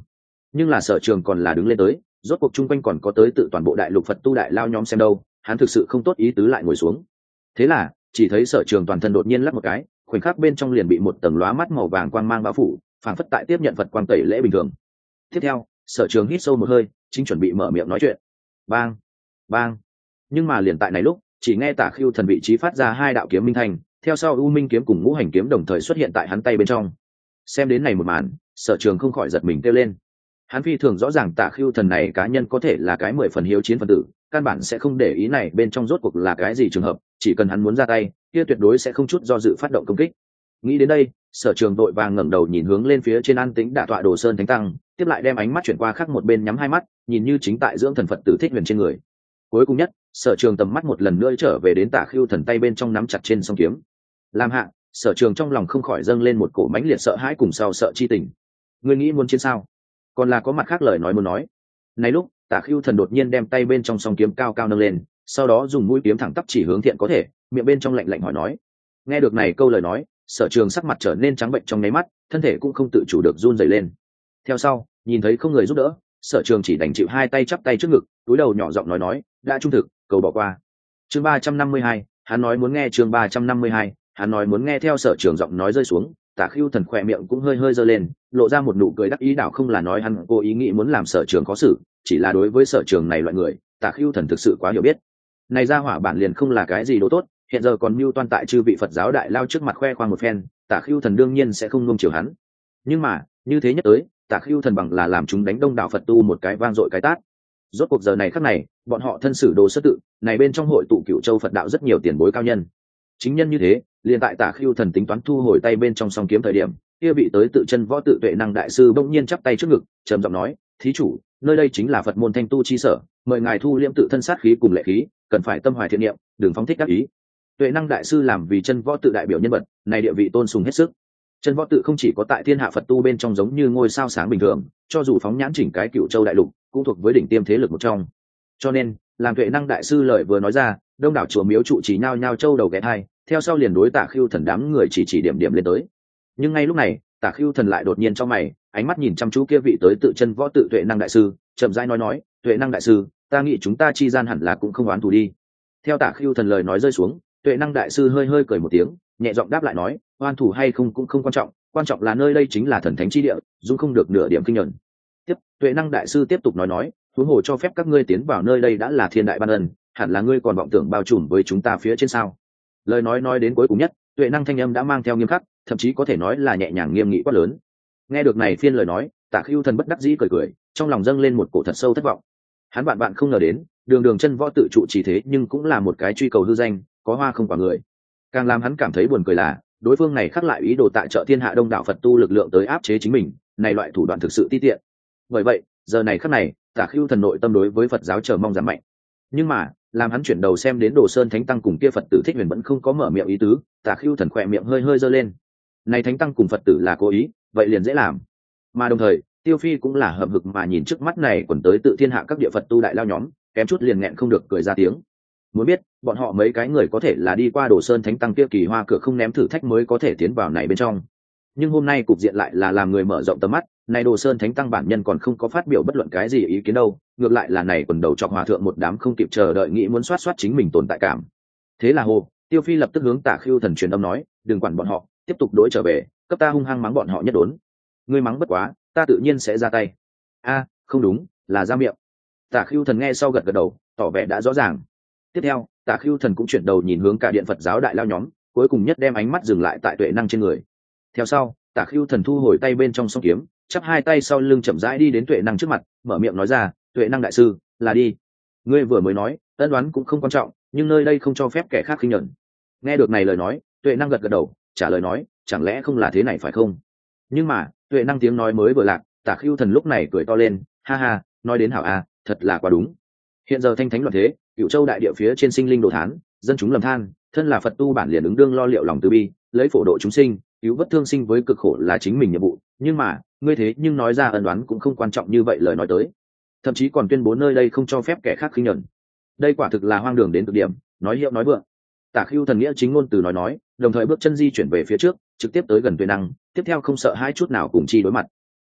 nhưng là sở trường còn là đứng lên tới, rốt cuộc chung quanh còn có tới tự toàn bộ đại lục Phật tu đại lao nhóm xem đâu, hắn thực sự không tốt ý tứ lại ngồi xuống. Thế là chỉ thấy sở trường toàn thân đột nhiên lắc một cái, khoảnh khắc bên trong liền bị một tầng lóa mắt màu vàng quang mang bao phủ, phảng phất tại tiếp nhận Phật quang tẩy lễ bình thường. Tiếp theo, sở trường hít sâu một hơi, chính chuẩn bị mở miệng nói chuyện. Bang, bang. Nhưng mà liền tại này lúc, chỉ nghe Tả Khưu Thần vị trí phát ra hai đạo kiếm minh thành, theo sau U Minh kiếm cùng Ngũ Hành kiếm đồng thời xuất hiện tại hắn tay bên trong. Xem đến này một màn, sở trường không khỏi giật mình kêu lên. Hắn phi thường rõ ràng Tả Khưu Thần này cá nhân có thể là cái 10 phần hiếu chiến phần tử, căn bản sẽ không để ý này bên trong rốt cuộc là cái gì trường hợp, chỉ cần hắn muốn ra tay, kia tuyệt đối sẽ không chút do dự phát động công kích. Nghĩ đến đây, sở trường đội vàng ngẩng đầu nhìn hướng lên phía trên an tĩnh đả tọa Đồ Sơn Thánh Tăng, tiếp lại đem ánh mắt chuyển qua khác một bên, nhắm hai mắt, nhìn như chính tại dưỡng thần Phật tử Thích Huyền trên người. Cuối cùng nhất, sở trường tầm mắt một lần nữa trở về đến Tả Khưu Thần tay bên trong nắm chặt trên song kiếm. Làm hạ, sở trường trong lòng không khỏi dâng lên một cổ mãnh liệt sợ hãi cùng sau sợ chi tình. Ngươi nghĩ muốn chiến sao? Còn là có mặt khác lời nói muốn nói. Này lúc, Tả Khưu Thần đột nhiên đem tay bên trong song kiếm cao cao nâng lên, sau đó dùng mũi kiếm thẳng tắp chỉ hướng Thiện có thể, miệng bên trong lạnh lạnh hỏi nói. Nghe được này câu lời nói, sở trường sắc mặt trở nên trắng bệnh trong nháy mắt, thân thể cũng không tự chủ được run rẩy lên. Theo sau, nhìn thấy không người giúp đỡ, sở trường chỉ đành chịu hai tay chắp tay trước ngực, túi đầu nhỏ giọng nói, đã trung thực, cầu bỏ qua. Chương 352, hắn nói muốn nghe. Chương 352, hắn nói muốn nghe. Theo sở trường giọng nói rơi xuống, Tả Khưu Thần khỏe miệng cũng hơi hơi giơ lên, lộ ra một nụ cười đắc ý, đảo không là nói hắn cố ý nghĩ muốn làm sở trường khó xử, chỉ là đối với sở trường này loại người, Tả Khưu Thần thực sự quá hiểu biết. Này ra hỏa bản liền không là cái gì đồ tốt, hiện giờ còn mưu toan tại chư vị Phật giáo đại lao trước mặt khoe khoang một phen, Tả Khưu Thần đương nhiên sẽ không nuông chiều hắn. Nhưng mà, như thế nhất tới, Tả Khưu Thần bằng là làm chúng đánh đông đảo Phật tu một cái vang dội cái tát. Rốt cuộc giờ này khắc này, bọn họ thân sử Đồ Sơ tự, này bên trong hội tụ Cửu Châu Phật đạo rất nhiều tiền bối cao nhân. Chính nhân như thế, liền tại Tả Khưu Thần tính toán thu hồi tay bên trong song kiếm thời điểm, kia bị tới tự chân võ tự tuệ năng đại sư bỗng nhiên chắp tay trước ngực, trầm giọng nói: "Thí chủ, nơi đây chính là Phật môn thanh tu chi sở, mời ngài thu liễm tự thân sát khí cùng lệ khí, cần phải tâm hoài thiện niệm, đừng phóng thích các ý." Tuệ năng đại sư làm vì chân võ tự đại biểu nhân vật, này địa vị tôn sùng hết sức. Chân võ tự không chỉ có tại thiên hạ Phật tu bên trong giống như ngôi sao sáng bình thường, cho dù phóng nhãn chỉnh cái Cửu Châu đại lục, cũng thuộc với đỉnh tiêm thế lực một trong. Cho nên, làm Tuệ năng đại sư lời vừa nói ra, đông đảo chùa miếu trụ trì nhao nhao châu đầu ghé thai, theo sau liền đối Tả Khưu Thần đám người chỉ điểm điểm lên tới. Nhưng ngay lúc này, Tả Khưu Thần lại đột nhiên trong mày, ánh mắt nhìn chăm chú kia vị tới tự chân võ tự Tuệ năng đại sư, chậm rãi nói, Tuệ năng đại sư, ta nghĩ chúng ta chi gian hẳn là cũng không oán thù đi. Theo Tả Khưu Thần lời nói rơi xuống, Tuệ năng đại sư hơi hơi cười một tiếng, nhẹ giọng đáp lại nói, oan thù hay không cũng không quan trọng là nơi đây chính là thần thánh chi địa, dung không được nửa điểm kinh nhẫn. Tiếp, Tuệ năng đại sư tiếp tục nói, huống hồ cho phép các ngươi tiến vào nơi đây đã là thiên đại ban ân, hẳn là ngươi còn vọng tưởng bao trùm với chúng ta phía trên sao? Lời nói đến cuối cùng nhất, Tuệ năng thanh âm đã mang theo nghiêm khắc, thậm chí có thể nói là nhẹ nhàng nghiêm nghị quá lớn. Nghe được này phiên lời nói, Tả Khưu Thần bất đắc dĩ cười, trong lòng dâng lên một cổ thật sâu thất vọng. Hắn bạn không ngờ đến, đường chân võ tự trụ chỉ thế nhưng cũng là một cái truy cầu hư danh, có hoa không quả người. Càng làm hắn cảm thấy buồn cười là, đối phương này khắc lại ý đồ tại trợ thiên hạ đông đảo Phật tu lực lượng tới áp chế chính mình, này loại thủ đoạn thực sự ti tiện. Bởi vậy, giờ này khắc này, Tả Khưu Thần nội tâm đối với Phật giáo chờ mong giảm mạnh. Nhưng mà, làm hắn chuyển đầu xem đến Đồ Sơn Thánh Tăng cùng kia Phật tử Thích Huyền vẫn không có mở miệng ý tứ, Tả Khưu Thần khỏe miệng hơi hơi giơ lên. Này Thánh Tăng cùng Phật tử là cố ý, vậy liền dễ làm. Mà đồng thời, Tiêu Phi cũng là hậm hực mà nhìn trước mắt này quần tới tự thiên hạ các địa Phật tu đại lao nhóm, kém chút liền nghẹn không được cười ra tiếng. Muốn biết, bọn họ mấy cái người có thể là đi qua Đồ Sơn Thánh Tăng kia kỳ hoa cửa không ném thử thách mới có thể tiến vào này bên trong. Nhưng hôm nay cục diện lại là làm người mở rộng tầm mắt, này Đồ Sơn Thánh Tăng bản nhân còn không có phát biểu bất luận cái gì ý kiến đâu, ngược lại là này quần đầu chọc hòa thượng một đám không kịp chờ đợi nghĩ muốn soát chính mình tồn tại cảm. Thế là hồ, Tiêu Phi lập tức hướng Tả Khưu Thần truyền âm nói, đừng quản bọn họ, tiếp tục đối trở về, cấp ta hung hăng mắng bọn họ nhất đốn. Ngươi mắng bất quá, ta tự nhiên sẽ ra tay. A, không đúng, là ra miệng. Tả Khưu Thần nghe sau gật đầu, tỏ vẻ đã rõ ràng. Tiếp theo, Tả Khưu Thần cũng chuyển đầu nhìn hướng cả điện Phật giáo đại lao nhóm, cuối cùng nhất đem ánh mắt dừng lại tại Tuệ năng trên người. Theo sau, Tả Khưu Thần thu hồi tay bên trong song kiếm, chắp hai tay sau lưng chậm rãi đi đến Tuệ năng trước mặt, mở miệng nói ra, Tuệ năng đại sư, là đi. Ngươi vừa mới nói, ân đoán cũng không quan trọng, nhưng nơi đây không cho phép kẻ khác khinh nhẫn. Nghe được này lời nói, Tuệ năng gật đầu, trả lời nói, chẳng lẽ không là thế này phải không? Nhưng mà, Tuệ năng tiếng nói mới vừa lạc, Tả Khưu Thần lúc này cười to lên, ha ha, nói đến hảo a, thật là quá đúng. Hiện giờ thanh thánh loạn thế, Cửu Châu đại địa phía trên sinh linh đồ thán, dân chúng lầm than, thân là Phật tu bản liền ứng đương lo liệu lòng từ bi, lấy phổ độ chúng sinh, cứu vớt thương sinh với cực khổ là chính mình nhiệm vụ. Nhưng mà, ngươi thế nhưng nói ra ân đoán cũng không quan trọng như vậy lời nói tới, thậm chí còn tuyên bố nơi đây không cho phép kẻ khác khinh nhẫn. Đây quả thực là hoang đường đến cực điểm, nói hiệu nói vượng. Tả Khưu Thần nghĩa chính ngôn từ nói, đồng thời bước chân di chuyển về phía trước, trực tiếp tới gần Tuệ năng, tiếp theo không sợ hai chút nào cùng chi đối mặt.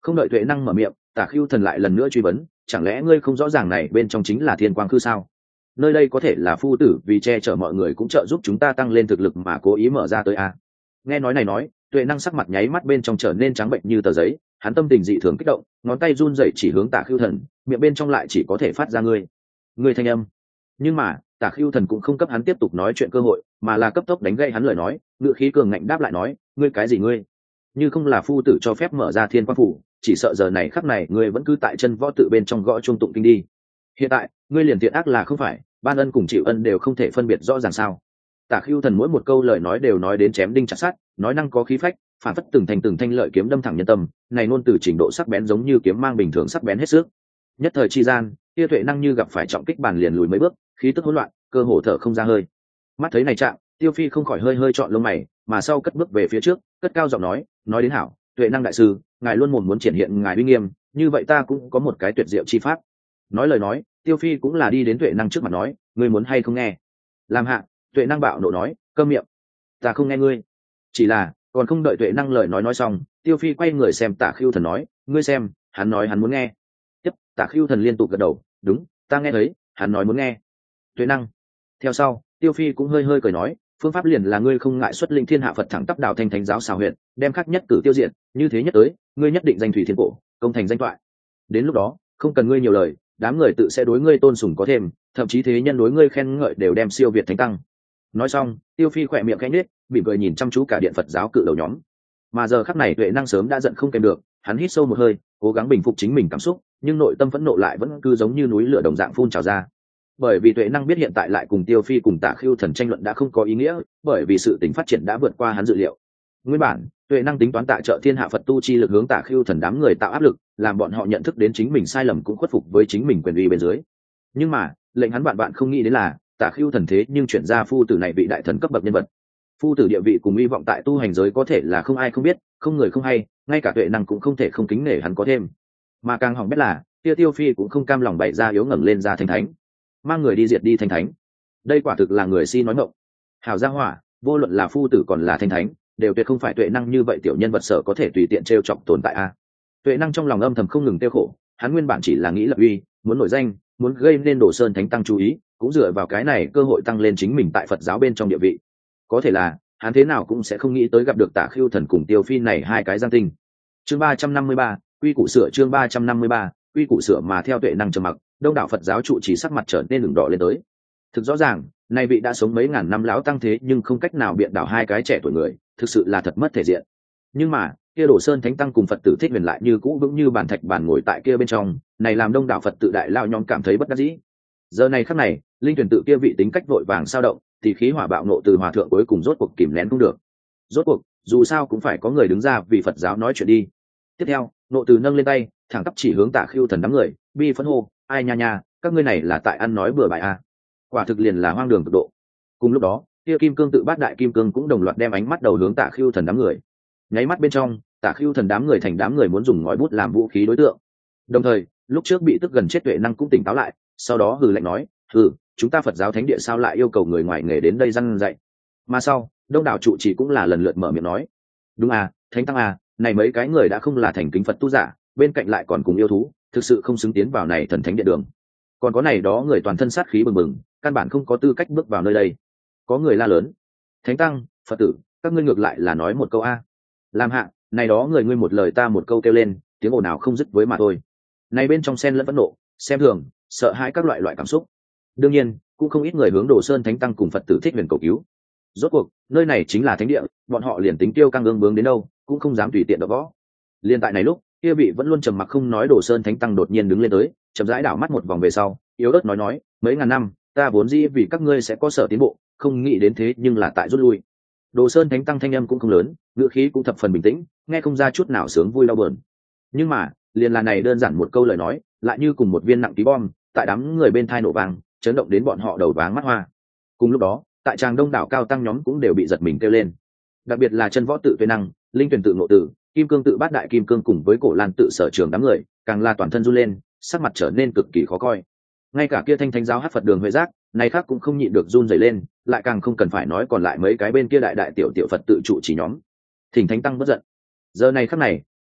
Không đợi tuệ năng mở miệng, Tả Khưu Thần lại lần nữa truy vấn, chẳng lẽ ngươi không rõ ràng này bên trong chính là thiên quang khư sao? Nơi đây có thể là phu tử vì che chở mọi người cũng trợ giúp chúng ta tăng lên thực lực mà cố ý mở ra tới a. Nghe nói này nói, tuệ năng sắc mặt nháy mắt bên trong trở nên trắng bệnh như tờ giấy, hắn tâm tình dị thường kích động, ngón tay run rẩy chỉ hướng Tả Khưu Thần, miệng bên trong lại chỉ có thể phát ra ngươi thanh âm. Nhưng mà Tả Khưu Thần cũng không cấp hắn tiếp tục nói chuyện cơ hội, mà là cấp tốc đánh gãy hắn lời nói, ngữ khí cường ngạnh đáp lại nói, ngươi cái gì ngươi? Như không là phu tử cho phép mở ra thiên quang phủ, chỉ sợ giờ này khắc này ngươi vẫn cứ tại chân võ tự bên trong gõ chuông tụng kinh đi. Hiện tại ngươi liền thiện ác là không phải, ban ân cùng chịu ân đều không thể phân biệt rõ ràng sao? Tả Khưu Thần mỗi một câu lời nói đều nói đến chém đinh chặt sắt, nói năng có khí phách, phản phất từng thanh lợi kiếm đâm thẳng nhân tâm, này luôn từ trình độ sắc bén giống như kiếm mang bình thường sắc bén hết sức. Nhất thời chi gian, kia tuệ năng như gặp phải trọng kích bàn liền lùi mấy bước, khí tức hỗn loạn, cơ hồ thở không ra hơi. Mắt thấy này trạng, Tiêu Phi không khỏi hơi chọn lông mày, mà sau cất bước về phía trước, cất cao giọng nói đến hảo, tuệ năng đại sư, ngài luôn muốn triển hiện ngài uy nghiêm, như vậy ta cũng có một cái tuyệt diệu chi pháp. Nói lời nói, Tiêu Phi cũng là đi đến tuệ năng trước mặt nói, ngươi muốn hay không nghe? Làm hạ, tuệ năng bạo nộ nói, câm miệng, ta không nghe ngươi. Chỉ là còn không đợi tuệ năng lời nói xong, Tiêu Phi quay người xem Tả Khưu Thần nói, ngươi xem, hắn nói hắn muốn nghe. Tiếp, Tả Khưu Thần liên tục gật đầu, đúng, ta nghe thấy, hắn nói muốn nghe. Tuệ năng. Theo sau, Tiêu Phi cũng hơi cười nói, phương pháp liền là ngươi không ngại xuất linh thiên hạ Phật thẳng tắp đảo thanh thánh giáo xào huyện, đem khắc nhất cử tiêu diệt, như thế nhất tới, ngươi nhất định danh thủy thiên cổ, công thành danh toại. Đến lúc đó, không cần ngươi nhiều lời, đám người tự sẽ đối ngươi tôn sùng có thêm, thậm chí thế nhân đối ngươi khen ngợi đều đem siêu việt thánh tăng. Nói xong, Tiêu Phi khỏe miệng khẽ nhếch, mỉm cười nhìn chăm chú cả điện Phật giáo cự đầu nhóm. Mà giờ khắc này tuệ năng sớm đã giận không kèm được, hắn hít sâu một hơi, cố gắng bình phục chính mình cảm xúc, nhưng nội tâm phẫn nộ lại vẫn cứ giống như núi lửa đồng dạng phun trào ra. Bởi vì tuệ năng biết hiện tại lại cùng Tiêu Phi cùng Tả Khưu Thần tranh luận đã không có ý nghĩa, bởi vì sự tình phát triển đã vượt qua hắn dự liệu. Nguyên bản, tuệ năng tính toán tại trợ thiên hạ Phật tu chi lực hướng Tả Khưu Thần đám người tạo áp lực, làm bọn họ nhận thức đến chính mình sai lầm cũng khuất phục với chính mình quyền uy bên dưới. Nhưng mà, lệnh hắn bạn không nghĩ đến là, Tả Khưu Thần thế nhưng chuyển ra phu tử này vị đại thần cấp bậc nhân vật. Phu tử địa vị cùng hy vọng tại tu hành giới có thể là không ai không biết, không người không hay, ngay cả tuệ năng cũng không thể không kính nể hắn có thêm. Mà càng hỏng bét là, Tiêu Phi cũng không cam lòng bày ra yếu ngẩng lên ra thanh thánh, mang người đi diệt đi thanh thánh. Đây quả thực là người si nói ngọng. Hảo gia hỏa, vô luận là phu tử còn là thanh thánh, đều tuyệt không phải tuệ năng như vậy tiểu nhân vật sở có thể tùy tiện trêu chọc tồn tại a. Tuệ năng trong lòng âm thầm không ngừng tiêu khổ, hắn nguyên bản chỉ là nghĩ lập uy, muốn nổi danh, muốn gây nên Đồ Sơn Thánh tăng chú ý, cũng dựa vào cái này cơ hội tăng lên chính mình tại Phật giáo bên trong địa vị. Có thể là hắn thế nào cũng sẽ không nghĩ tới gặp được Tả Khưu Thần cùng Tiêu Phi này hai cái giang tinh. Chương 353, quy củ sửa. Chương 353, quy củ sửa. Mà theo tuệ năng trầm mặc, đông đảo Phật giáo trụ trì sắc mặt trở nên ửng đỏ lên tới. Thực rõ ràng, nay vị đã sống mấy ngàn năm lão tăng thế nhưng không cách nào biện đảo hai cái trẻ tuổi người, thực sự là thật mất thể diện. Nhưng mà, kia Đồ Sơn Thánh tăng cùng Phật tử Thích Huyền lại như cũ vững như bàn thạch bàn ngồi tại kia bên trong, này làm đông đảo Phật tự đại lao nhóm cảm thấy bất đắc dĩ. Giờ này khắc này, linh tuyển tự kia vị tính cách vội vàng sao động, thì khí hỏa bạo nộ từ hòa thượng cuối cùng rốt cuộc kìm nén không được. Rốt cuộc, dù sao cũng phải có người đứng ra vì Phật giáo nói chuyện đi. Tiếp theo, nộ từ nâng lên tay, thẳng tắp chỉ hướng Tả Khưu Thần đám người, bi phẫn hô, ai nha, các ngươi này là tại ăn nói bừa bãi à? Quả thực liền là hoang đường cực độ. Cùng lúc đó, kia Kim Cương tự bát đại kim cương cũng đồng loạt đem ánh mắt đầu hướng Tả Khưu Thần đám người. Nháy mắt bên trong, Tả Khưu Thần đám người thành đám người muốn dùng ngòi bút làm vũ khí đối tượng. Đồng thời, lúc trước bị tức gần chết tuệ năng cũng tỉnh táo lại, sau đó hừ lạnh nói, chúng ta Phật giáo thánh địa sao lại yêu cầu người ngoài nghề đến đây răn dạy? Mà sau, đông đảo trụ trì cũng là lần lượt mở miệng nói, đúng à, thánh tăng à, này mấy cái người đã không là thành kính Phật tu giả, bên cạnh lại còn cùng yêu thú, thực sự không xứng tiến vào này thần thánh địa đường. Còn có này đó người toàn thân sát khí bừng bừng, căn bản không có tư cách bước vào nơi đây. Có người la lớn, thánh tăng, Phật tử, các ngươi ngược lại là nói một câu a. Làm hạ, này đó người ngươi một lời ta một câu kêu lên, tiếng ồn nào không dứt với mà thôi. Này bên trong xen lẫn phẫn nộ, xem thường, sợ hãi các loại cảm xúc. Đương nhiên, cũng không ít người hướng Đồ Sơn Thánh tăng cùng Phật tử Thích Huyền cầu cứu. Rốt cuộc, nơi này chính là thánh địa, bọn họ liền tính tiêu căng ương bướng đến đâu, cũng không dám tùy tiện đọ võ. Liên tại này lúc, kia vị vẫn luôn trầm mặc không nói Đồ Sơn Thánh tăng đột nhiên đứng lên tới, chậm rãi đảo mắt một vòng về sau, yếu ớt nói, mấy ngàn năm, ta vốn dĩ vì các ngươi sẽ có sở tiến bộ, không nghĩ đến thế nhưng là tại rút lui. Đồ Sơn Thánh tăng thanh âm cũng không lớn, ngữ khí cũng thập phần bình tĩnh, nghe không ra chút nào sướng vui đau buồn. Nhưng mà, liền là này đơn giản một câu lời nói, lại như cùng một viên nặng ký bom, tại đám người bên thai nổ vang, chấn động đến bọn họ đầu váng mắt hoa. Cùng lúc đó, tại tràng đông đảo cao tăng nhóm cũng đều bị giật mình kêu lên. Đặc biệt là chân võ tự tuệ năng, linh tuyển tự ngộ tử, kim cương tự bát đại kim cương cùng với cổ lan tự sở trường đám người, càng là toàn thân run lên, sắc mặt trở nên cực kỳ khó coi. Ngay cả kia thanh thánh giáo hát Phật đường Huệ Giác, này khác cũng không nhịn được run rẩy lên, lại càng không cần phải nói còn lại mấy cái bên kia đại đại tiểu tiểu Phật tự trụ chỉ nhóm. Thỉnh thánh tăng bất giận. Giờ này khắc này,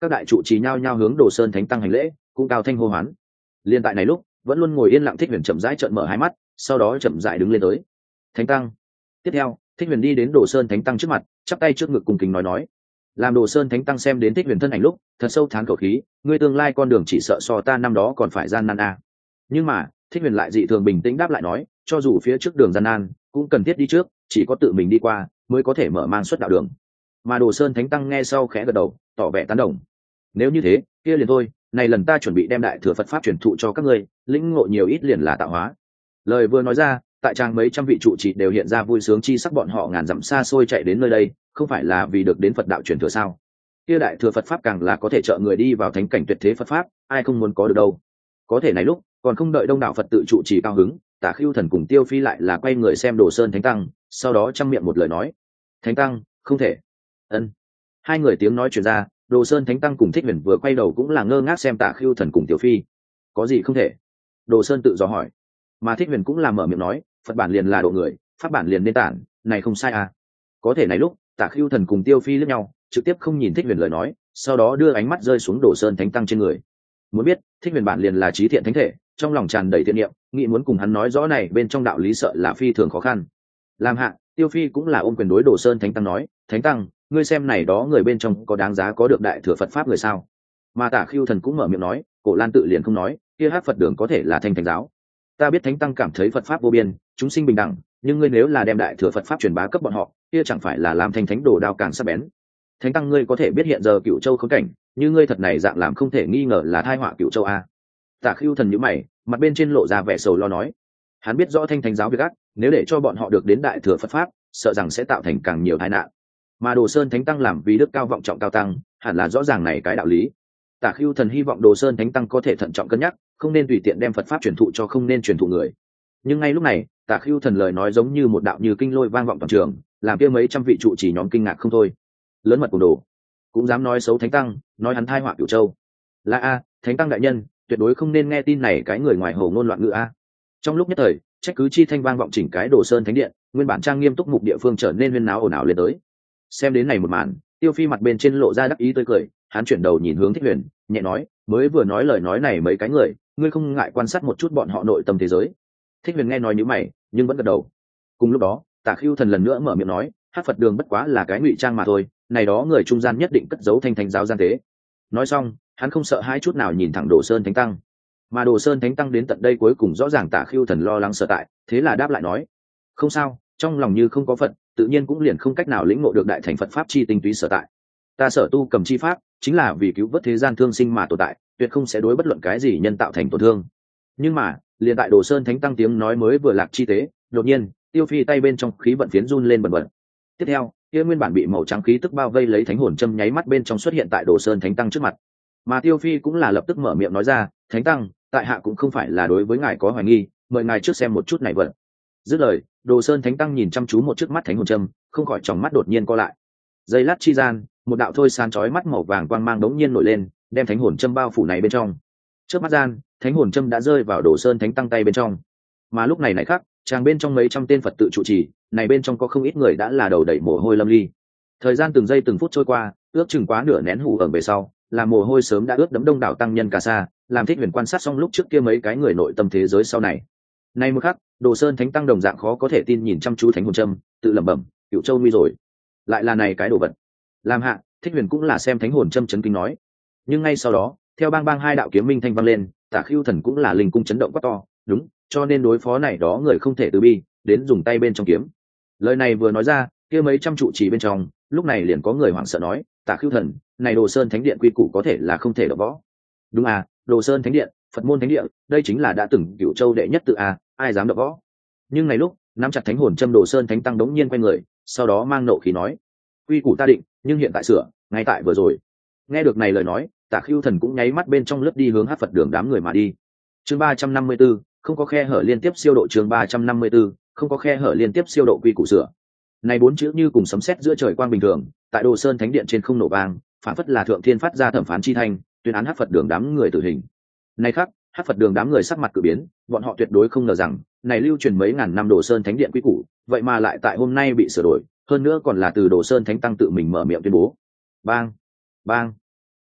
các đại trụ trì nhao nhao hướng Đồ Sơn Thánh Tăng hành lễ, cũng cao thanh hô hoán. Liên tại này lúc, vẫn luôn ngồi yên lặng Thích Huyền chậm rãi trợn mở hai mắt, sau đó chậm rãi đứng lên tới. Thánh Tăng. Tiếp theo, Thích Huyền đi đến Đồ Sơn Thánh Tăng trước mặt, chắp tay trước ngực cung kính nói. Làm Đồ Sơn Thánh Tăng xem đến Thích Huyền thân ảnh lúc, thật sâu thán khẩu khí, ngươi tương lai con đường chỉ sợ so ta năm đó còn phải gian nan a. Nhưng mà, Thích Huyền lại dị thường bình tĩnh đáp lại nói, cho dù phía trước đường gian nan, cũng cần thiết đi trước, chỉ có tự mình đi qua mới có thể mở mang xuất đạo đường. Mà Đồ Sơn Thánh Tăng nghe sau khẽ gật đầu, tỏ vẻ tán đồng. Nếu như thế, kia liền thôi, này lần ta chuẩn bị đem đại thừa Phật pháp truyền thụ cho các ngươi, lĩnh ngộ nhiều ít liền là tạo hóa. Lời vừa nói ra, tại trang mấy trăm vị trụ trì đều hiện ra vui sướng chi sắc, bọn họ ngàn dặm xa xôi chạy đến nơi đây, không phải là vì được đến Phật đạo truyền thừa sao? Kia đại thừa Phật pháp càng là có thể trợ người đi vào thánh cảnh tuyệt thế Phật pháp, ai không muốn có được đâu. Có thể này lúc, còn không đợi đông đảo Phật tự trụ trì cao hứng, Tả Khưu Thần cùng Tiêu Phi lại là quay người xem Đồ Sơn Thánh Tăng, sau đó trăm miệng một lời nói: "Thánh Tăng, không thể." Ân. Hai người tiếng nói truyền ra, Đồ Sơn Thánh Tăng cùng Thích Huyền vừa quay đầu cũng là ngơ ngác xem Tả Khưu Thần cùng Tiêu Phi. "Có gì không thể?" Đồ Sơn tự dò hỏi. Mà Thích Huyền cũng là mở miệng nói: "Phật bản liền là độ người, pháp bản liền nên tản, này không sai à?" Có thể này lúc, Tả Khưu Thần cùng Tiêu Phi liếc nhau, trực tiếp không nhìn Thích Huyền lời nói, sau đó đưa ánh mắt rơi xuống Đồ Sơn Thánh Tăng trên người. Muốn biết, Thích Huyền bản liền là trí thiện thánh thể, trong lòng tràn đầy thiện niệm, nghĩ muốn cùng hắn nói rõ này bên trong đạo lý sợ là phi thường khó khăn. Làm hạ, Tiêu Phi cũng là ôm quyền đối Đồ Sơn Thánh Tăng nói: "Thánh Tăng, ngươi xem này đó người bên trong có đáng giá có được đại thừa Phật pháp người sao?" Mà Tả Khưu Thần cũng mở miệng nói: "Cổ Lan tự liền không nói, kia Hắc Phật đường có thể là thanh thánh giáo. Ta biết Thánh Tăng cảm thấy Phật pháp vô biên, chúng sinh bình đẳng, nhưng ngươi nếu là đem đại thừa Phật pháp truyền bá cấp bọn họ, kia chẳng phải là làm thanh thánh đồ đao càng sắc bén. Thánh Tăng ngươi có thể biết hiện giờ Cửu Châu khốn cảnh, như ngươi thật này dạng làm không thể nghi ngờ là tai họa Cửu Châu a." Tả Khưu Thần nhíu mày, mặt bên trên lộ ra vẻ sầu lo nói: hắn biết rõ thanh thánh giáo việc ác, nếu để cho bọn họ được đến đại thừa Phật pháp, sợ rằng sẽ tạo thành càng nhiều tai nạn. Mà Đồ Sơn Thánh Tăng làm vì đức cao vọng trọng cao tăng, hẳn là rõ ràng này cái đạo lý. Tả Khưu Thần hy vọng Đồ Sơn Thánh Tăng có thể thận trọng cân nhắc, không nên tùy tiện đem Phật pháp truyền thụ cho không nên truyền thụ người. Nhưng ngay lúc này, Tả Khưu Thần lời nói giống như một đạo như kinh lôi vang vọng toàn trường, làm kia mấy trăm vị trụ trì nhóm kinh ngạc không thôi. Lớn mật của đồ, cũng dám nói xấu Thánh Tăng, nói hắn thai họa Cửu Châu. Là a, Thánh Tăng đại nhân, tuyệt đối không nên nghe tin này cái người ngoài hồ ngôn loạn ngữ a. Trong lúc nhất thời, trách cứ chi thanh vang vọng chỉnh cái Đồ Sơn Thánh Điện, nguyên bản trang nghiêm túc mục địa phương trở nên huyên náo ồn ào lên tới. Xem đến này một màn, Tiêu Phi mặt bên trên lộ ra đắc ý tươi cười, hắn chuyển đầu nhìn hướng Thích Huyền, nhẹ nói: mới vừa nói lời nói này mấy cái người, ngươi không ngại quan sát một chút bọn họ nội tâm thế giới. Thích Huyền nghe nói như mày, nhưng vẫn gật đầu. Cùng lúc đó, Tả Khưu Thần lần nữa mở miệng nói: Hắc Phật đường bất quá là cái ngụy trang mà thôi, này đó người trung gian nhất định cất giấu thanh thánh giáo gian tế. Nói xong, hắn không sợ hai chút nào nhìn thẳng Đồ Sơn Thánh Tăng. Mà Đồ Sơn Thánh Tăng đến tận đây cuối cùng rõ ràng Tả Khưu Thần lo lắng sợ tại, thế là đáp lại nói: không sao, trong lòng như không có Phật, tự nhiên cũng liền không cách nào lĩnh ngộ được đại thành Phật pháp chi tinh túy sở tại. Ta sở tu cầm chi pháp, chính là vì cứu vớt thế gian thương sinh mà tồn tại, tuyệt không sẽ đối bất luận cái gì nhân tạo thành tổn thương. Nhưng mà, liền tại Đồ Sơn Thánh Tăng tiếng nói mới vừa lạc chi tế, đột nhiên, Tiêu Phi tay bên trong khí vận phiến run lên bần bật. Tiếp theo, kia nguyên bản bị màu trắng khí tức bao vây lấy thánh hồn châm nháy mắt bên trong xuất hiện tại Đồ Sơn Thánh Tăng trước mặt. Mà Tiêu Phi cũng là lập tức mở miệng nói ra: Thánh Tăng, tại hạ cũng không phải là đối với ngài có hoài nghi, mời ngài trước xem một chút này vật. Dứt lời, Đồ Sơn Thánh Tăng nhìn chăm chú một trước mắt thánh hồn châm, không khỏi tròng mắt đột nhiên co lại. Giây lát chi gian, một đạo thôi san chói mắt màu vàng quang mang đống nhiên nổi lên, đem thánh hồn châm bao phủ này bên trong. Trước mắt gian, thánh hồn châm đã rơi vào Đồ Sơn Thánh Tăng tay bên trong. Mà lúc này khác, chàng bên trong mấy trăm tên Phật tự trụ trì, này bên trong có không ít người đã là đầu đẩy mồ hôi lâm ly. Thời gian từng giây từng phút trôi qua, ước chừng quá nửa nén hù ẩm về sau, là mồ hôi sớm đã ướt đẫm đông đảo tăng nhân cả xa, làm Thích Huyền quan sát xong lúc trước kia mấy cái người nội tâm thế giới sau này. Nay một khắc, Đồ Sơn Thánh Tăng đồng dạng khó có thể tin nhìn chăm chú thánh hồn châm, tự lẩm bẩm: Cửu Châu nguy rồi, lại là này cái đồ vật. Làm hạ, Thích Huyền cũng là xem thánh hồn châm chấn kinh nói. Nhưng ngay sau đó, theo bang bang hai đạo kiếm minh thanh vang lên, Tả Khưu Thần cũng là linh cung chấn động quá to, đúng, cho nên đối phó này đó người không thể từ bi, đến dùng tay bên trong kiếm. Lời này vừa nói ra, kia mấy trăm trụ trì bên trong, lúc này liền có người hoảng sợ nói: Tả Khưu Thần, này Đồ Sơn Thánh Điện quy củ có thể là không thể đọ võ. Đúng à, Đồ Sơn Thánh Điện, Phật môn thánh địa, đây chính là đã từng Cửu Châu đệ nhất tự à, ai dám đọ võ. Nhưng này lúc, nắm chặt thánh hồn châm Đồ Sơn Thánh Tăng đống nhiên quay người, sau đó mang nộ khí nói: quy củ ta định, nhưng hiện tại sửa, ngay tại vừa rồi. Nghe được này lời nói, Tả Khưu Thần cũng nháy mắt bên trong lướt đi hướng Hắc Phật đường đám người mà đi. Chương 354, không có khe hở liên tiếp siêu độ. Chương 354, không có khe hở liên tiếp siêu độ quy củ sửa. Này bốn chữ như cùng sấm sét giữa trời quang bình thường, tại Đồ Sơn Thánh Điện trên không nổ vang, phản phất là thượng thiên phát ra thẩm phán chi thanh, tuyên án Hắc Phật đường đám người tử hình. Này khác, Hắc Phật đường đám người sắc mặt cử biến, bọn họ tuyệt đối không ngờ rằng, này lưu truyền mấy ngàn năm Đồ Sơn Thánh Điện quy củ, vậy mà lại tại hôm nay bị sửa đổi, hơn nữa còn là từ Đồ Sơn Thánh Tăng tự mình mở miệng tuyên bố. Bang, bang.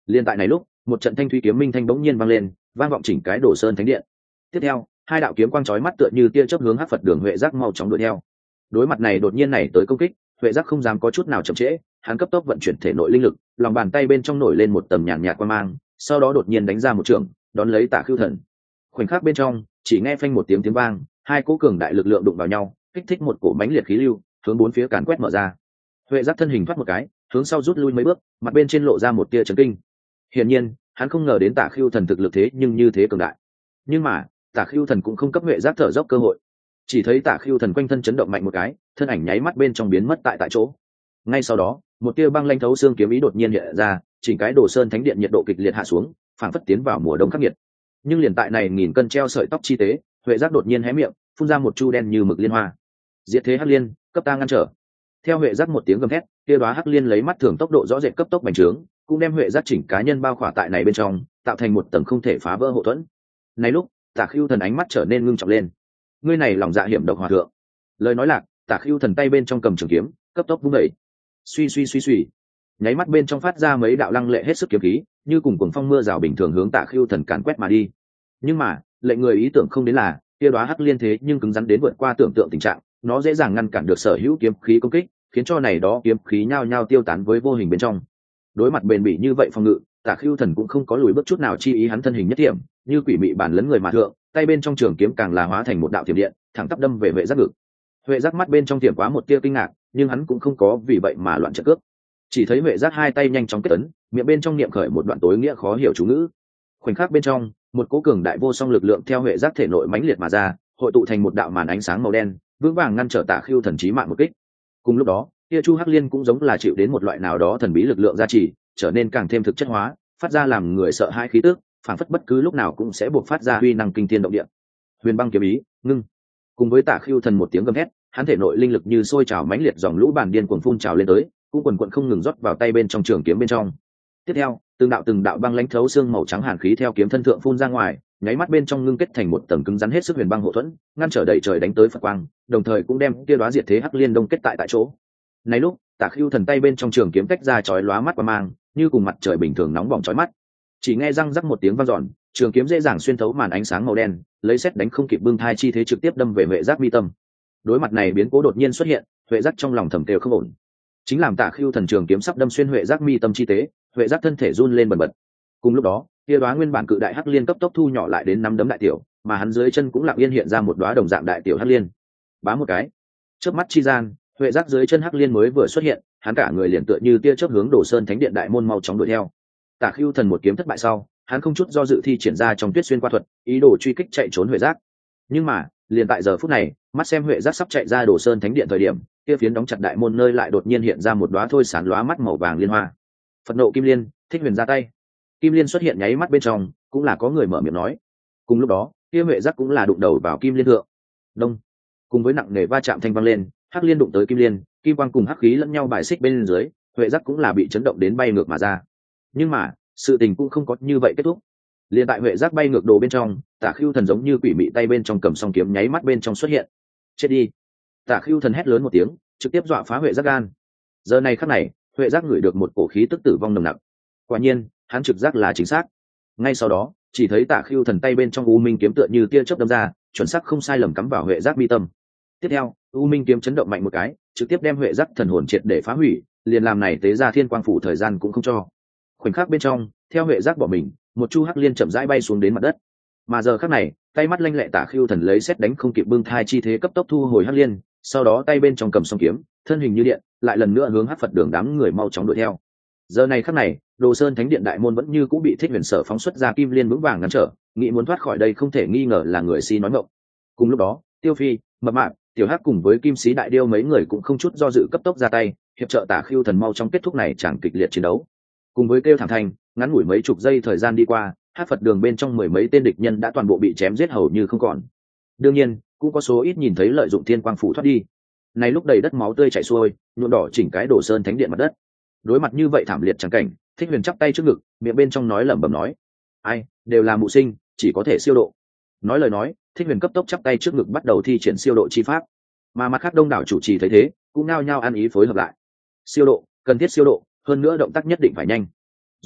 Liên tại này lúc, một trận thanh thúy kiếm minh thanh bỗng nhiên vang lên, vang vọng chỉnh cái Đồ Sơn Thánh Điện. Tiếp theo, hai đạo kiếm quang chói mắt tựa như tia chớp hướng Hắc Phật Đường Huệ Giác mau chóng đuổi theo. Đối mặt này đột nhiên này tới công kích, Huệ Giác không dám có chút nào chậm trễ, hắn cấp tốc vận chuyển thể nội linh lực, lòng bàn tay bên trong nổi lên một tầm nhàn nhạt quang mang, sau đó đột nhiên đánh ra một trường, đón lấy Tả Khưu Thần. Khoảnh khắc bên trong, chỉ nghe phanh một tiếng vang, hai cỗ cường đại lực lượng đụng vào nhau, kích thích một cổ mãnh liệt khí lưu, hướng bốn phía càn quét mở ra. Huệ Giác thân hình thoát một cái, hướng sau rút lui mấy bước, mặt bên trên lộ ra một tia chấn kinh. Hiển nhiên, hắn không ngờ đến Tả Khưu Thần thực lực thế nhưng như thế cường đại. Nhưng mà, Tả Khưu Thần cũng không cấp Huệ Giác thở dốc cơ hội. Chỉ thấy Tả Khưu Thần quanh thân chấn động mạnh một cái, thân ảnh nháy mắt bên trong biến mất tại chỗ. Ngay sau đó, một tia băng lanh thấu xương kiếm ý đột nhiên hiện ra, chỉnh cái Đồ Sơn Thánh Điện nhiệt độ kịch liệt hạ xuống, phảng phất tiến vào mùa đông khắc nghiệt. Nhưng liền tại này nghìn cân treo sợi tóc chi tế, Huệ Giác đột nhiên hé miệng, phun ra một chu đen như mực liên hoa. Diệt thế hắc liên, cấp ta ngăn trở. Theo Huệ Giác một tiếng gầm thét, kia đóa hắc liên lấy mắt thường tốc độ rõ rệt cấp tốc bành trướng, cũng đem Huệ Giác chỉnh cá nhân bao khỏa tại này bên trong, tạo thành một tầng không thể phá vỡ hộ thuẫn. Này lúc, Tả Khưu Thần ánh mắt trở nên ngưng trọng lên. Ngươi này lòng dạ hiểm độc hòa thượng. Lời nói lạc, Tả Khưu Thần tay bên trong cầm trường kiếm, cấp tốc vung đẩy. Suy suy suy suy. Nháy mắt bên trong phát ra mấy đạo lăng lệ hết sức kiếm khí, như cùng cuồng phong mưa rào bình thường hướng Tả Khưu Thần càn quét mà đi. Nhưng mà, lệnh người ý tưởng không đến là, kia đóa hắc liên thế nhưng cứng rắn đến vượt qua tưởng tượng tình trạng, nó dễ dàng ngăn cản được sở hữu kiếm khí công kích, khiến cho này đó kiếm khí nhao nhao tiêu tán với vô hình bên trong. Đối mặt bền bỉ như vậy phòng ngự, Tả Khưu Thần cũng không có lùi bước chút nào, chi ý hắn thân hình nhất thiểm, như quỷ mị bản lấn người mà thượng, tay bên trong trường kiếm càng là hóa thành một đạo thiểm điện, thẳng tắp đâm về Huệ Giác ngực. Huệ Giác mắt bên trong tiềm quá một tia kinh ngạc, nhưng hắn cũng không có vì vậy mà loạn trận cước. Chỉ thấy Huệ Giác hai tay nhanh chóng kết ấn, miệng bên trong niệm khởi một đoạn tối nghĩa khó hiểu chú ngữ. Khoảnh khắc bên trong, một cỗ cường đại vô song lực lượng theo Huệ Giác thể nội mãnh liệt mà ra, hội tụ thành một đạo màn ánh sáng màu đen, vững vàng ngăn trở Tả Khưu Thần chí mạng một kích. Cùng lúc đó, kia chu hắc liên cũng giống là chịu đến một loại nào đó thần bí lực lượng gia trì, trở nên càng thêm thực chất hóa, phát ra làm người sợ hãi khí tức, phảng phất bất cứ lúc nào cũng sẽ buộc phát ra uy năng kinh thiên động địa. Huyền băng kiếm ý, ngưng. Cùng với Tả Khưu Thần một tiếng gầm hét, hắn thể nội linh lực như sôi trào mãnh liệt, dòng lũ bản điên cuồng phun trào lên tới, cũng quần quần không ngừng rót vào tay bên trong trường kiếm bên trong. Tiếp theo, từng đạo băng lãnh thấu xương màu trắng hàn khí theo kiếm thân thượng phun ra ngoài, nháy mắt bên trong ngưng kết thành một tầng cứng rắn hết sức huyền băng hộ thuẫn, ngăn trở đầy trời đánh tới Phật quang, đồng thời cũng đem kia đóa diệt thế hắc liên đông kết tại chỗ. Này lúc, Tả Khưu Thần tay bên trong trường kiếm tách ra chói lóa mắt qua mang, như cùng mặt trời bình thường nóng bỏng chói mắt. Chỉ nghe răng rắc một tiếng vang dọn, trường kiếm dễ dàng xuyên thấu màn ánh sáng màu đen, lấy sét đánh không kịp bưng thai chi thế trực tiếp đâm về Huệ Giác mi tâm. Đối mặt này biến cố đột nhiên xuất hiện, Huệ Giác trong lòng thầm kêu không ổn. Chính làm Tả Khưu Thần trường kiếm sắp đâm xuyên Huệ Giác mi tâm chi tế, Huệ Giác thân thể run lên bần bật. Cùng lúc đó, kia đóa nguyên bản cự đại hắc liên cấp tốc thu nhỏ lại đến 5 đấm đại tiểu, mà hắn dưới chân cũng lặng yên hiện ra một đóa đồng dạng đại tiểu hắc liên. Bá một cái, chớp mắt chi gian, Huệ Giác dưới chân hắc liên mới vừa xuất hiện, hắn cả người liền tựa như tia chớp hướng Đồ Sơn Thánh Điện đại môn mau chóng đuổi theo. Tả Khưu Thần một kiếm thất bại sau, hắn không chút do dự thi triển ra trong tuyết xuyên qua thuật, ý đồ truy kích chạy trốn Huệ Giác. Nhưng mà, liền tại giờ phút này, mắt xem Huệ Giác sắp chạy ra Đồ Sơn Thánh Điện thời điểm, kia phiến đóng chặt đại môn nơi lại đột nhiên hiện ra một đóa thôi sán lóa mắt màu vàng liên hoa. Phật nộ kim liên, Thích Huyền ra tay. Kim liên xuất hiện nháy mắt bên trong, cũng là có người mở miệng nói. Cùng lúc đó, kia Huệ Giác cũng là đụng đầu vào kim liên thượng. Đông. Cùng với nặng nề va chạm thanh vang lên, hắc liên đụng tới kim liên, kim quang cùng hắc khí lẫn nhau bài xích bên dưới, Huệ Giác cũng là bị chấn động đến bay ngược mà ra. Nhưng mà, sự tình cũng không có như vậy kết thúc. Liên tại Huệ Giác bay ngược đồ bên trong, Tả Khưu Thần giống như quỷ mị tay bên trong cầm song kiếm nháy mắt bên trong xuất hiện. Chết đi! Tả Khưu Thần hét lớn một tiếng, trực tiếp dọa phá Huệ Giác gan. Giờ này khắc này, Huệ Giác ngửi được một cổ khí tức tử vong nồng nặc. Quả nhiên, hắn trực giác là chính xác. Ngay sau đó, chỉ thấy Tả Khưu Thần tay bên trong U Minh kiếm tựa như tia chớp đâm ra, chuẩn xác không sai lầm cắm vào Huệ Giác mi tâm. Tiếp theo, U Minh kiếm chấn động mạnh một cái, trực tiếp đem Huệ Giác thần hồn triệt để phá hủy, liền làm này tế ra Thiên Quang phủ thời gian cũng không cho. Khoảnh khắc bên trong, theo Huệ Giác bỏ mình, một chu hắc liên chậm rãi bay xuống đến mặt đất. Mà giờ khắc này, tay mắt lanh lẹ Tả Khưu Thần lấy sét đánh không kịp bưng thai chi thế cấp tốc thu hồi hắc liên, sau đó tay bên trong cầm song kiếm, thân hình như điện, lại lần nữa hướng Hắc Phật Đường đám người mau chóng đuổi theo. Giờ này khắc này, Đồ Sơn Thánh Điện đại môn vẫn như cũng bị Thích Huyền Sở phóng xuất ra kim liên vững vàng ngăn trở, nghĩ muốn thoát khỏi đây không thể nghi ngờ là người si nói ngọng. Cùng lúc đó, Tiêu Phi, Mập Mạp, Tiểu Hắc cùng với Kim Sĩ Đại Điêu mấy người cũng không chút do dự cấp tốc ra tay, hiệp trợ Tả Khưu Thần mau trong kết thúc này chẳng kịch liệt chiến đấu. Cùng với kêu thảm thanh, ngắn ngủi mấy chục giây thời gian đi qua, Hắc Phật Đường bên trong mười mấy tên địch nhân đã toàn bộ bị chém giết hầu như không còn. Đương nhiên, cũng có số ít nhìn thấy lợi dụng Thiên Quang phủ thoát đi. Này lúc đầy đất máu tươi chảy xuôi, nhuộm đỏ chỉnh cái Đồ Sơn Thánh Điện mặt đất. Đối mặt như vậy thảm liệt chẳng cảnh, Thích Huyền chắp tay trước ngực, miệng bên trong nói lẩm bẩm nói: "Ai, đều là mụ sinh, chỉ có thể siêu độ." Nói lời nói, Thích Huyền cấp tốc chắp tay trước ngực bắt đầu thi triển siêu độ chi pháp. Mà mặt khác đông đảo chủ trì thấy thế, cũng nao nhao ăn ý phối hợp lại. Siêu độ, cần thiết siêu độ, hơn nữa động tác nhất định phải nhanh. Rốt cuộc,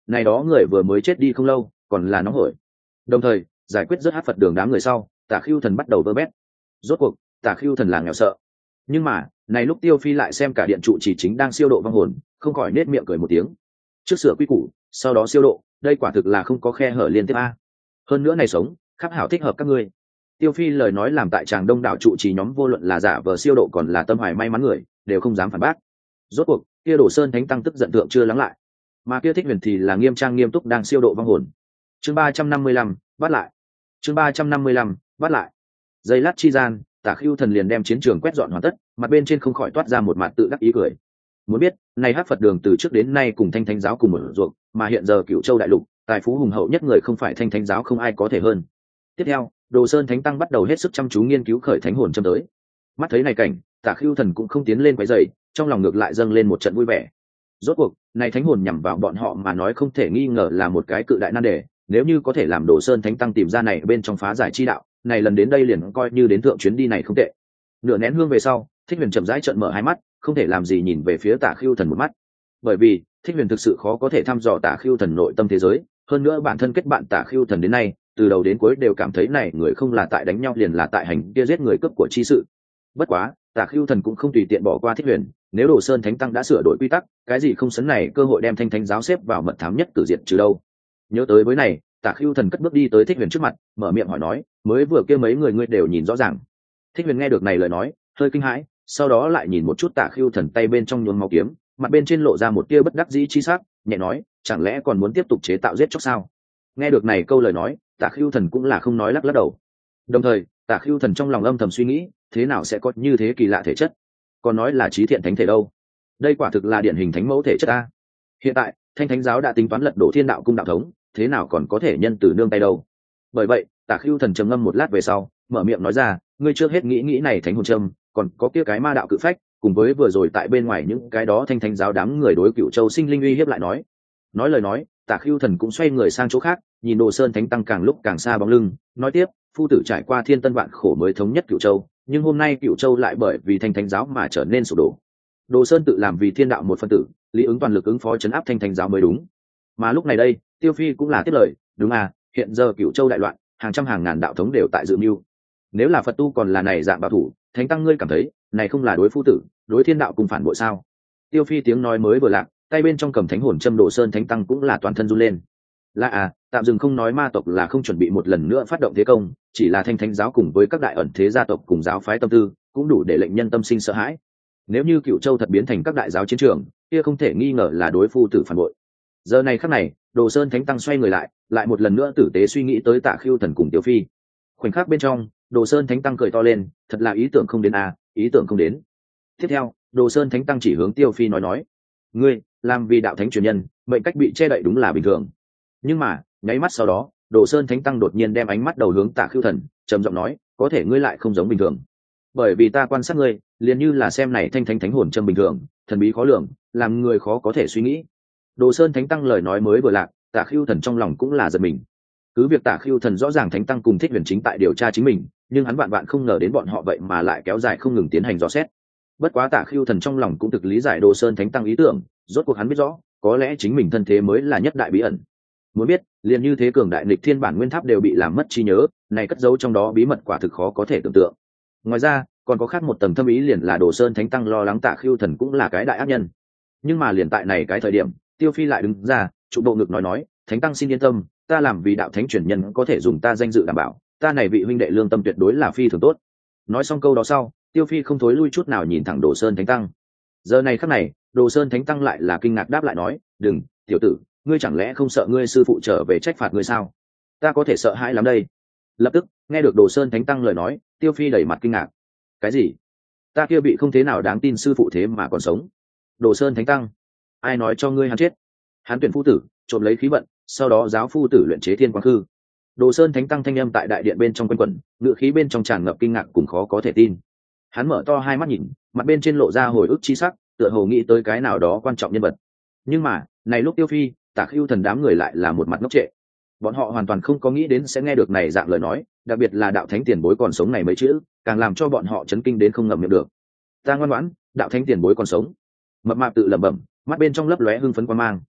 này đó người vừa mới chết đi không lâu còn là nóng hổi. Đồng thời giải quyết rất hát Phật đường đám người sau, Tả Khưu Thần bắt đầu vơ bét. Rốt cuộc Tả Khưu Thần là nghèo sợ, nhưng mà này lúc Tiêu Phi lại xem cả điện trụ chỉ chính đang siêu độ vong hồn, không khỏi nết miệng cười một tiếng. Trước sửa quy củ sau đó siêu độ, đây quả thực là không có khe hở liên tiếp a. Hơn nữa này sống khắc hảo thích hợp các ngươi. Tiêu Phi lời nói làm tại tràng đông đảo trụ trì nhóm vô luận là giả vờ siêu độ còn là tâm hoài may mắn người đều không dám phản bác. Rốt cuộc kia Đồ Sơn Thánh Tăng tức giận thượng chưa lắng lại, mà kia Thích Huyền thì là nghiêm trang nghiêm túc đang siêu độ vong hồn. Chương 355, bắt lại. Chương 355, bắt lại. Giây lát chi gian, Tả Khưu Thần liền đem chiến trường quét dọn hoàn tất, mặt bên trên không khỏi toát ra một mặt tự đắc ý cười. Muốn biết, này Hắc Phật đường từ trước đến nay cùng Thanh Thánh giáo cùng một ruộng, mà hiện giờ Cửu Châu đại lục, tài phú hùng hậu nhất người không phải Thanh Thánh giáo không ai có thể hơn. Tiếp theo, Đồ Sơn Thánh Tăng bắt đầu hết sức chăm chú nghiên cứu khởi thánh hồn châm tới. Mắt thấy này cảnh, Tả Khưu Thần cũng không tiến lên quấy rầy, trong lòng ngược lại dâng lên một trận vui vẻ. Rốt cuộc, này thánh hồn nhằm vào bọn họ mà nói không thể nghi ngờ là một cái cự đại nan đề, nếu như có thể làm Đồ Sơn Thánh Tăng tìm ra này bên trong phá giải chi đạo, này lần đến đây liền coi như đến thượng chuyến đi này không tệ. Nửa nén hương về sau, Thích Huyền chậm rãi trợn mở hai mắt, không thể làm gì nhìn về phía Tả Khưu Thần một mắt. Bởi vì, Thích Huyền thực sự khó có thể thăm dò Tả Khưu Thần nội tâm thế giới, hơn nữa bản thân kết bạn Tả Khưu Thần đến nay, từ đầu đến cuối đều cảm thấy này người không là tại đánh nhau liền là tại hành kia giết người cướp của chi sự. Bất quá, Tả Khưu Thần cũng không tùy tiện bỏ qua Thích Huyền, nếu Đồ Sơn Thánh Tăng đã sửa đổi quy tắc, cái gì không sấn này cơ hội đem Thanh Thánh giáo xếp vào mật thám nhất cử diệt trừ đâu. Nhớ tới với này, Tả Khưu Thần cất bước đi tới Thích Huyền trước mặt, mở miệng hỏi nói, mới vừa kia mấy người ngươi đều nhìn rõ ràng. Thích Huyền nghe được này lời nói, hơi kinh hãi, sau đó lại nhìn một chút Tả Khưu Thần tay bên trong nhuốm máu kiếm, mặt bên trên lộ ra một tia bất đắc dĩ chi sắc, nhẹ nói, chẳng lẽ còn muốn tiếp tục chế tạo giết chóc sao? Nghe được này câu lời nói, Tả Khưu Thần cũng là không nói lắc lắc đầu. Đồng thời, Tả Khưu Thần trong lòng âm thầm suy nghĩ, thế nào sẽ có như thế kỳ lạ thể chất? Còn nói là trí thiện thánh thể đâu? Đây quả thực là điển hình thánh mẫu thể chất a. Hiện tại, Thanh Thánh giáo đã tính toán lật đổ Thiên Đạo cung đạo thống, thế nào còn có thể nhân từ nương tay đâu? Bởi vậy, Tả Khưu Thần trầm ngâm một lát về sau, mở miệng nói ra, ngươi trước hết nghĩ này thánh hồn châm, còn có kia cái ma đạo cự phách, cùng với vừa rồi tại bên ngoài những cái đó Thanh Thánh giáo đám người đối Cửu Châu sinh linh uy hiếp lại nói. Nói lời nói, Tả Khưu Thần cũng xoay người sang chỗ khác, nhìn Đồ Sơn Thánh Tăng càng lúc càng xa bóng lưng, nói tiếp, phu tử trải qua thiên tân vạn khổ mới thống nhất Cửu Châu, nhưng hôm nay Cửu Châu lại bởi vì Thanh Thánh giáo mà trở nên sụp đổ. Đồ Sơn tự làm vì thiên đạo một phân tử, lý ứng toàn lực ứng phó chấn áp Thanh Thánh giáo mới đúng. Mà lúc này đây, Tiêu Phi cũng là tiếp lời, đúng à, hiện giờ Cửu Châu đại loạn, hàng trăm hàng ngàn đạo thống đều tại dự mưu. Nếu là Phật tu còn là này dạng bảo thủ, Thánh Tăng ngươi cảm thấy, này không là đối phu tử, đối thiên đạo cùng phản bội sao? Tiêu Phi tiếng nói mới vừa lạc, tay bên trong cầm thánh hồn châm Đồ Sơn Thánh Tăng cũng là toàn thân run lên. Là à, tạm dừng không nói ma tộc là không chuẩn bị một lần nữa phát động thế công, chỉ là Thanh Thánh giáo cùng với các đại ẩn thế gia tộc cùng giáo phái tâm tư, cũng đủ để lệnh nhân tâm sinh sợ hãi. Nếu như Cửu Châu thật biến thành các đại giáo chiến trường, kia không thể nghi ngờ là đối phu tử phản bội. Giờ này khắc này, Đồ Sơn Thánh Tăng xoay người lại một lần nữa tử tế suy nghĩ tới Tạ Khưu Thần cùng Tiêu Phi. Khoảnh khắc bên trong, Đồ Sơn Thánh Tăng cười to lên, thật là ý tưởng không đến à, ý tưởng không đến. Tiếp theo, Đồ Sơn Thánh Tăng chỉ hướng Tiêu Phi nói, ngươi làm vì đạo thánh truyền nhân, mệnh cách bị che đậy đúng là bình thường. Nhưng mà, nháy mắt sau đó, Đồ Sơn Thánh Tăng đột nhiên đem ánh mắt đầu hướng Tạ Khưu Thần, trầm giọng nói, có thể ngươi lại không giống bình thường. Bởi vì ta quan sát ngươi, liền như là xem này thanh thánh hồn châm bình thường, thần bí khó lường, làm người khó có thể suy nghĩ. Đồ Sơn Thánh Tăng lời nói mới vừa lạc, Tạ Khưu Thần trong lòng cũng là giật mình. Cứ việc Tạ Khưu Thần rõ ràng Thánh Tăng cùng Thích Huyền chính tại điều tra chính mình, nhưng hắn vạn không ngờ đến bọn họ vậy mà lại kéo dài không ngừng tiến hành dò xét. Bất quá Tạ Khưu Thần trong lòng cũng thực lý giải Đồ Sơn Thánh Tăng ý tưởng, rốt cuộc hắn biết rõ, có lẽ chính mình thân thế mới là nhất đại bí ẩn. Muốn biết, liền như thế cường đại nghịch thiên bản nguyên tháp đều bị làm mất trí nhớ, này cất giấu trong đó bí mật quả thực khó có thể tưởng tượng. Ngoài ra, còn có khác một tầng thâm ý liền là Đồ Sơn Thánh Tăng lo lắng Tạ Khưu Thần cũng là cái đại ác nhân. Nhưng mà liền tại này cái thời điểm, Tiêu Phi lại đứng ra, trụ bộ ngực nói, Thánh Tăng xin yên tâm, ta làm vì đạo thánh truyền nhân có thể dùng ta danh dự đảm bảo, ta này vị huynh đệ lương tâm tuyệt đối là phi thường tốt. Nói xong câu đó sau, Tiêu Phi không thối lui chút nào nhìn thẳng Đồ Sơn Thánh Tăng. Giờ này khắc này, Đồ Sơn Thánh Tăng lại là kinh ngạc đáp lại nói, đừng, tiểu tử, ngươi chẳng lẽ không sợ ngươi sư phụ trở về trách phạt ngươi sao? Ta có thể sợ hãi lắm đây. Lập tức, nghe được Đồ Sơn Thánh Tăng lời nói, Tiêu Phi đầy mặt kinh ngạc. Cái gì? Ta kia bị không thế nào đáng tin sư phụ thế mà còn sống? Đồ Sơn Thánh Tăng, ai nói cho ngươi hắn chết? Hắn tuyển phu tử, trộm lấy khí vận, sau đó giáo phu tử luyện chế thiên quang khư. Đồ Sơn Thánh Tăng thanh âm tại đại điện bên trong quanh quẩn, ngự khí bên trong tràn ngập kinh ngạc cùng khó có thể tin. Hắn mở to hai mắt nhìn, mặt bên trên lộ ra hồi ức chi sắc, tựa hồ nghĩ tới cái nào đó quan trọng nhân vật. Nhưng mà, này lúc Tiêu Phi, Tạ Khưu Thần đám người lại là một mặt ngốc trệ. Bọn họ hoàn toàn không có nghĩ đến sẽ nghe được này dạng lời nói, đặc biệt là đạo thánh tiền bối còn sống này mấy chữ, càng làm cho bọn họ chấn kinh đến không ngậm miệng được. Ta ngoan ngoãn, đạo thánh tiền bối còn sống. Mập mạp tự lẩm bẩm, mắt bên trong lấp lóe hưng phấn quan mang.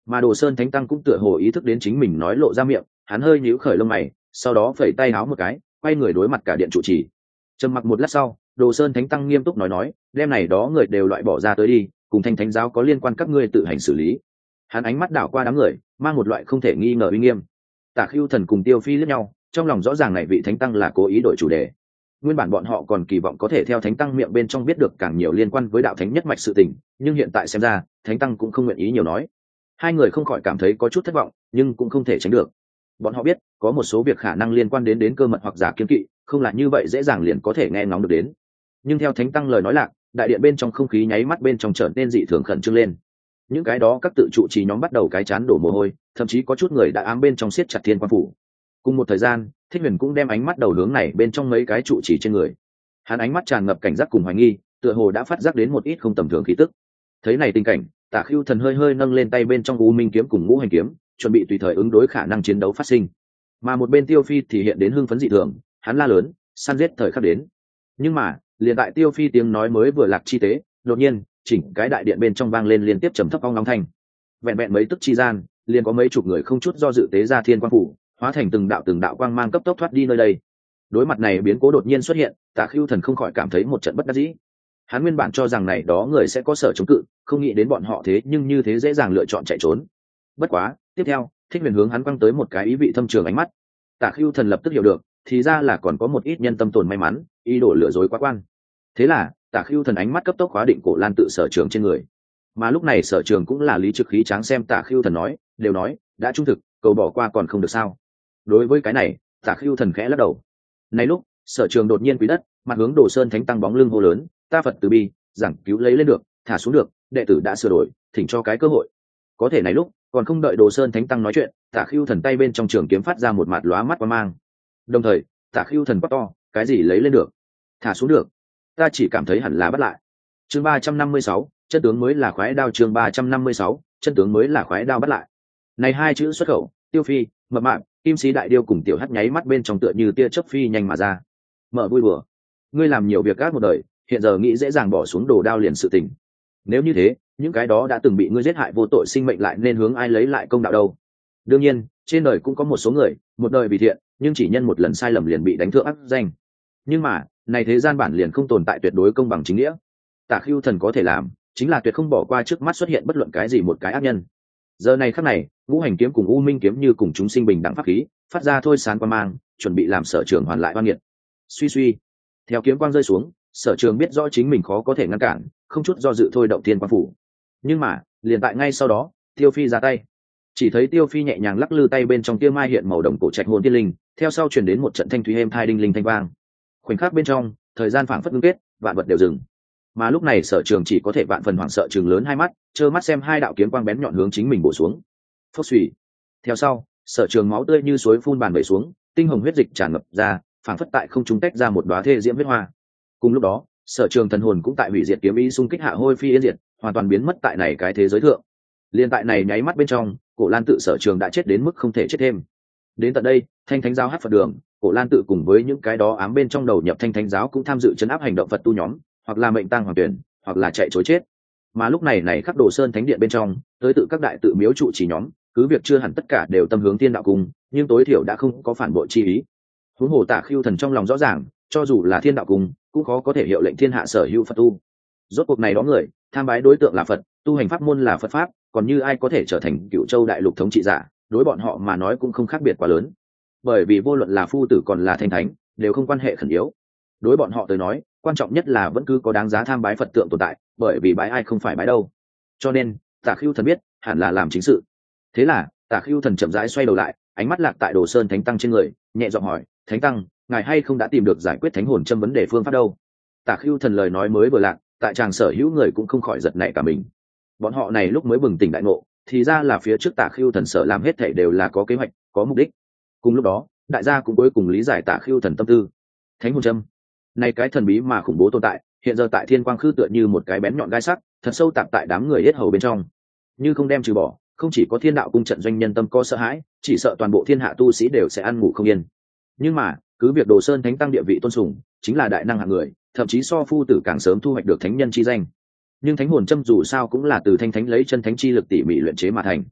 Mà Đồ Sơn Thánh Tăng cũng tựa hồ ý thức đến chính mình nói lộ ra miệng, hắn hơi nhíu khởi lông mày, sau đó phẩy tay áo một cái, quay người đối mặt cả điện trụ trì. Trầm mặc một lát sau, Đồ Sơn Thánh Tăng nghiêm túc nói, đem này đó người đều loại bỏ ra tới đi, cùng Thanh Thánh giáo có liên quan các ngươi tự hành xử lý. Hắn ánh mắt đảo qua đám người, mang một loại không thể nghi ngờ uy nghiêm. Tả Khưu Thần cùng Tiêu Phi liếc nhau, trong lòng rõ ràng này vị Thánh Tăng là cố ý đổi chủ đề. Nguyên bản bọn họ còn kỳ vọng có thể theo Thánh Tăng miệng bên trong biết được càng nhiều liên quan với đạo thánh nhất mạch sự tình, nhưng hiện tại xem ra, Thánh Tăng cũng không nguyện ý nhiều nói. Hai người không khỏi cảm thấy có chút thất vọng, nhưng cũng không thể tránh được. Bọn họ biết, có một số việc khả năng liên quan đến cơ mật hoặc giả kiên kỵ, không là như vậy dễ dàng liền có thể nghe ngóng được đến. Nhưng theo Thánh Tăng lời nói lạc, đại điện bên trong không khí nháy mắt bên trong trở nên dị thường khẩn trương lên. Những cái đó các tự trụ trì nhóm bắt đầu cái chán đổ mồ hôi, thậm chí có chút người đã ám bên trong siết chặt Thiên Quan phủ. Cùng một thời gian, Thích Huyền cũng đem ánh mắt đầu hướng này bên trong mấy cái trụ trì trên người. Hắn ánh mắt tràn ngập cảnh giác cùng hoài nghi, tựa hồ đã phát giác đến một ít không tầm thường khí tức. Thấy này tình cảnh, Tả Khưu Thần hơi hơi nâng lên tay bên trong U Minh kiếm cùng Ngũ Hành kiếm, chuẩn bị tùy thời ứng đối khả năng chiến đấu phát sinh. Mà một bên Tiêu Phi thì hiện đến hưng phấn dị thường, hắn la lớn, săn giết thời khắc đến. Nhưng mà, liền tại Tiêu Phi tiếng nói mới vừa lạc chi tế, đột nhiên, chỉnh cái đại điện bên trong vang lên liên tiếp trầm thấp ong long thanh. Vẹn vẹn mấy tức chi gian, liền có mấy chục người không chút do dự tế ra Thiên Quang phủ, hóa thành từng đạo quang mang cấp tốc thoát đi nơi đây. Đối mặt này biến cố đột nhiên xuất hiện, Tả Khưu Thần không khỏi cảm thấy một trận bất đắc dĩ. Hắn nguyên bản cho rằng này đó người sẽ có sở chống cự, không nghĩ đến bọn họ thế nhưng như thế dễ dàng lựa chọn chạy trốn. Bất quá, tiếp theo, Thích Huyền hướng hắn quăng tới một cái ý vị thâm trường ánh mắt. Tả Khưu Thần lập tức hiểu được, thì ra là còn có một ít nhân tâm tồn may mắn, ý đồ lừa dối quá quan. Thế là, Tả Khưu Thần ánh mắt cấp tốc khóa định Cổ Lan tự sở trường trên người. Mà lúc này sở trường cũng là lý trực khí tráng xem Tả Khưu Thần nói, đều nói, đã trung thực, cầu bỏ qua còn không được sao? Đối với cái này, Tả Khưu Thần khẽ lắc đầu. Này lúc, sở trường đột nhiên quý đất, mặt hướng Đồ Sơn Thánh Tăng bóng lưng hô lớn, ta Phật từ bi, giảng cứu lấy lên được, thả xuống được, đệ tử đã sửa đổi, thỉnh cho cái cơ hội. Có thể này lúc, còn không đợi Đồ Sơn Thánh Tăng nói chuyện, Tả Khưu Thần tay bên trong trường kiếm phát ra một mạt lóa mắt qua mang. Đồng thời, Tả Khưu Thần quát to, cái gì lấy lên được, thả xuống được, ta chỉ cảm thấy hẳn là bắt lại. Chương 356, chân tướng mới là khoái đao. Chương 356, chân tướng mới là khoái đao bắt lại. Này hai chữ xuất khẩu, Tiêu Phi, Mập Mạp, Kim Sĩ Đại Điêu cùng Tiểu Hắc nháy mắt bên trong tựa như tia chớp phi nhanh mà ra. Mở vui bừa, ngươi làm nhiều việc ác một đời, hiện giờ nghĩ dễ dàng bỏ xuống đồ đao liền sự tình. Nếu như thế, những cái đó đã từng bị ngươi giết hại vô tội sinh mệnh lại nên hướng ai lấy lại công đạo đâu? Đương nhiên, trên đời cũng có một số người, một đời vì thiện, nhưng chỉ nhân một lần sai lầm liền bị đánh thượng ác danh. Nhưng mà, này thế gian bản liền không tồn tại tuyệt đối công bằng chính nghĩa. Tả Khưu Thần có thể làm, chính là tuyệt không bỏ qua trước mắt xuất hiện bất luận cái gì một cái ác nhân. Giờ này khắc này, Ngũ Hành kiếm cùng U Minh kiếm như cùng chúng sinh bình đẳng pháp khí, phát ra thôi sán qua mang, chuẩn bị làm sở trường hoàn lại oan nghiệt. Suy suy, theo kiếm quang rơi xuống, sở trường biết rõ chính mình khó có thể ngăn cản, không chút do dự thôi động Thiên Quang phủ. Nhưng mà, liền tại ngay sau đó, Tiêu Phi ra tay. Chỉ thấy Tiêu Phi nhẹ nhàng lắc lư tay bên trong tia mai hiện màu đồng cổ trạch hồn tiên linh, theo sau truyền đến một trận thanh thúy êm thai đinh linh thanh vang. Khoảnh khắc bên trong, thời gian phảng phất ngưng kết, vạn vật đều dừng. Mà lúc này sở trường chỉ có thể vạn phần hoảng sợ trừng lớn hai mắt, trơ mắt xem hai đạo kiếm quang bén nhọn hướng chính mình bổ xuống. Phốc suy. Theo sau, sở trường máu tươi như suối phun bàn vẩy xuống, tinh hồng huyết dịch tràn ngập ra, phảng phất tại không trung tách ra một đóa thê diễm huyết hoa. Cùng lúc đó, sở trường thần hồn cũng tại hủy diệt kiếm ý xung kích hạ hôi phi yên diệt, hoàn toàn biến mất tại này cái thế giới thượng. Liên tại này nháy mắt bên trong, Cổ Lan tự sở trường đã chết đến mức không thể chết thêm. Đến tận đây, Thanh Thánh giáo hát Phật đường, Cổ Lan tự cùng với những cái đó ám bên trong đầu nhập Thanh Thánh giáo cũng tham dự trấn áp hành động Phật tu nhóm, hoặc là mệnh tang hoàng tuyển, hoặc là chạy trối chết. Mà lúc này này khắc Đồ Sơn Thánh điện bên trong, tới tự các đại tự miếu trụ chỉ nhóm, cứ việc chưa hẳn tất cả đều tâm hướng Thiên đạo cung, nhưng tối thiểu đã không có phản bội chi ý. Huống hồ Tả Khưu Thần trong lòng rõ ràng, cho dù là Thiên đạo cung, cũng khó có thể hiệu lệnh thiên hạ sở hữu Phật tu. Rốt cuộc này đó người, tham bái đối tượng là Phật, tu hành pháp môn là Phật pháp, còn như ai có thể trở thành Cửu Châu đại lục thống trị giả, đối bọn họ mà nói cũng không khác biệt quá lớn. Bởi vì vô luận là phu tử còn là thanh thánh, đều không quan hệ khẩn yếu. Đối bọn họ tới nói, quan trọng nhất là vẫn cứ có đáng giá tham bái Phật tượng tồn tại, bởi vì bái ai không phải bái đâu. Cho nên, Tả Khưu Thần biết, hẳn là làm chính sự. Thế là, Tả Khưu Thần chậm rãi xoay đầu lại, ánh mắt lạc tại Đồ Sơn Thánh Tăng trên người, nhẹ giọng hỏi, Thánh Tăng, ngài hay không đã tìm được giải quyết thánh hồn châm vấn đề phương pháp đâu? Tả Khưu Thần lời nói mới vừa lạc, tại chàng sở hữu người cũng không khỏi giật nảy cả mình. Bọn họ này lúc mới bừng tỉnh đại ngộ, thì ra là phía trước Tả Khưu Thần sở làm hết thảy đều là có kế hoạch, có mục đích. Cùng lúc đó, đại gia cũng cuối cùng lý giải Tả Khưu Thần tâm tư. Thánh hồn châm, này cái thần bí mà khủng bố tồn tại, hiện giờ tại Thiên Quang Khư tựa như một cái bén nhọn gai sắc, thật sâu tạp tại đám người yết hầu bên trong. Như không đem trừ bỏ, không chỉ có Thiên đạo cung trận doanh nhân tâm có sợ hãi, chỉ sợ toàn bộ thiên hạ tu sĩ đều sẽ ăn ngủ không yên. Nhưng mà, cứ việc Đồ Sơn Thánh Tăng địa vị tôn sùng, chính là đại năng hạng người, thậm chí so phu tử càng sớm thu hoạch được thánh nhân chi danh. Nhưng thánh hồn châm dù sao cũng là từ thanh thánh lấy chân thánh chi lực tỉ mỉ luyện chế mà thành.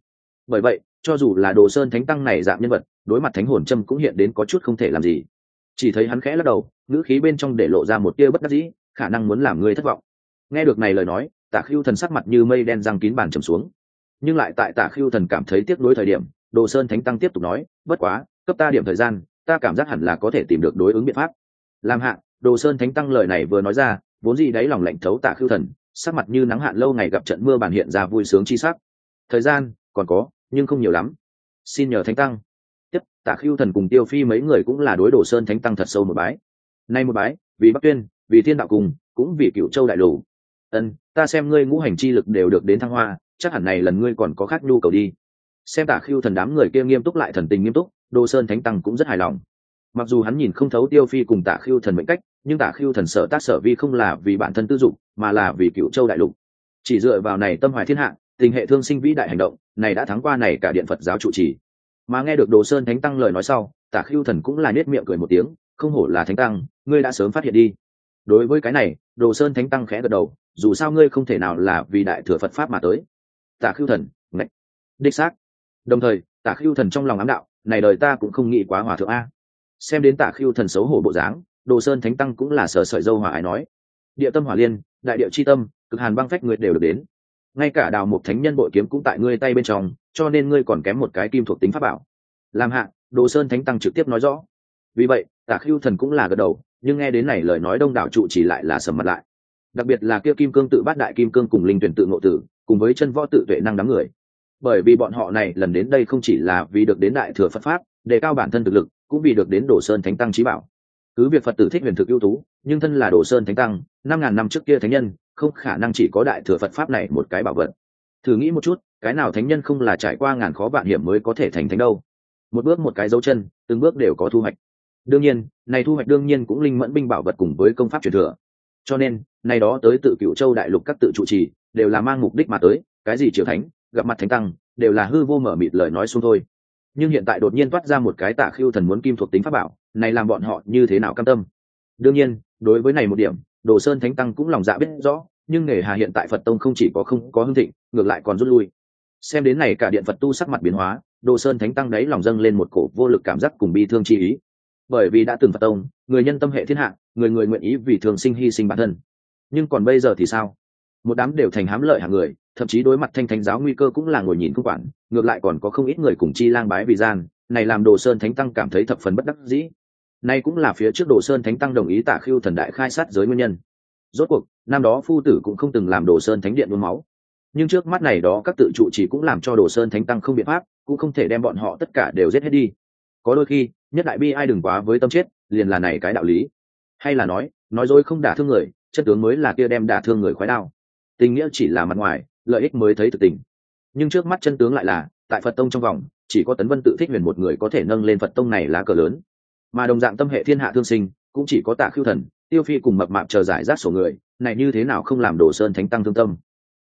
Bởi vậy cho dù là Đồ Sơn Thánh Tăng này dạng nhân vật, đối mặt thánh hồn châm cũng hiện đến có chút không thể làm gì. Chỉ thấy hắn khẽ lắc đầu, ngữ khí bên trong để lộ ra một tia bất đắc dĩ, khả năng muốn làm ngươi thất vọng. Nghe được này lời nói, Tạ Khưu Thần sắc mặt như mây đen răng kín bàn trầm xuống. Nhưng lại tại Tạ Khưu Thần cảm thấy tiếc nuối thời điểm, Đồ Sơn Thánh Tăng tiếp tục nói, bất quá, cấp ta điểm thời gian, ta cảm giác hẳn là có thể tìm được đối ứng biện pháp. Làm hạ, Đồ Sơn Thánh Tăng lời này vừa nói ra, vốn gì đáy lòng lạnh thấu Tạ Khưu Thần, sắc mặt như nắng hạn lâu ngày gặp trận mưa bản hiện ra vui sướng chi sắc. Thời gian còn có, nhưng không nhiều lắm. Xin nhờ Thánh Tăng. Tiếp, Tạ Khưu Thần cùng Tiêu Phi mấy người cũng là đối Đồ Sơn Thánh Tăng thật sâu một bái. Nay một bái, vì Bắc Tuyên, vì Thiên Đạo cùng, cũng vì Cửu Châu đại lục. Ta xem ngươi ngũ hành chi lực đều được đến thăng hoa, chắc hẳn này lần ngươi còn có khác nhu cầu đi. Xem Tạ Khưu Thần đám người kia nghiêm túc lại thần tình nghiêm túc, Đồ Sơn Thánh Tăng cũng rất hài lòng. Mặc dù hắn nhìn không thấu Tiêu Phi cùng Tạ Khưu Thần mệnh cách, nhưng Tạ Khưu Thần sở tác sở vi không là vì bản thân tư dụng, mà là vì Cửu Châu đại lục. Chỉ dựa vào này tâm hoài thiên hạ, tình hệ thương sinh vĩ đại hành động, này đã thắng qua này cả điện Phật giáo trụ trì. Mà nghe được Đồ Sơn Thánh Tăng lời nói sau, Tạ Khưu Thần cũng là nhếch miệng cười một tiếng, không hổ là Thánh Tăng, ngươi đã sớm phát hiện đi. Đối với cái này, Đồ Sơn Thánh Tăng khẽ gật đầu, dù sao ngươi không thể nào là vì đại thừa Phật pháp mà tới. Tạ Khưu Thần, ngạch, đích xác. Đồng thời, Tạ Khưu Thần trong lòng ám đạo, này đời ta cũng không nghĩ quá hòa thượng a. Xem đến Tạ Khưu Thần xấu hổ bộ dáng, Đồ Sơn Thánh Tăng cũng là sờ sợi dâu hòa ái nói, địa tâm hỏa liên, đại địa chi tâm, cực hàn băng phách người đều được đến. Ngay cả Đào Mục Thánh Nhân bội kiếm cũng tại ngươi tay bên trong, cho nên ngươi còn kém một cái kim thuộc tính pháp bảo. Làm hạ, Đồ Sơn Thánh Tăng trực tiếp nói rõ. Vì vậy, Tạ Khưu Thần cũng là gật đầu, nhưng nghe đến này lời nói đông đảo trụ chỉ lại là sầm mặt lại. Đặc biệt là kia Kim Cương tự bát đại kim cương cùng linh tuyển tự ngộ tử, cùng với chân võ tự tuệ năng đám người. Bởi vì bọn họ này lần đến đây không chỉ là vì được đến đại thừa Phật pháp, đề cao bản thân thực lực, cũng vì được đến Đồ Sơn Thánh Tăng chí bảo. Cứ việc Phật tử thích huyền thực ưu tú, nhưng thân là Đồ Sơn Thánh Tăng, 5000 năm trước kia thánh nhân, không khả năng chỉ có đại thừa Phật pháp này một cái bảo vật. Thử nghĩ một chút, cái nào thánh nhân không là trải qua ngàn khó vạn hiểm mới có thể thành thánh đâu. Một bước một cái dấu chân, từng bước đều có thu hoạch. Đương nhiên, này thu hoạch đương nhiên cũng linh mẫn binh bảo vật cùng với công pháp truyền thừa. Cho nên, này đó tới tự Cửu Châu đại lục các tự trụ trì, đều là mang mục đích mà tới, cái gì triều thánh, gặp mặt thánh tăng, đều là hư vô mở mịt lời nói xuông thôi. Nhưng hiện tại đột nhiên toát ra một cái Tạ Khưu Thần muốn kim thuộc tính pháp bảo, này làm bọn họ như thế nào cam tâm? Đương nhiên, đối với này một điểm, Đồ Sơn Thánh Tăng cũng lòng dạ biết rõ, nhưng nghề hà hiện tại Phật tông không chỉ có không có hưng thịnh, ngược lại còn rút lui. Xem đến này cả điện Phật tu sắc mặt biến hóa, Đồ Sơn Thánh Tăng đấy lòng dâng lên một cổ vô lực cảm giác cùng bi thương chi ý. Bởi vì đã từng Phật tông, người nhân tâm hệ thiên hạ, người người nguyện ý vì thường sinh hy sinh bản thân. Nhưng còn bây giờ thì sao? Một đám đều thành hám lợi hạng người, thậm chí đối mặt thanh thánh giáo nguy cơ cũng là ngồi nhìn không quản, ngược lại còn có không ít người cùng chi lang bái vì gian, này làm Đồ Sơn Thánh Tăng cảm thấy thập phần bất đắc dĩ. Này cũng là phía trước Đồ Sơn Thánh Tăng đồng ý Tạ Khưu Thần đại khai sát giới nguyên nhân. Rốt cuộc, năm đó phu tử cũng không từng làm Đồ Sơn Thánh Điện uốn máu. Nhưng trước mắt này đó các tự trụ chỉ cũng làm cho Đồ Sơn Thánh Tăng không biện pháp, cũng không thể đem bọn họ tất cả đều giết hết đi. Có đôi khi, nhất đại bi ai đừng quá với tâm chết, liền là này cái đạo lý. Hay là nói dối không đả thương người, chất tướng mới là kia đem đả thương người khoái đao. Tình nghĩa chỉ là mặt ngoài, lợi ích mới thấy thực tình. Nhưng trước mắt chân tướng lại là, tại Phật tông trong vòng, chỉ có Tấn Vân Tự Thích Huyền một người có thể nâng lên Phật tông này lá cờ lớn. Mà đồng dạng tâm hệ thiên hạ thương sinh, cũng chỉ có Tạ Khưu Thần, Tiêu Phi cùng Mập Mạp chờ giải rác sổ người, này như thế nào không làm Đồ Sơn Thánh Tăng thương tâm.